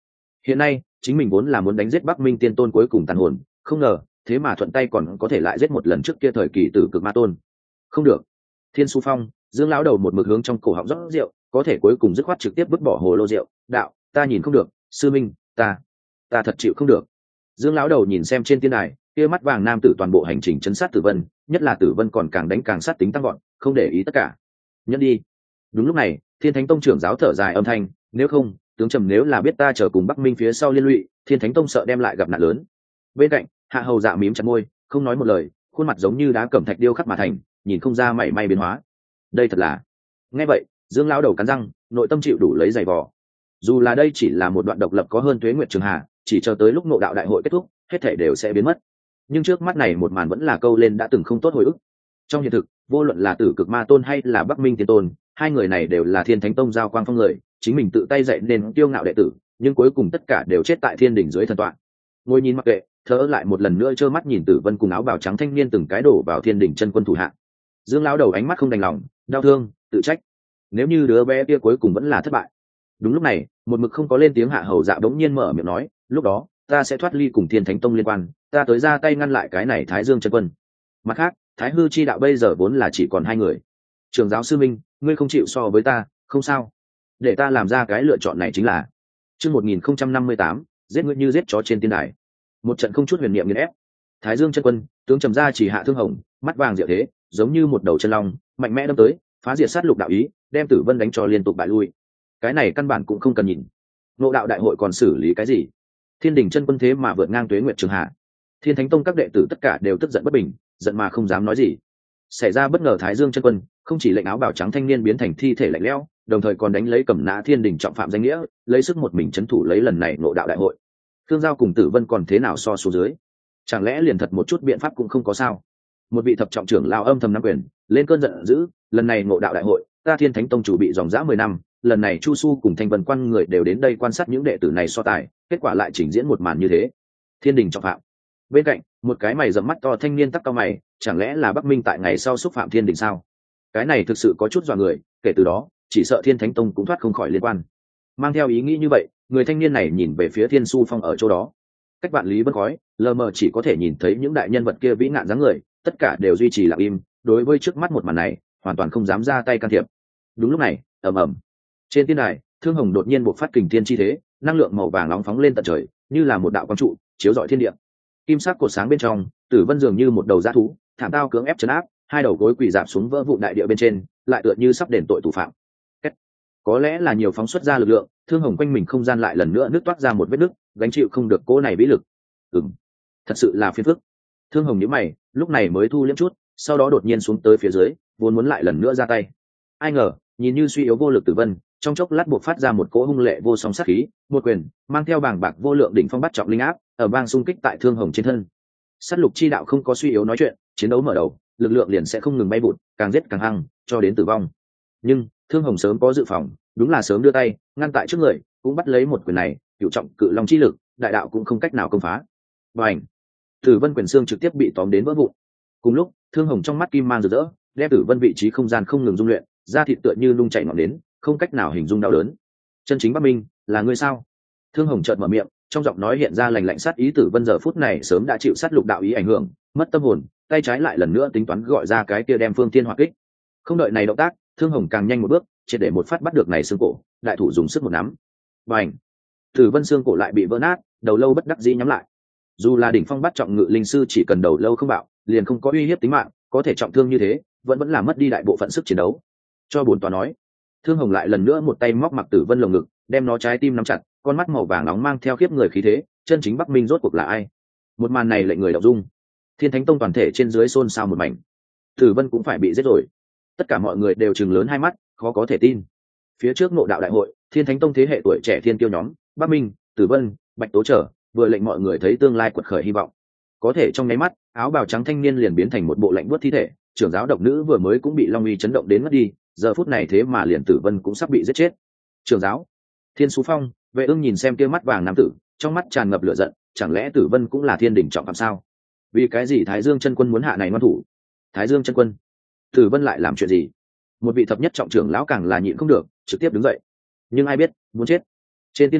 Speaker 1: Hiện nay chính mình vốn là muốn đánh giết Bắc Minh tiên tôn cuối cùng tàn hồn, không ngờ thế mà thuận tay còn có thể lại giết một lần trước kia thời kỳ tử cực ma tôn. Không được. Thiên Su Phong, Dương lão đầu một mực hướng trong cổ họng rót rượu, có thể cuối cùng dứt khoát trực tiếp vứt bỏ hồ lô rượu. Đạo, ta nhìn không được, sư minh, ta, ta thật chịu không được. Dương lão đầu nhìn xem trên tiên đài kia mắt vàng nam tử toàn bộ hành trình chấn sát Tử Vân, nhất là Tử Vân còn càng đánh càng sát tính tăng gọn, không để ý tất cả. Nhẫn đi. Đúng lúc này, Thiên Thánh Tông trưởng giáo thở dài âm thanh, nếu không, tướng Trầm nếu là biết ta chờ cùng Bắc Minh phía sau liên lụy, Thiên Thánh Tông sợ đem lại gặp nạn lớn. Bên cạnh, Hạ Hầu Dạ mím chặt môi, không nói một lời, khuôn mặt giống như đá cẩm thạch điêu khắc mà thành, nhìn không ra mảy may biến hóa. Đây thật là. Nghe vậy, Dương lão đầu cắn răng, nội tâm chịu đủ lấy giày vò. Dù là đây chỉ là một đoạn độc lập có hơn tuế nguyệt trường hạ, chỉ chờ tới lúc ngộ đạo đại hội kết thúc, hết thảy đều sẽ biến mất. Nhưng trước mắt này một màn vẫn là câu lên đã từng không tốt hồi ức. Trong hiện thực, vô luận là Tử Cực Ma Tôn hay là Bắc Minh Tiên Tôn, hai người này đều là Thiên Thánh Tông giao quang phong người, chính mình tự tay dạy nên tiêu ngạo đệ tử, nhưng cuối cùng tất cả đều chết tại Thiên đỉnh dưới thần tọa. Ngồi nhìn mặc kệ, thở lại một lần nữa trơ mắt nhìn Tử Vân cùng áo bào trắng thanh niên từng cái đổ vào Thiên đỉnh chân quân thủ hạ. Dương lão đầu ánh mắt không đành lòng, đau thương, tự trách. Nếu như đứa bé kia cuối cùng vẫn là thất bại. Đúng lúc này, một mực không có lên tiếng Hạ Hầu Dạ bỗng nhiên mở miệng nói, lúc đó ta sẽ thoát ly cùng Thiên Thánh Tông liên quan, ta tới ra tay ngăn lại cái này Thái Dương chân quân. Mặt khác, Thái Hư chi đạo bây giờ vốn là chỉ còn hai người. Trường giáo sư minh, ngươi không chịu so với ta, không sao. Để ta làm ra cái lựa chọn này chính là chương một nghìn không trăm năm mươi tám, giết ngươi như giết chó trên tiên đài. Một trận không chút huyền niệm nghiền ép. Thái Dương chân quân, tướng Trầm gia chỉ hạ thương hồng, mắt vàng diệu thế, giống như một đầu chân long, mạnh mẽ đâm tới, phá diệt sát lục đạo ý, đem Tử Vân đánh cho liên tục bại lui. Cái này căn bản cũng không cần nhìn. Ngộ đạo đại hội còn xử lý cái gì? Thiên đỉnh chân quân thế mà vượt ngang tuế nguyệt trường hạ. Thiên Thánh Tông các đệ tử tất cả đều tức giận bất bình, giận mà không dám nói gì. Xảy ra bất ngờ Thái Dương chân quân không chỉ lệnh áo bào trắng thanh niên biến thành thi thể lạnh lẽo, đồng thời còn đánh lấy cầm nã Thiên đỉnh trọng phạm danh nghĩa, lấy sức một mình chấn thủ lấy lần này ngộ đạo đại hội. Thương Giao cùng Tử Vân còn thế nào so số dưới? Chẳng lẽ liền thật một chút biện pháp cũng không có sao? Một vị thập trọng trưởng lao âm thầm nắm quyền, lên cơn giận dữ, lần này ngộ đạo đại hội, ta Thiên Thánh Tông chủ bị dòng dã mười năm, lần này Chu Su cùng Thanh Vân Quan người đều đến đây quan sát những đệ tử này so tài, kết quả lại trình diễn một màn như thế. Thiên đình trọng phạm. Bên cạnh, một cái mày rậm mắt to thanh niên tắc cao mày, chẳng lẽ là Bắc Minh tại ngày sau xúc phạm Thiên đình sao? Cái này thực sự có chút dọa người, kể từ đó, chỉ sợ Thiên Thánh Tông cũng thoát không khỏi liên quan. Mang theo ý nghĩ như vậy, người thanh niên này nhìn về phía Thiên Su Phong ở chỗ đó. Cách vạn lý bất khói, lờ mờ chỉ có thể nhìn thấy những đại nhân vật kia vĩ ngạn dáng người, tất cả đều duy trì lặng im, đối với trước mắt một màn này, hoàn toàn không dám ra tay can thiệp. Đúng lúc này, ầm ầm. Trên tiên đài, Thương Hồng đột nhiên bộc phát kình thiên chi thế, năng lượng màu vàng nóng phóng lên tận trời, như là một đạo quang trụ, chiếu rọi thiên địa. Kim sắc cột sáng bên trong, Tử Vân dường như một đầu dã thú, thảm tao cưỡng ép trấn áp, hai đầu gối quỳ rạp xuống vỡ vụn đại địa bên trên, lại tựa như sắp đền tội thủ phạm. Có lẽ là nhiều phóng xuất ra lực lượng, Thương Hồng quanh mình không gian lại lần nữa nứt toát ra một vết nứt, gánh chịu không được cỗ này vĩ lực. Ừm, thật sự là phiền phức. Thương Hồng nhíu mày, lúc này mới thu liễm chút, sau đó đột nhiên xuống tới phía dưới, vốn muốn lại lần nữa ra tay. Ai ngờ, nhìn như suy yếu vô lực Tử Vân, trong chốc lát buộc phát ra một cỗ hung lệ vô song sát khí, một quyền mang theo bàng bạc vô lượng đỉnh phong bắt trọng linh áp, ở vang xung kích tại Thương Hồng trên thân. Sát lục chi đạo không có suy yếu nói chuyện, chiến đấu mở đầu, lực lượng liền sẽ không ngừng bay vụt, càng giết càng hăng, cho đến tử vong. Nhưng Thương Hồng sớm có dự phòng, đúng là sớm đưa tay ngăn tại trước người, cũng bắt lấy một quyền này, cựu trọng cự long chi lực, đại đạo cũng không cách nào công phá. Bành! Tử Vân quyền xương trực tiếp bị tóm đến vỡ vụn. Cùng lúc, Thương Hồng trong mắt kim mang rực rỡ, đem Tử Vân vị trí không gian không ngừng dung luyện, da thịt tựa như nung chảy ngọn đến, không cách nào hình dung đau đớn. Chân chính Bắc Minh, là ngươi sao? Thương Hồng chợt mở miệng, trong giọng nói hiện ra lành lạnh sát ý. Tử Vân giờ phút này sớm đã chịu sát lục đạo ý ảnh hưởng, mất tâm hồn, tay trái lại lần nữa tính toán gọi ra cái kia đem phương thiên hỏa kích. Không đợi này động tác, Thương Hồng càng nhanh một bước, triệt để một phát bắt được này xương cổ, đại thủ dùng sức một nắm. Bành! Tử Vân xương cổ lại bị vỡ nát, đầu lâu bất đắc dĩ nhắm lại. Dù là đỉnh phong bắt trọng ngự linh sư chỉ cần đầu lâu không bạo, liền không có uy hiếp tính mạng, có thể trọng thương như thế, vẫn vẫn là mất đi đại bộ phận sức chiến đấu. Cho bốn tòa nói, Thương Hồng lại lần nữa một tay móc mặc Tử Vân lồng ngực, đem nó trái tim nắm chặt, con mắt màu vàng nóng mang theo khiếp người khí thế, chân chính Bắc Minh rốt cuộc là ai? Một màn này lệnh người động dung. Thiên Thánh Tông toàn thể trên dưới xôn xao một mảnh. Tử Vân cũng phải bị giết rồi. Tất cả mọi người đều trừng lớn hai mắt, khó có thể tin. Phía trước ngộ đạo đại hội, Thiên Thánh Tông thế hệ tuổi trẻ thiên kiêu nhóm, Bắc Minh, Tử Vân, Bạch Tố Trở, vừa lệnh mọi người thấy tương lai quật khởi hy vọng. Có thể trong nháy mắt, áo bào trắng thanh niên liền biến thành một bộ lạnh buốt thi thể, trưởng giáo độc nữ vừa mới cũng bị long uy chấn động đến mất đi, giờ phút này thế mà liền Tử Vân cũng sắp bị giết chết. Trưởng giáo Thiên Sú Phong, Vệ Ưng nhìn xem kia mắt vàng nam tử, trong mắt tràn ngập lửa giận, chẳng lẽ Tử Vân cũng là thiên đỉnh trọng phạm sao? Vì cái gì Thái Dương chân quân muốn hạ này ngoan thủ? Thái Dương chân quân, Tử Vân lại làm chuyện gì? Một vị thập nhất trọng trưởng lão càng là nhịn không được, trực tiếp đứng dậy. Nhưng ai biết, muốn chết. Trên tiên đài,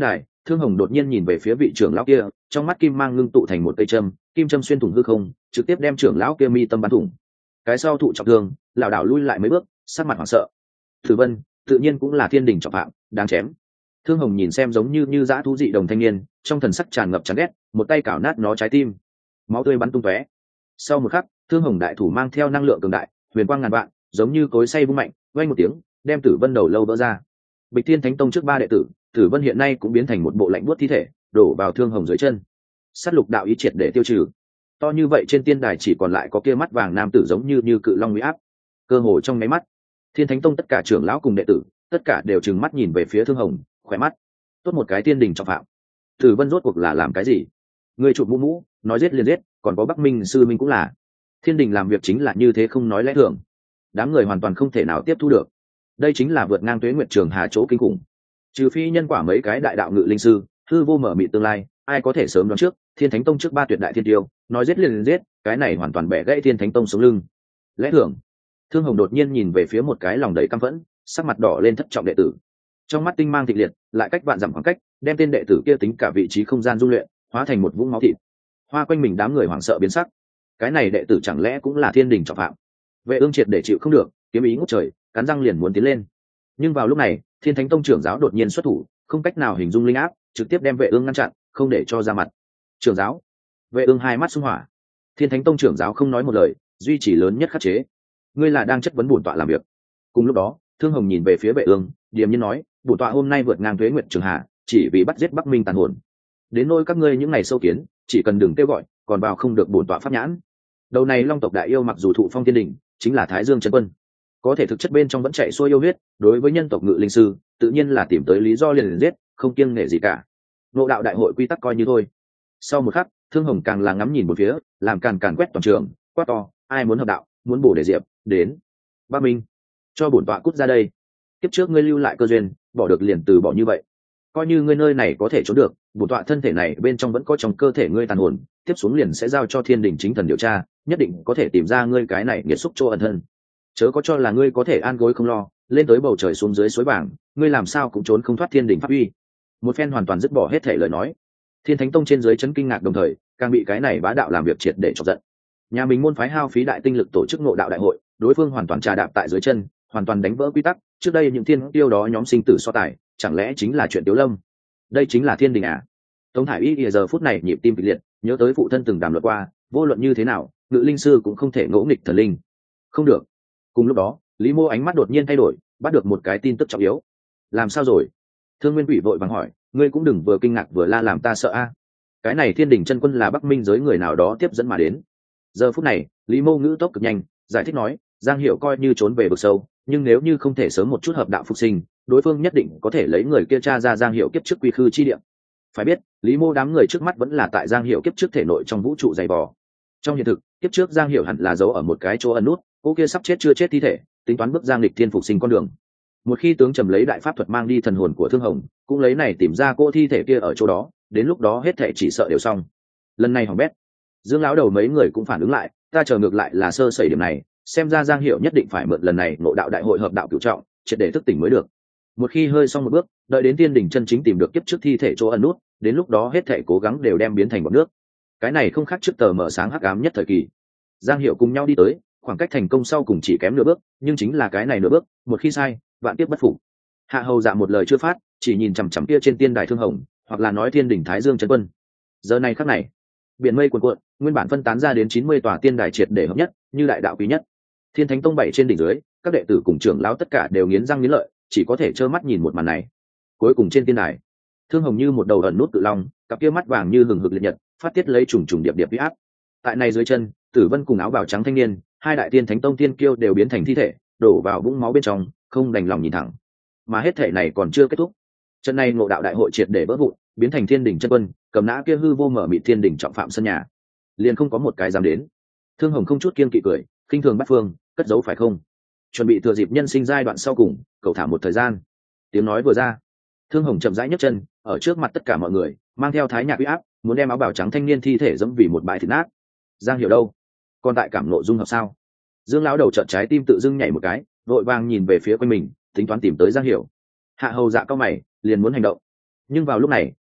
Speaker 1: Thương Hồng đột nhiên nhìn về phía vị trưởng lão kia, trong mắt kim mang ngưng tụ thành một cây châm, kim châm xuyên thủng hư không, trực tiếp đem trưởng lão kia mi tâm bắn thủng. Cái sau thụ trọng thương, lảo đảo lui lại mấy bước, sắc mặt hoảng sợ. Tử Vân, tự nhiên cũng là thiên đình trọng phạm, đáng chém. Thương Hồng nhìn xem giống như như dã thú dị đồng thanh niên, trong thần sắc tràn ngập chán ghét, một tay cào nát nó trái tim, máu tươi bắn tung tóe. Sau một khắc, Thương Hồng đại thủ mang theo năng lượng cường đại, huyền quang ngàn vạn, giống như cối xay vung mạnh, vang một tiếng, đem Tử Vân đầu lâu vỡ ra. Bịch Thiên Thánh Tông trước ba đệ tử, Tử Vân hiện nay cũng biến thành một bộ lạnh buốt thi thể, đổ vào Thương Hồng dưới chân. Sát lục đạo ý triệt để tiêu trừ. To như vậy trên tiên đài chỉ còn lại có kia mắt vàng nam tử giống như như cự long uy áp. Cơ hồ trong mấy mắt, Thiên Thánh Tông tất cả trưởng lão cùng đệ tử, tất cả đều trừng mắt nhìn về phía Thương Hồng, khỏe mắt. Tốt một cái tiên đình trọng phạm. Tử Vân rốt cuộc là làm cái gì? Người chụp mũ mũ, nói giết liền giết, còn có Bắc Minh sư minh cũng là. Thiên đình làm việc chính là như thế không nói lẽ thường. Đám người hoàn toàn không thể nào tiếp thu được. Đây chính là vượt ngang tuế nguyệt trường hà chỗ kinh khủng. Trừ phi nhân quả mấy cái đại đạo ngự linh sư, hư vô mở mị tương lai, ai có thể sớm đoán trước, Thiên Thánh Tông trước ba tuyệt đại thiên tiêu, nói giết liền giết, cái này hoàn toàn bẻ gãy Thiên Thánh Tông sống lưng. Lẽ thường. Thương Hồng đột nhiên nhìn về phía một cái lòng đầy căm phẫn, sắc mặt đỏ lên thất trọng đệ tử. Trong mắt tinh mang thịnh liệt, lại cách vạn dặm khoảng cách, đem tên đệ tử kia tính cả vị trí không gian dung luyện, hóa thành một vũng máu thịt. Hoa quanh mình đám người hoảng sợ biến sắc. Cái này đệ tử chẳng lẽ cũng là thiên đình trọng phạm? Vệ Ương triệt để chịu không được, kiếm ý ngút trời, cắn răng liền muốn tiến lên. Nhưng vào lúc này, Thiên Thánh Tông trưởng giáo đột nhiên xuất thủ, không cách nào hình dung linh áp, trực tiếp đem Vệ Ương ngăn chặn, không để cho ra mặt. Trưởng giáo. Vệ Ương hai mắt xung hỏa. Thiên Thánh Tông trưởng giáo không nói một lời, duy trì lớn nhất khắc chế. Ngươi là đang chất vấn bổn tọa làm việc. Cùng lúc đó, Thương Hồng nhìn về phía Vệ Ương, điềm nhiên nói, bổn tọa hôm nay vượt ngang tuế nguyệt trường hạ, chỉ vì bắt giết Bắc Minh tàn hồn. Đến nỗi các ngươi những ngày sâu kiến, chỉ cần đừng kêu gọi, còn vào không được bổn tọa pháp nhãn. Đầu này Long tộc đại yêu mặc dù thụ phong thiên đình, chính là Thái Dương chân quân, có thể thực chất bên trong vẫn chạy xuôi yêu huyết, đối với nhân tộc ngự linh sư, tự nhiên là tìm tới lý do liền liền giết, không kiêng nể gì cả. Ngộ đạo đại hội quy tắc coi như thôi. Sau một khắc, Thương Hồng càng là ngắm nhìn một phía, làm càn càn quét toàn trường, quát to, ai muốn hợp đạo, muốn bổ để diệp, đến. Bắc Minh, cho bổn tọa cút ra đây. Kiếp trước ngươi lưu lại cơ duyên, bỏ được liền từ bỏ như vậy. Coi như ngươi nơi này có thể trốn được, bổn tọa thân thể này bên trong vẫn có trong cơ thể ngươi tàn hồn, tiếp xuống liền sẽ giao cho Thiên Đình chính thần điều tra, nhất định có thể tìm ra ngươi cái này nghiệt xúc chỗ ẩn thân. Chớ có cho là ngươi có thể an gối không lo, lên tới bầu trời xuống dưới suối bảng, ngươi làm sao cũng trốn không thoát Thiên Đình pháp uy. Một phen hoàn toàn dứt bỏ hết thể lời nói. Thiên Thánh Tông trên dưới chấn kinh ngạc đồng thời, càng bị cái này bá đạo làm việc triệt để chọc giận. Nhà mình môn phái hao phí đại tinh lực tổ chức ngộ đạo đại hội, đối phương hoàn toàn trà đạp tại dưới chân, hoàn toàn đánh vỡ quy tắc, trước đây những thiên tiêu đó nhóm sinh tử so tài, chẳng lẽ chính là chuyện Tiếu Lâm? Đây chính là Thiên Đình à? Tống Thải Y ỉa giờ phút này nhịp tim kịch liệt, nhớ tới phụ thân từng đàm luận qua, vô luận như thế nào, ngự linh sư cũng không thể ngỗ nghịch thần linh. Không được. Cùng lúc đó, Lý Mô ánh mắt đột nhiên thay đổi, bắt được một cái tin tức trọng yếu. Làm sao rồi? Thương Nguyên Quỷ vội vàng hỏi, ngươi cũng đừng vừa kinh ngạc vừa la làm ta sợ a. Cái này Thiên Đình chân quân là Bắc Minh giới người nào đó tiếp dẫn mà đến. Giờ phút này, Lý Mô ngữ tốc cực nhanh, giải thích nói, Giang Hiểu coi như trốn về vực sâu, nhưng nếu như không thể sớm một chút hợp đạo phục sinh, đối phương nhất định có thể lấy người kia tra ra Giang Hiểu kiếp trước quy khư chi địa. Phải biết, Lý Mô đám người trước mắt vẫn là tại Giang Hiểu kiếp trước thể nội trong vũ trụ dày vò. Trong hiện thực, kiếp trước Giang Hiểu hẳn là giấu ở một cái chỗ ẩn nút, cô kia sắp chết chưa chết thi thể, tính toán bước Giang Lịch Thiên phục sinh con đường. Một khi tướng trầm lấy đại pháp thuật mang đi thần hồn của Thương Hồng, cũng lấy này tìm ra cô thi thể kia ở chỗ đó, đến lúc đó hết thể chỉ sợ đều xong. Lần này hỏng bét. Dương lão đầu mấy người cũng phản ứng lại, ta chờ ngược lại là sơ sẩy điểm này, xem ra Giang Hiểu nhất định phải mượn lần này ngộ đạo đại hội hợp đạo cửu trọng, triệt để thức tỉnh mới được. Một khi hơi xong một bước, đợi đến Thiên Đình chân chính tìm được kiếp trước thi thể chỗ ẩn nút, đến lúc đó hết thể cố gắng đều đem biến thành bọt nước. Cái này không khác trước tờ mở sáng hắc ám nhất thời kỳ. Giang Hiểu cùng nhau đi tới, khoảng cách thành công sau cùng chỉ kém nửa bước, nhưng chính là cái này nửa bước, một khi sai, vạn kiếp bất phục. Hạ Hầu Dạ một lời chưa phát, chỉ nhìn chằm chằm kia trên tiên đài Thương Hồng, hoặc là nói Thiên Đình Thái Dương chân quân. Giờ này khắc này, biển mây cuồn cuộn, nguyên bản phân tán ra đến chín mươi tòa tiên đài triệt để hợp nhất, như đại đạo quý nhất. Thiên Thánh Tông bảy trên đỉnh dưới, các đệ tử cùng trưởng lão tất cả đều nghiến răng nghiến lợi, chỉ có thể trơ mắt nhìn một màn này. Cuối cùng trên tiên đài, Thương Hồng như một đầu ẩn nút tự long, cặp kia mắt vàng như hừng hực liệt nhật, phát tiết lấy trùng trùng điệp điệp uy áp. Tại này dưới chân, Tử Vân cùng áo bào trắng thanh niên, hai đại tiên Thánh Tông tiên kiêu đều biến thành thi thể, đổ vào vũng máu bên trong, không đành lòng nhìn thẳng. Mà hết thể này còn chưa kết thúc. Trận này ngộ đạo đại hội triệt để vỡ vụn, biến thành Thiên Đình chân quân, cầm nã kia hư vô mở mịt Thiên Đình trọng phạm sân nhà, liền không có một cái dám đến. Thương Hồng không chút kiên kỵ cười, khinh thường bắt phương, cất giấu phải không? Chuẩn bị thừa dịp nhân sinh giai đoạn sau cùng, cậu thả một thời gian. Tiếng nói vừa ra, Thương Hồng chậm rãi nhấc chân, ở trước mặt tất cả mọi người, mang theo thái nhạc uy áp, muốn đem áo bào trắng thanh niên thi thể dẫm vì một bãi thịt nát. Giang Hiểu đâu? Còn tại cảm nộ dung hợp sao? Dương lão đầu trợn trái tim tự dưng nhảy một cái, vội vàng nhìn về phía quanh mình, tính toán tìm tới Giang Hiểu. Hạ Hầu Dạ cao mày, liền muốn hành động. Nhưng vào lúc này,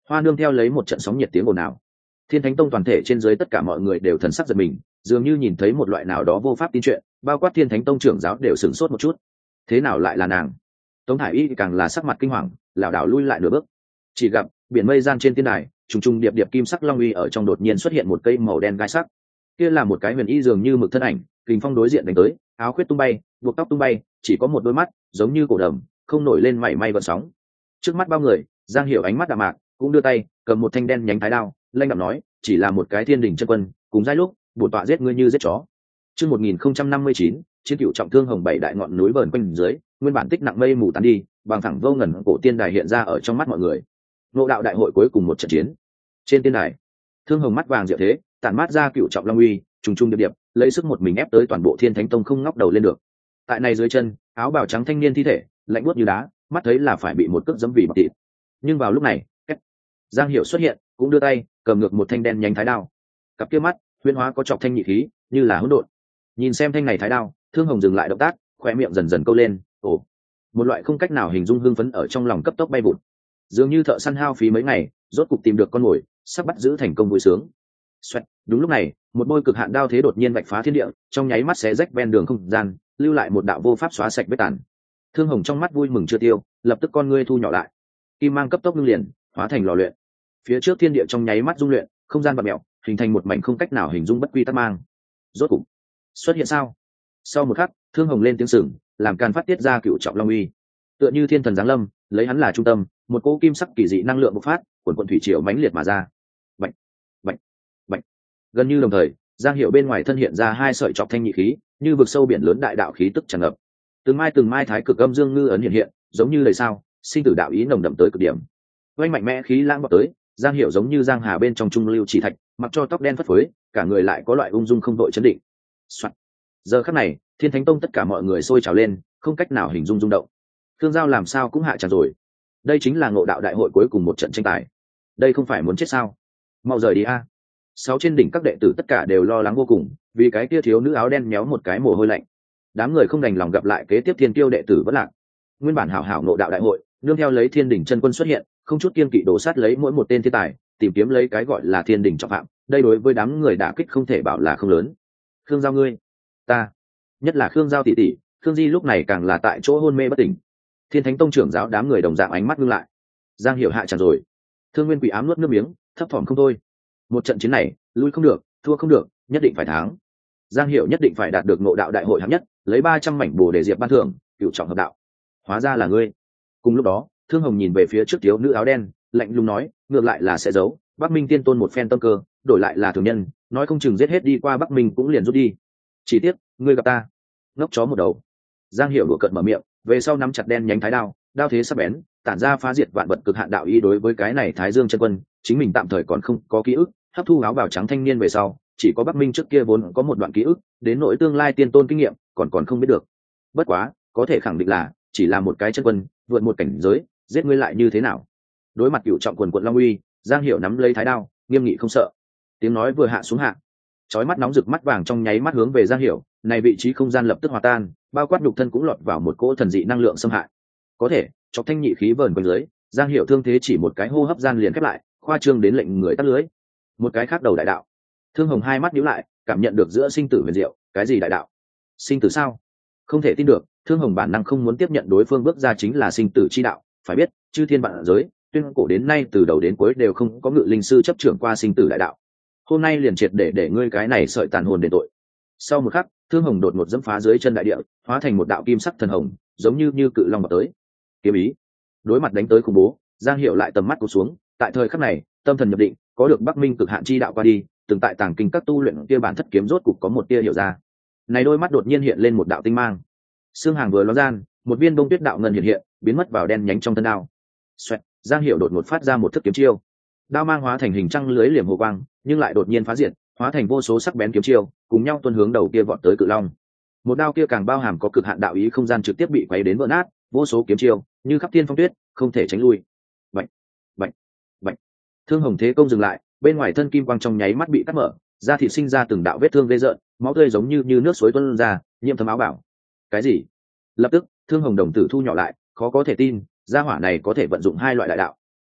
Speaker 1: Hoa nương theo lấy một trận sóng nhiệt tiếng ồn ào. Thiên Thánh Tông toàn thể trên dưới tất cả mọi người đều thần sắc giật mình, dường như nhìn thấy một loại nào đó vô pháp tin chuyện, bao quát Thiên Thánh Tông trưởng giáo đều sửng sốt một chút. Thế nào lại là nàng? Tống Hải Y càng là sắc mặt kinh hoàng, lảo đảo lui lại nửa bước. Chỉ gặp biển mây gian trên tiên đài, trùng trùng điệp điệp kim sắc long uy ở trong đột nhiên xuất hiện một cây màu đen gai sắc. Kia là một cái huyền y dường như mực thân ảnh, kình phong đối diện đánh tới, áo khuyết tung bay, buộc tóc tung bay, chỉ có một đôi mắt, giống như cổ đầm, không nổi lên mảy may gợn sóng. Trước mắt bao người, Giang Hiểu ánh mắt đạm mạc, cũng đưa tay cầm một thanh đen nhánh thái đao, lanh đạm nói, chỉ là một cái thiên đình chân quân, cùng giai lúc, bổn tọa giết ngươi như giết chó. Chương một nghìn không trăm năm mươi chín, chiến cựu trọng thương hồng bảy đại ngọn núi vờn quanh dưới, nguyên bản tích nặng mây mù tán đi, bằng thẳng vô ngần cổ tiên đài hiện ra ở trong mắt mọi người. Ngộ đạo đại hội cuối cùng một trận chiến. Trên tiên đài, thương hồng mắt vàng diệu thế, tản mát ra cựu trọng long uy, trùng trùng điệp điệp, lấy sức một mình ép tới toàn bộ Thiên Thánh Tông không ngóc đầu lên được. Tại này dưới chân, áo bào trắng thanh niên thi thể, lạnh buốt như đá, mắt thấy là phải bị một cước dẫm vì bọc thịt. Nhưng vào lúc này, két, Giang Hiểu xuất hiện, cũng đưa tay cầm ngược một thanh đen nhánh thái đao. Cặp kia mắt, huyễn hóa có trọc thanh nhị khí, như là hỗn độn. Nhìn xem thanh này thái đao, thương hồng dừng lại động tác, khóe miệng dần dần câu lên, ồ, một loại không cách nào hình dung hưng phấn ở trong lòng cấp tốc bay vụt. Dường như thợ săn hao phí mấy ngày, rốt cục tìm được con mồi, sắp bắt giữ thành công vui sướng. Xoẹt, đúng lúc này, một bôi cực hạn đao thế đột nhiên vạch phá thiên địa, trong nháy mắt xé rách ven đường không gian, lưu lại một đạo vô pháp xóa sạch vết tàn. Thương hồng trong mắt vui mừng chưa tiêu, lập tức con ngươi thu nhỏ lại, kim mang cấp tốc ngưng liền, hóa thành lò luyện. Phía trước thiên địa trong nháy mắt dung luyện, không gian bạt mèo, hình thành một mảnh không cách nào hình dung bất quy tắc mang. Rốt cục xuất hiện sao? Sau một khắc, thương hồng lên tiếng sừng, làm càn phát tiết ra cựu trọng long uy, tựa như thiên thần giáng lâm, lấy hắn là trung tâm, một cỗ kim sắc kỳ dị năng lượng bộc phát, cuồn cuộn thủy triều mãnh liệt mà ra. Bạch, bạch, bạch. Gần như đồng thời, Giang Hiểu bên ngoài thân hiện ra hai sợi chọc thanh nhị khí, như vực sâu biển lớn đại đạo khí tức tràn ngập. Từng mai từng mai thái cực âm dương ngư ấn hiện hiện, giống như lời sao, sinh tử đạo ý nồng đậm tới cực điểm. Oanh mạnh mẽ khí lãng vọt tới, Giang Hiểu giống như giang hà bên trong trung lưu chỉ thạch, mặc cho tóc đen phất phới, cả người lại có loại ung dung không đội chấn định. Soạn. Giờ khắc này, Thiên Thánh Tông tất cả mọi người sôi trào lên, không cách nào hình dung rung động. Thương Giao làm sao cũng hạ tràn rồi. Đây chính là ngộ đạo đại hội cuối cùng một trận tranh tài. Đây không phải muốn chết sao? Mau rời đi a! Sáu trên đỉnh các đệ tử tất cả đều lo lắng vô cùng, vì cái kia thiếu nữ áo đen méo một cái mồ hôi lạnh. Đám người không đành lòng gặp lại kế tiếp thiên kiêu đệ tử vất lạc. Nguyên bản hảo hảo ngộ đạo đại hội, nương theo lấy thiên đỉnh chân quân xuất hiện, không chút kiên kỵ đổ sát lấy mỗi một tên thiên tài, tìm kiếm lấy cái gọi là thiên đỉnh trọng phạm. Đây đối với đám người đả kích không thể bảo là không lớn. Khương Giao ngươi, ta, nhất là Khương Giao tỷ tỷ, Khương Di lúc này càng là tại chỗ hôn mê bất tỉnh. Thiên Thánh Tông trưởng giáo đám người đồng dạng ánh mắt ngưng lại. Giang Hiểu hạ tràn rồi. Thương Nguyên Quỷ ám nuốt nước miếng, thấp thỏm không thôi. Một trận chiến này, lui không được, thua không được, nhất định phải thắng. Giang Hiểu nhất định phải đạt được ngộ đạo đại hội hạng nhất, lấy ba trăm mảnh bồ để diệp ban thưởng, cựu trọng hợp đạo. Hóa ra là ngươi. Cùng lúc đó, Thương Hồng nhìn về phía trước thiếu nữ áo đen, lạnh lùng nói, ngược lại là sẽ giấu, Bắc Minh Tiên Tôn một phen tâm cơ, đổi lại là thường nhân, nói không chừng giết hết đi qua Bắc Minh cũng liền rút đi. Chỉ tiếc, ngươi gặp ta, ngốc chó một đầu. Giang Hiểu đùa cợt mở miệng, về sau nắm chặt đen nhánh thái đao, đao thế sắc bén, tản ra phá diệt vạn vật cực hạn đạo ý đối với cái này Thái Dương chân quân, chính mình tạm thời còn không có ký ức, hấp thu áo bào trắng thanh niên về sau, chỉ có Bắc Minh trước kia vốn có một đoạn ký ức, đến nỗi tương lai tiên tôn kinh nghiệm, còn còn không biết được. Bất quá, có thể khẳng định là, chỉ là một cái chân quân, vượt một cảnh giới, giết ngươi lại như thế nào? Đối mặt cựu trọng quần quận long uy, Giang Hiểu nắm lấy thái đao, nghiêm nghị không sợ. Tiếng nói vừa hạ xuống hạ, chói mắt nóng rực mắt vàng trong nháy mắt hướng về Giang Hiểu, này vị trí không gian lập tức hòa tan, bao quát nhục thân cũng lọt vào một cỗ thần dị năng lượng xâm hại. Có thể, chọc thanh nhị khí vờn quanh dưới, Giang Hiểu thương thế chỉ một cái hô hấp gian liền khép lại, khoa trương đến lệnh người tắt lưới. Một cái khác đầu đại đạo. Thương Hồng hai mắt nhíu lại, cảm nhận được giữa sinh tử huyền diệu, cái gì đại đạo? Sinh tử sao? Không thể tin được, Thương Hồng bản năng không muốn tiếp nhận đối phương bước ra chính là sinh tử chi đạo, phải biết, chư thiên vạn giới, tuyên cổ đến nay từ đầu đến cuối đều không có ngự linh sư chấp trưởng qua sinh tử đại đạo. Hôm nay liền triệt để để ngươi cái này sợi tàn hồn đền tội. Sau một khắc, Thương Hồng đột ngột dẫm phá dưới chân đại địa, hóa thành một đạo kim sắc thần hồng, giống như như cự long vào tới. Kiếm ý. Đối mặt đánh tới khủng bố, Giang Hiểu lại tầm mắt cụp xuống, tại thời khắc này, tâm thần nhập định, có được Bắc Minh cực hạn chi đạo qua đi, từng tại tàng kinh các tu luyện kia bản thất kiếm rốt cục có một tia hiểu ra. Này đôi mắt đột nhiên hiện lên một đạo tinh mang. Xương hàng vừa ló gian, một viên bông tuyết đạo ngân hiện hiện, biến mất vào đen nhánh trong thân đao. Xoẹt, Giang Hiểu đột ngột phát ra một thức kiếm chiêu. Đao mang hóa thành hình trăng lưới liềm hồ quang, nhưng lại đột nhiên phá diệt, hóa thành vô số sắc bén kiếm chiêu, cùng nhau tuôn hướng đầu kia vọt tới cự long. Một đao kia càng bao hàm có cực hạn đạo ý không gian trực tiếp bị quấy đến vỡ nát, vô số kiếm chiêu, như khắp thiên phong tuyết, không thể tránh lui. Bạch, bạch, bạch. Thương Hồng thế công dừng lại, bên ngoài thân kim quang trong nháy mắt bị cắt mở, da thịt sinh ra từng đạo vết thương ghê rợn, máu tươi giống như như nước suối tuôn ra, nhiễm thấm áo bảo. Cái gì? Lập tức, Thương Hồng đồng tử thu nhỏ lại, khó có thể tin, gia hỏa này có thể vận dụng hai loại đại đạo.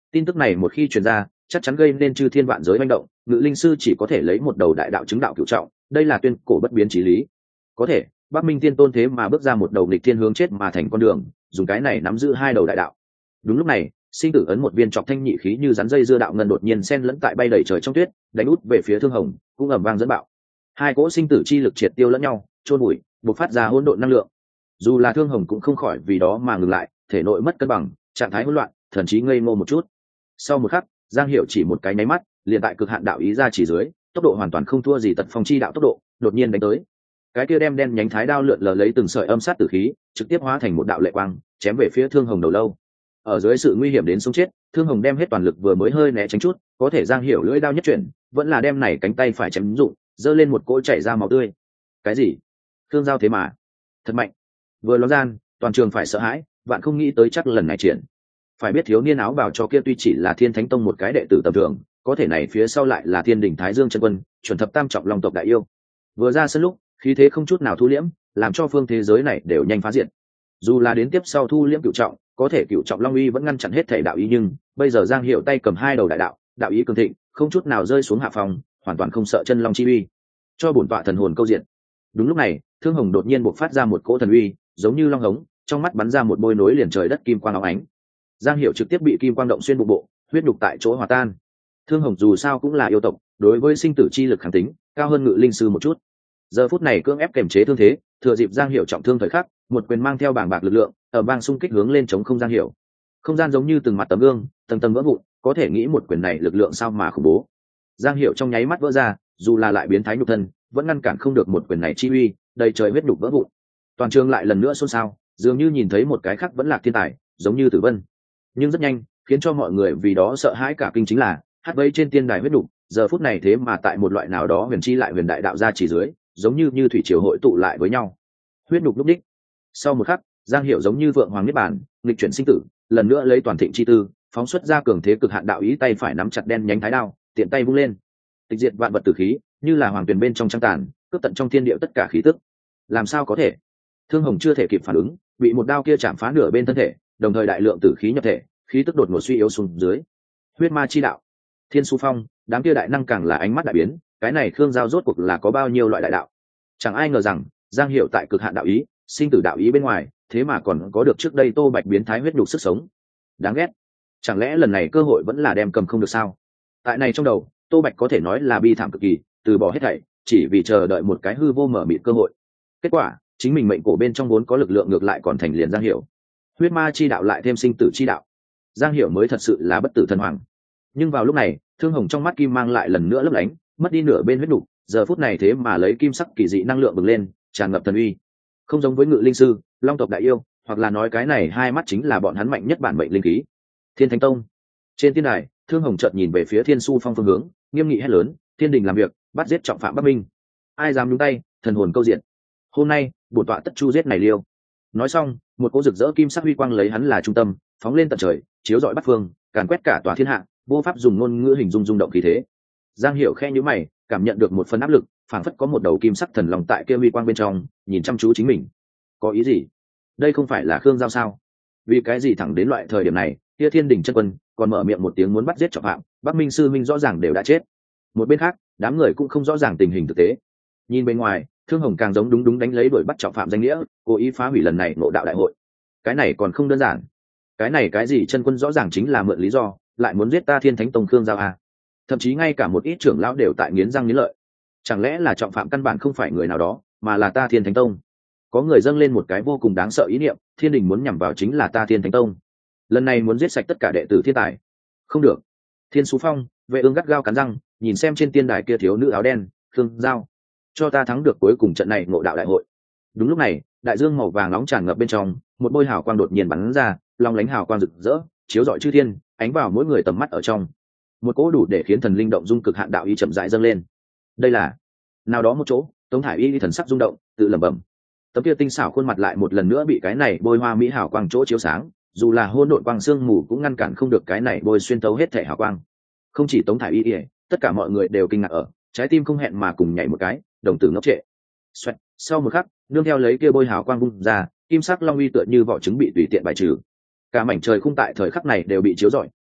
Speaker 1: Tin tức này một khi truyền ra, chắc chắn gây nên chư thiên vạn giới manh động, ngự linh sư chỉ có thể lấy một đầu đại đạo chứng đạo cửu trọng, đây là tuyên cổ bất biến chí lý. Có thể Bắc Minh Tiên Tôn thế mà bước ra một đầu nghịch thiên hướng chết mà thành con đường, dùng cái này nắm giữ hai đầu đại đạo. Đúng lúc này, sinh tử ấn một viên trọc thanh nhị khí như rắn dây dưa đạo ngân đột nhiên xen lẫn tại bay đầy trời trong tuyết, đánh út về phía Thương Hồng, cũng ầm vang dẫn bạo. Hai cỗ sinh tử chi lực triệt tiêu lẫn nhau, chôn bụi, bộc phát ra hỗn độn năng lượng. Dù là Thương Hồng cũng không khỏi vì đó mà ngừng lại, thể nội mất cân bằng, trạng thái hỗn loạn, thậm chí ngây ngô một chút. Sau một khắc, Giang Hiểu chỉ một cái nháy mắt, liền tại cực hạn đạo ý ra chỉ dưới, tốc độ hoàn toàn không thua gì tật phong chi đạo tốc độ, đột nhiên đánh tới. Cái kia đem đen nhánh thái đao lượn lờ lấy từng sợi âm sát tử khí, trực tiếp hóa thành một đạo lệ quang, chém về phía Thương Hồng đầu lâu. Ở dưới sự nguy hiểm đến sống chết, Thương Hồng đem hết toàn lực vừa mới hơi né tránh chút, có thể Giang Hiểu lưỡi đao nhất chuyển, vẫn là đem này cánh tay phải chém dụng, giơ lên một cỗ chảy ra máu tươi. Cái gì? Thương giao thế mà, thật mạnh. Vừa ló gian, toàn trường phải sợ hãi, bạn không nghĩ tới chắc lần này triển. Phải biết thiếu niên áo bào cho kia tuy chỉ là Thiên Thánh Tông một cái đệ tử tầm thường, có thể này phía sau lại là Thiên Đỉnh Thái Dương chân quân, chuẩn thập tam trọng long tộc đại yêu. Vừa ra sân lúc, khí thế không chút nào thu liễm, làm cho phương thế giới này đều nhanh phá diệt. Dù là đến tiếp sau thu liễm cửu trọng, có thể cửu trọng long uy vẫn ngăn chặn hết thể đạo ý, nhưng bây giờ Giang Hiểu tay cầm hai đầu đại đạo, đạo ý cường thịnh, không chút nào rơi xuống hạ phòng, hoàn toàn không sợ chân long chi uy, cho bổn tọa thần hồn câu diện. Đúng lúc này, Thương Hồng đột nhiên bộc phát ra một cỗ thần uy, giống như long hống, trong mắt bắn ra một bôi nối liền trời đất kim quang óng ánh. Giang Hiểu trực tiếp bị kim quang động xuyên bụng bộ, huyết nhục tại chỗ hòa tan. Thương Hồng dù sao cũng là yêu tộc, đối với sinh tử chi lực kháng tính cao hơn ngự linh sư một chút. Giờ phút này cưỡng ép kiềm chế thương thế, thừa dịp Giang Hiểu trọng thương thời khắc, một quyền mang theo bảng bạc lực lượng, ở bang xung kích hướng lên chống không Giang Hiểu. Không gian giống như từng mặt tấm gương, tầng tầng vỡ vụn, có thể nghĩ một quyền này lực lượng sao mà khủng bố. Giang Hiểu trong nháy mắt vỡ ra, dù là lại biến thái nhục thân, vẫn ngăn cản không được một quyền này chi uy, đầy trời huyết nhục vỡ vụn. Toàn trường lại lần nữa xôn xao, dường như nhìn thấy một cái khác vẫn là thiên tài, giống như Tử Vân. Nhưng rất nhanh, khiến cho mọi người vì đó sợ hãi cả kinh chính là, hát vây trên tiên đài huyết nhục, giờ phút này thế mà tại một loại nào đó huyền chi lại huyền đại đạo ra chỉ dưới, giống như như thủy triều hội tụ lại với nhau. Huyết nhục lúc đích. Sau một khắc, Giang Hiểu giống như vượng hoàng niết bàn, nghịch chuyển sinh tử, lần nữa lấy toàn thịnh chi tư, phóng xuất ra cường thế cực hạn đạo ý, tay phải nắm chặt đen nhánh thái đao, tiện tay vung lên, tịch diệt vạn vật tử khí, như là hoàng tuyền bên trong trăng tàn, cướp tận trong thiên địa tất cả khí tức. Làm sao có thể? Thương Hồng chưa thể kịp phản ứng, bị một đao kia chạm phá nửa bên thân thể, đồng thời đại lượng tử khí nhập thể, khí tức đột ngột suy yếu xuống dưới. Huyết ma chi đạo, Thiên Su Phong, đám kia đại năng càng là ánh mắt đại biến, cái này Khương Giao rốt cuộc là có bao nhiêu loại đại đạo? Chẳng ai ngờ rằng, Giang Hiểu tại cực hạn đạo ý, sinh tử đạo ý bên ngoài, thế mà còn có được trước đây Tô Bạch biến thái huyết nhục sức sống. Đáng ghét. Chẳng lẽ lần này cơ hội vẫn là đem cầm không được sao? Tại này trong đầu, Tô Bạch có thể nói là bi thảm cực kỳ, từ bỏ hết thảy, chỉ vì chờ đợi một cái hư vô mở mịt cơ hội. Kết quả, chính mình mệnh cổ bên trong vốn có lực lượng ngược lại còn thành liền Giang Hiểu. Huyết ma chi đạo lại thêm sinh tử chi đạo, Giang Hiểu mới thật sự là bất tử thần hoàng. Nhưng vào lúc này, Thương Hồng trong mắt kim mang lại lần nữa lấp lánh, mất đi nửa bên huyết nục, giờ phút này thế mà lấy kim sắc kỳ dị năng lượng bừng lên, tràn ngập thần uy. Không giống với ngự linh sư, long tộc đại yêu, hoặc là nói cái này hai mắt chính là bọn hắn mạnh nhất bản mệnh linh khí. Thiên Thánh Tông. Trên tiên đài, Thương Hồng chợt nhìn về phía Thiên Su Phong phương hướng, nghiêm nghị hét lớn, thiên đình làm việc, bắt giết trọng phạm Bắc Minh. Ai dám nhúng tay, thần hồn câu diện. Hôm nay, bổn tọa tất chu giết này liêu. Nói xong, một cỗ rực rỡ kim sắc huy quang lấy hắn là trung tâm, phóng lên tận trời, chiếu rọi bát phương, càn quét cả tòa thiên hạ, vô pháp dùng ngôn ngữ hình dung rung động khí thế. Giang Hiểu khe nhíu mày, cảm nhận được một phần áp lực, phảng phất có một đầu kim sắc thần lòng tại kia huy quang bên trong, nhìn chăm chú chính mình. Có ý gì? Đây không phải là Khương Giao sao? Vì cái gì thẳng đến loại thời điểm này, kia Thiên Đình chân quân còn mở miệng một tiếng muốn bắt giết trọng phạm, Bắc Minh sư minh rõ ràng đều đã chết. Một bên khác, đám người cũng không rõ ràng tình hình thực tế. Nhìn bên ngoài, Thương Hồng càng giống đúng đúng đánh lấy đuổi bắt trọng phạm danh nghĩa, cố ý phá hủy lần này ngộ đạo đại hội. Cái này còn không đơn giản. Cái này cái gì chân quân rõ ràng chính là mượn lý do, lại muốn giết ta Thiên Thánh Tông Khương Giao à? Thậm chí ngay cả một ít trưởng lão đều tại nghiến răng nghiến lợi. Chẳng lẽ là trọng phạm căn bản không phải người nào đó, mà là ta Thiên Thánh Tông? Có người dâng lên một cái vô cùng đáng sợ ý niệm, Thiên Đình muốn nhằm vào chính là ta Thiên Thánh Tông. Lần này muốn giết sạch tất cả đệ tử thiên tài. Không được. Thiên Sú Phong, Vệ Ương gắt gao cắn răng, nhìn xem trên tiên đài kia thiếu nữ áo đen, Khương Giao, cho ta thắng được cuối cùng trận này ngộ đạo đại hội. Đúng lúc này, đại dương màu vàng nóng tràn ngập bên trong, một bôi hào quang đột nhiên bắn ra, long lánh hào quang rực rỡ, chiếu rọi chư thiên, ánh vào mỗi người tầm mắt ở trong. Một cỗ đủ để khiến thần linh động dung cực hạn đạo ý chậm rãi dâng lên. Đây là nào đó một chỗ, Tống Thải Y thần sắc rung động, tự lẩm bẩm. Tấm kia tinh xảo khuôn mặt lại một lần nữa bị cái này bôi hoa mỹ hào quang chỗ chiếu sáng, dù là hôn độn quang sương mù cũng ngăn cản không được cái này bôi xuyên tấu hết thể hào quang. Không chỉ Tống Thải Y, tất cả mọi người đều kinh ngạc ở, trái tim không hẹn mà cùng nhảy một cái, đồng tử ngốc trệ. Xoẹt, sau một khắc, nương theo lấy kia bôi hào quang bung ra, kim sắc long uy tựa như vỏ trứng bị tùy tiện bài trừ. Cả mảnh trời khung tại thời khắc này đều bị chiếu rọi,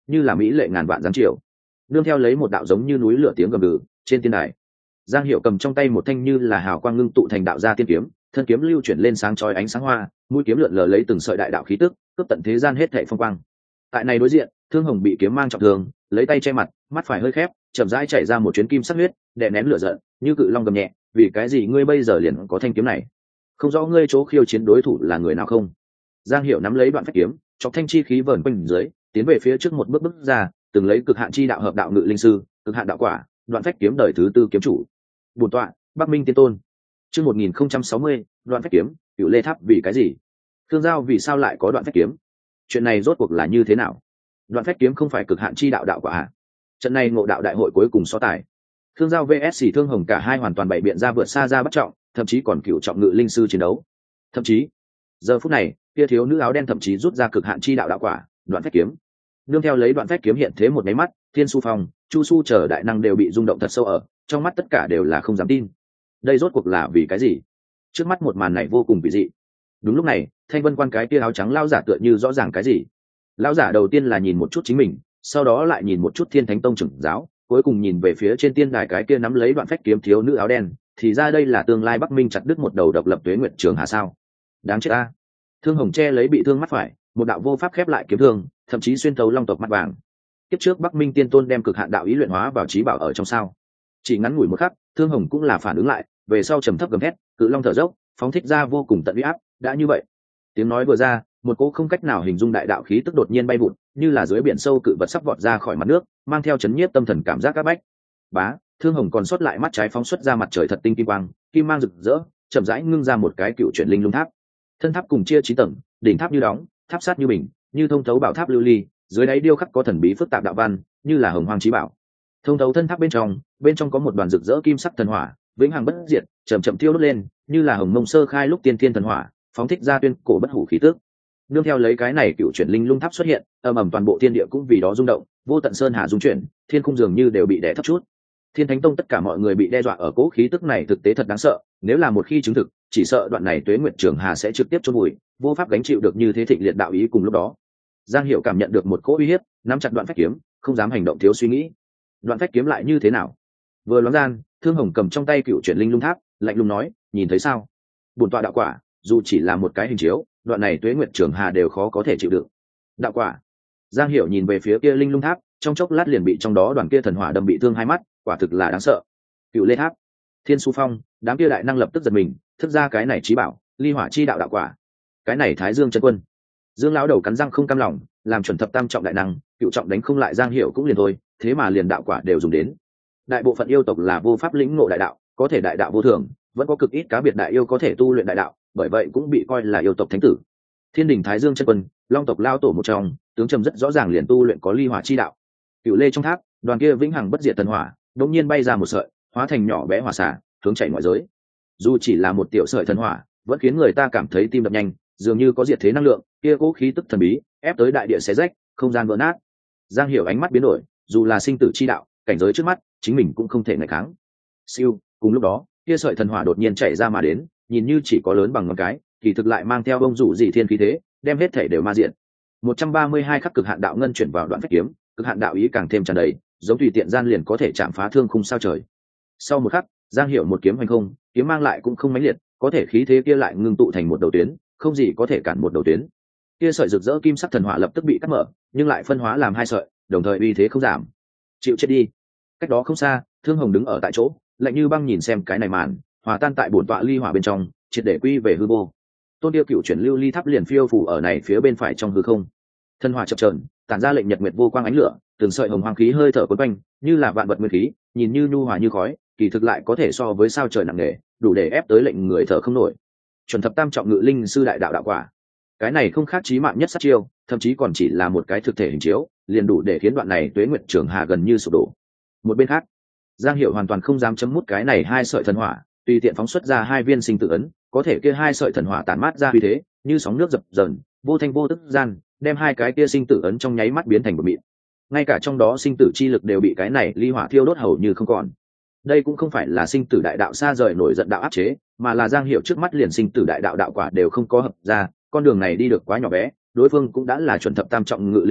Speaker 1: như là mỹ lệ ngàn vạn giáng triều. Nương theo lấy một đạo giống như núi lửa tiếng gầm gừ trên tiên đài, Giang Hiểu cầm trong tay một thanh như là hào quang ngưng tụ thành đạo gia tiên kiếm, thân kiếm lưu chuyển lên sáng chói ánh sáng hoa, mũi kiếm lượn lờ lấy từng sợi đại đạo khí tức, cướp tận thế gian hết thảy phong quang. Tại này đối diện, Thương Hồng bị kiếm mang trọng thương, lấy tay che mặt, mắt phải hơi khép, chậm rãi chảy ra một chuyến kim sắc huyết, đè nén lửa giận, như cự long gầm nhẹ, vì cái gì ngươi bây giờ liền có thanh kiếm này? Không rõ ngươi chỗ khiêu chiến đối thủ là người nào không? Giang Hiểu nắm lấy đoạn phách kiếm, chọc thanh chi khí vờn quanh dưới, tiến về phía trước một bước bước ra, từng lấy cực hạn chi đạo hợp đạo ngự linh sư, cực hạn đạo quả, đoạn phách kiếm đời thứ tư kiếm chủ. Bổn tọa, Bắc Minh Tiên Tôn. Chương một nghìn không trăm sáu mươi, đoạn phách kiếm, Cửu Lê Tháp vì cái gì? Thương Giao vì sao lại có đoạn phách kiếm? Chuyện này rốt cuộc là như thế nào? Đoạn phách kiếm không phải cực hạn chi đạo đạo quả à? Trận này ngộ đạo đại hội cuối cùng so tài. Thương Giao vs Thương Hồng cả hai hoàn toàn bày biện ra vượt xa ra bất trọng, thậm chí còn cửu trọng ngự linh sư chiến đấu. Thậm chí, giờ phút này, kia thiếu nữ áo đen thậm chí rút ra cực hạn chi đạo đạo quả, đoạn phách kiếm. Nương theo lấy đoạn phách kiếm hiện thế một máy mắt, Thiên Su Phong, Chu Su chờ đại năng đều bị rung động thật sâu ở, trong mắt tất cả đều là không dám tin. Đây rốt cuộc là vì cái gì? Trước mắt một màn này vô cùng kỳ dị. Đúng lúc này, Thanh Vân Quan cái kia áo trắng lão giả tựa như rõ ràng cái gì. Lão giả đầu tiên là nhìn một chút chính mình, sau đó lại nhìn một chút Thiên Thánh Tông trưởng giáo, cuối cùng nhìn về phía trên tiên đài cái kia nắm lấy đoạn phách kiếm thiếu nữ áo đen, thì ra đây là tương lai Bắc Minh chặt đứt một đầu độc lập Tuế Nguyệt Trường Hà sao? Đáng chết a. Thương Hồng che lấy bị thương mắt phải, một đạo vô pháp khép lại kiếm thương, thậm chí xuyên thấu long tộc mắt vàng. Kiếp trước Bắc Minh Tiên Tôn đem cực hạn đạo ý luyện hóa vào trí bảo ở trong sao? Chỉ ngắn ngủi một khắc, Thương Hồng cũng là phản ứng lại, về sau trầm thấp gầm thét, cự long thở dốc, phóng thích ra vô cùng tận uy áp, đã như vậy. Tiếng nói vừa ra, một cỗ không cách nào hình dung đại đạo khí tức đột nhiên bay vụt, như là dưới biển sâu cự vật sắp vọt ra khỏi mặt nước, mang theo chấn nhiếp tâm thần cảm giác các bách. Bá, Thương Hồng còn sót lại mắt trái phóng xuất ra mặt trời thật tinh kim quang, kim mang rực rỡ, chậm rãi ngưng ra một cái cựu chuyển linh lung tháp. Thân tháp cùng chia chín tầng, đỉnh tháp như đóng, tháp sát như bình, như thông thấu bảo tháp lưu ly, dưới đáy điêu khắc có thần bí phức tạp đạo văn, như là hồng hoang chí bảo. Thông thấu thân tháp bên trong, bên trong có một đoàn rực rỡ kim sắc thần hỏa, vĩnh hằng bất diệt, chậm chậm thiêu đốt lên, như là hồng mông sơ khai lúc tiên thiên thần hỏa, phóng thích ra tuyên cổ bất hủ khí tức. Nương theo lấy cái này cựu chuyển linh lung tháp xuất hiện, ầm ầm toàn bộ thiên địa cũng vì đó rung động, vô tận sơn hà rung chuyển, thiên khung dường như đều bị đè thấp chút. Thiên Thánh Tông tất cả mọi người bị đe dọa ở cỗ khí tức này thực tế thật đáng sợ, nếu là một khi chứng thực, chỉ sợ đoạn này Tuế Nguyệt Trường Hà sẽ trực tiếp chôn vùi, vô pháp gánh chịu được như thế thịnh liệt đạo ý cùng lúc đó. Giang Hiểu cảm nhận được một cỗ uy hiếp, nắm chặt đoạn phách kiếm, không dám hành động thiếu suy nghĩ. Đoạn phách kiếm lại như thế nào? Vừa loáng gian, Thương Hồng cầm trong tay cựu chuyển linh lung tháp, lạnh lùng nói, nhìn thấy sao? Bổn tọa đạo quả, dù chỉ là một cái hình chiếu, đoạn này Tuế Nguyệt Trường Hà đều khó có thể chịu đựng. Đạo quả. Giang Hiểu nhìn về phía kia linh lung tháp, trong chốc lát liền bị trong đó đoàn kia thần hỏa đâm bị thương hai mắt, quả thực là đáng sợ. Cựu Lê Tháp, Thiên Su Phong, đám kia đại năng lập tức giật mình, thức ra cái này chí bảo, ly hỏa chi đạo đạo quả. Cái này Thái Dương chân quân. Dương lão đầu cắn răng không cam lòng, làm chuẩn thập tam trọng đại năng, cựu trọng đánh không lại Giang Hiểu cũng liền thôi, thế mà liền đạo quả đều dùng đến. Đại bộ phận yêu tộc là vô pháp lĩnh ngộ đại đạo, có thể đại đạo vô thường, vẫn có cực ít cá biệt đại yêu có thể tu luyện đại đạo, bởi vậy cũng bị coi là yêu tộc thánh tử. Thiên đình Thái Dương chân quân, Long tộc lao tổ một trong, tướng trầm rất rõ ràng liền tu luyện có ly hỏa chi đạo. Cựu Lê trong tháp, đoàn kia vĩnh hằng bất diệt thần hỏa, đột nhiên bay ra một sợi, hóa thành nhỏ bé hỏa xả, hướng chạy ngoại giới. Dù chỉ là một tiểu sợi thần hỏa, vẫn khiến người ta cảm thấy tim đập nhanh, dường như có diệt thế năng lượng, kia cố khí tức thần bí, ép tới đại địa xé rách, không gian vỡ nát. Giang Hiểu ánh mắt biến đổi, dù là sinh tử chi đạo, cảnh giới trước mắt, chính mình cũng không thể ngăn kháng. Siêu, cùng lúc đó, kia sợi thần hỏa đột nhiên chạy ra mà đến, nhìn như chỉ có lớn bằng ngón cái, kỳ thực lại mang theo bông rủ dị thiên khí thế, đem hết thể đều ma diện. một trăm ba mươi hai khắc cực hạn đạo ngân chuyển vào đoạn phách kiếm, cực hạn đạo ý càng thêm tràn đầy, giống tùy tiện gian liền có thể chạm phá thương khung sao trời. Sau một khắc, Giang Hiểu một kiếm hành không, kiếm mang lại cũng không mãnh liệt, có thể khí thế kia lại ngưng tụ thành một đầu tuyến, không gì có thể cản một đầu tuyến. Kia sợi rực rỡ kim sắc thần hỏa lập tức bị cắt mở, nhưng lại phân hóa làm hai sợi, đồng thời uy thế không giảm. Chịu chết đi. Cách đó không xa, Thương Hồng đứng ở tại chỗ, lạnh như băng nhìn xem cái này màn, hòa tan tại bổn tọa ly hỏa bên trong, triệt để quy về hư vô. Tôn Điêu cựu chuyển lưu ly tháp liền phiêu phù ở này phía bên phải trong hư không. Thân hỏa chập chờn, tản ra lệnh nhật nguyệt vô quang ánh lửa, từng sợi hồng hoàng khí hơi thở quấn quanh, như là vạn vật nguyên khí, nhìn như nhu hòa như khói, kỳ thực lại có thể so với sao trời nặng nề, đủ để ép tới lệnh người thở không nổi. Chuẩn thập tam trọng ngự linh sư đại đạo đạo quả, cái này không khác chí mạng nhất sát chiêu, thậm chí còn chỉ là một cái thực thể hình chiếu, liền đủ để khiến đoạn này Tuế Nguyệt Trường Hà gần như sụp đổ. Một bên khác, Giang Hiểu hoàn toàn không dám chấm mút cái này hai sợi thần hỏa, tùy tiện phóng xuất ra hai viên sinh tử ấn, có thể kia hai sợi thần hỏa tản mát ra uy thế, như sóng nước dập dờn, vô thanh vô tức gian, đem hai cái kia sinh tử ấn trong nháy mắt biến thành bột mịn. Ngay cả trong đó sinh tử chi lực đều bị cái này ly hỏa thiêu đốt hầu như không còn. Đây cũng không phải là sinh tử đại đạo xa rời nổi giận đạo áp chế, mà là Giang Hiểu trước mắt liền sinh tử đại đạo đạo quả đều không có hợp ra, con đường này đi được quá nhỏ bé, đối phương cũng đã là chuẩn thập tam trọng ngự linh sư,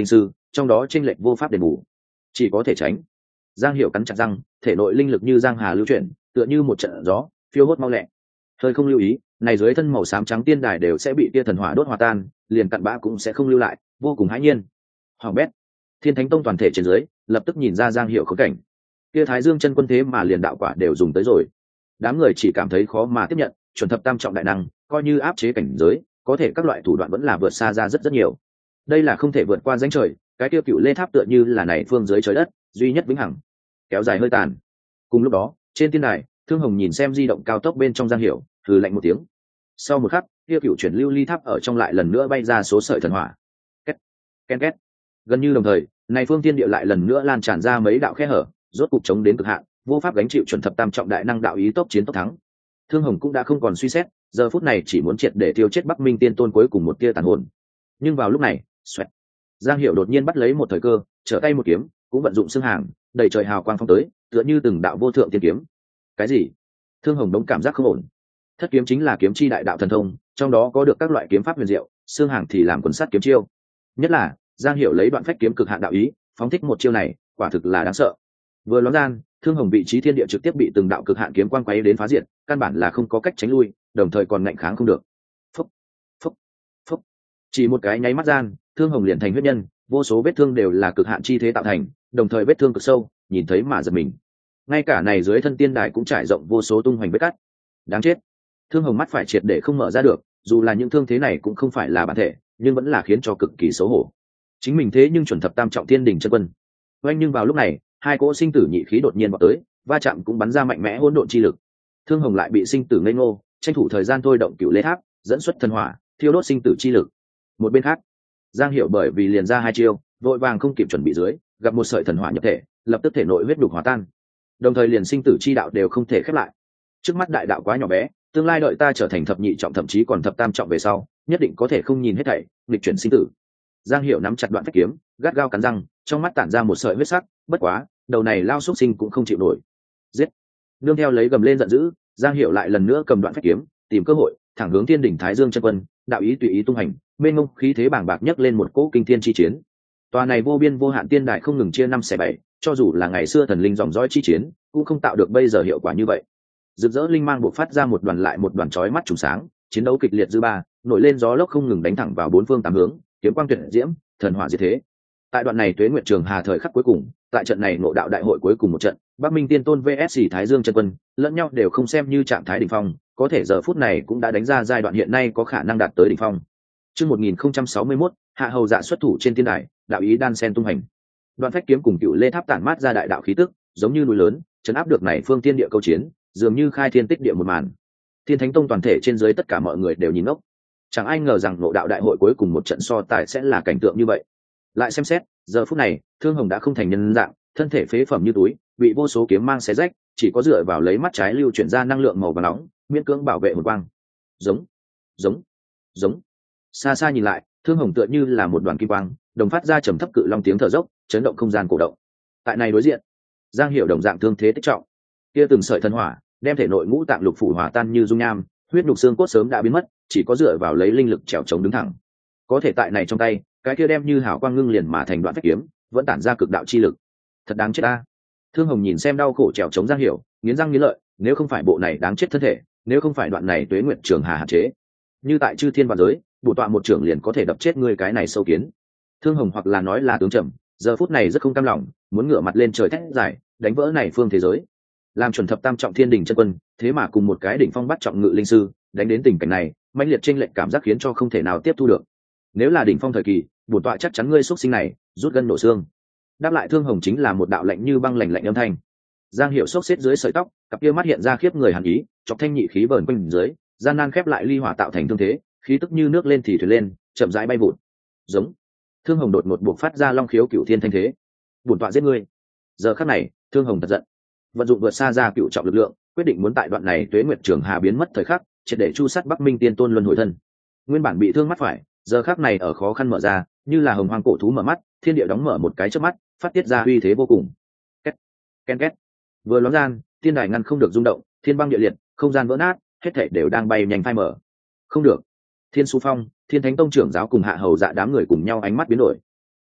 Speaker 1: trong đó chênh lệch vô pháp đền bù, chỉ có thể tránh. Giang Hiểu cắn chặt răng, thể nội linh lực như giang hà lưu chuyển, tựa như một trận gió phiêu hốt mau lẹ. Hơi không lưu ý, này dưới thân màu xám trắng tiên đài đều sẽ bị tia thần hỏa đốt hòa tan, liền cặn bã cũng sẽ không lưu lại, vô cùng hãi nhiên. Hoàng bét, Thiên Thánh Tông toàn thể trên dưới lập tức nhìn ra Giang Hiểu khốn cảnh. Kia Thái Dương chân quân thế mà liền đạo quả đều dùng tới rồi. Đám người chỉ cảm thấy khó mà tiếp nhận, chuẩn thập tam trọng đại năng, coi như áp chế cảnh giới, có thể các loại thủ đoạn vẫn là vượt xa ra rất rất nhiều. Đây là không thể vượt qua danh trời, cái tiêu cựu lê tháp tựa như là này phương dưới trời đất, duy nhất vĩnh hằng. Kéo dài hơi tàn. Cùng lúc đó, trên tiên đài, Thương Hồng nhìn xem di động cao tốc bên trong Giang Hiểu, hừ lạnh một tiếng. Sau một khắc, kia cựu chuyển lưu ly tháp ở trong lại lần nữa bay ra số sợi thần hỏa. Két, ken két. Gần như đồng thời, này phương tiên địa lại lần nữa lan tràn ra mấy đạo khe hở, rốt cục chống đến cực hạn, vô pháp gánh chịu chuẩn thập tam trọng đại năng đạo ý tốc chiến tốc thắng. Thương Hồng cũng đã không còn suy xét, giờ phút này chỉ muốn triệt để tiêu chết Bắc Minh Tiên Tôn cuối cùng một tia tàn hồn. Nhưng vào lúc này, xoẹt, Giang Hiểu đột nhiên bắt lấy một thời cơ, trở tay một kiếm, cũng vận dụng xương hàng, đầy trời hào quang phong tới, tựa như từng đạo vô thượng tiên kiếm. Cái gì? Thương Hồng đống cảm giác không ổn. Thất kiếm chính là kiếm chi đại đạo thần thông, trong đó có được các loại kiếm pháp huyền diệu, xương hàng thì làm quần sát kiếm chiêu. Nhất là, Giang Hiểu lấy đoạn phách kiếm cực hạn đạo ý, phóng thích một chiêu này, quả thực là đáng sợ. Vừa loáng gian, Thương Hồng vị trí thiên địa trực tiếp bị từng đạo cực hạn kiếm quang quấy đến phá diệt, căn bản là không có cách tránh lui, đồng thời còn ngạnh kháng không được. Phốc, phốc, phốc. Chỉ một cái nháy mắt gian, Thương Hồng liền thành huyết nhân, vô số vết thương đều là cực hạn chi thế tạo thành, đồng thời vết thương cực sâu, nhìn thấy mà giật mình. Ngay cả này dưới thân tiên đài cũng trải rộng vô số tung hoành vết cắt. Đáng chết. Thương Hồng mắt phải triệt để không mở ra được, dù là những thương thế này cũng không phải là bản thể, nhưng vẫn là khiến cho cực kỳ xấu hổ. Chính mình thế nhưng chuẩn thập tam trọng thiên đỉnh chân quân. Oanh, nhưng vào lúc này, hai cỗ sinh tử nhị khí đột nhiên vọt tới, va chạm cũng bắn ra mạnh mẽ hỗn độn chi lực. Thương Hồng lại bị sinh tử ngây ngô, tranh thủ thời gian thôi động cựu lê tháp, dẫn xuất thần hỏa, thiêu đốt sinh tử chi lực. Một bên khác, Giang Hiểu bởi vì liền ra hai chiêu, vội vàng không kịp chuẩn bị dưới, gặp một sợi thần hỏa nhập thể, lập tức thể nội huyết đục hòa tan, đồng thời liền sinh tử chi đạo đều không thể khép lại. Trước mắt đại đạo quá nhỏ bé, tương lai đợi ta trở thành thập nhị trọng thậm chí còn thập tam trọng về sau, nhất định có thể không nhìn hết thảy, nghịch chuyển sinh tử. Giang Hiểu nắm chặt đoạn phách kiếm, gắt gao cắn răng, trong mắt tản ra một sợi huyết sắc, bất quá, đầu này lao xúc sinh cũng không chịu nổi. Giết! Nương theo lấy gầm lên giận dữ, Giang Hiểu lại lần nữa cầm đoạn phách kiếm, tìm cơ hội, thẳng hướng Thiên đỉnh Thái Dương chân quân, đạo ý tùy ý tung hành, mênh mông khí thế bàng bạc nhấc lên một cỗ kinh thiên chi chiến. Tòa này vô biên vô hạn tiên đài không ngừng chia năm xẻ bảy, cho dù là ngày xưa thần linh dòng dõi chi chiến, cũng không tạo được bây giờ hiệu quả như vậy. Rực rỡ linh mang bộc phát ra một đoàn lại một đoàn chói mắt trùng sáng, chiến đấu kịch liệt dư ba, nổi lên gió lốc không ngừng đánh thẳng vào bốn phương tám hướng, kiếm quang tuyệt diễm, thần hỏa diệt thế. Tại đoạn này Tuế Nguyệt Trường Hà thời khắc cuối cùng, tại trận này ngộ đạo đại hội cuối cùng một trận, Bắc Minh Tiên Tôn vs Thái Dương chân quân, lẫn nhau đều không xem như trạng thái đỉnh phong, có thể giờ phút này cũng đã đánh ra giai đoạn hiện nay có khả năng đạt tới đỉnh phong. Chương một nghìn không trăm sáu mươi mốt, Hạ Hầu Dạ xuất thủ trên tiên đài, đạo ý đan sen tung hành. Đoạn phách kiếm cùng cựu lê tháp tản mát ra đại đạo khí tức, giống như núi lớn, chấn áp được này phương tiên địa câu chiến, dường như khai thiên tích địa một màn. Thiên Thánh Tông toàn thể trên dưới tất cả mọi người đều nhìn ngốc. Chẳng ai ngờ rằng ngộ đạo đại hội cuối cùng một trận so tài sẽ là cảnh tượng như vậy. Lại xem xét, giờ phút này, Thương Hồng đã không thành nhân dạng, thân thể phế phẩm như túi, bị vô số kiếm mang xé rách, chỉ có dựa vào lấy mắt trái lưu chuyển ra năng lượng màu vàng nóng, miễn cưỡng bảo vệ một quang. Giống, giống, giống. Xa xa nhìn lại, Thương Hồng tựa như là một đoàn kim quang, đồng phát ra trầm thấp cự long tiếng thở dốc, chấn động không gian cổ động. Tại này đối diện, Giang Hiểu đồng dạng thương thế tích trọng, kia từng sợi thần hỏa, đem thể nội ngũ tạng lục phủ hòa tan như dung nham, huyết nhục xương cốt sớm đã biến mất, chỉ có dựa vào lấy linh lực trèo chống đứng thẳng. Có thể tại này trong tay, cái kia đem như hào quang ngưng liền mà thành đoạn phách kiếm, vẫn tản ra cực đạo chi lực. Thật đáng chết ta. Thương Hồng nhìn xem đau khổ trèo chống Giang Hiểu, nghiến răng nghiến lợi, nếu không phải bộ này đáng chết thân thể, nếu không phải đoạn này Tuế Nguyệt Trường Hà hạn chế, như tại chư thiên vạn giới, bổ tọa một trưởng liền có thể đập chết ngươi cái này sâu kiến. Thương Hồng hoặc là nói là tướng trầm, giờ phút này rất không cam lòng, muốn ngửa mặt lên trời thét giải, đánh vỡ này phương thế giới. Làm chuẩn thập tam trọng thiên đỉnh chân quân, thế mà cùng một cái đỉnh phong bắt trọng ngự linh sư, đánh đến tình cảnh này, mãnh liệt chênh lệch cảm giác khiến cho không thể nào tiếp thu được. Nếu là đỉnh phong thời kỳ, bổn tọa chắc chắn ngươi xuất sinh này, rút gân nổ xương. Đáp lại Thương Hồng chính là một đạo lạnh như băng lạnh lạnh âm thanh. Giang Hiểu xốc xếp dưới sợi tóc, cặp kia mắt hiện ra khiếp người hàn ý, chọc thanh nhị khí vờn quanh dưới, gian nan khép lại ly hỏa tạo thành thương thế, khí tức như nước lên thì thuyền lên, chậm rãi bay vụt. Giống. Thương Hồng đột ngột buộc phát ra long khiếu cửu thiên thanh thế. Bổn tọa giết ngươi. Giờ khắc này, Thương Hồng thật giận, vận dụng vượt xa ra cựu trọng lực lượng, quyết định muốn tại đoạn này Tuế Nguyệt Trường Hà biến mất thời khắc, triệt để chu sát Bắc Minh Tiên Tôn luân hồi thân. Nguyên bản bị thương mắt phải, giờ khắc này ở khó khăn mở ra, như là hồng hoang cổ thú mở mắt, thiên địa đóng mở một cái chớp mắt, phát tiết ra uy thế vô cùng. Két, ken két. Vừa loáng gian, tiên đài ngăn không được rung động, thiên băng địa liệt, không gian vỡ nát, hết thảy đều đang bay nhanh phai mở. Không được. Thiên Su Phong, Thiên Thánh Tông trưởng giáo cùng Hạ Hầu Dạ đám người cùng nhau ánh mắt biến đổi.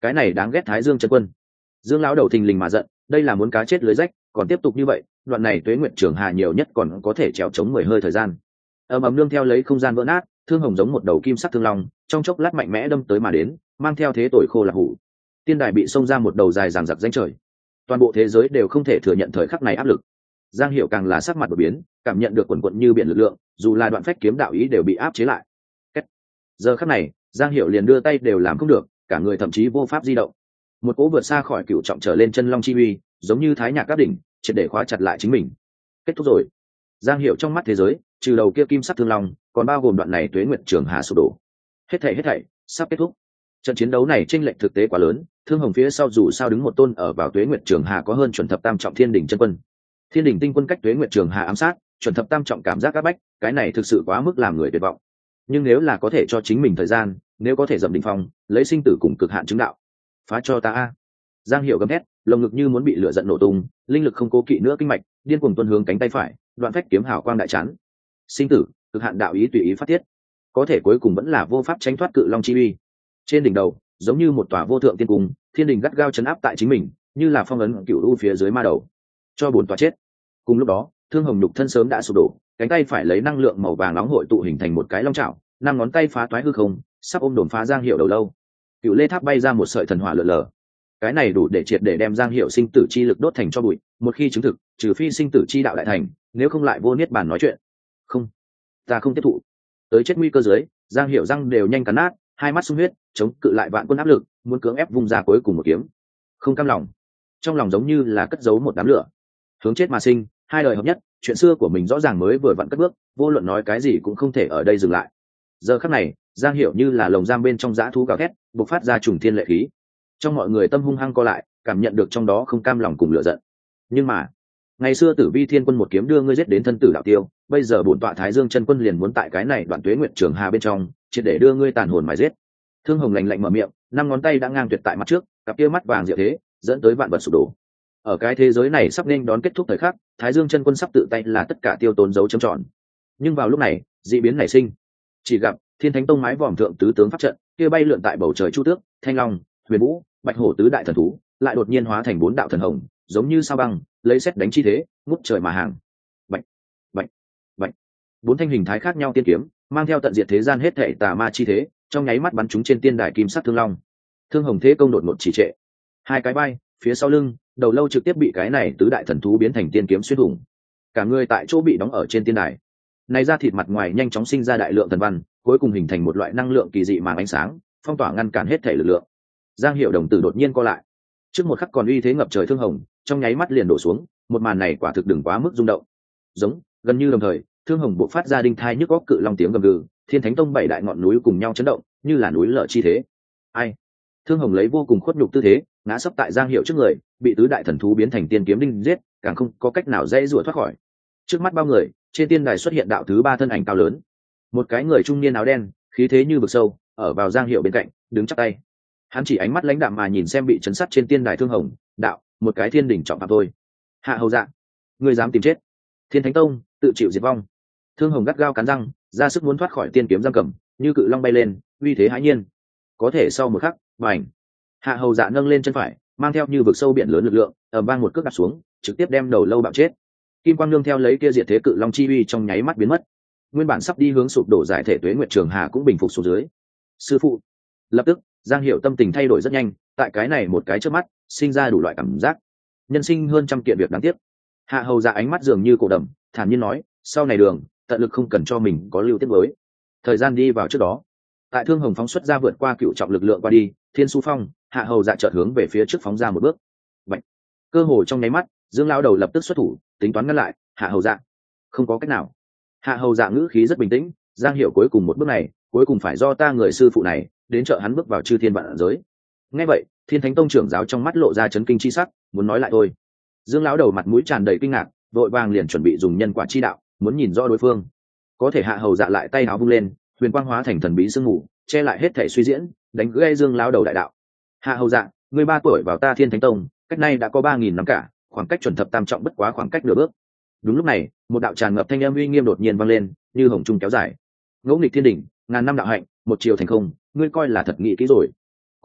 Speaker 1: cái này đáng ghét Thái Dương chân quân. Dương lão đầu thình lình mà giận, đây là muốn cá chết lưới rách, còn tiếp tục như vậy đoạn này Tuế Nguyệt Trường Hà nhiều nhất còn có thể trèo chống mười hơi thời gian. ầm ầm nương theo lấy không gian vỡ nát, thương hồng giống một đầu kim sắc thương long trong chốc lát mạnh mẽ đâm tới mà đến, mang theo thế tội khô là hủ. Tiên đài bị xông ra một đầu dài dằng dặc danh trời, toàn bộ thế giới đều không thể thừa nhận thời khắc này áp lực. Giang Hiểu càng là sắc mặt đột biến, cảm nhận được quần quận như biển lực lượng, dù là đoạn phách kiếm đạo ý đều bị áp chế lại. Kết. Giờ khắc này, Giang Hiểu liền đưa tay đều làm không được, cả người thậm chí vô pháp di động. Một cỗ vượt xa khỏi cựu trọng trở lên chân long chi uy, giống như thái nhạc các đỉnh, triệt để khóa chặt lại chính mình. Kết thúc rồi. Giang Hiểu trong mắt thế giới, trừ đầu kia kim sắc thương long, còn bao gồm đoạn này Tuế Nguyệt Trường Hà sụp đổ. Hết thảy hết thảy sắp kết thúc. Trận chiến đấu này chênh lệch thực tế quá lớn, thương hồng phía sau dù sao đứng một tôn ở vào Tuế Nguyệt Trường Hà có hơn chuẩn thập tam trọng thiên đỉnh chân quân. Thiên đỉnh tinh quân cách Tuế Nguyệt Trường Hà ám sát, chuẩn thập tam trọng cảm giác áp bách, cái này thực sự quá mức làm người tuyệt vọng. Nhưng nếu là có thể cho chính mình thời gian, nếu có thể dậm đỉnh phong, lấy sinh tử cùng cực hạn chứng đạo, phá cho ta a. Giang Hiểu gầm thét, lồng ngực như muốn bị lửa giận nổ tung, linh lực không cố kỵ nữa kinh mạch, điên cuồng tuôn hướng cánh tay phải, đoạn phách kiếm hào quang đại chán. Sinh tử, cực hạn đạo ý tùy ý phát tiết, có thể cuối cùng vẫn là vô pháp tránh thoát cự long chi uy. Trên đỉnh đầu, giống như một tòa vô thượng tiên cung, thiên đình gắt gao chấn áp tại chính mình, như là phong ấn cựu u phía dưới ma đầu, cho buồn tòa chết. Cùng lúc đó, thương hồng nhục thân sớm đã sụp đổ, cánh tay phải lấy năng lượng màu vàng nóng hội tụ hình thành một cái long chảo, năm ngón tay phá toái hư không, sắp ôm đồn phá Giang Hiểu đầu lâu. Cựu lê tháp bay ra một sợi thần hỏa lượn lờ, cái này đủ để triệt để đem Giang Hiểu sinh tử chi lực đốt thành cho bụi. Một khi chứng thực, trừ phi sinh tử chi đạo đại thành, nếu không lại vô niết bàn nói chuyện. Không, ta không tiếp thụ. Tới chết nguy cơ dưới, Giang Hiểu răng đều nhanh cắn nát, hai mắt sung huyết, chống cự lại vạn quân áp lực, muốn cưỡng ép vung ra cuối cùng một kiếm. Không cam lòng, trong lòng giống như là cất giấu một đám lửa, hướng chết mà sinh, hai đời hợp nhất, chuyện xưa của mình rõ ràng mới vừa vặn cất bước, vô luận nói cái gì cũng không thể ở đây dừng lại. Giờ khắc này, Giang Hiểu như là lồng giam bên trong dã thú gào thét, bộc phát ra trùng thiên lệ khí. Trong mọi người tâm hung hăng co lại, cảm nhận được trong đó không cam lòng cùng lửa giận. Nhưng mà, ngày xưa Tử Vi Thiên Quân một kiếm đưa ngươi giết đến thân tử đạo tiêu, bây giờ bổn tọa Thái Dương chân quân liền muốn tại cái này đoạn Tuế Nguyệt Trường Hà bên trong, triệt để đưa ngươi tàn hồn mà giết. Thương hồng lạnh lạnh mở miệng, năm ngón tay đã ngang tuyệt tại mặt trước, cặp kia mắt vàng diệu thế, dẫn tới vạn vật sụp đổ. Ở cái thế giới này sắp nên đón kết thúc thời khắc, Thái Dương chân quân sắp tự tay là tất cả tiêu tốn dấu chấm tròn. Nhưng vào lúc này, dị biến nảy sinh. Chỉ gặp Thiên Thánh Tông mái vòm thượng tứ tướng pháp trận, kia bay lượn tại bầu trời chu tước, thanh long, huyền vũ, bạch hổ tứ đại thần thú, lại đột nhiên hóa thành bốn đạo thần hồng, giống như sao băng, lấy sét đánh chi thế, ngút trời mà hàng. Bạch, bạch, bạch. Bốn thanh hình thái khác nhau tiên kiếm, mang theo tận diệt thế gian hết thảy tà ma chi thế, trong nháy mắt bắn chúng trên tiên đài kim sắc thương long. Thương hồng thế công đột ngột chỉ trệ. Hai cái bay, phía sau lưng, đầu lâu trực tiếp bị cái này tứ đại thần thú biến thành tiên kiếm xuyên thủng. Cả người tại chỗ bị đóng ở trên tiên đài. Này ra thịt mặt ngoài nhanh chóng sinh ra đại lượng thần văn, cuối cùng hình thành một loại năng lượng kỳ dị màn ánh sáng, phong tỏa ngăn cản hết thể lực lượng. Giang Hiểu đồng tử đột nhiên co lại. Trước một khắc còn uy thế ngập trời thương hồng, trong nháy mắt liền đổ xuống, một màn này quả thực đừng quá mức rung động. Giống, gần như đồng thời, thương hồng bộc phát ra đinh thai nhức óc cự long tiếng gầm gừ, Thiên Thánh Tông bảy đại ngọn núi cùng nhau chấn động, như là núi lở chi thế. Ai? Thương hồng lấy vô cùng khuất nhục tư thế, ngã sấp tại Giang Hiểu trước người, bị tứ đại thần thú biến thành tiên kiếm đinh giết, càng không có cách nào dễ rủa thoát khỏi. Trước mắt bao người, trên tiên đài xuất hiện đạo thứ ba thân ảnh cao lớn, một cái người trung niên áo đen, khí thế như vực sâu, ở vào Giang Hiểu bên cạnh, đứng chắp tay. Hắn chỉ ánh mắt lãnh đạm mà nhìn xem bị chấn sát trên tiên đài thương hồng, đạo, một cái thiên đỉnh trọng phạm thôi. Hạ hầu dạ, ngươi dám tìm chết? Thiên Thánh Tông tự chịu diệt vong. Thương hồng gắt gao cắn răng, ra sức muốn thoát khỏi tiên kiếm giam cầm, như cự long bay lên, uy thế hãi nhiên. Có thể sau một khắc, bành, hạ hầu dạ nâng lên chân phải, mang theo như vực sâu biển lớn lực lượng, ầm vang một cước đạp xuống, trực tiếp đem đầu lâu bạo chết. Kim quang nương theo lấy kia diệt thế cự long chi uy trong nháy mắt biến mất. Nguyên bản sắp đi hướng sụp đổ giải thể Tuế Nguyệt Trường Hà cũng bình phục xuống dưới. Sư phụ, lập tức Giang Hiểu tâm tình thay đổi rất nhanh, tại cái này một cái trước mắt, sinh ra đủ loại cảm giác. Nhân sinh hơn trăm kiện việc đáng tiếc. Hạ hầu dạ ánh mắt dường như cổ đầm, thản nhiên nói, sau này đường, tận lực không cần cho mình có lưu tiết với. Thời gian đi vào trước đó, tại Thương Hồng phóng xuất ra vượt qua cựu trọng lực lượng qua đi, Thiên Su Phong, Hạ hầu dạ chợt hướng về phía trước phóng ra một bước. Vậy, cơ hồ trong nháy mắt, Dương lão đầu lập tức xuất thủ, tính toán ngăn lại. Hạ hầu dạ, không có cách nào. Hạ hầu dạ ngữ khí rất bình tĩnh, Giang Hiểu cuối cùng một bước này, cuối cùng phải do ta người sư phụ này đến trợ hắn bước vào chư thiên vạn giới. Nghe vậy, Thiên Thánh Tông trưởng giáo trong mắt lộ ra chấn kinh chi sắc, muốn nói lại thôi. Dương lão đầu mặt mũi tràn đầy kinh ngạc, vội vàng liền chuẩn bị dùng nhân quả chi đạo, muốn nhìn rõ đối phương. Có thể Hạ hầu dạ lại tay áo vung lên, huyền quang hóa thành thần bí sương mù, che lại hết thể suy diễn, đánh gãy Dương lão đầu đại đạo. Hạ hầu dạ, ngươi ba tuổi vào ta Thiên Thánh Tông, cách nay đã có ba nghìn năm cả, khoảng cách chuẩn thập tam trọng bất quá khoảng cách nửa bước. Đúng lúc này, một đạo tràn ngập thanh âm uy nghiêm đột nhiên vang lên, như hồng trung kéo dài. Ngẫu nghịch thiên đỉnh, ngàn năm đạo hạnh, một chiều thành không, ngươi coi là thật nghĩ kỹ rồi. Cùng lúc,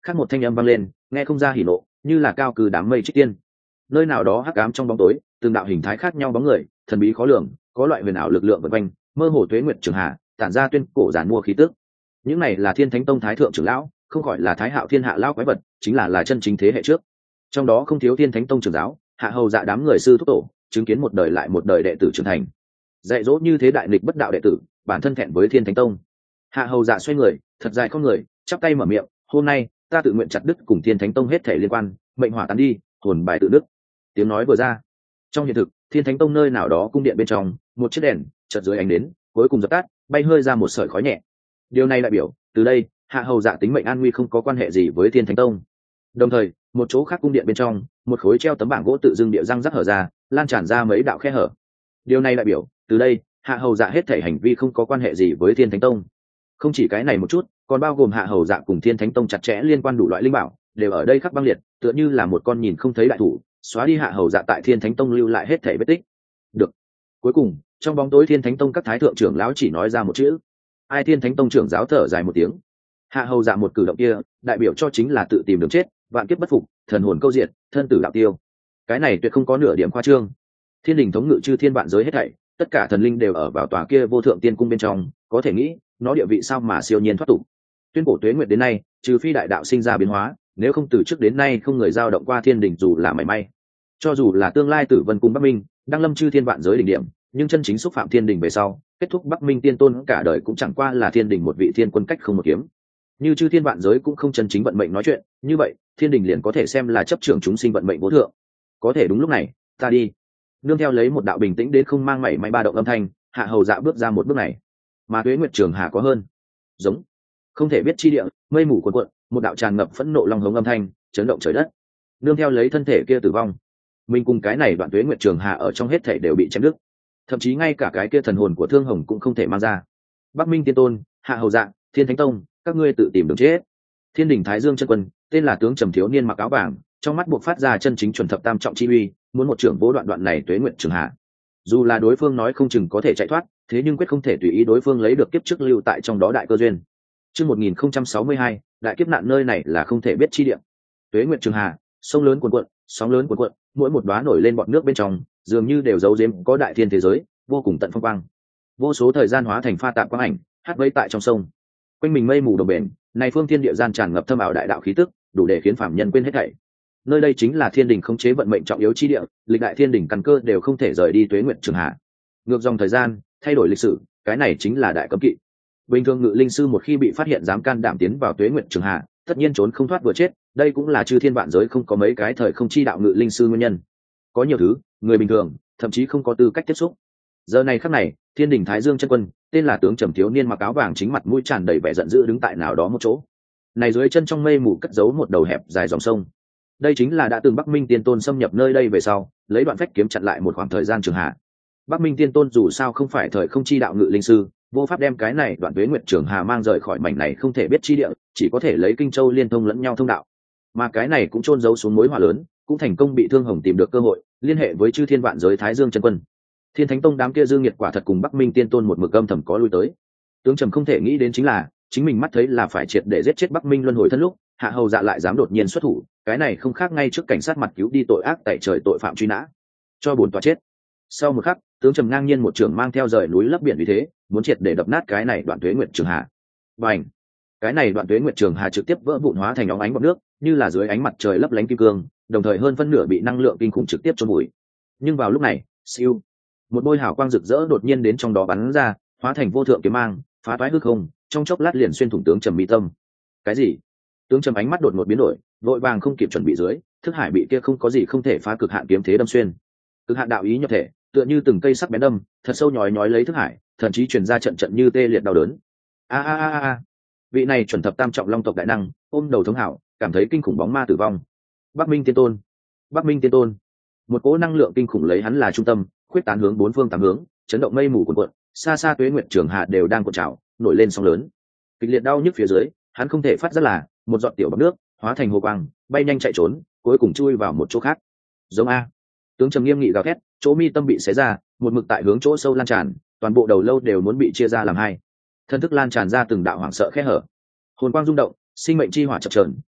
Speaker 1: khác một thanh âm vang lên, nghe không ra hỉ nộ, như là cao cừ đám mây trích tiên. Nơi nào đó hắc ám trong bóng tối, từng đạo hình thái khác nhau bóng người, thần bí khó lường, có loại huyền ảo lực lượng vần quanh, mơ hồ tuế nguyệt trường hạ, tản ra tuyên cổ giản mua khí tức. Những này là Thiên Thánh Tông thái thượng trưởng lão, không gọi là Thái Hạo Thiên Hạ lão quái vật, chính là là chân chính thế hệ trước. Trong đó không thiếu Thiên Thánh Tông trưởng giáo, hạ hầu dạ đám người sư thúc tổ, chứng kiến một đời lại một đời đệ tử trưởng thành. Dạy dỗ như thế đại nghịch bất đạo đệ tử, bản thân thẹn với Thiên Thánh Tông. Hạ hầu dạ xoay người, thật dài con người, chắp tay mở miệng, hôm nay ta tự nguyện chặt đứt cùng Thiên Thánh Tông hết thể liên quan, mệnh hỏa tán đi, hồn bài tự đứt. Tiếng nói vừa ra, trong hiện thực, Thiên Thánh Tông nơi nào đó cung điện bên trong, một chiếc đèn chợt dưới ánh đến, cuối cùng dập tắt, bay hơi ra một sợi khói nhẹ. Điều này đại biểu, từ đây, hạ hầu dạ tính mệnh an nguy không có quan hệ gì với Thiên Thánh Tông. Đồng thời, một chỗ khác cung điện bên trong, một khối treo tấm bảng gỗ tự dưng địa răng rắc hở ra, lan tràn ra mấy đạo khe hở. Điều này đại biểu, từ đây, hạ hầu dạ hết thể hành vi không có quan hệ gì với Thiên Thánh Tông. Không chỉ cái này một chút, còn bao gồm hạ hầu dạ cùng Thiên Thánh Tông chặt chẽ liên quan đủ loại linh bảo, đều ở đây khắc băng liệt, tựa như là một con nhìn không thấy đại thủ, xóa đi hạ hầu dạ tại Thiên Thánh Tông lưu lại hết thể vết tích. Được. Cuối cùng, trong bóng tối Thiên Thánh Tông các thái thượng trưởng lão chỉ nói ra một chữ. Ai Thiên Thánh Tông trưởng giáo thở dài một tiếng. Hạ hầu dạ một cử động kia, đại biểu cho chính là tự tìm đường chết, vạn kiếp bất phục, thần hồn câu diệt, thân tử đạo tiêu. Cái này tuyệt không có nửa điểm khoa trương. Thiên đình thống ngự chư thiên vạn giới hết thảy, tất cả thần linh đều ở vào tòa kia vô thượng tiên cung bên trong, có thể nghĩ, nó địa vị sao mà siêu nhiên thoát tục. Tuyên cổ tuế nguyệt đến nay, trừ phi đại đạo sinh ra biến hóa, nếu không từ trước đến nay không người dao động qua thiên đình dù là mảy may. Cho dù là tương lai Tử Vân cung Bắc Minh, đang lâm chư thiên vạn giới đỉnh điểm, nhưng chân chính xúc phạm thiên đình về sau, kết thúc Bắc Minh tiên tôn cả đời cũng chẳng qua là thiên đình một vị thiên quân cách không một kiếm. Như chư thiên vạn giới cũng không chân chính vận mệnh nói chuyện, như vậy, thiên đình liền có thể xem là chấp trưởng chúng sinh vận mệnh vô thượng. Có thể đúng lúc này, ta đi. Nương theo lấy một đạo bình tĩnh đến không mang mảy may ba động âm thanh, hạ hầu dạ bước ra một bước này. Mà tuế nguyệt trường hà có hơn. Giống. Không thể biết chi địa, mây mù cuồn cuộn, một đạo tràn ngập phẫn nộ long hống âm thanh, chấn động trời đất. Nương theo lấy thân thể kia tử vong, mình cùng cái này đoạn tuế nguyệt trường hà ở trong hết thể đều bị chém đứt. Thậm chí ngay cả cái kia thần hồn của Thương Hồng cũng không thể mang ra. Bắc Minh tiên tôn, hạ hầu dạ, Thiên Thánh Tông, các ngươi tự tìm đường chết. Thiên đình Thái Dương chân quân, tên là tướng trầm thiếu niên mặc áo vàng, trong mắt buộc phát ra chân chính chuẩn thập tam trọng chi uy, muốn một trưởng vỗ đoạn đoạn này tuế nguyệt trường hạ. Dù là đối phương nói không chừng có thể chạy thoát, thế nhưng quyết không thể tùy ý đối phương lấy được kiếp trước lưu tại trong đó đại cơ duyên. Chương một nghìn không trăm sáu mươi hai, đại kiếp nạn nơi này là không thể biết chi địa. Tuế nguyệt trường hạ, sông lớn cuồn cuộn, sóng lớn cuồn cuộn, mỗi một đóa nổi lên bọt nước bên trong, dường như đều giấu giếm có đại thiên thế giới, vô cùng tận phong quang. Vô số thời gian hóa thành pha tạp quang ảnh, hát vây tại trong sông. Quanh mình mây mù đồng bền, này phương thiên địa gian tràn ngập thâm ảo đại đạo khí tức, đủ để khiến phàm nhân quên hết thảy. Nơi đây chính là thiên đình khống chế vận mệnh trọng yếu chi địa, lịch đại thiên đình căn cơ đều không thể rời đi tuế nguyệt trường hạ. Ngược dòng thời gian, thay đổi lịch sử, cái này chính là đại cấm kỵ. Bình thường ngự linh sư một khi bị phát hiện dám can đảm tiến vào tuế nguyệt trường hạ, tất nhiên trốn không thoát vừa chết, đây cũng là chư thiên vạn giới không có mấy cái thời không chi đạo ngự linh sư nguyên nhân. Có nhiều thứ, người bình thường thậm chí không có tư cách tiếp xúc. Giờ này khắc này, thiên đình Thái Dương chân quân, tên là tướng trầm thiếu niên mặc áo vàng chính mặt mũi tràn đầy vẻ giận dữ đứng tại nào đó một chỗ. Này dưới chân trong mây mù cất giấu một đầu hẹp dài dòng sông. Đây chính là đã từng Bắc Minh tiên tôn xâm nhập nơi đây về sau, lấy đoạn phách kiếm chặn lại một khoảng thời gian trường hạ. Bắc Minh tiên tôn dù sao không phải thời không chi đạo ngự linh sư, vô pháp đem cái này đoạn tuế nguyệt trường hà mang rời khỏi mảnh này không thể biết chi địa, chỉ có thể lấy kinh châu liên thông lẫn nhau thông đạo. Mà cái này cũng chôn giấu xuống mối hỏa lớn, cũng thành công bị Thương Hồng tìm được cơ hội, liên hệ với chư thiên vạn giới Thái Dương chân quân. Thiên Thánh Tông đám kia dương nhiệt quả thật cùng Bắc Minh tiên tôn một mực âm thầm có lui tới. Tướng trầm không thể nghĩ đến chính là, chính mình mắt thấy là phải triệt để giết chết Bắc Minh luân hồi thân lúc, hạ hầu dạ lại dám đột nhiên xuất thủ, cái này không khác ngay trước cảnh sát mặt cứu đi tội ác tại trời tội phạm truy nã, cho bốn tòa chết. Sau một khắc, tướng trầm ngang nhiên một trường mang theo rời núi lấp biển vì thế, muốn triệt để đập nát cái này đoạn tuế nguyệt trường hà. Bành! Cái này đoạn tuế nguyệt trường hà trực tiếp vỡ vụn hóa thành óng ánh bọt nước, như là dưới ánh mặt trời lấp lánh kim cương, đồng thời hơn phân nửa bị năng lượng kinh khủng trực tiếp chôn bụi. Nhưng vào lúc này, siêu, một bôi hào quang rực rỡ đột nhiên đến trong đó bắn ra, hóa thành vô thượng kiếm mang, phá toái hư không, trong chốc lát liền xuyên thủng tướng trầm mi tâm. Cái gì? Tướng trầm ánh mắt đột ngột biến đổi, vội vàng không kịp chuẩn bị dưới, thức hải bị kia không có gì không thể phá cực hạn kiếm thế đâm xuyên. Cực hạn đạo ý nhập thể, tựa như từng cây sắc bén đâm, thật sâu nhói nhói lấy thức hải, thậm chí truyền ra trận trận như tê liệt đau đớn. A a a a. Vị này chuẩn thập tam trọng long tộc đại năng, ôm đầu thống hảo, cảm thấy kinh khủng bóng ma tử vong. Bắc Minh tiên tôn, Bắc Minh tiên tôn. Một cỗ năng lượng kinh khủng lấy hắn là trung tâm, khuyết tán hướng bốn phương tám hướng, chấn động mây mù cuồn cuộn, xa xa tuế nguyệt trường hạ đều đang cuộn trào, nổi lên sóng lớn. Kịch liệt đau nhức phía dưới, hắn không thể phát ra là một giọt tiểu bọt nước, hóa thành hồ quang, bay nhanh chạy trốn, cuối cùng chui vào một chỗ khác. Giống a. Tướng trầm nghiêm nghị gào thét, chỗ mi tâm bị xé ra, một mực tại hướng chỗ sâu lan tràn, toàn bộ đầu lâu đều muốn bị chia ra làm hai. Thân thức lan tràn ra từng đạo hoảng sợ khe hở. Hồn quang rung động, sinh mệnh chi hỏa chập chờn,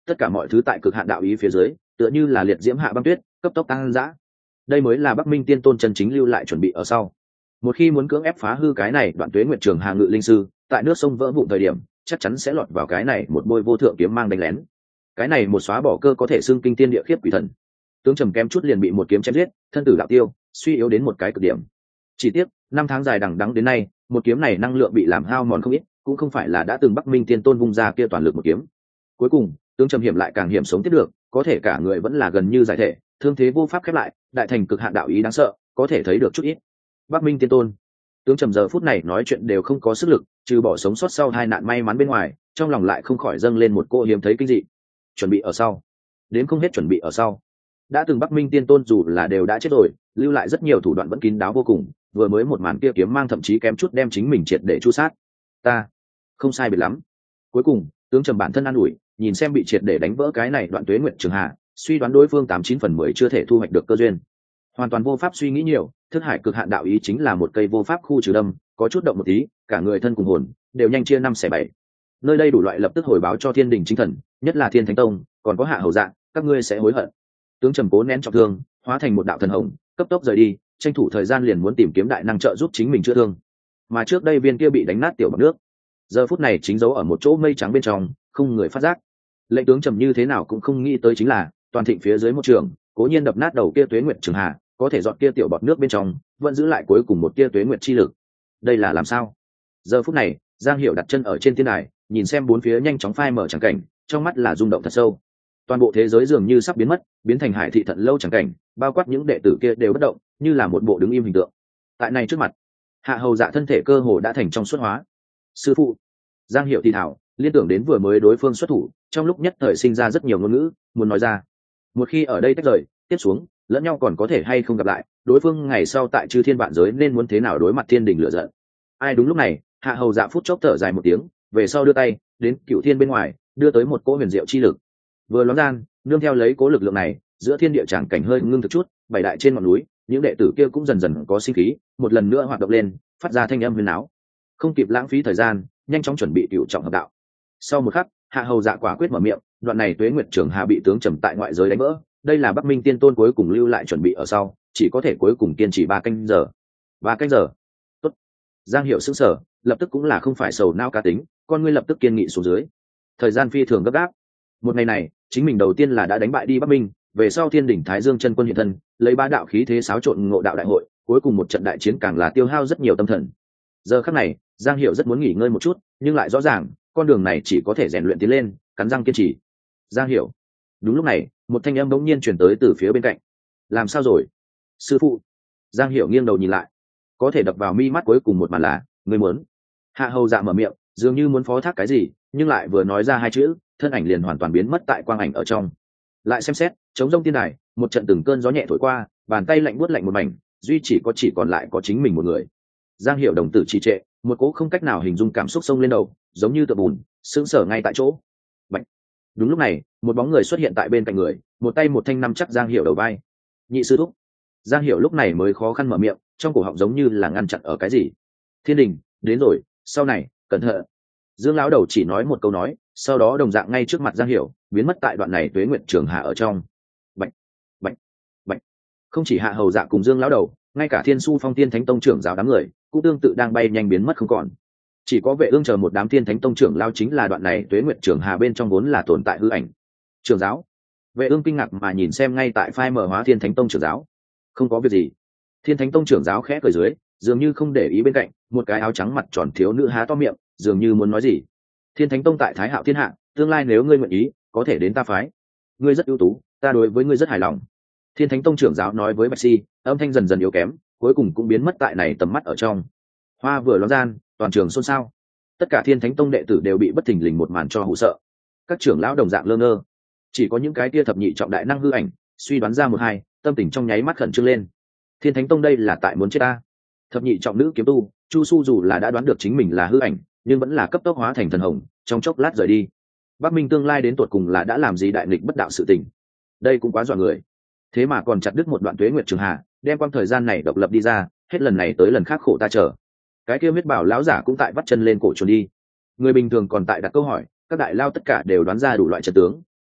Speaker 1: tất cả mọi thứ tại cực hạn đạo ý phía dưới tựa như là liệt diễm hạ băng tuyết, cấp tốc tăng dã. Đây mới là Bắc Minh Tiên Tôn chân chính lưu lại chuẩn bị ở sau. Một khi muốn cưỡng ép phá hư cái này đoạn tuế nguyệt trường hà ngự linh sư, tại nước sông vỡ vụn thời điểm chắc chắn sẽ lọt vào cái này một bôi vô thượng kiếm mang đánh lén. Cái này một xóa bỏ cơ có thể xưng kinh tiên địa khiếp quỷ thần. Tướng Trầm kém chút liền bị một kiếm chém giết, thân tử đạo tiêu, suy yếu đến một cái cực điểm. Chỉ tiếc năm tháng dài đằng đẵng đến nay, một kiếm này năng lượng bị làm hao mòn không ít, cũng không phải là đã từng Bắc Minh Tiên Tôn vung ra kia toàn lực một kiếm. Cuối cùng Tướng Trầm hiểm lại càng hiểm sống tiếp được, có thể cả người vẫn là gần như giải thể, thương thế vô pháp khép lại, đại thành cực hạn đạo ý đáng sợ, có thể thấy được chút ít. Bắc Minh Tiên Tôn, Tướng Trầm giờ phút này nói chuyện đều không có sức lực, trừ bỏ sống sót sau hai nạn may mắn bên ngoài, trong lòng lại không khỏi dâng lên một cô hiếm thấy kinh dị. Chuẩn bị ở sau, đến không hết chuẩn bị ở sau. Đã từng Bắc Minh Tiên Tôn dù là đều đã chết rồi, lưu lại rất nhiều thủ đoạn vẫn kín đáo vô cùng, vừa mới một màn kia kiếm mang thậm chí kém chút đem chính mình triệt để chu sát. Ta không sai biệt lắm. Cuối cùng Tướng Trầm bản thân an ủi, nhìn xem bị triệt để đánh vỡ cái này đoạn tuế nguyệt trường hạ, suy đoán đối phương tám chín phần mười chưa thể thu hoạch được cơ duyên, hoàn toàn vô pháp suy nghĩ nhiều. Thức hải cực hạn đạo ý chính là một cây vô pháp khu trừ đâm, có chút động một tí cả người thân cùng hồn đều nhanh chia năm xẻ bảy. Nơi đây đủ loại lập tức hồi báo cho Thiên Đình chính thần, nhất là Thiên Thánh Tông, còn có Hạ Hầu Dạ, các ngươi sẽ hối hận. Tướng Trầm cố nén trọng thương, hóa thành một đạo thần hồng, cấp tốc rời đi, tranh thủ thời gian liền muốn tìm kiếm đại năng trợ giúp chính mình chữa thương. Mà trước đây viên kia bị đánh nát tiểu bọt nước, giờ phút này chính giấu ở một chỗ mây trắng bên trong, không người phát giác. Lệnh Tướng Trầm như thế nào cũng không nghĩ tới chính là, toàn thịnh phía dưới một trường, cố nhiên đập nát đầu kia tuế nguyệt trường hà, có thể dọn kia tiểu bọt nước bên trong, vẫn giữ lại cuối cùng một kia tuế nguyệt chi lực. Đây là làm sao? Giờ phút này, Giang Hiểu đặt chân ở trên thiên đài, nhìn xem bốn phía nhanh chóng phai mở chẳng cảnh, trong mắt là rung động thật sâu. Toàn bộ thế giới dường như sắp biến mất, biến thành hải thị thận lâu chẳng cảnh, bao quát những đệ tử kia đều bất động, như là một bộ đứng im hình tượng. Tại này trước mặt, Hạ Hầu Dạ thân thể cơ hồ đã thành trong suốt hóa. Sư phụ, Giang Hiểu thì thảo, liên tưởng đến vừa mới đối phương xuất thủ, trong lúc nhất thời sinh ra rất nhiều ngôn ngữ muốn nói ra. Một khi ở đây tách rời, tiếp xuống, lẫn nhau còn có thể hay không gặp lại, đối phương ngày sau tại chư thiên vạn giới nên muốn thế nào đối mặt thiên đình lửa giận. Ai đúng lúc này, Hạ Hầu Dạ phút chốc thở dài một tiếng, về sau đưa tay đến cựu thiên bên ngoài, đưa tới một cỗ huyền diệu chi lực. Vừa loáng gian, nương theo lấy cố lực lượng này, giữa thiên địa tràng cảnh hơi ngưng thực chút, bảy đại trên ngọn núi, những đệ tử kia cũng dần dần có sinh khí, một lần nữa hoạt động lên, phát ra thanh âm huyền áo. Không kịp lãng phí thời gian, nhanh chóng chuẩn bị cựu trọng hợp đạo. Sau một khắc, Hạ Hầu Dạ quả quyết mở miệng, đoạn này tuế nguyệt trường hà bị Tướng Trầm tại ngoại giới đánh vỡ, đây là Bắc Minh Tiên Tôn cuối cùng lưu lại chuẩn bị ở sau, chỉ có thể cuối cùng kiên trì ba canh giờ. Ba canh giờ. Tốt. Giang Hiểu sững sờ, lập tức cũng là không phải sầu não cá tính, con ngươi lập tức kiên nghị xuống dưới. Thời gian phi thường gấp gáp. Một ngày này, chính mình đầu tiên là đã đánh bại đi Bắc Minh, về sau Thiên Đỉnh Thái Dương chân quân hiện thân, lấy ba đạo khí thế xáo trộn ngộ đạo đại hội, cuối cùng một trận đại chiến càng là tiêu hao rất nhiều tâm thần. Giờ khắc này, Giang Hiểu rất muốn nghỉ ngơi một chút, nhưng lại rõ ràng, con đường này chỉ có thể rèn luyện tiến lên, cắn răng kiên trì. Giang Hiểu. Đúng lúc này, một thanh âm bỗng nhiên truyền tới từ phía bên cạnh. Làm sao rồi? Sư phụ. Giang Hiểu nghiêng đầu nhìn lại, có thể đập vào mi mắt cuối cùng một màn là, ngươi muốn. Hạ Hầu Dạ mở miệng, dường như muốn phó thác cái gì, nhưng lại vừa nói ra hai chữ, thân ảnh liền hoàn toàn biến mất tại quang ảnh ở trong. Lại xem xét, chống rông tiên đài, một trận từng cơn gió nhẹ thổi qua, bàn tay lạnh buốt lạnh một mảnh, duy chỉ có chỉ còn lại có chính mình một người. Giang Hiểu đồng tử trì trệ, một cỗ không cách nào hình dung cảm xúc xông lên đầu, giống như tượng bùn, sững sờ ngay tại chỗ. Bạch. Đúng lúc này, một bóng người xuất hiện tại bên cạnh người, một tay một thanh nắm chắc Giang Hiểu đầu vai. Nhị sư thúc. Giang Hiểu lúc này mới khó khăn mở miệng, trong cổ họng giống như là ngăn chặn ở cái gì. Thiên Đình đến rồi, sau này cẩn thận. Dương lão đầu chỉ nói một câu nói, sau đó đồng dạng ngay trước mặt Giang Hiểu, biến mất tại đoạn này tuế nguyệt trường hạ ở trong. Bạch, bạch, bạch. Không chỉ Hạ Hầu Dạ cùng Dương lão đầu, ngay cả Thiên Su Phong Tiên Thánh Tông trưởng giáo đám người cũng tương tự đang bay nhanh biến mất không còn. Chỉ có Vệ Ương chờ một đám Thiên Thánh Tông trưởng lao chính là đoạn này tuế nguyệt trường hà bên trong vốn là tồn tại hư ảnh. Trưởng giáo. Vệ Ương kinh ngạc mà nhìn xem ngay tại phai mở hóa Thiên Thánh Tông trưởng giáo. Không có việc gì. Thiên Thánh Tông trưởng giáo khẽ cười dưới, dường như không để ý bên cạnh, một cái áo trắng mặt tròn thiếu nữ há to miệng, dường như muốn nói gì. Thiên Thánh Tông tại Thái Hạo Thiên Hạ, tương lai nếu ngươi nguyện ý, có thể đến ta phái. Ngươi rất ưu tú, ta đối với ngươi rất hài lòng. Thiên Thánh Tông trưởng giáo nói với Bạch Si, âm thanh dần dần yếu kém, cuối cùng cũng biến mất tại này tầm mắt ở trong. Hoa vừa loáng gian, toàn trường xôn xao. Tất cả Thiên Thánh Tông đệ tử đều bị bất thình lình một màn cho hù sợ. Các trưởng lão đồng dạng lơ ngơ, chỉ có những cái tia thập nhị trọng đại năng hư ảnh, suy đoán ra một hai, tâm tình trong nháy mắt khẩn trương lên. Thiên Thánh Tông đây là tại muốn chết ta. Thập nhị trọng nữ kiếm tu Chu Su dù là đã đoán được chính mình là hư ảnh, nhưng vẫn là cấp tốc hóa thành thần hồng, trong chốc lát rời đi. Bắc Minh tương lai đến tuột cùng là đã làm gì đại nghịch bất đạo sự tình. Đây cũng quá dọa người. Thế mà còn chặt đứt một đoạn tuế nguyệt trường hà, đem quang thời gian này độc lập đi ra, hết lần này tới lần khác khổ ta chờ. Cái kia huyết bảo lão giả cũng tại vắt chân lên cổ trốn đi. Người bình thường còn tại đặt câu hỏi, các đại lao tất cả đều đoán ra đủ loại trận tướng,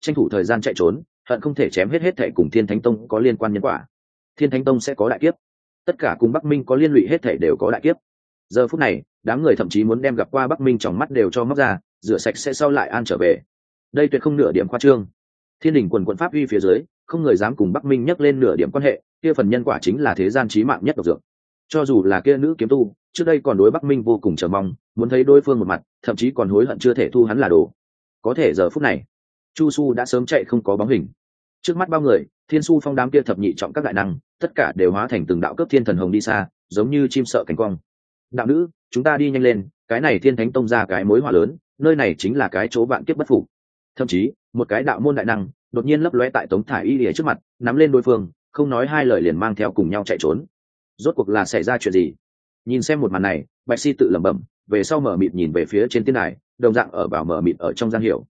Speaker 1: tranh thủ thời gian chạy trốn, hận không thể chém hết hết thệ cùng Thiên Thánh Tông có liên quan nhân quả. Thiên Thánh Tông sẽ có đại kiếp, tất cả cùng Bắc Minh có liên lụy hết thệ đều có đại kiếp. Giờ phút này, đám người thậm chí muốn đem gặp qua Bắc Minh trong mắt đều cho móc ra, rửa sạch sẽ sau lại an trở về. Đây tuyệt không nửa điểm khoa trương. Thiên đình quần quận pháp uy phía dưới, không người dám cùng Bắc Minh nhắc lên nửa điểm quan hệ, kia phần nhân quả chính là thế gian chí mạng nhất độc dược. Cho dù là kia nữ kiếm tu, trước đây còn đối Bắc Minh vô cùng chờ mong, muốn thấy đối phương một mặt, thậm chí còn hối hận chưa thể thu hắn là đồ. Có thể giờ phút này, Chu Su đã sớm chạy không có bóng hình. Trước mắt bao người, Thiên Su Phong đám kia thập nhị trọng các đại năng, tất cả đều hóa thành từng đạo cấp thiên thần hồng đi xa, giống như chim sợ cánh cong. Đạo nữ, chúng ta đi nhanh lên, cái này Thiên Thánh Tông ra cái mối họa lớn, nơi này chính là cái chỗ vạn kiếp bất phục. Thậm chí, một cái đạo môn đại năng đột nhiên lấp lóe tại Tống Thải Y ở trước mặt, nắm lên đối phương, không nói hai lời liền mang theo cùng nhau chạy trốn. Rốt cuộc là xảy ra chuyện gì? Nhìn xem một màn này, Bạch Si tự lẩm bẩm, về sau mở mịt nhìn về phía trên tiên đài, đồng dạng ở vào mở mịt ở trong Giang Hiểu.